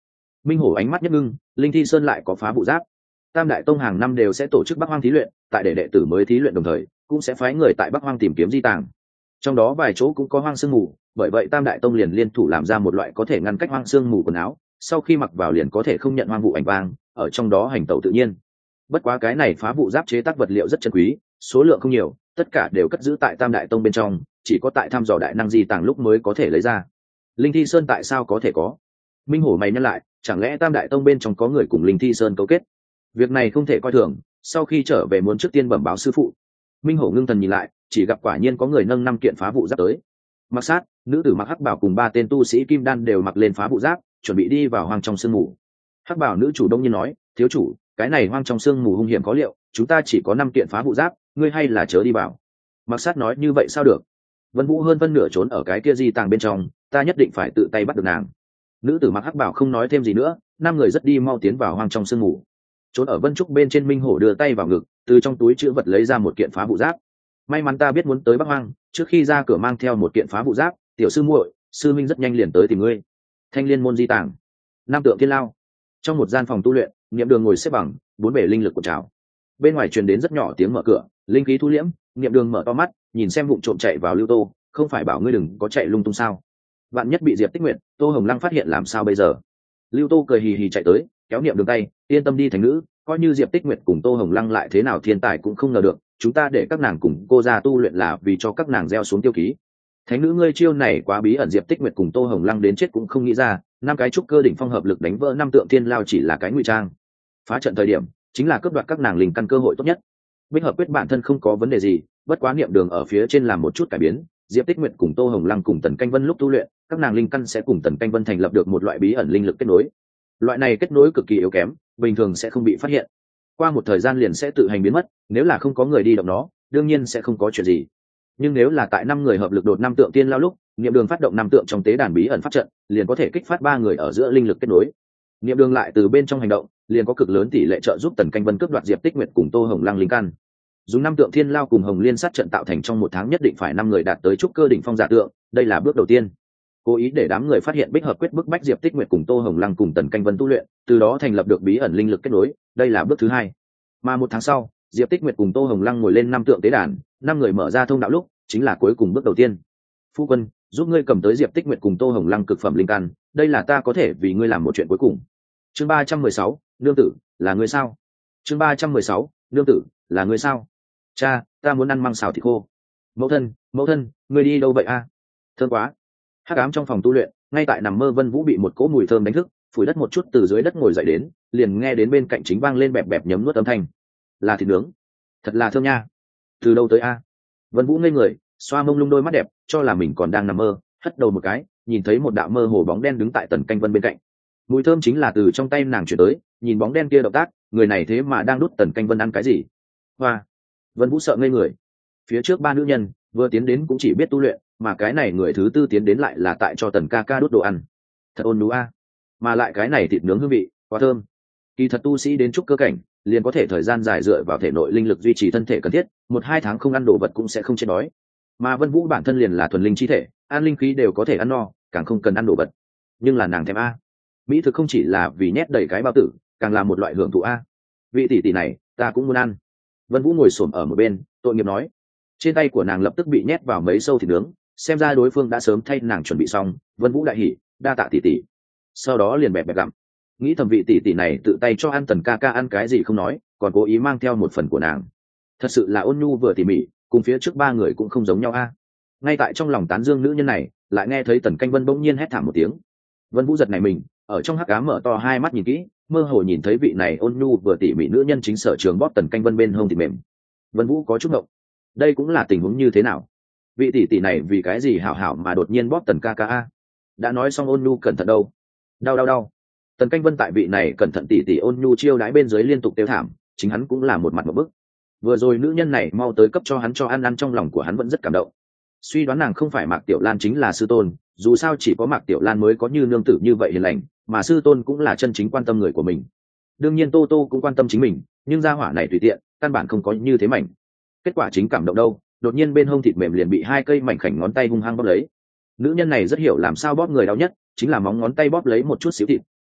Minh Hổ ánh mắt nhất ngưng, Linh Thi Sơn lại có phá vụ giáp. Tam Đại Tông hàng năm đều sẽ tổ chức Bắc Hoang thí luyện, tại để đệ tử mới thí luyện đồng thời, cũng sẽ phái người tại Bắc Hoang tìm kiếm di tàng. Trong đó vài chỗ cũng có hoang sương mù, bởi vậy Tam Đại Tông liền liên thủ làm ra một loại có thể ngăn cách hoang sương mù quần áo, sau khi mặc vào liền có thể không nhận hoang vụ ảnh vang, ở trong đó hành tẩu tự nhiên. Bất quá cái này phá vụ giáp chế tác vật liệu rất chân quý, số lượng không nhiều, tất cả đều cất giữ tại Tam Đại Tông bên trong, chỉ có tại thăm dò đại năng di tàng lúc mới có thể lấy ra. Linh Thi Sơn tại sao có thể có? Minh Hổ mày nhắc lại, chẳng lẽ Tam Đại Tông bên trong có người cùng Linh Thi Sơn cấu kết? Việc này không thể coi thường, sau khi trở về muốn trước tiên bẩm báo sư phụ. Minh Hổ ngưng thần nhìn lại, chỉ gặp quả nhiên có người nâng 5 kiện phá vụ giáp tới. Mặc sát, nữ tử mặc hắc bảo cùng 3 tên tu sĩ kim đan đều mặc lên phá vụ giáp, chuẩn bị đi vào hoang trong sương mù. Hắc bảo nữ chủ đông nhiên nói, thiếu chủ, cái này hoang trong sương mù hung hiểm có liệu, chúng ta chỉ có 5 kiện phá vụ giáp, ngươi hay là chớ đi vào. Mặc sát nói, như vậy sao được? Vân Vũ hơn phân nửa trốn ở cái kia di tàng bên trong, ta nhất định phải tự tay bắt được nàng. Nữ tử mặc hắc bảo không nói thêm gì nữa, 5 người rất đi mau tiến vào hoang trong sương mù. Trốn ở Vân Trúc bên trên Minh Hổ đưa tay vào ngực, từ trong túi chữ vật lấy ra một kiện phá vụ giáp. May mắn ta biết muốn tới Bắc Hoang, trước khi ra cửa mang theo một kiện phá vụ giáp, tiểu sư muội, sư minh rất nhanh liền tới tìm ngươi. Thanh Liên môn di tàng, Nam Tượng Thiên Lao. Trong một gian phòng tu luyện, Niệm Đường ngồi xếp bằng, 4 bề linh lực của trào. Bên ngoài truyền đến rất nhỏ tiếng mở cửa, linh khí thu liễm, Niệm Đường mở to mắt, nhìn xem vụng trộm chạy vào Lưu Tô, không phải bảo ngươi đừng có chạy lung tung sao? Vạn nhất bị Diệp Tích Nguyệt, Tô Hồng Lăng phát hiện làm sao bây giờ? Lưu Tô cười hì hì chạy tới, kéo Niệm Đường tay, yên tâm đi thành nữ, coi như Diệp Tích Nguyệt cùng Tô Hồng Lăng lại thế nào thiên tài cũng không ngờ được, chúng ta để các nàng cùng cô ra tu luyện là vì cho các nàng gieo xuống tiêu ký. Thánh nữ ngươi chiêu này quá bí ẩn, Diệp Tích Nguyệt cùng Tô Hồng Lăng đến chết cũng không nghĩ ra, 5 cái trúc cơ đỉnh phong hợp lực đánh vỡ 5 tượng thiên lao chỉ là cái ngụy trang. Phá trận thời điểm chính là cướp đoạt các nàng linh căn cơ hội tốt nhất. Bích hợp quyết bản thân không có vấn đề gì, bất quá Niệm Đường ở phía trên làm một chút cải biến, Diệp Tích Nguyệt cùng Tô Hồng Lăng cùng Tần Canh Vân lúc tu luyện, các nàng linh căn sẽ cùng Tần Canh Vân thành lập được một loại bí ẩn linh lực kết nối. Loại này kết nối cực kỳ yếu kém, bình thường sẽ không bị phát hiện. Qua một thời gian liền sẽ tự hành biến mất, nếu là không có người đi động nó, đương nhiên sẽ không có chuyện gì. Nhưng nếu là tại 5 người hợp lực đột 5 tượng tiên lao lúc, Niệm Đường phát động 5 tượng trong tế đàn bí ẩn pháp trận, liền có thể kích phát 3 người ở giữa linh lực kết nối. Niệm Đường lại từ bên trong hành động, liền có cực lớn tỷ lệ trợ giúp Tần Canh Vân cướp đoạt Diệp Tích Nguyệt cùng Tô Hồng Lăng linh căn. Dùng 5 tượng thiên lao cùng Hồng Liên sát trận tạo thành trong 1 tháng nhất định phải 5 người đạt tới trúc cơ đỉnh phong giả tượng, đây là bước đầu tiên. Cố ý để đám người phát hiện Bích hợp quyết bức bách Diệp Tích Nguyệt cùng Tô Hồng Lăng cùng Tần Canh Vân tu luyện, từ đó thành lập được bí ẩn linh lực kết nối, đây là bước thứ 2. Mà 1 tháng sau, Diệp Tích Nguyệt cùng Tô Hồng Lăng ngồi lên 5 tượng tế đàn, 5 người mở ra thông đạo lúc, chính là cuối cùng bước đầu tiên. Phu quân, giúp ngươi cầm tới Diệp Tích Nguyệt cùng Tô Hồng Lăng cực phẩm linh căn, đây là ta có thể vì ngươi làm một chuyện cuối cùng. Chương 316, nương tử, là ngươi sao? Chương 316, nương tử, là ngươi sao? Cha, ta muốn ăn măng xào thịt khô. Mẫu thân, ngươi đi đâu vậy a? Thơm quá. Hắc ám trong phòng tu luyện, ngay tại nằm mơ Vân Vũ bị một cỗ mùi thơm đánh thức, phủi đất một chút từ dưới đất ngồi dậy đến, liền nghe đến bên cạnh chính vang lên bẹp bẹp nhấm nuốt âm thanh. Là thịt nướng, thật là thơm nha. Từ đâu tới a? Vân Vũ ngây người, xoa mông lung đôi mắt đẹp, cho là mình còn đang nằm mơ, hất đầu một cái, nhìn thấy một đạo mơ hồ bóng đen đứng tại Tần Canh Vân bên cạnh. Mùi thơm chính là từ trong tay nàng chuyển tới, nhìn bóng đen kia động tác, người này thế mà đang đút Tần Canh Vân ăn cái gì? Hoa! Vân Vũ sợ ngây người. Phía trước 3 nữ nhân vừa tiến đến cũng chỉ biết tu luyện, mà cái này người thứ 4 tiến đến lại là tại cho Tần ca ca đút đồ ăn. Thật ôn nhu a. Mà lại cái này thịt nướng hương vị quá thơm. Kỳ thật tu sĩ đến trúc cơ cảnh, liền có thể thời gian dài dựa vào thể nội linh lực duy trì thân thể cần thiết, 1-2 tháng không ăn đồ vật cũng sẽ không chết đói. Mà Vân Vũ bản thân liền là thuần linh chi thể, ăn linh khí đều có thể ăn no, càng không cần ăn đồ vật. Nhưng là nàng thèm a. Mỹ thực không chỉ là vì nhét đầy cái bao tử, càng là một loại hưởng thụ a. Vị tỷ tỷ này, ta cũng muốn ăn. Vân Vũ ngồi xổm ở một bên, tội nghiệp nói. Trên tay của nàng lập tức bị nhét vào mấy sâu thịt nướng, xem ra đối phương đã sớm thay nàng chuẩn bị xong. Vân Vũ đại hỉ, đa tạ tỷ tỷ. Sau đó liền bẹp bẹp gặm, nghĩ thầm vị tỷ tỷ này tự tay cho ăn Tần ca ca ăn cái gì không nói, còn cố ý mang theo một phần của nàng, thật sự là ôn nhu vừa tỉ mỉ, cùng phía trước 3 người cũng không giống nhau a. Ngay tại trong lòng tán dương nữ nhân này, lại nghe thấy Tần Canh Vân bỗng nhiên hét thảm một tiếng. Vân Vũ giật nảy mình, ở trong hắc ám mở to 2 mắt nhìn kỹ, mơ hồ nhìn thấy vị này ôn nhu vừa tỉ mỉ nữ nhân chính sở trường bóp Tần Canh Vân bên hông thịt mềm. Vân Vũ có chút ngộng, đây cũng là tình huống như thế nào? Vị tỷ tỷ này vì cái gì hảo hảo mà đột nhiên bóp Tần ca ca a? Đã nói xong ôn nhu cẩn thận đâu? Đau. Tần Canh Vân tại vị này cẩn thận tỷ tỷ ôn nhu chiêu đái bên dưới liên tục tiêu thảm, chính hắn cũng là một mặt một bức. Vừa rồi nữ nhân này mau tới cấp cho hắn cho ăn trong lòng của hắn vẫn rất cảm động. Suy đoán nàng không phải Mạc Tiểu Lan chính là sư tôn, dù sao chỉ có Mạc Tiểu Lan mới có như nương tử như vậy hiền lành, mà sư tôn cũng là chân chính quan tâm người của mình. Đương nhiên Tô Tô cũng quan tâm chính mình, nhưng gia hỏa này tùy tiện, căn bản không có như thế mảnh. Kết quả chính cảm động đâu, đột nhiên bên hông thịt mềm liền bị 2 cây mảnh khảnh ngón tay hung hăng bóp lấy. Nữ nhân này rất hiểu làm sao bóp người đau nhất, chính là móng ngón tay bóp lấy một chút xíu thịt,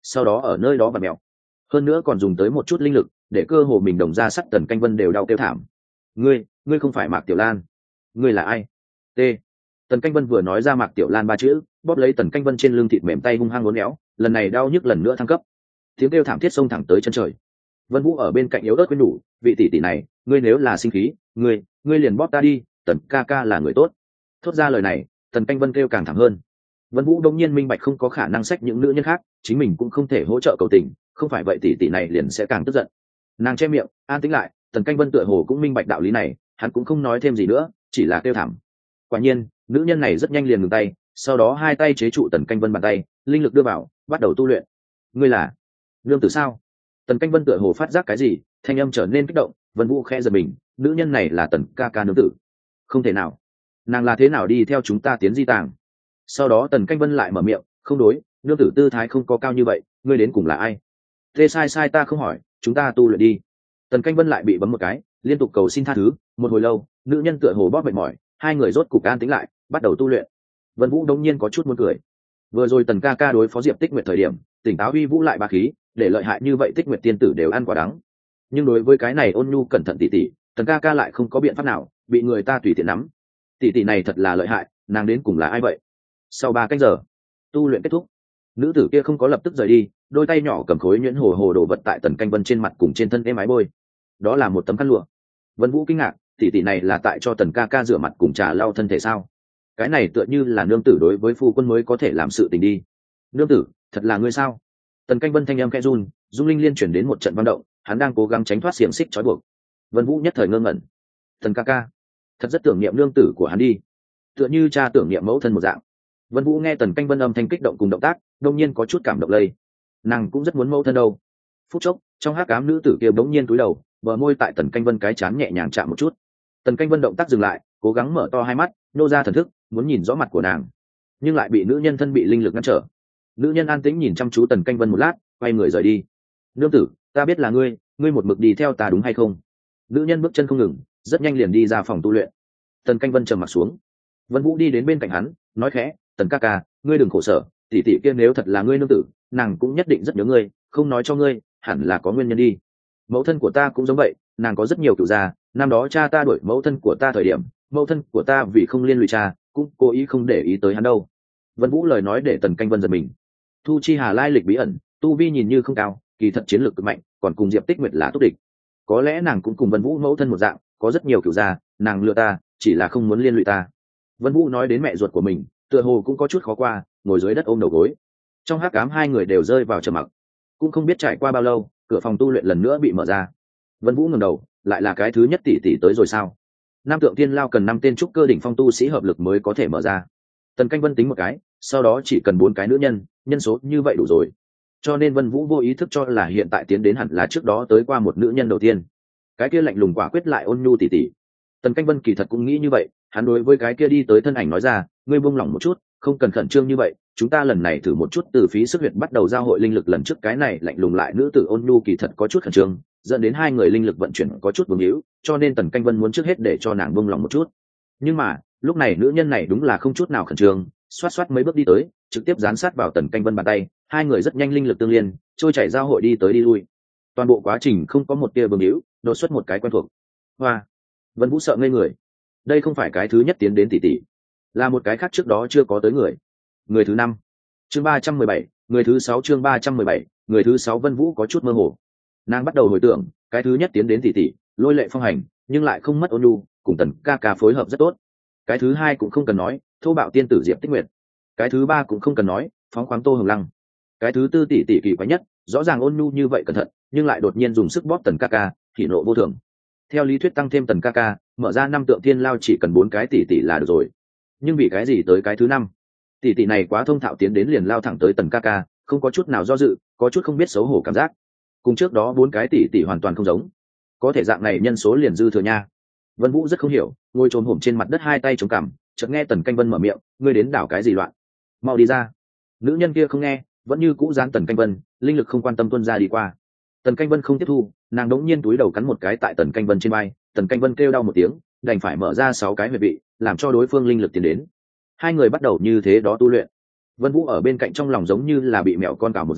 sau đó ở nơi đó vặn mèo, hơn nữa còn dùng tới một chút linh lực để cơ hồ mình đồng ra sắt Tần Canh Vân đều đau kêu thảm. Ngươi không phải Mạc Tiểu Lan? Ngươi là ai? T. Tần Canh Vân vừa nói ra Mạc Tiểu Lan ba chữ, bóp lấy Tần Canh Vân trên lưng thịt mềm tay hung hăng uốn éo, lần này đau nhức lần nữa thăng cấp, tiếng kêu thảm thiết xông thẳng tới chân trời. Vân Vũ ở bên cạnh yếu ớt khuyên nhủ, vị tỷ tỷ này, ngươi nếu là sinh khí, ngươi liền bóp ta đi, Tần ca ca là người tốt. Thốt ra lời này, Tần Canh Vân kêu càng thảm hơn. Vân Vũ đông nhiên minh bạch không có khả năng xách những nữ nhân khác, chính mình cũng không thể hỗ trợ cầu tình, không phải vậy tỷ tỷ này liền sẽ càng tức giận. Nàng che miệng, an tĩnh lại. Tần Canh Vân tựa hồ cũng minh bạch đạo lý này, hắn cũng không nói thêm gì nữa, chỉ là kêu thảm. Quả nhiên, nữ nhân này rất nhanh liền ngừng tay, sau đó hai tay chế trụ Tần Canh Vân bàn tay, linh lực đưa vào, bắt đầu tu luyện. Ngươi là nương tử sao? Tần Canh Vân tựa hồ phát giác cái gì, thanh âm trở nên kích động. Vân Vũ khẽ giật mình, nữ nhân này là Tần ca ca nương tử? Không thể nào, nàng là thế nào đi theo chúng ta tiến di tàng? Sau đó Tần Canh Vân lại mở miệng, không đối, nương tử tư thái không có cao như vậy, ngươi đến cùng là ai? Thế sai ta không hỏi, chúng ta tu luyện đi. Tần Canh Vân lại bị bấm một cái, liên tục cầu xin tha thứ. Một hồi lâu, nữ nhân tựa hồ bóp mệt mỏi, hai người rốt cục an tĩnh lại, bắt đầu tu luyện. Vân Vũ đống nhiên có chút muốn cười. Vừa rồi Tần ca ca đối phó Diệp Tích Nguyệt thời điểm, tỉnh táo uy vũ lại bá khí, để lợi hại như vậy Tích Nguyệt tiên tử đều ăn quả đắng. Nhưng đối với cái này ôn nhu cẩn thận tỷ tỷ, Tần ca ca lại không có biện pháp nào, bị người ta tùy tiện nắm. Tỷ tỷ này thật là lợi hại, nàng đến cùng là ai vậy? Sau 3 canh giờ, tu luyện kết thúc, nữ tử kia không có lập tức rời đi, đôi tay nhỏ cầm khối nhuyễn hồ hồ đồ vật tại Tần Canh Vân trên mặt cùng trên thân êm ái bôi. Đó là một tấm khăn lụa. Vân Vũ kinh ngạc, tỷ tỷ này là tại cho Tần ca ca rửa mặt cùng trà lau thân thể sao? Cái này tựa như là nương tử đối với phu quân mới có thể làm sự tình đi. Nương tử, thật là ngươi sao? Tần Canh Vân thanh âm khẽ run, dung linh liên chuyển đến một trận vận động, hắn đang cố gắng tránh thoát xiềng xích trói buộc. Vân Vũ nhất thời ngơ ngẩn. Tần ca ca, thật rất tưởng niệm nương tử của hắn đi, tựa như cha tưởng niệm mẫu thân một dạng. Vân Vũ nghe Tần Canh Vân âm thanh kích động cùng động tác, đột nhiên có chút cảm động lây. Nàng cũng rất muốn mẫu thân đâu. Phút chốc, trong hắc ám nữ tử kia bỗng nhiên cúi đầu, bờ môi tại Tần Canh Vân cái trán nhẹ nhàng chạm một chút. Tần Canh Vân động tác dừng lại, cố gắng mở to hai mắt, nô ra thần thức, muốn nhìn rõ mặt của nàng, nhưng lại bị nữ nhân thân bị linh lực ngăn trở. Nữ nhân an tĩnh nhìn chăm chú Tần Canh Vân một lát, quay người rời đi. Nương tử, ta biết là ngươi một mực đi theo ta đúng hay không? Nữ nhân bước chân không ngừng, rất nhanh liền đi ra phòng tu luyện. Tần Canh Vân trầm mặt xuống. Vân Vũ đi đến bên cạnh hắn, nói khẽ, Tần ca ca, ngươi đừng khổ sở, tỷ tỷ kia nếu thật là ngươi nương tử, nàng cũng nhất định rất nhớ ngươi, không nói cho ngươi, hẳn là có nguyên nhân đi. Mẫu thân của ta cũng giống vậy, nàng có rất nhiều cựu gia, năm đó cha ta đuổi mẫu thân của ta thời điểm, mẫu thân của ta vì không liên lụy cha, cũng cố ý không để ý tới hắn đâu. Vân Vũ lời nói để Tần Canh Vân giật mình. Thu Chi Hà lai lịch bí ẩn, tu vi nhìn như không cao, kỳ thật chiến lược cực mạnh, còn cùng Diệp Tích Nguyệt là túc địch. Có lẽ nàng cũng cùng Vân Vũ mẫu thân một dạng, có rất nhiều cựu gia, nàng lừa ta, chỉ là không muốn liên lụy ta. Vân Vũ nói đến mẹ ruột của mình, tựa hồ cũng có chút khó qua, ngồi dưới đất ôm đầu gối. Trong hắc ám hai người đều rơi vào trầm mặc. Cũng không biết trải qua bao lâu, cửa phòng tu luyện lần nữa bị mở ra. Vân Vũ ngẩng đầu, lại là cái thứ nhất tỷ tỷ tới rồi sao? Nam Tượng Thiên Lao cần 5 tên trúc cơ đỉnh phong tu sĩ hợp lực mới có thể mở ra. Tần Canh Vân tính một cái, sau đó chỉ cần 4 cái nữ nhân, nhân số như vậy đủ rồi. Cho nên Vân Vũ vô ý thức cho là hiện tại tiến đến hẳn là trước đó tới qua một nữ nhân đầu tiên. Cái kia lạnh lùng quả quyết lại ôn nhu tỷ tỷ. Tần Canh Vân kỳ thật cũng nghĩ như vậy, hắn đối với cái kia đi tới thân ảnh nói ra, ngươi buông lỏng một chút, không cần khẩn trương như vậy, chúng ta lần này thử một chút từ phí sức huyệt bắt đầu giao hội linh lực, lần trước cái này lạnh lùng lại nữ tử ôn nhu kỳ thật có chút khẩn trương, dẫn đến hai người linh lực vận chuyển có chút vương hữu, cho nên Tần Canh Vân muốn trước hết để cho nàng buông lỏng một chút. Nhưng mà, lúc này nữ nhân này đúng là không chút nào khẩn trương, xoát xoát mấy bước đi tới, trực tiếp dán sát vào Tần Canh Vân bàn tay, hai người rất nhanh linh lực tương liên, trôi chảy giao hội đi tới đi lui. Toàn bộ quá trình không có một tia vương hữu, đột xuất một cái quen thuộc. Hoa, Vân Vũ sợ ngây người. Đây không phải cái thứ nhất tiến đến tỷ tỷ, là một cái khác trước đó chưa có tới người thứ 5. Chương 317, người thứ 6 chương 317, người thứ 6 Vân Vũ có chút mơ hồ. Nàng bắt đầu hồi tưởng, cái thứ nhất tiến đến tỷ tỷ, lôi lệ phong hành, nhưng lại không mất ôn nhu, cùng Tần ca ca phối hợp rất tốt. Cái thứ 2 cũng không cần nói, thô bạo tiên tử Diệp Tích Nguyệt. Cái thứ 3 cũng không cần nói, phóng khoáng Tô Hồng Lăng. Cái thứ 4 tỷ tỷ kỳ quái nhất, rõ ràng ôn nhu như vậy cẩn thận, nhưng lại đột nhiên dùng sức bóp Tần ca ca, hỉ nộ vô thường. Theo lý thuyết tăng thêm Tần ca ca, mở ra 5 tượng thiên lao chỉ cần 4 cái tỷ tỷ là được rồi. Nhưng vì cái gì tới cái thứ 5? Tỷ tỷ này quá thông thạo, tiến đến liền lao thẳng tới Tần ca ca, không có chút nào do dự, có chút không biết xấu hổ cảm giác. Cùng trước đó 4 cái tỷ tỷ hoàn toàn không giống. Có thể dạng này nhân số liền dư thừa nha. Vân Vũ rất không hiểu, ngồi chồm hổm trên mặt đất hai tay chống cằm, chợt nghe Tần Canh Vân mở miệng, ngươi đến đảo cái gì loạn? Mau đi ra. Nữ nhân kia không nghe, vẫn như cũ dán Tần Canh Vân, linh lực không quan tâm tuôn ra đi qua. Tần Canh Vân không tiếp thu, nàng đống nhiên túi đầu cắn một cái tại Tần Canh Vân trên vai, Tần Canh Vân kêu đau một tiếng, đành phải mở ra 6 cái huyệt vị, làm cho đối phương linh lực tiến đến. Hai người bắt đầu như thế đó tu luyện. Vân Vũ ở bên cạnh trong lòng giống như là bị mèo con cào một dạng,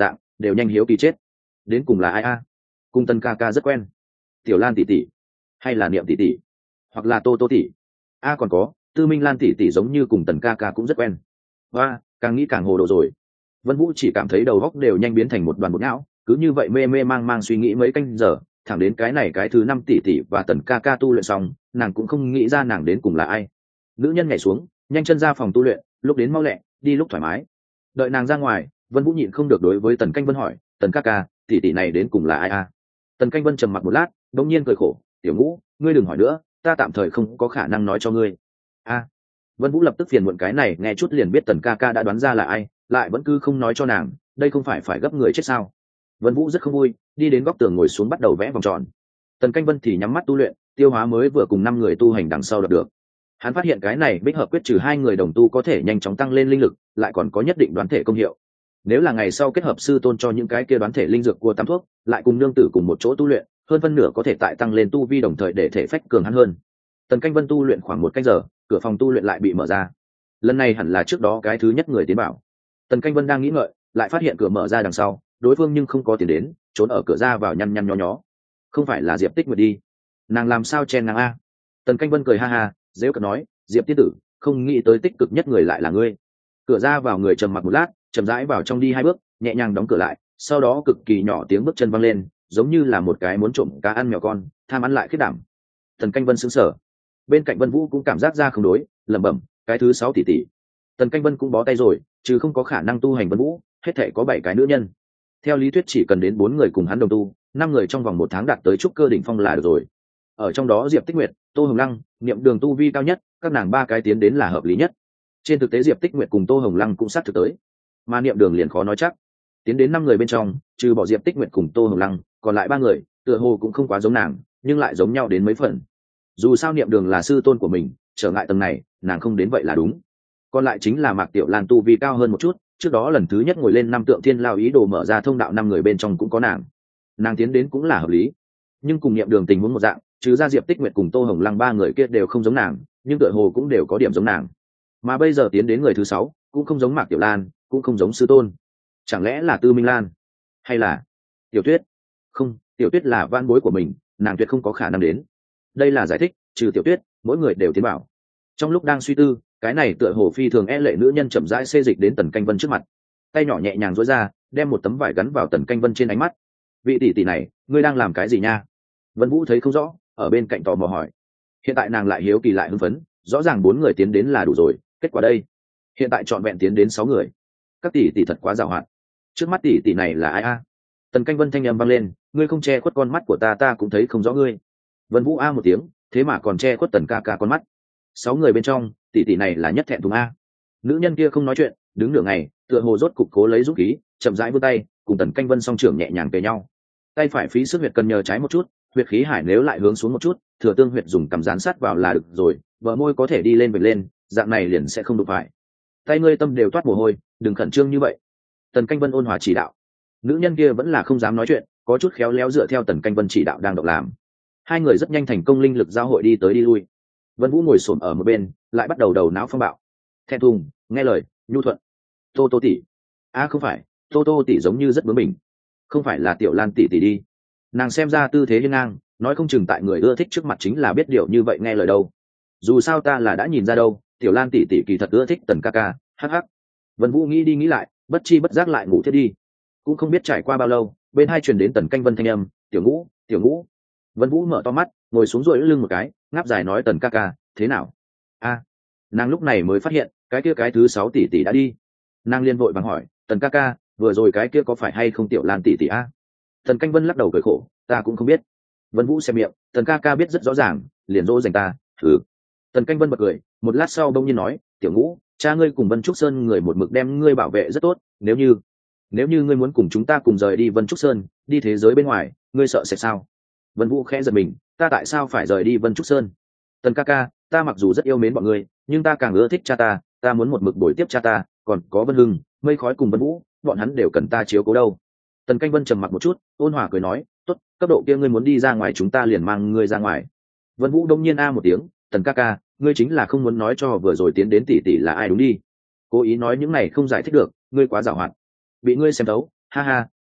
đều nhanh hiếu kỳ chết. Đến cùng là ai a? Cùng Tần ca ca rất quen. Tiểu Lan tỷ tỷ, hay là Niệm tỷ tỷ, hoặc là Tô Tô tỷ. A còn có, Tư Minh Lan tỷ tỷ giống như cùng Tần ca ca cũng rất quen. Và càng nghĩ càng hồ đồ rồi. Vân Vũ chỉ cảm thấy đầu óc đều nhanh biến thành một đoàn bột não, cứ như vậy mê mê mang mang suy nghĩ mấy canh giờ, thẳng đến cái này cái thứ 5 tỷ tỷ và Tần ca ca tu luyện xong, nàng cũng không nghĩ ra nàng đến cùng là ai. Nữ nhân nhảy xuống, nhanh chân ra phòng tu luyện, lúc đến mau lẹ, đi lúc thoải mái. Đợi nàng ra ngoài, Vân Vũ nhịn không được đối với Tần Canh Vân hỏi, Tần ca ca, tỷ tỷ này đến cùng là ai a? Tần Canh Vân trầm mặc một lát, đột nhiên cười khổ, tiểu Ngũ, ngươi đừng hỏi nữa, ta tạm thời không có khả năng nói cho ngươi. A. Vân Vũ lập tức phiền muộn cái này nghe chút liền biết Tần ca ca đã đoán ra là ai, lại vẫn cứ không nói cho nàng, đây không phải gấp người chết sao? Vân Vũ rất không vui, đi đến góc tường ngồi xuống bắt đầu vẽ vòng tròn. Tần Canh Vân thì nhắm mắt tu luyện, tiêu hóa mới vừa cùng 5 người tu hành đằng sau được. Hắn phát hiện cái này bích hợp quyết trừ 2 người đồng tu có thể nhanh chóng tăng lên linh lực, lại còn có nhất định đoán thể công hiệu. Nếu là ngày sau kết hợp sư tôn cho những cái kia đoán thể linh dược của tam thuốc, lại cùng nương tử cùng một chỗ tu luyện, hơn phân nửa có thể tại tăng lên tu vi đồng thời để thể phách cường hắn hơn. Tần Canh Vân tu luyện khoảng 1 canh giờ, cửa phòng tu luyện lại bị mở ra. Lần này hẳn là trước đó cái thứ nhất người tiến bảo. Tần Canh Vân đang nghĩ ngợi, lại phát hiện cửa mở ra đằng sau, đối phương nhưng không có tiến đến, trốn ở cửa ra vào nhăn nhăn nhó nhó. Không phải là Diệp Tích Nguyệt đi? Nàng làm sao chen ngang a? Tần Canh Vân cười ha ha, giễu cợt nói, Diệp tiên tử, không nghĩ tới tích cực nhất người lại là ngươi. Cửa ra vào người trầm mặc một lát, chậm rãi vào trong đi 2 bước, nhẹ nhàng đóng cửa lại, sau đó cực kỳ nhỏ tiếng bước chân văng lên, giống như là một cái muốn trộm cá ăn mèo con, tham ăn lại khiết đảm. Tần Canh Vân sững sờ. Bên cạnh Vân Vũ cũng cảm giác ra không đối, lẩm bẩm, cái thứ 6 tỷ tỷ. Tần Canh Vân cũng bó tay rồi, chứ không có khả năng tu hành Vân Vũ, hết thảy có 7 cái nữ nhân. Theo lý thuyết chỉ cần đến 4 người cùng hắn đồng tu, 5 người trong vòng 1 tháng đạt tới trúc cơ đỉnh phong là được rồi. Ở trong đó Diệp Tích Nguyệt, Tô Hồng Lăng, Niệm Đường tu vi cao nhất, các nàng 3 cái tiến đến là hợp lý nhất. Trên thực tế Diệp Tích Nguyệt cùng Tô Hồng Lăng cũng sát thực tới, mà Niệm Đường liền khó nói chắc. Tiến đến 5 người bên trong, trừ bỏ Diệp Tích Nguyệt cùng Tô Hồng Lăng, còn lại 3 người, tựa hồ cũng không quá giống nàng, nhưng lại giống nhau đến mấy phần. Dù sao Niệm Đường là sư tôn của mình, trở ngại tầng này, nàng không đến vậy là đúng. Còn lại chính là Mạc Tiểu Lan tu vi cao hơn một chút, trước đó lần thứ nhất ngồi lên 5 tượng thiên lao ý đồ mở ra thông đạo 5 người bên trong cũng có nàng tiến đến cũng là hợp lý. Nhưng cùng Niệm Đường tình huống một dạng, trừ ra Diệp Tích Nguyệt cùng Tô Hồng Lăng 3 người kia đều không giống nàng, nhưng tựa hồ cũng đều có điểm giống nàng. Mà bây giờ tiến đến người thứ 6, cũng không giống Mạc Tiểu Lan, cũng không giống sư tôn. Chẳng lẽ là Tư Minh Lan, hay là Tiểu Tuyết? Không, Tiểu Tuyết là van bối của mình, nàng tuyệt không có khả năng đến. Đây là giải thích, trừ Tiểu Tuyết, mỗi người đều tiến bảo. Trong lúc đang suy tư, cái này tựa hồ phi thường lệ nữ nhân chậm rãi xê dịch đến Tần Canh Vân trước mặt, tay nhỏ nhẹ nhàng duỗi ra, đem một tấm vải gắn vào Tần Canh Vân trên ánh mắt. Vị tỷ tỷ này, ngươi đang làm cái gì nha? Vân Vũ thấy không rõ, ở bên cạnh tò mò hỏi. Hiện tại nàng lại hiếu kỳ lại hưng phấn, rõ ràng 4 người tiến đến là đủ rồi, kết quả đây, hiện tại trọn vẹn tiến đến 6 người. Các tỷ tỷ thật quá giàu hạn. Trước mắt tỷ tỷ này là ai a? Tần Canh Vân thanh âm vang lên, ngươi không che khuất con mắt của ta cũng thấy không rõ ngươi. Vân Vũ a một tiếng, thế mà còn che khuất Tần ca ca con mắt. 6 người bên trong, tỷ tỷ này là nhất thẹn thùng a. Nữ nhân kia không nói chuyện, đứng nửa ngày, tựa hồ rốt cục cố lấy dũng khí, chậm rãi vươn tay, cùng Tần Canh Vân song trưởng nhẹ nhàng kề nhau. Tay phải phí sức huyệt cần nhờ trái một chút, huyệt khí hải nếu lại hướng xuống một chút, thừa tương huyệt dùng cầm dán sát vào là được rồi, bờ môi có thể đi lên vệt lên, dạng này liền sẽ không đụng phải. Tay ngươi tâm đều toát mồ hôi, đừng khẩn trương như vậy. Tần Canh Vân ôn hòa chỉ đạo. Nữ nhân kia vẫn là không dám nói chuyện, có chút khéo léo dựa theo Tần Canh Vân chỉ đạo đang động làm. 2 người rất nhanh thành công linh lực giao hội đi tới đi lui. Vân Vũ ngồi xổm ở một bên, lại bắt đầu đầu não phong bạo. Thẹn thùng, nghe lời, nhu thuận. Tô Tô tỷ, không phải, Tô Tô tỷ giống như rất bướng bỉnh. Không phải là Tiểu Lan tỷ tỷ đi? Nàng xem ra tư thế hiên ngang, nói không chừng tại người ưa thích trước mặt chính là biết điều như vậy nghe lời đâu. Dù sao ta là đã nhìn ra đâu, Tiểu Lan tỷ tỷ kỳ thật ưa thích Tần ca ca, hắc hắc. Vân Vũ nghĩ đi nghĩ lại, bất chi bất giác lại ngủ thiết đi. Cũng không biết trải qua bao lâu, bên hai truyền đến Tần Canh Vân thanh âm, "Tiểu Ngũ, Tiểu Ngũ." Vân Vũ mở to mắt, ngồi xuống duỗi lưng một cái, ngáp dài nói, "Tần ca ca, thế nào?" Nàng lúc này mới phát hiện, cái kia cái thứ 6 tỷ tỷ đã đi. Nàng liên vội vàng hỏi, "Tần ca ca, vừa rồi cái kia có phải hay không Tiểu Lan tỷ tỷ a?" Tần Canh Vân lắc đầu cười khổ, "Ta cũng không biết." Vân Vũ xem miệng, "Tần ca ca biết rất rõ ràng, liền dỗ dành ta." Tần Canh Vân bật cười, một lát sau bỗng nhiên nói, "Tiểu Ngũ, cha ngươi cùng Vân Trúc Sơn người một mực đem ngươi bảo vệ rất tốt, nếu như ngươi muốn cùng chúng ta cùng rời đi Vân Trúc Sơn, đi thế giới bên ngoài, ngươi sợ sẽ sao?" Vân Vũ khẽ giật mình, "Ta tại sao phải rời đi Vân Trúc Sơn?" "Tần ca ca, ta mặc dù rất yêu mến bọn ngươi, nhưng ta càng ưa thích cha ta muốn một mực bồi tiếp cha ta, còn có Vân Hưng, Mây Khói cùng Vân Vũ, bọn hắn đều cần ta chiếu cố đâu." Tần Canh Vân trầm mặc một chút, ôn hòa cười nói, "Tốt, cấp độ kia ngươi muốn đi ra ngoài chúng ta liền mang ngươi ra ngoài." Vân Vũ đông nhiên một tiếng, "Tần ca ca, ngươi chính là không muốn nói cho vừa rồi tiến đến tỷ tỷ là ai đúng đi? Cố ý nói những này không giải thích được, ngươi quá giàu hoạt. Bị ngươi xem thấu, ha ha,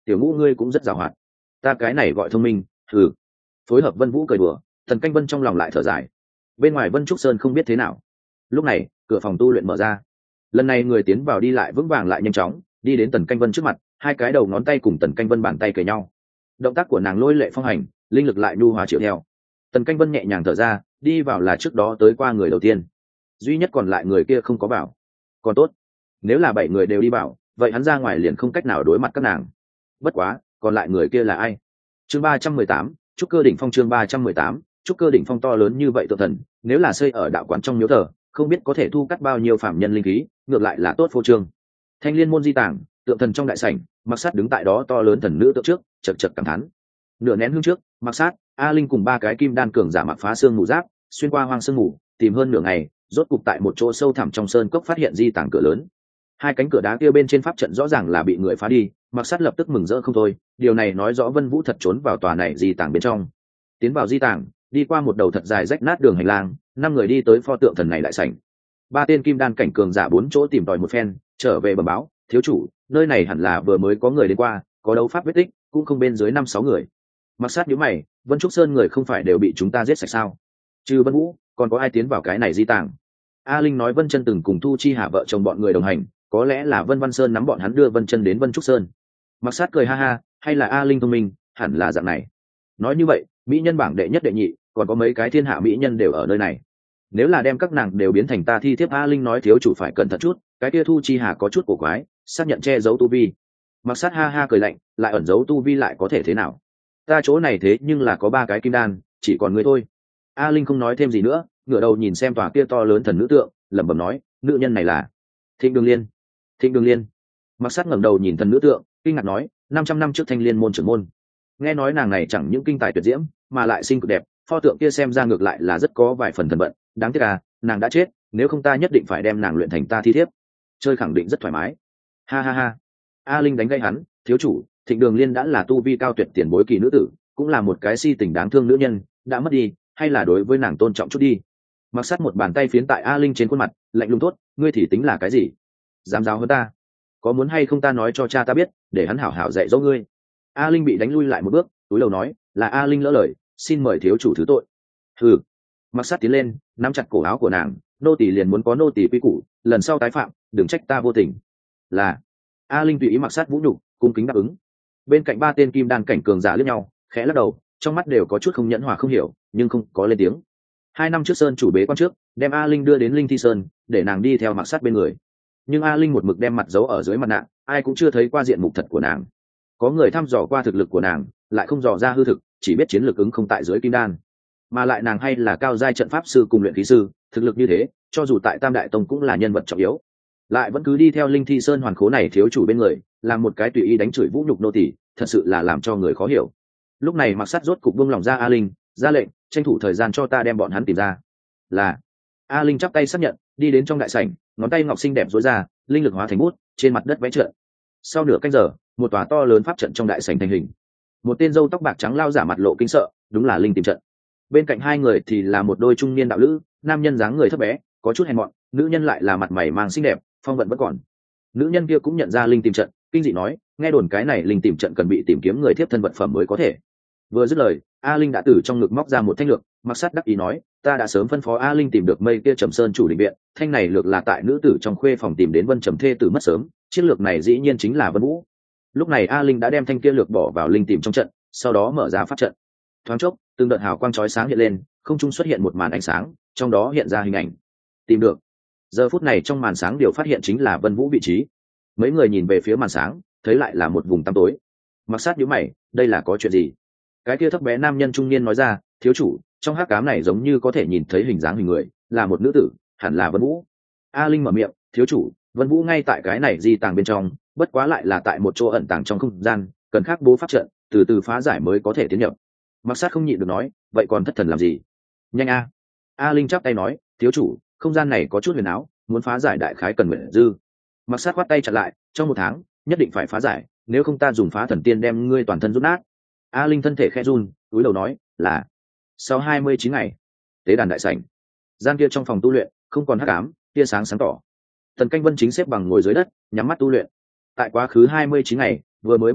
tiểu ngũ ngươi cũng rất giàu hoạt. Ta cái này gọi thông minh. Ừ. Phối hợp Vân Vũ cười đùa, Tần Canh Vân trong lòng lại thở dài. Bên ngoài Vân Trúc Sơn không biết thế nào. Lúc này cửa phòng tu luyện mở ra, lần này người tiến vào đi lại vững vàng lại nhanh chóng, đi đến Tần Canh Vân trước mặt, hai cái đầu ngón tay cùng Tần Canh Vân bàn tay kề nhau. Động tác của nàng lôi lệ phong hành, linh lực lại nhu hòa chịu theo. Tần Canh Vân nhẹ nhàng thở ra, đi vào là trước đó tới qua người đầu tiên, duy nhất còn lại người kia không có bảo. Còn tốt, nếu là 7 người đều đi bảo, vậy hắn ra ngoài liền không cách nào đối mặt các nàng. Bất quá, còn lại người kia là ai? Chương 318, trúc cơ đỉnh phong. Chương 318, trúc cơ đỉnh phong. To lớn như vậy tượng thần, nếu là xây ở đạo quán trong miếu thờ, không biết có thể thu cắt bao nhiêu phạm nhân linh khí, ngược lại là tốt phô trương. Thanh Liên môn di tàng, tượng thần trong đại sảnh, Mặc Sát đứng tại đó to lớn thần nữ tượng trước, chậc chậc cảm thán. Nửa nén hương trước, Mặc Sát, A Linh cùng 3 cái kim đan cường giả mặc phá xương mù giáp, xuyên qua hoang sương mù, tìm hơn nửa ngày, rốt cục tại một chỗ sâu thẳm trong sơn cốc phát hiện di tàng cửa lớn. Hai cánh cửa đá kia bên trên pháp trận rõ ràng là bị người phá đi, Mặc Sát lập tức mừng rỡ không thôi, điều này nói rõ Vân Vũ thật trốn vào tòa này di tàng bên trong. Tiến vào di tàng, đi qua một đầu thật dài rách nát đường hành lang, 5 người đi tới pho tượng thần này đại sảnh. 3 tên kim đan cảnh cường giả 4 chỗ tìm tòi một phen, trở về bẩm báo, thiếu chủ, nơi này hẳn là vừa mới có người đến qua, có đấu pháp vết tích, cũng không bên dưới 5-6 người. Mặc Sát nhíu mày, Vân Trúc Sơn người không phải đều bị chúng ta giết sạch sao? Trừ Vân Vũ, còn có ai tiến vào cái này di tàng? A Linh nói Vân Chân từng cùng Thu Chi Hà vợ chồng bọn người đồng hành, có lẽ là Vân Văn Sơn nắm bọn hắn đưa Vân Chân đến Vân Trúc Sơn. Mặc Sát cười ha ha, hay là A Linh thông minh, hẳn là dạng này. Nói như vậy, mỹ nhân bảng đệ nhất đệ nhị, còn có mấy cái thiên hạ mỹ nhân đều ở nơi này. Nếu là đem các nàng đều biến thành ta thi thiếp, A Linh nói thiếu chủ phải cẩn thận chút, cái kia Thu Chi Hà có chút cổ quái, xác nhận che giấu tu vi. Mặc Sát ha ha cười lạnh, lại ẩn giấu tu vi lại có thể thế nào? Ta chỗ này thế nhưng là có 3 cái kim đan, chỉ còn ngươi thôi. A Linh không nói thêm gì nữa, ngửa đầu nhìn xem tòa kia to lớn thần nữ tượng, lẩm bẩm nói, nữ nhân này là Thịnh Đường Liên. Thịnh Đường Liên. Mặc Sát ngẩng đầu nhìn thần nữ tượng, kinh ngạc nói, 500 năm trước Thanh Liên môn trưởng môn. Nghe nói nàng này chẳng những kinh tài tuyệt diễm, mà lại xinh cực đẹp, pho tượng kia xem ra ngược lại là rất có vài phần thần vận, đáng tiếc à, nàng đã chết, nếu không ta nhất định phải đem nàng luyện thành ta thi thiếp. Chơi khẳng định rất thoải mái. Ha ha ha. A Linh đánh gây hắn, thiếu chủ, Thịnh Đường Liên đã là tu vi cao tuyệt tiền bối kỳ nữ tử, cũng là một cái si tình đáng thương nữ nhân, đã mất đi, hay là đối với nàng tôn trọng chút đi. Mặc Sát một bàn tay phiến tại A Linh trên khuôn mặt, lạnh lùng tốt, ngươi thì tính là cái gì? Dám giáo hơn ta? Có muốn hay không ta nói cho cha ta biết, để hắn hảo hảo dạy dỗ ngươi. A Linh bị đánh lui lại một bước, túi đầu nói, là A Linh lỡ lời, xin mời thiếu chủ thứ tội. Ừ. Mặc Sát tiến lên, nắm chặt cổ áo của nàng, nô tỳ liền muốn có nô tỳ quy củ, lần sau tái phạm, đừng trách ta vô tình. Là. A Linh tùy ý Mặc Sát vũ nhục, cung kính đáp ứng. Bên cạnh 3 tên kim đan cảnh cường giả liếc nhau, khẽ lắc đầu, trong mắt đều có chút không nhẫn hòa không hiểu, nhưng không có lên tiếng. 2 năm trước Sơn chủ bế quan trước, đem A Linh đưa đến Linh Thi Sơn, để nàng đi theo Mặc Sát bên người. Nhưng A Linh một mực đem mặt giấu ở dưới mặt nạ, ai cũng chưa thấy qua diện mục thật của nàng. Có người thăm dò qua thực lực của nàng, lại không dò ra hư thực, chỉ biết chiến lược ứng không tại dưới kim đan. Mà lại nàng hay là cao giai trận pháp sư cùng luyện khí sư, thực lực như thế, cho dù tại Tam Đại Tông cũng là nhân vật trọng yếu. Lại vẫn cứ đi theo Linh Thi Sơn hoàn khố này thiếu chủ bên người, làm một cái tùy ý đánh chửi vũ nhục nô tỳ, thật sự là làm cho người khó hiểu. Lúc này Mặc Sát rốt cục buông lòng ra A Linh, ra lệnh, tranh thủ thời gian cho ta đem bọn hắn tìm ra. Là. A Linh chắp tay xác nhận, đi đến trong đại sảnh, ngón tay ngọc xinh đẹp duỗi ra, linh lực hóa thành bút, trên mặt đất vẽ trận. Sau nửa canh giờ, một tòa to lớn pháp trận trong đại sảnh thành hình. Một tên râu tóc bạc trắng lao giả mặt lộ kinh sợ, đúng là Linh tìm trận. Bên cạnh hai người thì là một đôi trung niên đạo lữ, nam nhân dáng người thấp bé, có chút hèn mọn, nữ nhân lại là mặt mày mang xinh đẹp, phong vận vẫn còn. Nữ nhân kia cũng nhận ra Linh tìm trận, kinh dị nói, nghe đồn cái này Linh tìm trận cần bị tìm kiếm người thiếp thân vật phẩm mới có thể. Vừa dứt lời, A Linh đã từ trong ngực móc ra một thanh lược, Mặc Sát đắc ý nói, ta đã sớm phân phó A Linh tìm được mây kia Trầm Sơn chủ định viện, thanh này lược là tại nữ tử trong khuê phòng tìm đến Vân Trầm thê tử mất sớm, chiếc lược này dĩ nhiên chính là Vân Vũ. Lúc này A Linh đã đem thanh kia lược bỏ vào Linh tìm trong trận, sau đó mở ra pháp trận. Thoáng chốc, từng đợt hào quang chói sáng hiện lên, không trung xuất hiện một màn ánh sáng, trong đó hiện ra hình ảnh. Tìm được. Giờ phút này trong màn sáng điều phát hiện chính là Vân Vũ vị trí. Mấy người nhìn về phía màn sáng, thấy lại là một vùng tăm tối. Mặc Sát nhíu mày, đây là có chuyện gì? Cái kia thấp bé nam nhân trung niên nói ra, thiếu chủ, trong hắc ám này giống như có thể nhìn thấy hình dáng hình người, là một nữ tử, hẳn là Vân Vũ. A Linh mở miệng, thiếu chủ, Vân Vũ ngay tại cái này di tàng bên trong, bất quá lại là tại một chỗ ẩn tàng trong không gian, cần khắc bố pháp trận, từ từ phá giải mới có thể tiến nhập. Mặc Sát không nhịn được nói, vậy còn thất thần làm gì? Nhanh a! A Linh chắp tay nói, thiếu chủ, không gian này có chút huyền áo, muốn phá giải đại khái cần nguyện dư. Mặc Sát khoát tay chặn lại, trong 1 tháng, nhất định phải phá giải, nếu không ta dùng phá thần tiên đem ngươi toàn thân rút nát. A Linh thân thể khẽ run, cúi đầu nói, là. Sau 29 ngày, tế đàn đại sảnh, gian kia trong phòng tu luyện không còn hắc ám, tia sáng sáng tỏ. Tần Canh Vân chính xếp bằng ngồi dưới đất, nhắm mắt tu luyện. Tại quá khứ 29 ngày, vừa mới bắt đầu,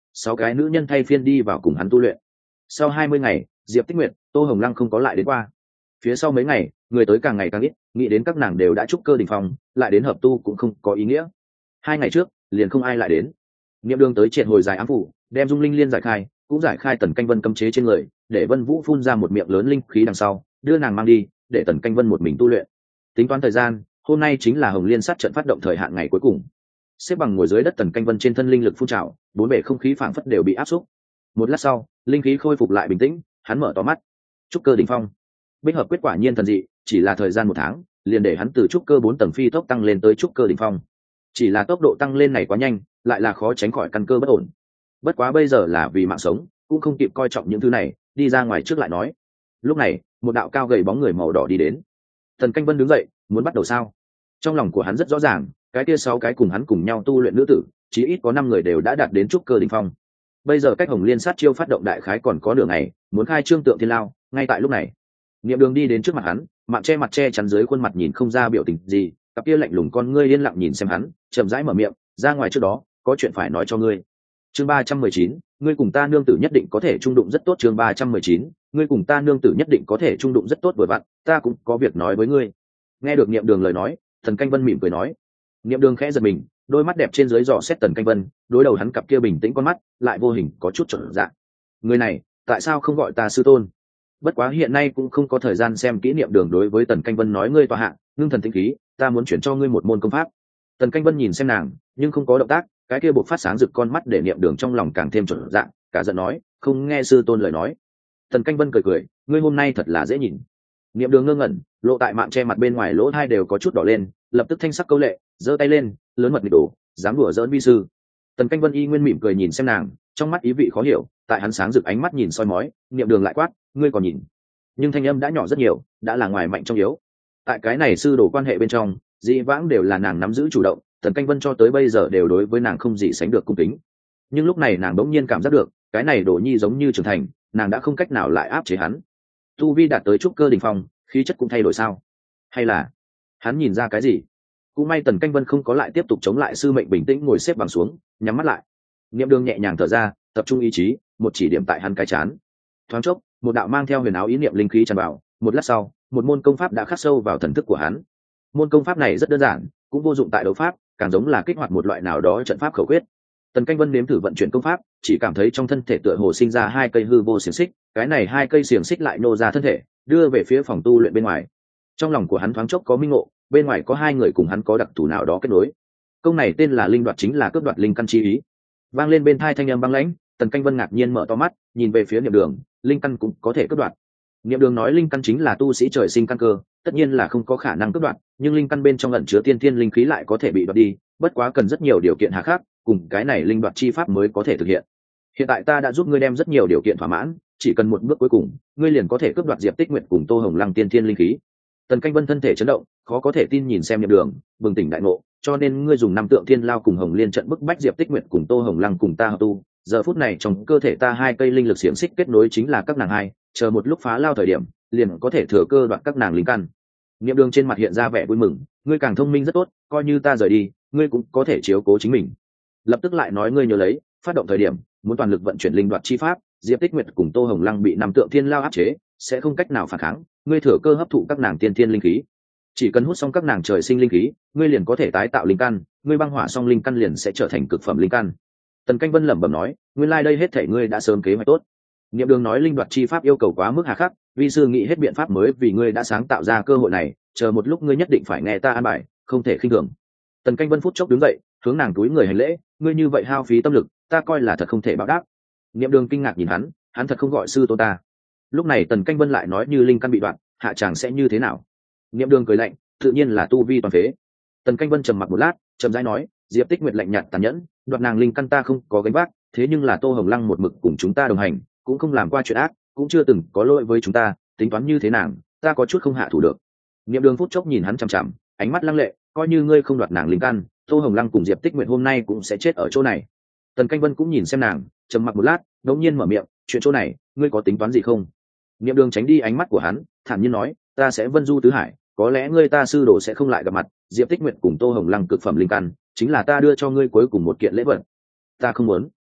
6 cái nữ nhân thay phiên đi vào cùng hắn tu luyện. Sau 20 ngày, Diệp Tích Nguyệt, Tô Hồng Lăng không có lại đến qua. Phía sau mấy ngày, người tới càng ngày càng ít, nghĩ đến các nàng đều đã trúc cơ đỉnh phong, lại đến hợp tu cũng không có ý nghĩa. 2 ngày trước, liền không ai lại đến. Niệm Đường tới triệt hồi dài ám phủ, đem Dung Linh Liên giải khai, cũng giải khai Tần Canh Vân cấm chế trên người, để Vân Vũ phun ra một miệng lớn linh khí đằng sau, đưa nàng mang đi, để Tần Canh Vân một mình tu luyện. Tính toán thời gian, hôm nay chính là Hồng Liên sát trận phát động thời hạn ngày cuối cùng. Xếp bằng ngồi dưới đất, Tần Canh Vân trên thân linh lực phun trào, bốn bề không khí phảng phất đều bị áp xúc. Một lát sau, linh khí khôi phục lại bình tĩnh, hắn mở to mắt. Trúc cơ đỉnh phong, bích hợp quyết quả nhiên thần dị, chỉ là thời gian 1 tháng, liền để hắn từ trúc cơ 4 tầng phi tốc tăng lên tới trúc cơ đỉnh phong. Chỉ là tốc độ tăng lên này quá nhanh, lại là khó tránh khỏi căn cơ bất ổn. Bất quá bây giờ là vì mạng sống, cũng không kịp coi trọng những thứ này, đi ra ngoài trước lại nói. Lúc này, một đạo cao gầy bóng người màu đỏ đi đến. Tần Canh Vân đứng dậy, muốn bắt đầu sao? Trong lòng của hắn rất rõ ràng, cái kia 6 cái cùng hắn cùng nhau tu luyện nữ tử, chí ít có 5 người đều đã đạt đến trúc cơ đỉnh phong. Bây giờ cách Hồng Liên sát chiêu phát động đại khái còn có nửa ngày, muốn khai trương tượng thiên lao, ngay tại lúc này, Niệm Đường đi đến trước mặt hắn, mặt che chắn dưới khuôn mặt nhìn không ra biểu tình gì, cặp kia lạnh lùng con ngươi yên lặng nhìn xem hắn, chậm rãi mở miệng, ra ngoài trước đó, có chuyện phải nói cho ngươi. Chương 319, ngươi cùng ta nương tử nhất định có thể trung đụng rất tốt. Chương 319, ngươi cùng ta nương tử nhất định có thể trung đụng rất tốt, vừa vặn, ta cũng có việc nói với ngươi. Nghe được Niệm Đường lời nói, Tần Canh Vân mỉm cười nói. Niệm Đường khẽ giật mình, đôi mắt đẹp trên dưới dò xét Tần Canh Vân, đối đầu hắn cặp kia bình tĩnh con mắt, lại vô hình có chút chột dạ. Người này, tại sao không gọi ta sư tôn? Bất quá hiện nay cũng không có thời gian xem kỹ. Niệm Đường đối với Tần Canh Vân nói, ngươi tọa hạ, ngưng thần tĩnh khí, ta muốn chuyển cho ngươi một môn công pháp. Tần Canh Vân nhìn xem nàng, nhưng không có động tác, cái kia buộc phát sáng rực con mắt để Niệm Đường trong lòng càng thêm chột dạ, cả giận nói, không nghe sư tôn lời nói. Tần Canh Vân cười cười, ngươi hôm nay thật là dễ nhìn. Niệm Đường ngơ ngẩn, lộ tại mạng che mặt bên ngoài lỗ hai đều có chút đỏ lên, lập tức thanh sắc câu lệ, giơ tay lên, lớn mật nghịch đổ, dám đùa giỡn vi sư. Tần Canh Vân y nguyên mỉm cười nhìn xem nàng, trong mắt ý vị khó hiểu, tại hắn sáng rực ánh mắt nhìn soi mói, Niệm Đường lại quát, ngươi còn nhìn? Nhưng thanh âm đã nhỏ rất nhiều, đã là ngoài mạnh trong yếu. Tại cái này sư đồ quan hệ bên trong, dĩ vãng đều là nàng nắm giữ chủ động, Tần Canh Vân cho tới bây giờ đều đối với nàng không gì sánh được cung kính. Nhưng lúc này nàng đống nhiên cảm giác được, cái này Đồ Nhi giống như trưởng thành, nàng đã không cách nào lại áp chế hắn. Tu vi đạt tới trúc cơ đỉnh phong, khí chất cũng thay đổi sao? Hay là hắn nhìn ra cái gì? Cũng may Tần Canh Vân không có lại tiếp tục chống lại sư mệnh, bình tĩnh ngồi xếp bằng xuống, nhắm mắt lại. Niệm Đường nhẹ nhàng thở ra, tập trung ý chí, một chỉ điểm tại hắn cái chán. Thoáng chốc, một đạo mang theo huyền áo ý niệm linh khí tràn vào, một lát sau, một môn công pháp đã khắc sâu vào thần thức của hắn. Môn công pháp này rất đơn giản, cũng vô dụng tại đấu pháp, càng giống là kích hoạt một loại nào đó trận pháp khẩu quyết. Tần Canh Vân nếm thử vận chuyển công pháp, chỉ cảm thấy trong thân thể tựa hồ sinh ra 2 cây hư vô xiềng xích, cái này 2 cây xiềng xích lại nô ra thân thể, đưa về phía phòng tu luyện bên ngoài. Trong lòng của hắn thoáng chốc có minh ngộ, bên ngoài có 2 người cùng hắn có đặc thù nào đó kết nối. Công này tên là linh đoạt, chính là cướp đoạt linh căn chi ý. Vang lên bên tai thanh âm băng lãnh, Tần Canh Vân ngạc nhiên mở to mắt, nhìn về phía Niệm Đường, linh căn cũng có thể cướp đoạt. Niệm Đường nói linh căn chính là tu sĩ trời sinh căn cơ, tất nhiên là không có khả năng cướp đoạt, nhưng linh căn bên trong ẩn chứa tiên thiên linh khí lại có thể bị đoạt đi, bất quá cần rất nhiều điều kiện hà khắc, cùng cái này linh đoạt chi pháp mới có thể thực hiện. Hiện tại ta đã giúp ngươi đem rất nhiều điều kiện thỏa mãn, chỉ cần một bước cuối cùng, ngươi liền có thể cướp đoạt Diệp Tích Nguyệt cùng Tô Hồng Lăng tiên thiên linh khí. Tần Canh Vân thân thể chấn động, khó có thể tin nhìn xem Niệm Đường, bừng tỉnh đại ngộ, cho nên ngươi dùng 5 tượng thiên lao cùng Hồng Liên trận bức bách Diệp Tích Nguyệt cùng Tô Hồng Lăng cùng ta hợp tu. Giờ phút này trong cơ thể ta 2 cây linh lực xiềng xích kết nối chính là các nàng hai, chờ một lúc phá lao thời điểm, liền có thể thừa cơ đoạt các nàng linh căn. Niệm Đường trên mặt hiện ra vẻ vui mừng, ngươi càng thông minh rất tốt, coi như ta rời đi, ngươi cũng có thể chiếu cố chính mình. Lập tức lại nói, ngươi nhớ lấy, phát động thời điểm, muốn toàn lực vận chuyển linh đoạt chi pháp, Diệp Tích Nguyệt cùng Tô Hồng Lăng bị 5 tượng thiên lao áp chế, sẽ không cách nào phản kháng, ngươi thừa cơ hấp thụ các nàng tiên thiên linh khí. Chỉ cần hút xong các nàng trời sinh linh khí, ngươi liền có thể tái tạo linh căn, ngươi băng hỏa xong linh căn liền sẽ trở thành cực phẩm linh căn. Tần Canh Vân lẩm bẩm nói, nguyên lai đây hết thảy ngươi đã sớm kế hoạch tốt. Niệm Đường nói, linh đoạt chi pháp yêu cầu quá mức hà khắc, vi sư nghĩ hết biện pháp mới vì ngươi đã sáng tạo ra cơ hội này, chờ một lúc ngươi nhất định phải nghe ta an bài, không thể khinh thường. Tần Canh Vân phút chốc đứng dậy, hướng nàng túi người hành lễ, ngươi như vậy hao phí tâm lực, ta coi là thật không thể báo đáp. Niệm Đường kinh ngạc nhìn hắn thật không gọi sư tôn ta. Lúc này Tần Canh Vân lại nói, như linh căn bị đoạn, hạ chàng sẽ như thế nào? Niệm Đường cười lạnh, tự nhiên là tu vi toàn phế. Tần Canh Vân trầm mặc một lát, chậm rãi nói, Diệp Tích Nguyệt lạnh nhạt tàn nhẫn, đoạt nàng linh căn ta không có gánh vác, thế nhưng là Tô Hồng Lăng một mực cùng chúng ta đồng hành, cũng không làm qua chuyện ác, cũng chưa từng có lỗi với chúng ta, tính toán như thế nàng, ta có chút không hạ thủ được. Niệm Đường phút chốc nhìn hắn chằm chằm, ánh mắt lăng lệ, coi như ngươi không đoạt nàng linh căn, Tô Hồng Lăng cùng Diệp Tích Nguyệt hôm nay cũng sẽ chết ở chỗ này. Tần Canh Vân cũng nhìn xem nàng, trầm mặc một lát, đột nhiên mở miệng, chuyện chỗ này, ngươi có tính toán gì không? Niệm Đường tránh đi ánh mắt của hắn, thản nhiên nói, ta sẽ vân du tứ hải, có lẽ ngươi ta sư đồ sẽ không lại gặp mặt, Diệp Tích Nguyệt cùng Tô Hồng Lăng cực phẩm linh căn, chính là ta đưa cho ngươi cuối cùng một kiện lễ vật. Ta không muốn.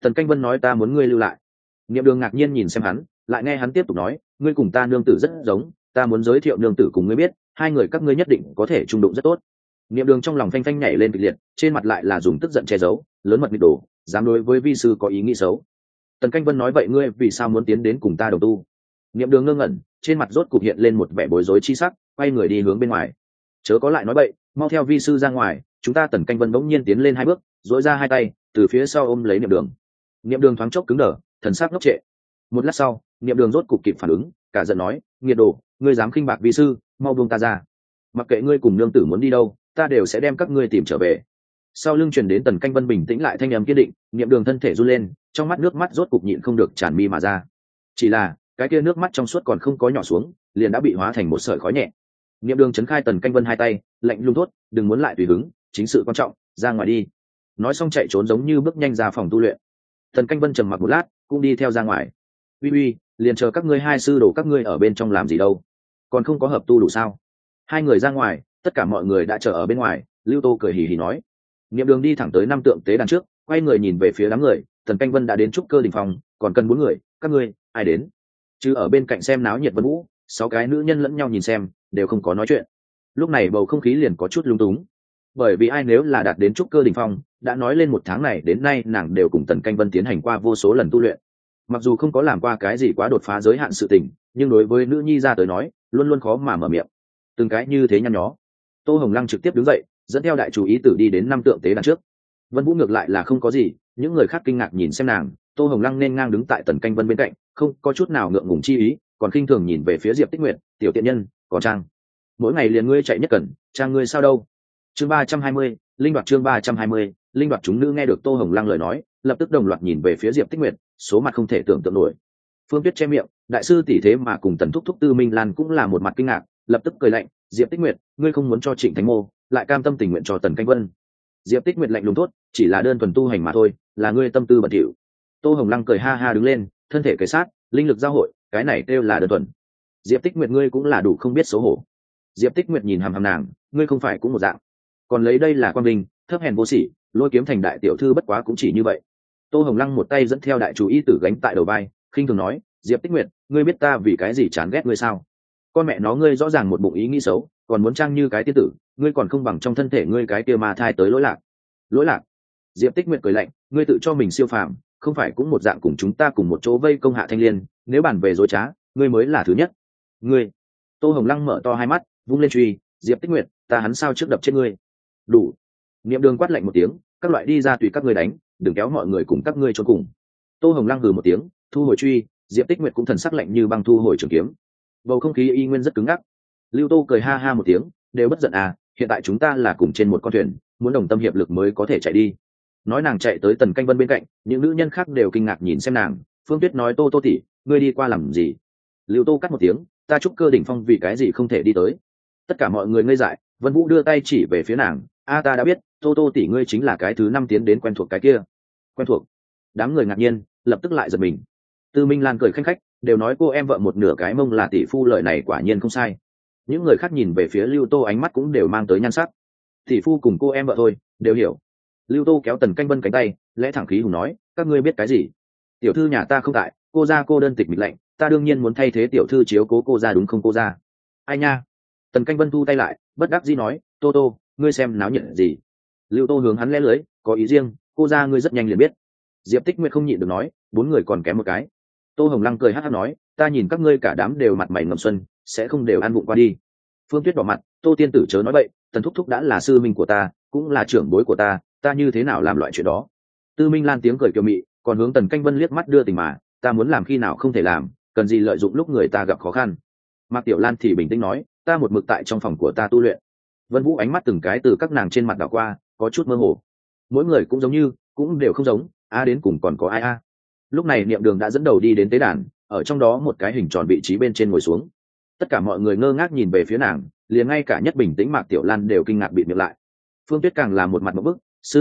Tần Canh Vân nói ta muốn ngươi lưu lại. Niệm Đường ngạc nhiên nhìn xem hắn, lại nghe hắn tiếp tục nói, ngươi cùng ta nương tử rất giống, ta muốn giới thiệu nương tử cùng ngươi biết, hai người các ngươi nhất định có thể trung đụng rất tốt. Niệm Đường trong lòng phanh phanh nhảy lên kịch liệt, trên mặt lại là dùng tức giận che giấu, lớn mật nghịch đồ, dám đối với vi sư có ý nghĩ xấu. Tần Canh Vân nói vậy ngươi vì sao muốn tiến đến cùng ta đồng tu? Niệm Đường ngơ ngẩn, trên mặt rốt cục hiện lên một vẻ bối rối chi sắc, quay người đi hướng bên ngoài. Chớ có lại nói bậy, mau theo vi sư ra ngoài. Chúng ta Tần Canh Vân bỗng nhiên tiến lên hai bước, duỗi ra hai tay, từ phía sau ôm lấy Niệm Đường. Niệm Đường thoáng chốc cứng đờ, thần sắc ngốc trệ. Một lát sau, Niệm Đường rốt cục kịp phản ứng, cả giận nói, nghiệt đồ, ngươi dám khinh bạc vi sư, mau buông ta ra. Mặc kệ ngươi cùng nương tử muốn đi đâu, ta đều sẽ đem các ngươi tìm trở về. Sau lưng truyền đến Tần Canh Vân bình tĩnh lại thanh âm kiên định, Niệm Đường thân thể run lên, trong mắt nước mắt rốt cục nhịn không được tràn mi mà ra. Chỉ là cái kia nước mắt trong suốt còn không có nhỏ xuống, liền đã bị hóa thành một sợi khói nhẹ. Niệm Đường chấn khai Tần Canh Vân hai tay, lạnh lùng thốt, đừng muốn lại tùy hứng, chính sự quan trọng, ra ngoài đi. Nói xong chạy trốn giống như bước nhanh ra phòng tu luyện. Tần Canh Vân trầm mặc một lát, cũng đi theo ra ngoài. Uy, liền chờ các ngươi hai sư đồ các ngươi ở bên trong làm gì đâu, còn không có hợp tu đủ sao? Hai người ra ngoài, tất cả mọi người đã chờ ở bên ngoài. Lưu Tô cười hì hì nói. Niệm Đường đi thẳng tới năm tượng tế đàn trước, quay người nhìn về phía đám người. Tần Canh Vân đã đến trúc cơ đỉnh phòng, còn cần 4 người, các ngươi ai đến? Chứ ở bên cạnh xem náo nhiệt Vân Vũ, 6 cái nữ nhân lẫn nhau nhìn xem, đều không có nói chuyện. Lúc này bầu không khí liền có chút lung túng, bởi vì ai nếu là đạt đến trúc cơ đỉnh phong, đã nói lên 1 tháng này đến nay nàng đều cùng Tần Canh Vân tiến hành qua vô số lần tu luyện. Mặc dù không có làm qua cái gì quá đột phá giới hạn sự tình, nhưng đối với nữ nhi ra tới nói, luôn luôn khó mà mở miệng. Từng cái như thế nhăn nhó. Tô Hồng Lăng trực tiếp đứng dậy, dẫn theo đại chủ ý tử đi đến năm tượng tế đàn trước. Vân Vũ ngược lại là không có gì, những người khác kinh ngạc nhìn xem nàng. Tô Hồng Lăng nên ngang đứng tại Tần Canh Vân bên cạnh, không có chút nào ngượng ngùng chi ý, còn khinh thường nhìn về phía Diệp Tích Nguyệt, tiểu tiện nhân, có trang. Mỗi ngày liền ngươi chạy nhất cần, trang ngươi sao đâu? Chương 320, linh đoạt chương 320, linh đoạt. Chúng nữ nghe được Tô Hồng Lăng lời nói, lập tức đồng loạt nhìn về phía Diệp Tích Nguyệt, số mặt không thể tưởng tượng nổi. Phương Tuyết che miệng, đại sư tỷ thế mà cùng Tần thúc thúc Tư Minh Lan cũng là một mặt kinh ngạc, lập tức cười lạnh, Diệp Tích Nguyệt, ngươi không muốn cho Trịnh Thánh Mô, lại cam tâm tình nguyện cho Tần Canh Vân. Diệp Tích Nguyệt lạnh lùng thốt, chỉ là đơn thuần tu hành mà thôi, là ngươi tâm tư bẩn thỉu. Tô Hồng Lăng cười ha ha đứng lên, thân thể kề sát, linh lực giao hội, cái này kêu là đơn thuần. Diệp Tích Nguyệt ngươi cũng là đủ không biết xấu hổ. Diệp Tích Nguyệt nhìn hằm hằm nàng, ngươi không phải cũng một dạng. Còn lấy đây là quan vinh, thấp hèn vô sỉ, lôi kiếm thành đại tiểu thư bất quá cũng chỉ như vậy. Tô Hồng Lăng một tay dẫn theo đại chủ y tử gánh tại đầu vai, khinh thường nói, Diệp Tích Nguyệt, ngươi biết ta vì cái gì chán ghét ngươi sao? Con mẹ nó ngươi rõ ràng một bụng ý nghĩ xấu, còn muốn trang như cái tiên tử, ngươi còn không bằng trong thân thể ngươi cái kia ma thai tới lỗi lạc. Lỗi lạc? Diệp Tích Nguyệt cười lạnh, ngươi tự cho mình siêu phàm, không phải cũng một dạng cùng chúng ta cùng một chỗ vây công Hạ Thanh Liên, nếu bàn về dối trá, ngươi mới là thứ nhất. Ngươi? Tô Hồng Lăng mở to hai mắt, vung lên truy, Diệp Tích Nguyệt, ta hắn sao trước đập chết ngươi? Đủ. Niệm Đường quát lạnh một tiếng, các loại đi ra tùy các ngươi đánh, đừng kéo mọi người cùng các ngươi chôn cùng. Tô Hồng Lăng hừ một tiếng, thu hồi truy, Diệp Tích Nguyệt cũng thần sắc lạnh như băng thu hồi trường kiếm. Bầu không khí y nguyên rất cứng ngắc. Lưu Tô cười ha ha một tiếng, đều bất giận à, hiện tại chúng ta là cùng trên một con thuyền, muốn đồng tâm hiệp lực mới có thể chạy đi. Nói nàng chạy tới Tần Canh Vân bên cạnh, những nữ nhân khác đều kinh ngạc nhìn xem nàng. Phương Tuyết nói Tô tỷ, ngươi đi qua làm gì? Lưu Tô cắt một tiếng, ta trúc cơ đỉnh phong vì cái gì không thể đi tới? Tất cả mọi người ngây dại. Vân Vũ đưa tay chỉ về phía nàng, ta đã biết, Tô tỷ ngươi chính là cái thứ 5 tiến đến quen thuộc cái kia. Quen thuộc? Đám người ngạc nhiên, lập tức lại giật mình. Tư Minh Lan cười khanh khách, đều nói cô em vợ một nửa cái mông là tỷ phu, lời này quả nhiên không sai. Những người khác nhìn về phía Lưu Tô ánh mắt cũng đều mang tới nhan sắc. Tỷ phu cùng cô em vợ thôi, đều hiểu. Lưu Tô kéo Tần Canh Vân cánh tay, lẽ thẳng khí hùng nói, các ngươi biết cái gì? Tiểu thư nhà ta không tại, cô gia cô đơn tịch mịch lạnh, ta đương nhiên muốn thay thế tiểu thư chiếu cố cô gia, đúng không cô gia? Ai nha? Tần Canh Vân thu tay lại, bất đắc dĩ nói, Tô, ngươi xem náo nhiệt gì? Lưu Tô hướng hắn lẽ lưới, có ý riêng, cô gia ngươi rất nhanh liền biết. Diệp Tích Nguyệt không nhịn được nói, 4 người còn kém một cái. Tô Hồng Lăng cười hắc hắc nói, ta nhìn các ngươi cả đám đều mặt mày ngậm xuân, sẽ không đều ăn vụng qua đi. Phương Tuyết đỏ mặt, Tô tiên tử chớ nói vậy, Tần thúc thúc đã là sư minh của ta, cũng là trưởng bối của ta như thế nào làm loại chuyện đó? Tư Minh Lan tiếng cười kiều mị, còn hướng Tần Canh Vân liếc mắt đưa tình mà, ta muốn làm khi nào không thể làm, cần gì lợi dụng lúc người ta gặp khó khăn. Mạc Tiểu Lan thì bình tĩnh nói, ta một mực tại trong phòng của ta tu luyện. Vân Vũ ánh mắt từng cái từ các nàng trên mặt đảo qua, có chút mơ hồ. Mỗi người cũng giống như, cũng đều không giống, đến cùng còn có ai a? Lúc này Niệm Đường đã dẫn đầu đi đến tế đàn, ở trong đó một cái hình tròn vị trí bên trên ngồi xuống. Tất cả mọi người ngơ ngác nhìn về phía nàng, liền ngay cả nhất bình tĩnh Mạc Tiểu Lan đều kinh ngạc bịt miệng lại. Phương Tuyết càng là một mặt ngộp bức,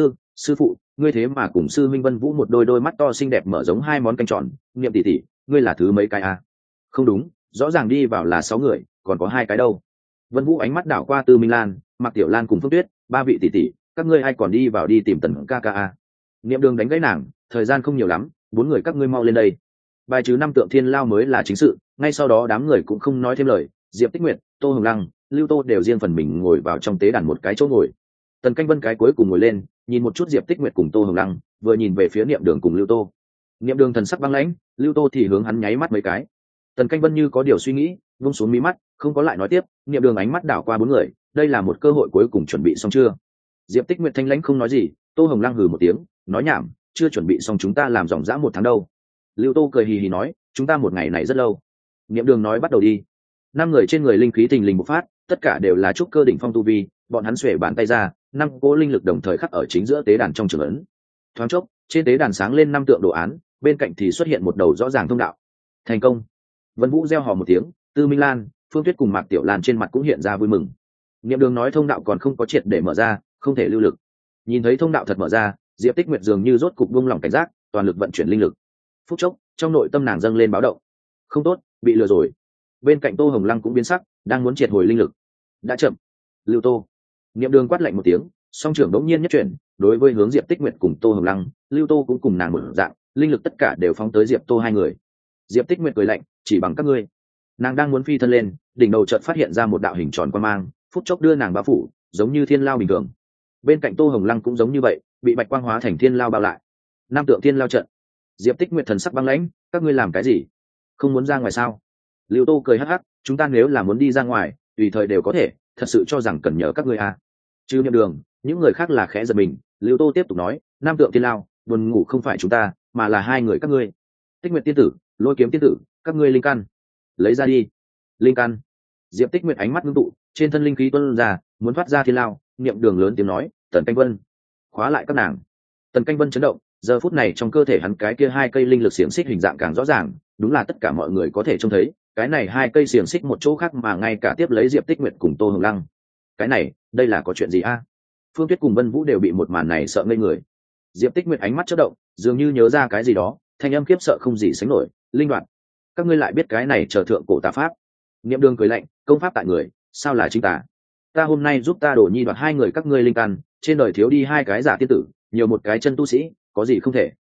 sư phụ, ngươi thế mà cùng sư Minh Vân Vũ một đôi mắt to xinh đẹp mở giống 2 món canh tròn, Niệm tỷ tỷ, ngươi là thứ mấy cái a? Không đúng, rõ ràng đi vào là 6 người, còn có 2 cái đâu? Vân Vũ ánh mắt đảo qua Tư Minh Lan, Mạc Tiểu Lan cùng Phương Tuyết, 3 vị tỷ tỷ, các ngươi ai còn đi vào đi tìm Tần ca ca a? Niệm Đường đánh gãy nàng, thời gian không nhiều lắm, 4 người các ngươi mau lên đây. Bài trừ 5 tượng thiên lao mới là chính sự, ngay sau đó đám người cũng không nói thêm lời, Diệp Tích Nguyệt, Tô Hồng Lăng, Lưu Tô đều riêng phần mình ngồi vào trong tế đàn một cái chỗ ngồi. Tần Canh Vân cái cuối cùng ngồi lên, nhìn một chút Diệp Tích Nguyệt cùng Tô Hồng Lăng, vừa nhìn về phía Niệm Đường cùng Lưu Tô. Niệm Đường thần sắc băng lãnh, Lưu Tô thì hướng hắn nháy mắt mấy cái. Tần Canh Vân như có điều suy nghĩ, buông xuống mí mắt, không có lại nói tiếp. Niệm Đường ánh mắt đảo qua 4 người, đây là một cơ hội cuối cùng, chuẩn bị xong chưa? Diệp Tích Nguyệt thanh lãnh không nói gì, Tô Hồng Lăng hừ một tiếng, nói nhảm, chưa chuẩn bị xong chúng ta làm dòng dã 1 tháng đâu. Lưu Tô cười hì hì nói, chúng ta một ngày này rất lâu. Niệm Đường nói bắt đầu đi. 5 người trên người linh khí thình lình bộc phát, tất cả đều là trúc cơ đỉnh phong tu vi, bọn hắn xuề bàn tay ra, 5 cỗ linh lực đồng thời khắc ở chính giữa tế đàn trong trường ấn. Thoáng chốc, trên tế đàn sáng lên 5 tượng đồ án, bên cạnh thì xuất hiện một đầu rõ ràng thông đạo. Thành công. Vân Vũ reo hò một tiếng, Tư Minh Lan, Phương Tuyết cùng Mạc Tiểu Lan trên mặt cũng hiện ra vui mừng. Niệm Đường nói thông đạo còn không có triệt để mở ra, không thể lưu lực. Nhìn thấy thông đạo thật mở ra, Diệp Tích Nguyệt dường như rốt cục buông lỏng cảnh giác, toàn lực vận chuyển linh lực. Phút chốc, trong nội tâm nàng dâng lên báo động. Không tốt, bị lừa rồi. Bên cạnh Tô Hồng Lăng cũng biến sắc, đang muốn triệt hồi linh lực. Đã chậm. Lưu Tô. Niệm Đường quát lạnh một tiếng, song trưởng đống nhiên nhất chuyển, đối với hướng Diệp Tích Nguyệt cùng Tô Hồng Lăng, Lưu Tô cũng cùng nàng một dạng, linh lực tất cả đều phóng tới Diệp Tô hai người. Diệp Tích Nguyệt cười lạnh, chỉ bằng các ngươi. Nàng đang muốn phi thân lên, đỉnh đầu chợt phát hiện ra một đạo hình tròn quang mang, phút chốc đưa nàng bao phủ, giống như thiên lao bình thường. Bên cạnh Tô Hồng Lăng cũng giống như vậy, bị bạch quang hóa thành thiên lao bao lại. 5 tượng thiên lao trận. Diệp Tích Nguyệt thần sắc băng lãnh, các ngươi làm cái gì? Không muốn ra ngoài sao? Lưu Tô cười hắc hắc, chúng ta nếu là muốn đi ra ngoài, tùy thời đều có thể, thật sự cho rằng cần nhờ các ngươi à? Chứ Niệm Đường, những người khác là khẽ giật mình. Lưu Tô tiếp tục nói, 5 tượng thiên lao, buồn ngủ không phải chúng ta, mà là 2 người các ngươi. Tích Nguyệt tiên tử, Lôi Kiếm tiên tử, các ngươi linh căn, lấy ra đi. Linh căn. Diệp Tích Nguyệt ánh mắt ngưng tụ, trên thân linh khí tuôn ra, muốn thoát ra thiên lao. Niệm Đường lớn tiếng nói, Tần Canh Vân, khóa lại các nàng. Tần Canh Vân chấn động, giờ phút này trong cơ thể hắn cái kia 2 cây linh lực xiềng xích hình dạng càng rõ ràng, đúng là tất cả mọi người có thể trông thấy, cái này 2 cây xiềng xích một chỗ khác mà ngay cả tiếp lấy Diệp Tích Nguyệt cùng Tô Hồng Lăng. Cái này, đây là có chuyện gì a? Phương Tuyết cùng Vân Vũ đều bị một màn này sợ ngây người. Diệp Tích Nguyệt ánh mắt chớp động, dường như nhớ ra cái gì đó, thanh âm khiếp sợ không gì sánh nổi, linh đoạn. Các ngươi lại biết cái này trở thượng cổ tà pháp? Niệm Đường cười lạnh, công pháp tại người, sao là chính tà? Ta hôm nay giúp ta đổ nhi đoạt 2 người các ngươi linh căn, trên đời thiếu đi 2 cái giả tiên tử, nhiều một cái chân tu sĩ, có gì không thể?